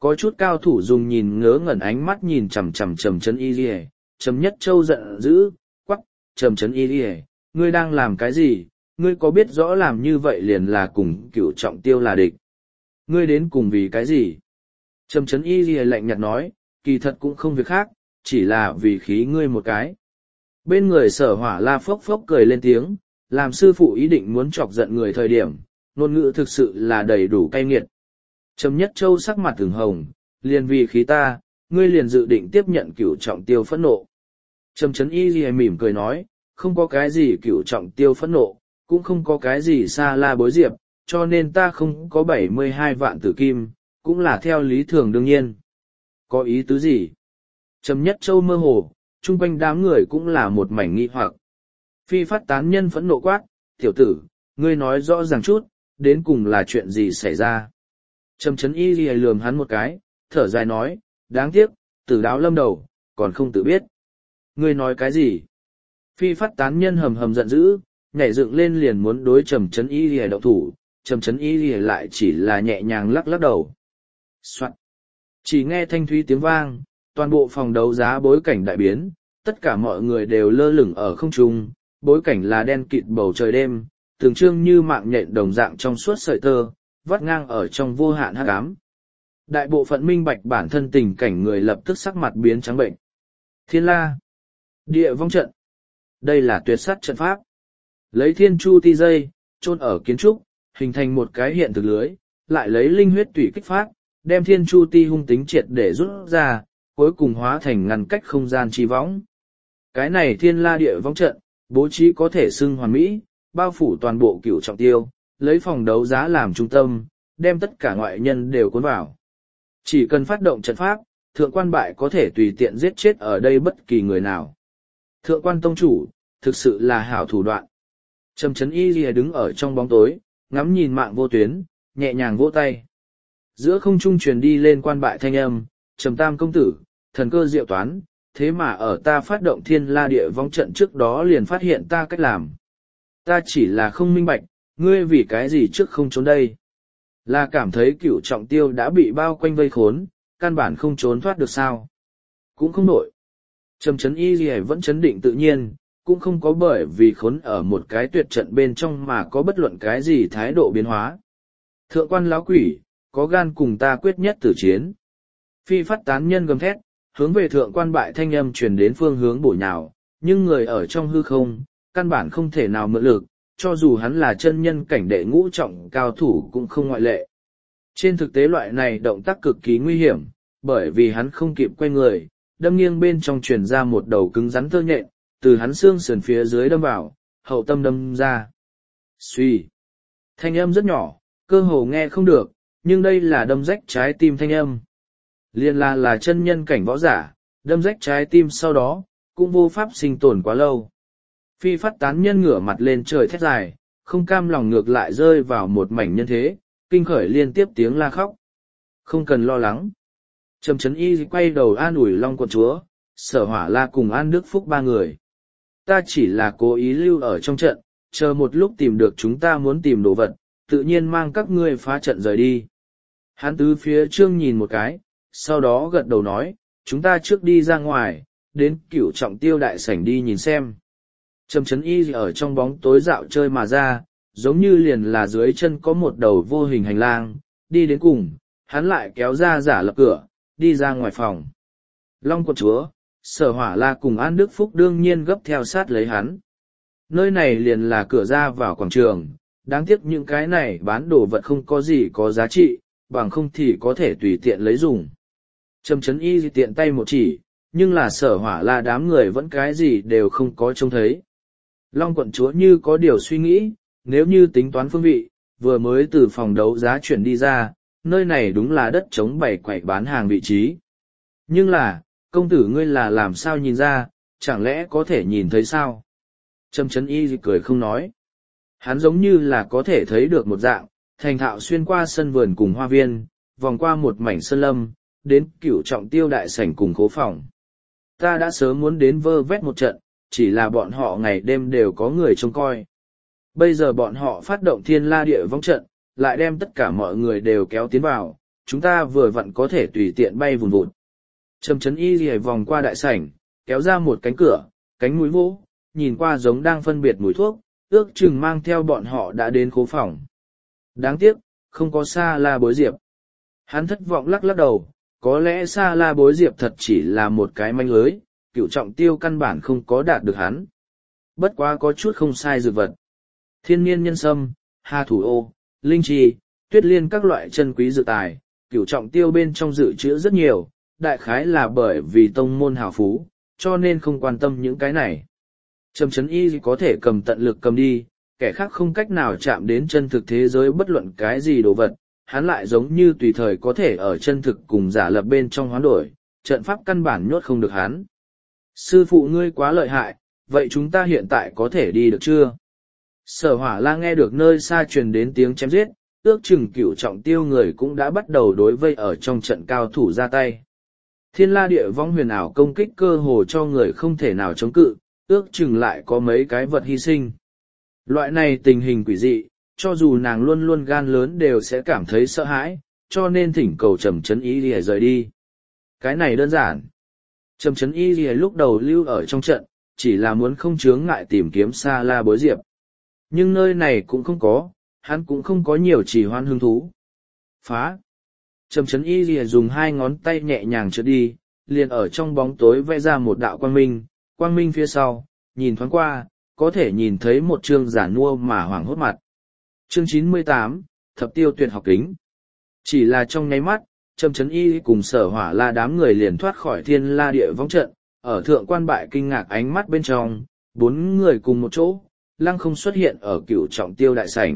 Speaker 1: Có chút cao thủ dùng nhìn ngớ ngẩn ánh mắt nhìn chằm chằm Trầm Trấn Y Lìa, Trầm Nhất Châu giận dữ, quắc, Trầm Trấn Y Lìa, ngươi đang làm cái gì, ngươi có biết rõ làm như vậy liền là cùng Cửu Trọng Tiêu là địch. Ngươi đến cùng vì cái gì? Trầm Trấn Y Lìa lạnh nhạt nói, kỳ thật cũng không việc khác, chỉ là vì khí ngươi một cái. Bên người Sở Hỏa La phốc phốc cười lên tiếng, làm sư phụ ý định muốn chọc giận người thời điểm, ngôn ngữ thực sự là đầy đủ cay nghiệt. Trầm Nhất Châu sắc mặt thường hồng, liền vì khí ta, ngươi liền dự định tiếp nhận Cửu Trọng Tiêu phẫn nộ. Trầm Trấn Y Lìa mỉm cười nói, không có cái gì Cửu Trọng Tiêu phẫn nộ, cũng không có cái gì Sa La bối diệp, cho nên ta không có 72 vạn tử kim, cũng là theo lý thường đương nhiên. Có ý tứ gì? Trầm Nhất Châu mơ hồ, chung quanh đám người cũng là một mảnh nghi hoặc. Phi Phát tán nhân phẫn nộ quát, tiểu tử, ngươi nói rõ ràng chút, đến cùng là chuyện gì xảy ra? Trầm Trấn Y Lìa lườm hắn một cái, thở dài nói, đáng tiếc, Tử Đáo lâm đầu, còn không tự biết. Ngươi nói cái gì? Phi Phát tán nhân hầm hầm giận dữ, nhảy dựng lên liền muốn đối Trầm Trấn Y Lìa động thủ, Trầm Trấn Y Lìa lại chỉ là nhẹ nhàng lắc lắc đầu. Soạn. Chỉ nghe thanh thúy tiếng vang, toàn bộ phòng đấu giá bối cảnh đại biến, tất cả mọi người đều lơ lửng ở không trung, bối cảnh là đen kịt bầu trời đêm, tưởng trưng như mạng nhện đồng dạng trong suốt sợi tơ, vắt ngang ở trong vô hạn hắc ám. Đại bộ phận minh bạch bản thân tình cảnh người lập tức sắc mặt biến trắng bệnh. Thiên La, địa vong trận, đây là tuyệt sát trận pháp. Lấy thiên chu ti dây, chôn ở kiến trúc, hình thành một cái hiện thực lưới, lại lấy linh huyết tủy kích phát, đem thiên chu ti hung tính triệt để rút ra, cuối cùng hóa thành ngăn cách không gian chi võng. Cái này thiên la địa vong trận, bố trí có thể xưng hoàn mỹ, bao phủ toàn bộ Cửu Trọng Tiêu, lấy phòng đấu giá làm trung tâm, đem tất cả ngoại nhân đều cuốn vào. Chỉ cần phát động trận pháp, thượng quan bại có thể tùy tiện giết chết ở đây bất kỳ người nào. Thượng quan tông chủ, thực sự là hảo thủ đoạn. Trầm Trấn Y Lìa đứng ở trong bóng tối, ngắm nhìn mạng vô tuyến, nhẹ nhàng vỗ tay. Giữa không trung truyền đi lên quan bại thanh âm, Trầm Tam công tử, thần cơ diệu toán, thế mà ở ta phát động thiên la địa vong trận trước đó liền phát hiện ta cách làm. Ta chỉ là không minh bạch, ngươi vì cái gì trước không trốn đây? Là cảm thấy Cửu Trọng Tiêu đã bị bao quanh vây khốn, căn bản không trốn thoát được sao? Cũng không nổi. Trầm Trấn Y Lìa vẫn chấn định tự nhiên, cũng không có bởi vì khốn ở một cái tuyệt trận bên trong mà có bất luận cái gì thái độ biến hóa. Thượng quan lão quỷ, có gan cùng ta quyết nhất tử chiến. Phi Phát tán nhân gầm thét, hướng về thượng quan bại thanh âm truyền đến phương hướng bổ nhào, nhưng người ở trong hư không, căn bản không thể nào mượn lực, cho dù hắn là chân nhân cảnh đệ ngũ trọng cao thủ cũng không ngoại lệ. Trên thực tế loại này động tác cực kỳ nguy hiểm, bởi vì hắn không kịp quay người, đâm nghiêng bên trong truyền ra một đầu cứng rắn tơ nhện, từ hắn xương sườn phía dưới đâm vào, hậu tâm đâm ra. Xuy. Thanh âm rất nhỏ, cơ hồ nghe không được, nhưng đây là đâm rách trái tim thanh âm. Liên là chân nhân cảnh võ giả, đâm rách trái tim sau đó, cũng vô pháp sinh tồn quá lâu. Phi Phát tán nhân ngửa mặt lên trời thét dài, không cam lòng ngược lại rơi vào một mảnh nhân thế, kinh khởi liên tiếp tiếng la khóc. Không cần lo lắng. Trầm Trấn Y quay đầu an ủi Long quận chúa, Sở Hỏa La cùng An Đức Phúc ba người. Ta chỉ là cố ý lưu ở trong trận, chờ một lúc tìm được chúng ta muốn tìm đồ vật, tự nhiên mang các ngươi phá trận rời đi. Hắn tứ phía Trương nhìn một cái, sau đó gật đầu nói, chúng ta trước đi ra ngoài, đến Cửu Trọng Tiêu đại sảnh đi nhìn xem. Trầm Trấn Y ở trong bóng tối dạo chơi mà ra, giống như liền là dưới chân có một đầu vô hình hành lang, đi đến cùng, hắn lại kéo ra giả lập cửa, đi ra ngoài phòng. Long quận chúa, Sở Hỏa La cùng An Đức Phúc đương nhiên gấp theo sát lấy hắn. Nơi này liền là cửa ra vào quảng trường, đáng tiếc những cái này bán đồ vật không có gì có giá trị, bằng không thì có thể tùy tiện lấy dùng. Trầm Trấn Y tiện tay một chỉ, nhưng là Sở Hỏa La đám người vẫn cái gì đều không có trông thấy. Long quận chúa như có điều suy nghĩ, nếu như tính toán phương vị, vừa mới từ phòng đấu giá chuyển đi ra, nơi này đúng là đất trống bày quậy bán hàng vị trí. Nhưng là, công tử ngươi là làm sao nhìn ra, chẳng lẽ có thể nhìn thấy sao? Trầm Trấn Y cười không nói. Hắn giống như là có thể thấy được một dạng, thành thạo xuyên qua sân vườn cùng hoa viên, vòng qua một mảnh sơn lâm, đến Cửu Trọng Tiêu đại sảnh cùng khố phòng. Ta đã sớm muốn đến vơ vét một trận, chỉ là bọn họ ngày đêm đều có người trông coi. Bây giờ bọn họ phát động thiên la địa vong trận, lại đem tất cả mọi người đều kéo tiến vào, chúng ta vừa vặn có thể tùy tiện bay vùn vụt. Trầm Chấn Y lìa vòng qua đại sảnh, kéo ra một cánh cửa, cánh mũi vỗ, nhìn qua giống đang phân biệt mùi thuốc, ước chừng mang theo bọn họ đã đến khố phòng. Đáng tiếc, không có Sa La Bối Diệp. Hắn thất vọng lắc lắc đầu, có lẽ Sa La Bối Diệp thật chỉ là một cái manh lưới, Cửu Trọng Tiêu căn bản không có đạt được hắn. Bất quá có chút không sai dược vật. Thiên niên nhân sâm, hà thủ ô, linh trì, tuyết liên các loại chân quý dược tài, Cửu Trọng Tiêu bên trong dự trữ rất nhiều, đại khái là bởi vì tông môn hào phú, cho nên không quan tâm những cái này. Trầm Chấn Y có thể cầm tận lực cầm đi, kẻ khác không cách nào chạm đến chân thực thế giới bất luận cái gì đồ vật, hắn lại giống như tùy thời có thể ở chân thực cùng giả lập bên trong hoán đổi, trận pháp căn bản nhốt không được hắn. Sư phụ ngươi quá lợi hại, vậy chúng ta hiện tại có thể đi được chưa? Sở Hỏa La nghe được nơi xa truyền đến tiếng chém giết, ước chừng Cửu Trọng Tiêu người cũng đã bắt đầu đối vây ở trong trận cao thủ ra tay. Thiên La Địa Vong huyền ảo công kích cơ hồ cho người không thể nào chống cự, ước chừng lại có mấy cái vật hy sinh. Loại này tình hình quỷ dị, cho dù nàng luôn luôn gan lớn đều sẽ cảm thấy sợ hãi, cho nên thỉnh cầu Trầm Chấn Y lìa rời đi. Cái này đơn giản. Trầm Chấn Y lìa lúc đầu lưu ở trong trận, chỉ là muốn không chướng ngại tìm kiếm Sa La Bối Diệp. Nhưng nơi này cũng không có, hắn cũng không có nhiều trì hoãn hứng thú. Phá! Trầm Chấn Y lìa dùng hai ngón tay nhẹ nhàng trượt đi, liền ở trong bóng tối vẽ ra một đạo quang minh phía sau, nhìn thoáng qua, có thể nhìn thấy một chương giả nua mà hoảng hốt mặt. Chương 98, Thập Tiêu Tuyệt Học Kính. Chỉ là trong nháy mắt, Trầm Chấn Y cùng Sở Hỏa La đám người liền thoát khỏi Thiên La Địa Vong trận, ở Thượng Quan Bại kinh ngạc ánh mắt bên trong, 4 người cùng một chỗ, lăng không xuất hiện ở Cửu Trọng Tiêu đại sảnh.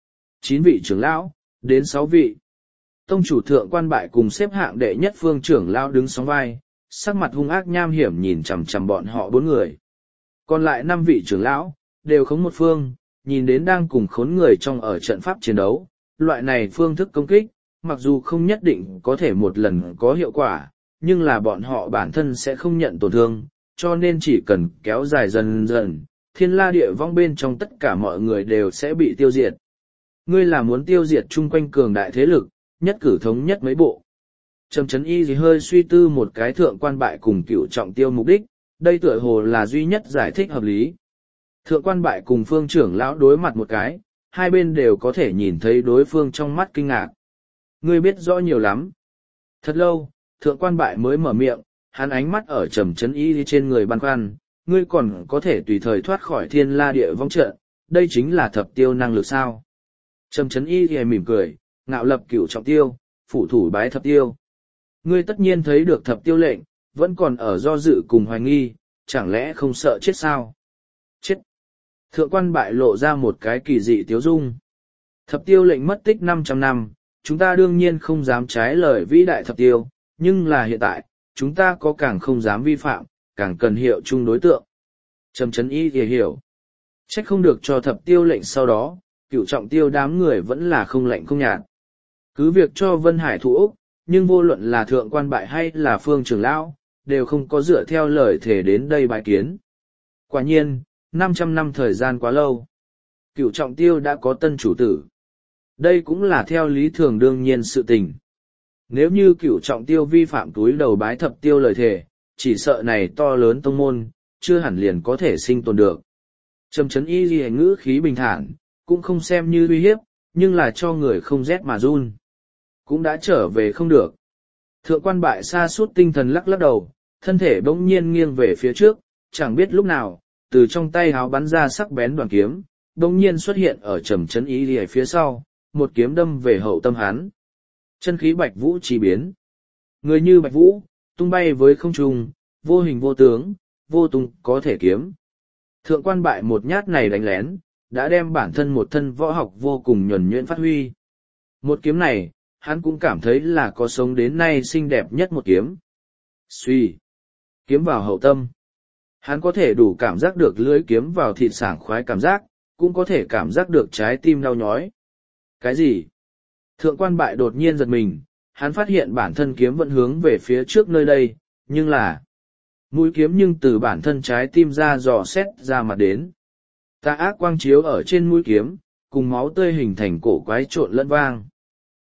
Speaker 1: 9 vị trưởng lão, đến 6 vị. Tông chủ Thượng Quan Bại cùng xếp hạng đệ nhất Phương trưởng lão đứng sóng vai, sắc mặt hung ác nham hiểm nhìn chằm chằm bọn họ 4 người. Còn lại 5 vị trưởng lão, đều khống một phương, nhìn đến đang cùng khốn người trong ở trận pháp chiến đấu, loại này phương thức công kích, mặc dù không nhất định có thể một lần có hiệu quả, nhưng là bọn họ bản thân sẽ không nhận tổn thương, cho nên chỉ cần kéo dài dần dần, Thiên La Địa Vong bên trong tất cả mọi người đều sẽ bị tiêu diệt. Ngươi là muốn tiêu diệt chung quanh cường đại thế lực, nhất cử thống nhất mấy bộ. Trầm Chấn Y hơi suy tư một cái Thượng Quan Bại cùng Cửu Trọng Tiêu mục đích, đây tựa hồ là duy nhất giải thích hợp lý. Thượng Quan Bại cùng Phương trưởng lão đối mặt một cái, hai bên đều có thể nhìn thấy đối phương trong mắt kinh ngạc. Ngươi biết rõ nhiều lắm. Thật lâu, Thượng Quan Bại mới mở miệng, hắn ánh mắt ở Trầm Chấn Y trên người băn khoăn, ngươi còn có thể tùy thời thoát khỏi Thiên La Địa Vong trận, đây chính là thập tiêu năng lực sao. Trầm Chấn Y mỉm cười, ngạo lập Cửu Trọng Tiêu, phụ thủ bái thập tiêu. Ngươi tất nhiên thấy được thập tiêu lệnh, vẫn còn ở do dự cùng hoài nghi, chẳng lẽ không sợ chết sao? Chết! Thượng Quan Bại lộ ra một cái kỳ dị tiếu dung. Thập tiêu lệnh mất tích 500 năm, chúng ta đương nhiên không dám trái lời vĩ đại thập tiêu, nhưng là hiện tại, chúng ta có càng không dám vi phạm, càng cần hiệu chung đối tượng. Trầm Chấn Y thì hiểu. Trách không được cho thập tiêu lệnh sau đó, Cửu Trọng Tiêu đám người vẫn là không lạnh không nhạt. Cứ việc cho Vân Hải thủ Úc, nhưng vô luận là Thượng Quan Bại hay là Phương trưởng lão, đều không có dựa theo lời thể đến đây bái kiến. Quả nhiên, 500 năm thời gian quá lâu. Cửu Trọng Tiêu đã có tân chủ tử. Đây cũng là theo lý thường đương nhiên sự tình. Nếu như Cửu Trọng Tiêu vi phạm túi đầu bái thập tiêu lời thể, chỉ sợ này to lớn tông môn, chưa hẳn liền có thể sinh tồn được. Trầm Chấn Y ghi ngữ khí bình thản, cũng không xem như uy hiếp, nhưng là cho người không rét mà run. Cũng đã trở về không được. Thượng Quan Bại sa sút tinh thần lắc lắc đầu, thân thể bỗng nhiên nghiêng về phía trước, chẳng biết lúc nào, từ trong tay háo bắn ra sắc bén đoàn kiếm, bỗng nhiên xuất hiện ở Trầm Chấn Y lìa phía sau, một kiếm đâm về hậu tâm hắn. Chân khí Bạch Vũ chi biến. Người như Bạch Vũ, tung bay với không trung, vô hình vô tướng, vô tung có thể kiếm. Thượng Quan Bại một nhát này đánh lén, đã đem bản thân một thân võ học vô cùng nhuần nhuyễn phát huy. Một kiếm này, hắn cũng cảm thấy là có sống đến nay xinh đẹp nhất một kiếm. Suy. Kiếm vào hậu tâm. Hắn có thể đủ cảm giác được lưỡi kiếm vào thịt sảng khoái cảm giác, cũng có thể cảm giác được trái tim đau nhói. Cái gì? Thượng Quan Bại đột nhiên giật mình, hắn phát hiện bản thân kiếm vẫn hướng về phía trước nơi đây, nhưng là mũi kiếm nhưng từ bản thân trái tim ra dò xét ra mặt đến. Tà ác quang chiếu ở trên mũi kiếm, cùng máu tươi hình thành cổ quái trộn lẫn vang.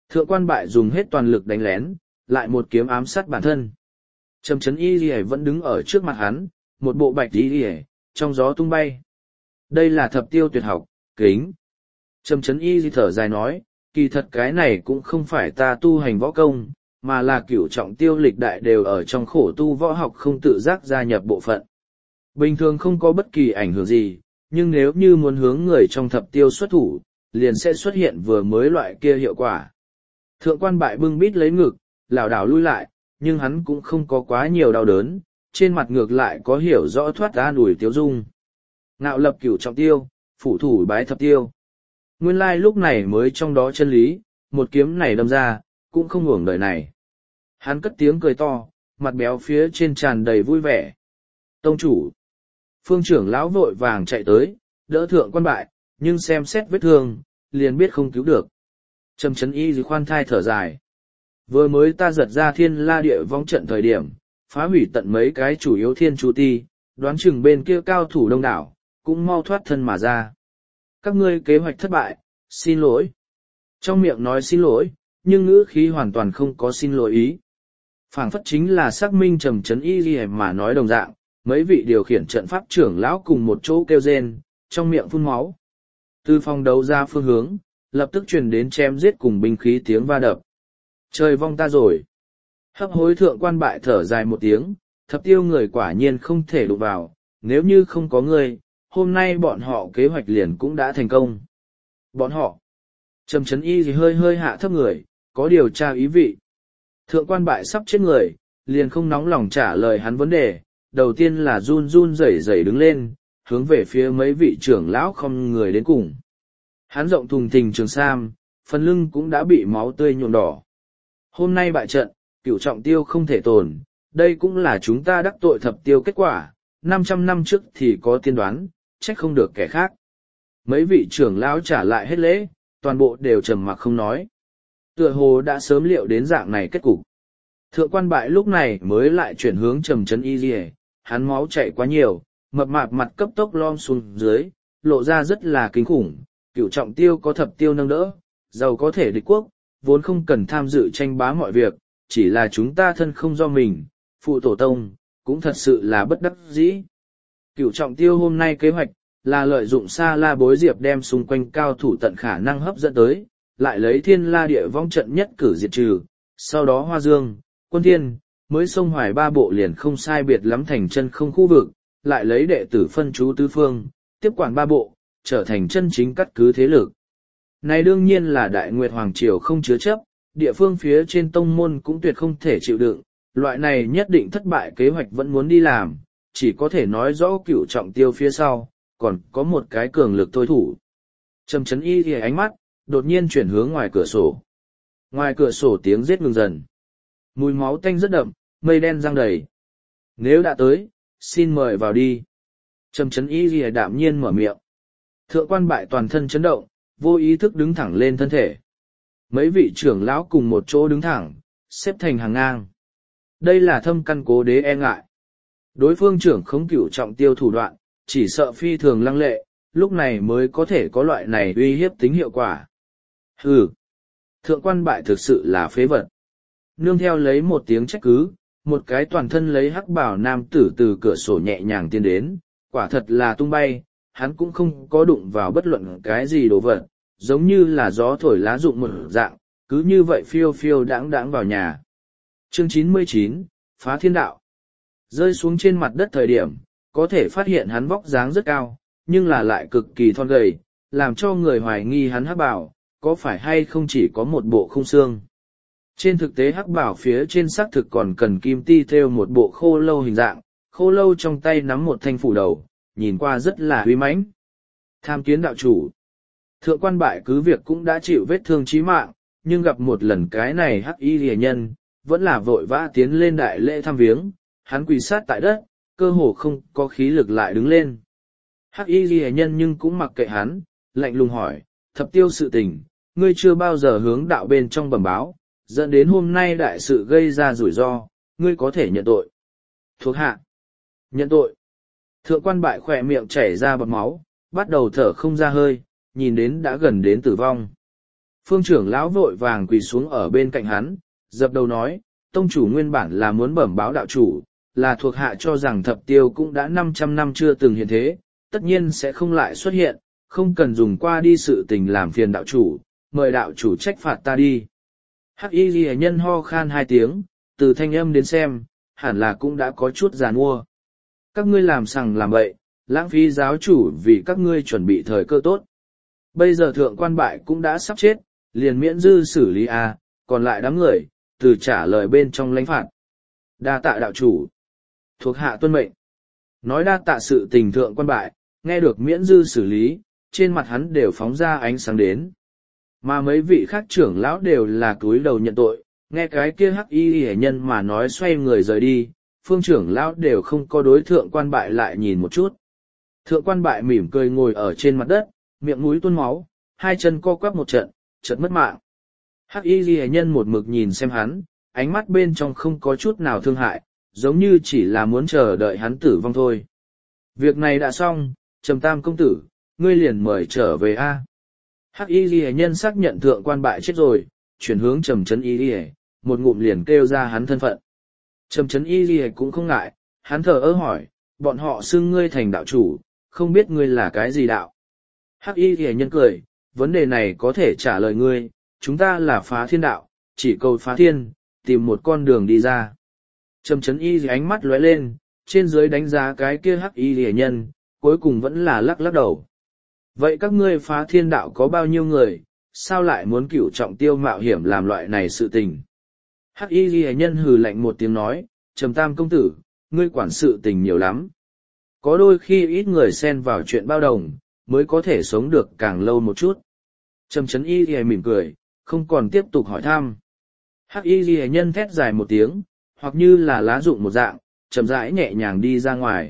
Speaker 1: Thượng quan bại dùng hết toàn lực đánh lén, lại một kiếm ám sát bản thân. Trầm Chấn Y Lìa vẫn đứng ở trước mặt hắn, một bộ bạch y lìa, trong gió tung bay. Đây là thập tiêu tuyệt học, kính. Trầm Chấn Y thở dài nói, kỳ thật cái này cũng không phải ta tu hành võ công, mà là cửu trọng tiêu lịch đại đều ở trong khổ tu võ học không tự giác gia nhập bộ phận. Bình thường không có bất kỳ ảnh hưởng gì, nhưng nếu như muốn hướng người trong thập tiêu xuất thủ, liền sẽ xuất hiện vừa mới loại kia hiệu quả. Thượng quan bại bưng bít lấy ngực, lảo đảo lui lại, nhưng hắn cũng không có quá nhiều đau đớn, trên mặt ngược lại có hiểu rõ thoát ra đùi tiếu dung. Ngạo lập cửu trọng tiêu, phủ thủ bái thập tiêu. Nguyên lai lúc này mới trong đó chân lý, một kiếm này đâm ra, cũng không uổng đời này. Hắn cất tiếng cười to, mặt béo phía trên tràn đầy vui vẻ. Tông chủ. Phương trưởng lão vội vàng chạy tới, đỡ thượng quan bại, nhưng xem xét vết thương, liền biết không cứu được. Trầm Chấn Y khoan thai thở dài. Vừa mới ta giật ra thiên la địa vong trận thời điểm, phá hủy tận mấy cái chủ yếu thiên chu ti, đoán chừng bên kia cao thủ đông đảo, cũng mau thoát thân mà ra. Các ngươi kế hoạch thất bại, xin lỗi. Trong miệng nói xin lỗi, nhưng ngữ khí hoàn toàn không có xin lỗi ý. Phảng phất chính là xác minh Trầm Chấn Y gì mà nói đồng dạng, mấy vị điều khiển trận pháp trưởng lão cùng một chỗ kêu rên, trong miệng phun máu. Từ phòng đấu ra phương hướng, lập tức truyền đến chém giết cùng binh khí tiếng va đập. Trời vong ta rồi. Hấp hối thượng quan bại thở dài một tiếng, thập tiêu người quả nhiên không thể đụng vào, nếu như không có ngươi, hôm nay bọn họ kế hoạch liền cũng đã thành công. Bọn họ. Trầm Chấn Y thì hơi hơi hạ thấp người, có điều tra ý vị. Thượng quan bại sắp chết người, liền không nóng lòng trả lời hắn vấn đề, đầu tiên là run run rẩy rẩy đứng lên, hướng về phía mấy vị trưởng lão không người đến cùng. Hắn rộng thùng thình trường sam, phần lưng cũng đã bị máu tươi nhuộm đỏ. Hôm nay bại trận, cửu trọng tiêu không thể tồn, đây cũng là chúng ta đắc tội thập tiêu kết quả, 500 năm trước thì có tiên đoán, trách không được kẻ khác. Mấy vị trưởng lão trả lại hết lễ, toàn bộ đều trầm mặc không nói. Tựa hồ đã sớm liệu đến dạng này kết cục. Thượng quan bại lúc này mới lại chuyển hướng Trầm Chấn Y Lìa, hắn máu chảy quá nhiều, mập mạp mặt cấp tốc lom xuống dưới, lộ ra rất là kinh khủng. Cửu trọng tiêu có thập tiêu nâng đỡ, giàu có thể địch quốc, vốn không cần tham dự tranh bá mọi việc, chỉ là chúng ta thân không do mình, phụ tổ tông, cũng thật sự là bất đắc dĩ. Cửu trọng tiêu hôm nay kế hoạch, là lợi dụng Sa La Bối Diệp đem xung quanh cao thủ tận khả năng hấp dẫn tới, lại lấy thiên la địa vong trận nhất cử diệt trừ, sau đó Hoa Dương, Quân Thiên, mới xông hoài ba bộ liền không sai biệt lắm thành chân không khu vực, lại lấy đệ tử phân chú tứ phương, tiếp quản ba bộ, trở thành chân chính cắt cứ thế lực. Này đương nhiên là Đại Nguyệt Hoàng Triều không chứa chấp, địa phương phía trên tông môn cũng tuyệt không thể chịu đựng, loại này nhất định thất bại kế hoạch vẫn muốn đi làm, chỉ có thể nói rõ cửu trọng tiêu phía sau, còn có một cái cường lực thôi thủ. Trầm Chấn Y thì ánh mắt, đột nhiên chuyển hướng ngoài cửa sổ. Ngoài cửa sổ tiếng giết ngừng dần. Mùi máu tanh rất đậm, mây đen giăng đầy. Nếu đã tới, xin mời vào đi. Trầm Chấn Y thì đạm nhiên mở miệng. Thượng quan bại toàn thân chấn động, vô ý thức đứng thẳng lên thân thể. Mấy vị trưởng lão cùng một chỗ đứng thẳng, xếp thành hàng ngang. Đây là thâm căn cố đế e ngại. Đối phương trưởng không cửu trọng tiêu thủ đoạn, chỉ sợ phi thường lăng lệ, lúc này mới có thể có loại này uy hiếp tính hiệu quả. Hừ! Thượng quan bại thực sự là phế vật. Nương theo lấy một tiếng trách cứ, một cái toàn thân lấy hắc bảo nam tử từ cửa sổ nhẹ nhàng tiến đến, quả thật là tung bay, hắn cũng không có đụng vào bất luận cái gì đồ vật, giống như là gió thổi lá rụng một dạng, cứ như vậy phiêu phiêu đãng đãng vào nhà. Chương 99, Phá Thiên Đạo. Rơi xuống trên mặt đất thời điểm, có thể phát hiện hắn vóc dáng rất cao, nhưng là lại cực kỳ thon gầy, làm cho người hoài nghi hắn hắc bảo, có phải hay không chỉ có một bộ không xương. Trên thực tế hắc bảo phía trên xác thực còn cần kim ti thêu một bộ khô lâu hình dạng, khô lâu trong tay nắm một thanh phủ đầu, nhìn qua rất là uy mãnh. Tham kiến đạo chủ. Thượng quan bại cứ việc cũng đã chịu vết thương chí mạng, nhưng gặp một lần cái này hắc y rìa nhân, vẫn là vội vã tiến lên đại lễ thăm viếng, hắn quỳ sát tại đất, cơ hồ không có khí lực lại đứng lên. Hắc y rìa nhân nhưng cũng mặc kệ hắn, lạnh lùng hỏi, thập tiêu sự tình, ngươi chưa bao giờ hướng đạo bên trong bẩm báo, dẫn đến hôm nay đại sự gây ra rủi ro, ngươi có thể nhận tội. Thuộc hạ. Nhận tội. Thượng quan bại khỏe miệng chảy ra bọt máu, bắt đầu thở không ra hơi, nhìn đến đã gần đến tử vong. Phương trưởng lão vội vàng quỳ xuống ở bên cạnh hắn, dập đầu nói, tông chủ nguyên bản là muốn bẩm báo đạo chủ, là thuộc hạ cho rằng thập tiêu cũng đã 500 năm chưa từng hiện thế, tất nhiên sẽ không lại xuất hiện, không cần dùng qua đi sự tình làm phiền đạo chủ, mời đạo chủ trách phạt ta đi. Hắc y ghi nhân ho khan 2 tiếng, từ thanh âm đến xem, hẳn là cũng đã có chút giàn mua. Các ngươi làm sằng làm bậy, lãng phí giáo chủ vì các ngươi chuẩn bị thời cơ tốt. Bây giờ thượng quan bại cũng đã sắp chết, liền miễn dư xử lý còn lại đám người, từ trả lời bên trong lãnh phạt. Đa tạ đạo chủ. Thuộc hạ tuân mệnh. Nói đa tạ sự tình thượng quan bại, nghe được miễn dư xử lý, trên mặt hắn đều phóng ra ánh sáng đến. Mà mấy vị khác trưởng lão đều là cúi đầu nhận tội, nghe cái kia hắc y hệ nhân mà nói xoay người rời đi, phương trưởng lão đều không có đối thượng quan bại lại nhìn một chút. Thượng quan bại mỉm cười ngồi ở trên mặt đất, miệng mũi tuôn máu, hai chân co quắp một trận, chợt mất mạng. Hắc y hệ nhân một mực nhìn xem hắn, ánh mắt bên trong không có chút nào thương hại, giống như chỉ là muốn chờ đợi hắn tử vong thôi. Việc này đã xong, Trầm Tam công tử, ngươi liền mời trở về a. Hắc y ghi nhân xác nhận thượng quan bại chết rồi, chuyển hướng Trầm Chấn y ghi, một ngụm liền kêu ra hắn thân phận. Trầm Chấn y ghi cũng không ngại, hắn thở ơ hỏi, bọn họ xưng ngươi thành đạo chủ, không biết ngươi là cái gì đạo. Hắc y ghi nhân cười, vấn đề này có thể trả lời ngươi, chúng ta là phá thiên đạo, chỉ cầu phá thiên, tìm một con đường đi ra. Trầm Chấn y ghi ánh mắt lóe lên, trên dưới đánh giá cái kia hắc y ghi nhân, cuối cùng vẫn là lắc lắc đầu. Vậy các ngươi phá thiên đạo có bao nhiêu người, sao lại muốn cửu trọng tiêu mạo hiểm làm loại này sự tình? Hắc y ghi nhân hừ lạnh một tiếng nói, Trầm Tam công tử, ngươi quản sự tình nhiều lắm. Có đôi khi ít người xen vào chuyện bao đồng, mới có thể sống được càng lâu một chút. Trầm Chấn y ghi mỉm cười, không còn tiếp tục hỏi thăm. Hắc y ghi nhân thét dài một tiếng, hoặc như là lá rụng một dạng, chậm rãi nhẹ nhàng đi ra ngoài.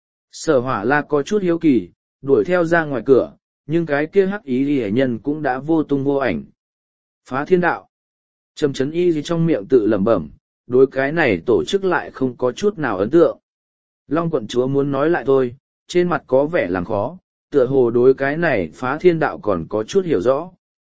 Speaker 1: Sở Hỏa La có chút hiếu kỳ, đuổi theo ra ngoài cửa, nhưng cái kia hắc y ghi nhân cũng đã vô tung vô ảnh. Phá thiên đạo. Trầm Chấn y gì trong miệng tự lẩm bẩm, đối cái này tổ chức lại không có chút nào ấn tượng. Long quận chúa muốn nói lại thôi, trên mặt có vẻ làng khó, tựa hồ đối cái này phá thiên đạo còn có chút hiểu rõ.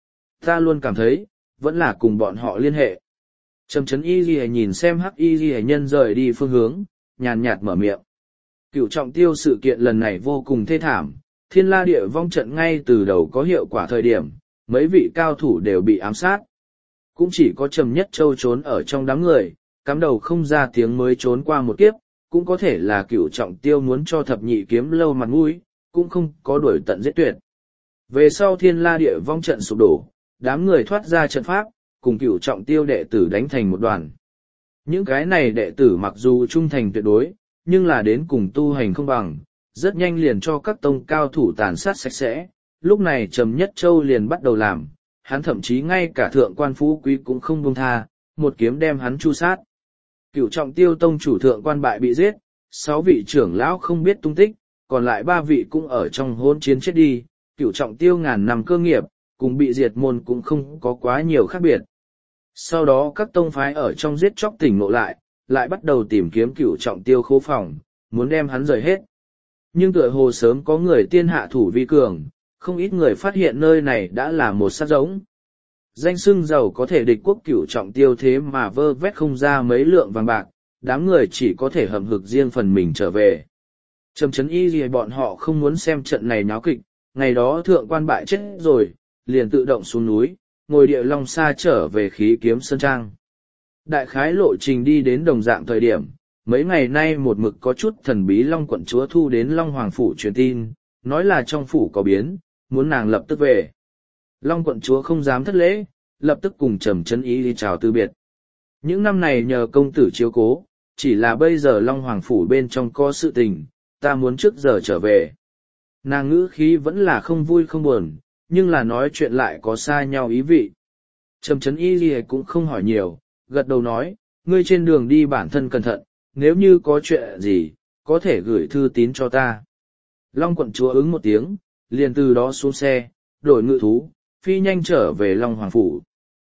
Speaker 1: Ta luôn cảm thấy, vẫn là cùng bọn họ liên hệ. Trầm Chấn y gì nhìn xem hắc y gì nhân rời đi phương hướng, nhàn nhạt mở miệng. Cửu trọng tiêu sự kiện lần này vô cùng thê thảm, thiên la địa vong trận ngay từ đầu có hiệu quả thời điểm, mấy vị cao thủ đều bị ám sát. Cũng chỉ có Trầm Nhất Châu trốn ở trong đám người, cắm đầu không ra tiếng mới trốn qua một kiếp, cũng có thể là cửu trọng tiêu muốn cho thập nhị kiếm lâu mặt mũi, cũng không có đuổi tận giết tuyệt. Về sau thiên la địa vong trận sụp đổ, đám người thoát ra trận pháp, cùng cửu trọng tiêu đệ tử đánh thành một đoàn. Những cái này đệ tử mặc dù trung thành tuyệt đối, nhưng là đến cùng tu hành không bằng, rất nhanh liền cho các tông cao thủ tàn sát sạch sẽ. Lúc này Trầm Nhất Châu liền bắt đầu làm, hắn thậm chí ngay cả thượng quan phú quý cũng không buông tha, một kiếm đem hắn chu sát. Cửu trọng tiêu tông chủ thượng quan bại bị giết, 6 vị trưởng lão không biết tung tích, còn lại 3 vị cũng ở trong hôn chiến chết đi. Cửu trọng tiêu ngàn năm cơ nghiệp, cùng bị diệt môn cũng không có quá nhiều khác biệt. Sau đó các tông phái ở trong giết chóc tỉnh ngộ lại bắt đầu tìm kiếm cửu trọng tiêu khố phòng, muốn đem hắn rời hết. Nhưng tựa hồ sớm có người tiên hạ thủ vi cường, không ít người phát hiện nơi này đã là một sát giống. Danh xưng giàu có thể địch quốc cửu trọng tiêu thế mà vơ vét không ra mấy lượng vàng bạc, đám người chỉ có thể hầm hực riêng phần mình trở về. Trầm Chấn y gì bọn họ không muốn xem trận này náo kịch, ngày đó thượng quan bại chết rồi, liền tự động xuống núi, ngồi địa long xa trở về khí kiếm sơn trang. Đại khái lộ trình đi đến đồng dạng thời điểm, mấy ngày nay một mực có chút thần bí Long quận chúa thu đến Long Hoàng phủ truyền tin, nói là trong phủ có biến, muốn nàng lập tức về. Long quận chúa không dám thất lễ, lập tức cùng Trầm Chấn y đi chào từ biệt. Những năm này nhờ công tử chiếu cố, chỉ là bây giờ Long Hoàng phủ bên trong có sự tình, ta muốn trước giờ trở về. Nàng ngữ khí vẫn là không vui không buồn, nhưng là nói chuyện lại có xa nhau ý vị. Trầm Chấn y cũng không hỏi nhiều, gật đầu nói, ngươi trên đường đi bản thân cẩn thận, nếu như có chuyện gì, có thể gửi thư tín cho ta. Long quận chúa ứng một tiếng, liền từ đó xuống xe, đổi ngự thú, phi nhanh trở về Long Hoàng phủ.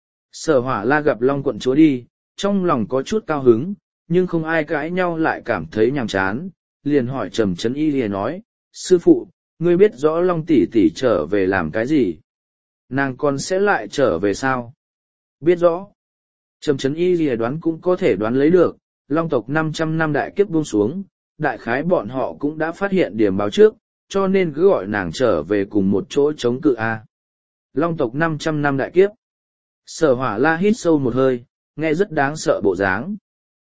Speaker 1: Sở Hỏa La gặp Long quận chúa đi, trong lòng có chút cao hứng, nhưng không ai cãi nhau lại cảm thấy nhàm chán, liền hỏi Trầm Chấn y nói, sư phụ, ngươi biết rõ Long tỷ tỷ trở về làm cái gì? Nàng còn sẽ lại trở về sao? Biết rõ. Trầm Trấn Y lìa đoán cũng có thể đoán lấy được, Long tộc 500 năm đại kiếp buông xuống, đại khái bọn họ cũng đã phát hiện điểm báo trước, cho nên cứ gọi nàng trở về cùng một chỗ chống cự A. Long tộc 500 năm đại kiếp. Sở Hỏa La hít sâu một hơi, nghe rất đáng sợ bộ dáng.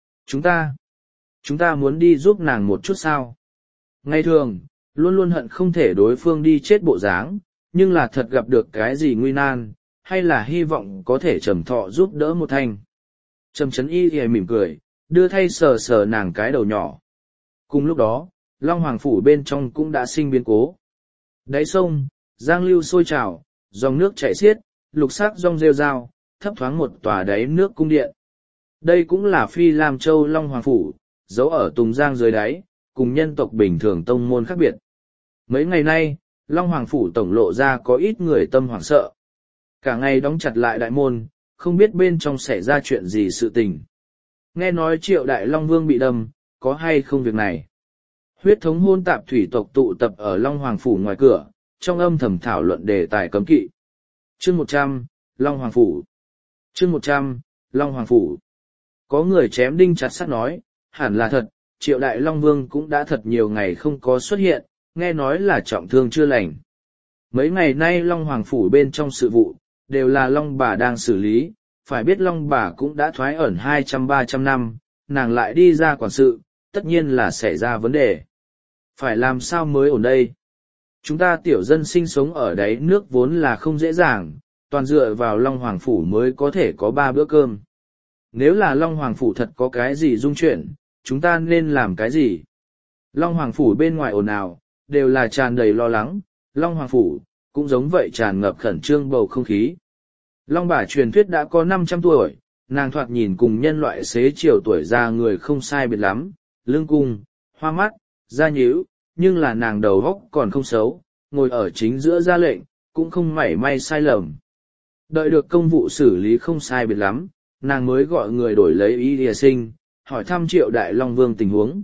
Speaker 1: Chúng ta muốn đi giúp nàng một chút sao? Ngày thường, luôn luôn hận không thể đối phương đi chết bộ dáng, nhưng là thật gặp được cái gì nguy nan, hay là hy vọng có thể Trầm Thọ giúp đỡ một thành. Trầm Trấn Y thì mỉm cười, đưa thay sờ sờ nàng cái đầu nhỏ. Cùng lúc đó, Long Hoàng Phủ bên trong cũng đã sinh biến cố. Đáy sông, giang lưu sôi trào, dòng nước chảy xiết, lục sắc rong rêu rao, thấp thoáng một tòa đáy nước cung điện. Đây cũng là Phi Lam Châu Long Hoàng Phủ, giấu ở Tùng Giang dưới đáy, cùng nhân tộc bình thường tông môn khác biệt. Mấy ngày nay, Long Hoàng Phủ tổng lộ ra có ít người tâm hoảng sợ. Cả ngày đóng chặt lại đại môn, không biết bên trong xảy ra chuyện gì sự tình. Nghe nói Triệu Đại Long Vương bị đâm, có hay không việc này? Huyết thống hôn tạp thủy tộc tụ tập ở Long Hoàng Phủ ngoài cửa, trong âm thầm thảo luận đề tài cấm kỵ. Chương 100, Long Hoàng Phủ. Chương 100, Long Hoàng Phủ. Có người chém đinh chặt sắt nói, hẳn là thật, Triệu Đại Long Vương cũng đã thật nhiều ngày không có xuất hiện, nghe nói là trọng thương chưa lành. Mấy ngày nay Long Hoàng Phủ bên trong sự vụ, đều là Long bà đang xử lý, phải biết Long bà cũng đã thoái ẩn 200-300 năm, nàng lại đi ra quản sự, tất nhiên là xảy ra vấn đề. Phải làm sao mới ổn đây? Chúng ta tiểu dân sinh sống ở đáy nước vốn là không dễ dàng, toàn dựa vào Long Hoàng Phủ mới có thể có 3 bữa cơm. Nếu là Long Hoàng Phủ thật có cái gì rung chuyển, chúng ta nên làm cái gì? Long Hoàng Phủ bên ngoài ồn ào, đều là tràn đầy lo lắng, Long Hoàng Phủ, cũng giống vậy tràn ngập khẩn trương bầu không khí. Long bà truyền thuyết đã có 500 tuổi, nàng thoạt nhìn cùng nhân loại xế chiều tuổi già người không sai biệt lắm, lưng cung, hoa mắt, da nhíu, nhưng là nàng đầu óc còn không xấu, ngồi ở chính giữa ra lệnh, cũng không mảy may sai lầm. Đợi được công vụ xử lý không sai biệt lắm, nàng mới gọi người đổi lấy Y Lìa Sinh, hỏi thăm Triệu Đại Long Vương tình huống.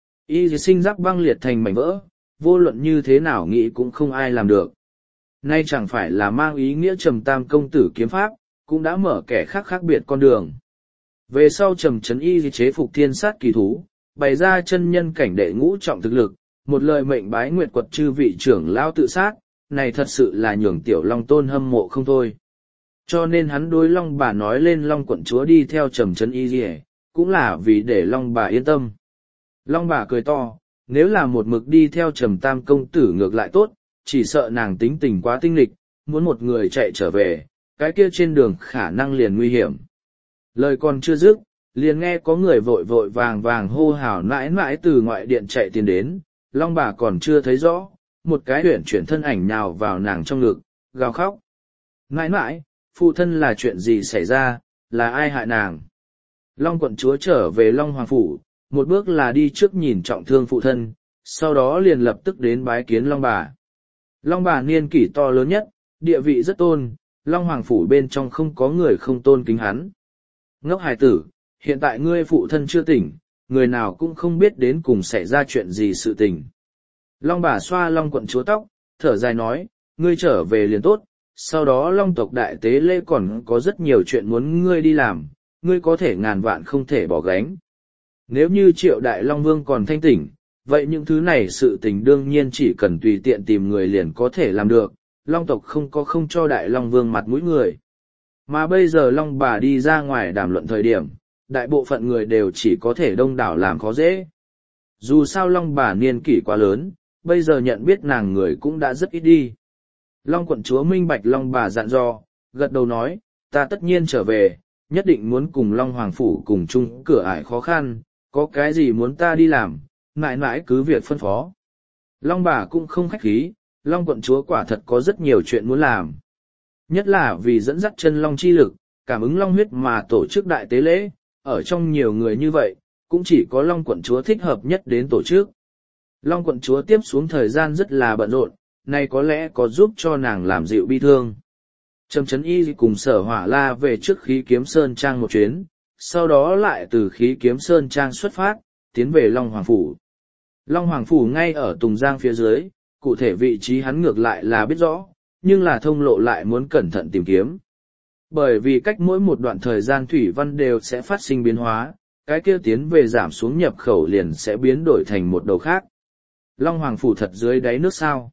Speaker 1: Y Lìa Sinh giáp băng liệt thành mảnh vỡ, vô luận như thế nào nghĩ cũng không ai làm được. Nay chẳng phải là mang ý nghĩa Trầm Tam công tử kiếm pháp, cũng đã mở kẻ khác khác biệt con đường. Về sau Trầm Trấn Y chế phục thiên sát kỳ thú, bày ra chân nhân cảnh đệ ngũ trọng thực lực, một lời mệnh bái nguyệt quật chư vị trưởng lao tự sát, này thật sự là nhường Tiểu Long Tôn hâm mộ không thôi. Cho nên hắn đối Long bà nói lên Long quận chúa đi theo Trầm Trấn Y cũng là vì để Long bà yên tâm. Long bà cười to, nếu là một mực đi theo Trầm Tam công tử ngược lại tốt, chỉ sợ nàng tính tình quá tinh lịch, muốn một người chạy trở về, cái kia trên đường khả năng liền nguy hiểm. Lời còn chưa dứt, liền nghe có người vội vội vàng vàng hô hào mãi mãi từ ngoại điện chạy tiền đến, Long bà còn chưa thấy rõ, một cái huyển chuyển thân ảnh nhào vào nàng trong ngực, gào khóc. Mãi mãi, phụ thân là chuyện gì xảy ra, là ai hại nàng? Long quận chúa trở về Long Hoàng Phủ, một bước là đi trước nhìn trọng thương phụ thân, sau đó liền lập tức đến bái kiến Long bà. Long bà niên kỷ to lớn nhất, địa vị rất tôn, Long Hoàng Phủ bên trong không có người không tôn kính hắn. Ngốc hài tử, hiện tại ngươi phụ thân chưa tỉnh, người nào cũng không biết đến cùng xảy ra chuyện gì sự tình. Long bà xoa Long quận chúa tóc, thở dài nói, ngươi trở về liền tốt, sau đó Long tộc đại tế lễ còn có rất nhiều chuyện muốn ngươi đi làm, ngươi có thể ngàn vạn không thể bỏ gánh. Nếu như Triệu Đại Long Vương còn thanh tỉnh, vậy những thứ này sự tình đương nhiên chỉ cần tùy tiện tìm người liền có thể làm được, Long tộc không có không cho Đại Long Vương mặt mũi người. Mà bây giờ Long bà đi ra ngoài đàm luận thời điểm, đại bộ phận người đều chỉ có thể đông đảo làm khó dễ. Dù sao Long bà niên kỷ quá lớn, bây giờ nhận biết nàng người cũng đã rất ít đi. Long quận chúa minh bạch Long bà dặn dò, gật đầu nói, ta tất nhiên trở về, nhất định muốn cùng Long Hoàng Phủ cùng chung cửa ải khó khăn, có cái gì muốn ta đi làm, mãi mãi cứ việc phân phó. Long bà cũng không khách khí, Long quận chúa quả thật có rất nhiều chuyện muốn làm. Nhất là vì dẫn dắt chân Long chi lực, cảm ứng Long huyết mà tổ chức đại tế lễ, ở trong nhiều người như vậy, cũng chỉ có Long quận chúa thích hợp nhất đến tổ chức. Long quận chúa tiếp xuống thời gian rất là bận rộn, này có lẽ có giúp cho nàng làm dịu bi thương. Trầm Trấn Y cùng Sở Hỏa La về trước Khí Kiếm Sơn Trang một chuyến, sau đó lại từ Khí Kiếm Sơn Trang xuất phát, tiến về Long Hoàng Phủ. Long Hoàng Phủ ngay ở Tùng Giang phía dưới, cụ thể vị trí hắn ngược lại là biết rõ, nhưng là thông lộ lại muốn cẩn thận tìm kiếm. Bởi vì cách mỗi một đoạn thời gian thủy văn đều sẽ phát sinh biến hóa, cái kia tiến về giảm xuống nhập khẩu liền sẽ biến đổi thành một đầu khác. Long Hoàng Phủ thật dưới đáy nước sao?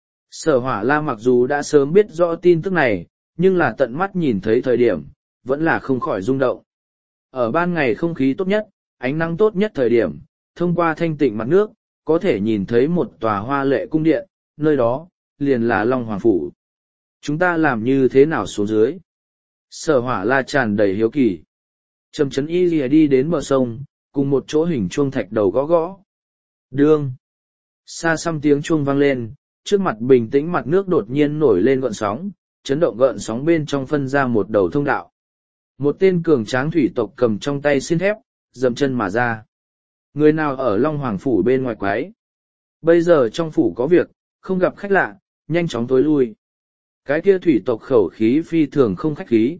Speaker 1: Sở Hỏa La mặc dù đã sớm biết rõ tin tức này, nhưng là tận mắt nhìn thấy thời điểm, vẫn là không khỏi rung động. Ở ban ngày không khí tốt nhất, ánh nắng tốt nhất thời điểm, thông qua thanh tịnh mặt nước, có thể nhìn thấy một tòa hoa lệ cung điện, nơi đó, liền là Long Hoàng Phủ. Chúng ta làm như thế nào xuống dưới? Sở Hỏa La tràn đầy hiếu kỳ. Trầm Chấn Y lìa đi đến bờ sông, cùng một chỗ hình chuông thạch đầu gõ gõ. Đương. Xa xăm tiếng chuông vang lên, trước mặt bình tĩnh mặt nước đột nhiên nổi lên gợn sóng, chấn động gợn sóng bên trong phân ra một đầu thông đạo. Một tên cường tráng thủy tộc cầm trong tay xiên thép, dậm chân mà ra. Người nào ở Long Hoàng Phủ bên ngoài quái? Bây giờ trong phủ có việc, không gặp khách lạ, nhanh chóng tối lui. Cái kia thủy tộc khẩu khí phi thường không khách khí.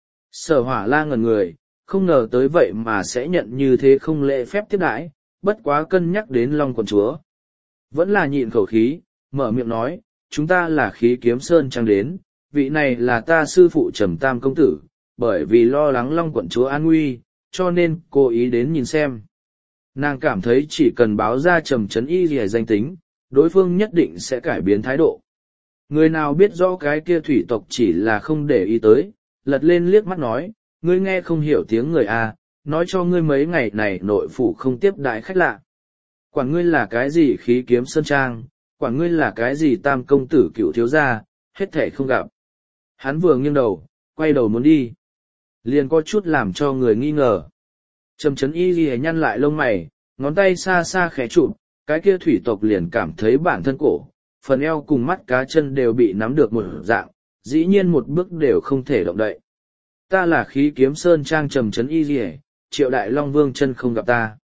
Speaker 1: Sở Hỏa La ngẩn người, không ngờ tới vậy mà sẽ nhận như thế không lễ phép tiếp đãi, bất quá cân nhắc đến Long quận chúa. Vẫn là nhịn khẩu khí, mở miệng nói, chúng ta là Khí Kiếm Sơn Trang đến, vị này là ta sư phụ Trầm Tam công tử, bởi vì lo lắng Long quận chúa an nguy, cho nên cố ý đến nhìn xem. Nàng cảm thấy chỉ cần báo ra Trầm Chấn Y lìa danh tính, đối phương nhất định sẽ cải biến thái độ. Người nào biết rõ cái kia thủy tộc chỉ là không để ý tới, lật lên liếc mắt nói, ngươi nghe không hiểu tiếng người à, nói cho ngươi mấy ngày này nội phủ không tiếp đại khách lạ. Quản ngươi là cái gì Khí Kiếm Sơn Trang, quản ngươi là cái gì Tam công tử cựu thiếu gia, hết thể không gặp. Hắn vừa nghiêng đầu, quay đầu muốn đi. Liền có chút làm cho người nghi ngờ. Trầm Chấn Y ghi nhăn lại lông mày, ngón tay xa xa khẽ chụp, cái kia thủy tộc liền cảm thấy bản thân cổ, phần eo cùng mắt cá chân đều bị nắm được một dạng, dĩ nhiên một bước đều không thể động đậy. Ta là Khí Kiếm Sơn Trang Trầm Chấn Y ghi, Triệu Đại Long Vương chân không gặp ta.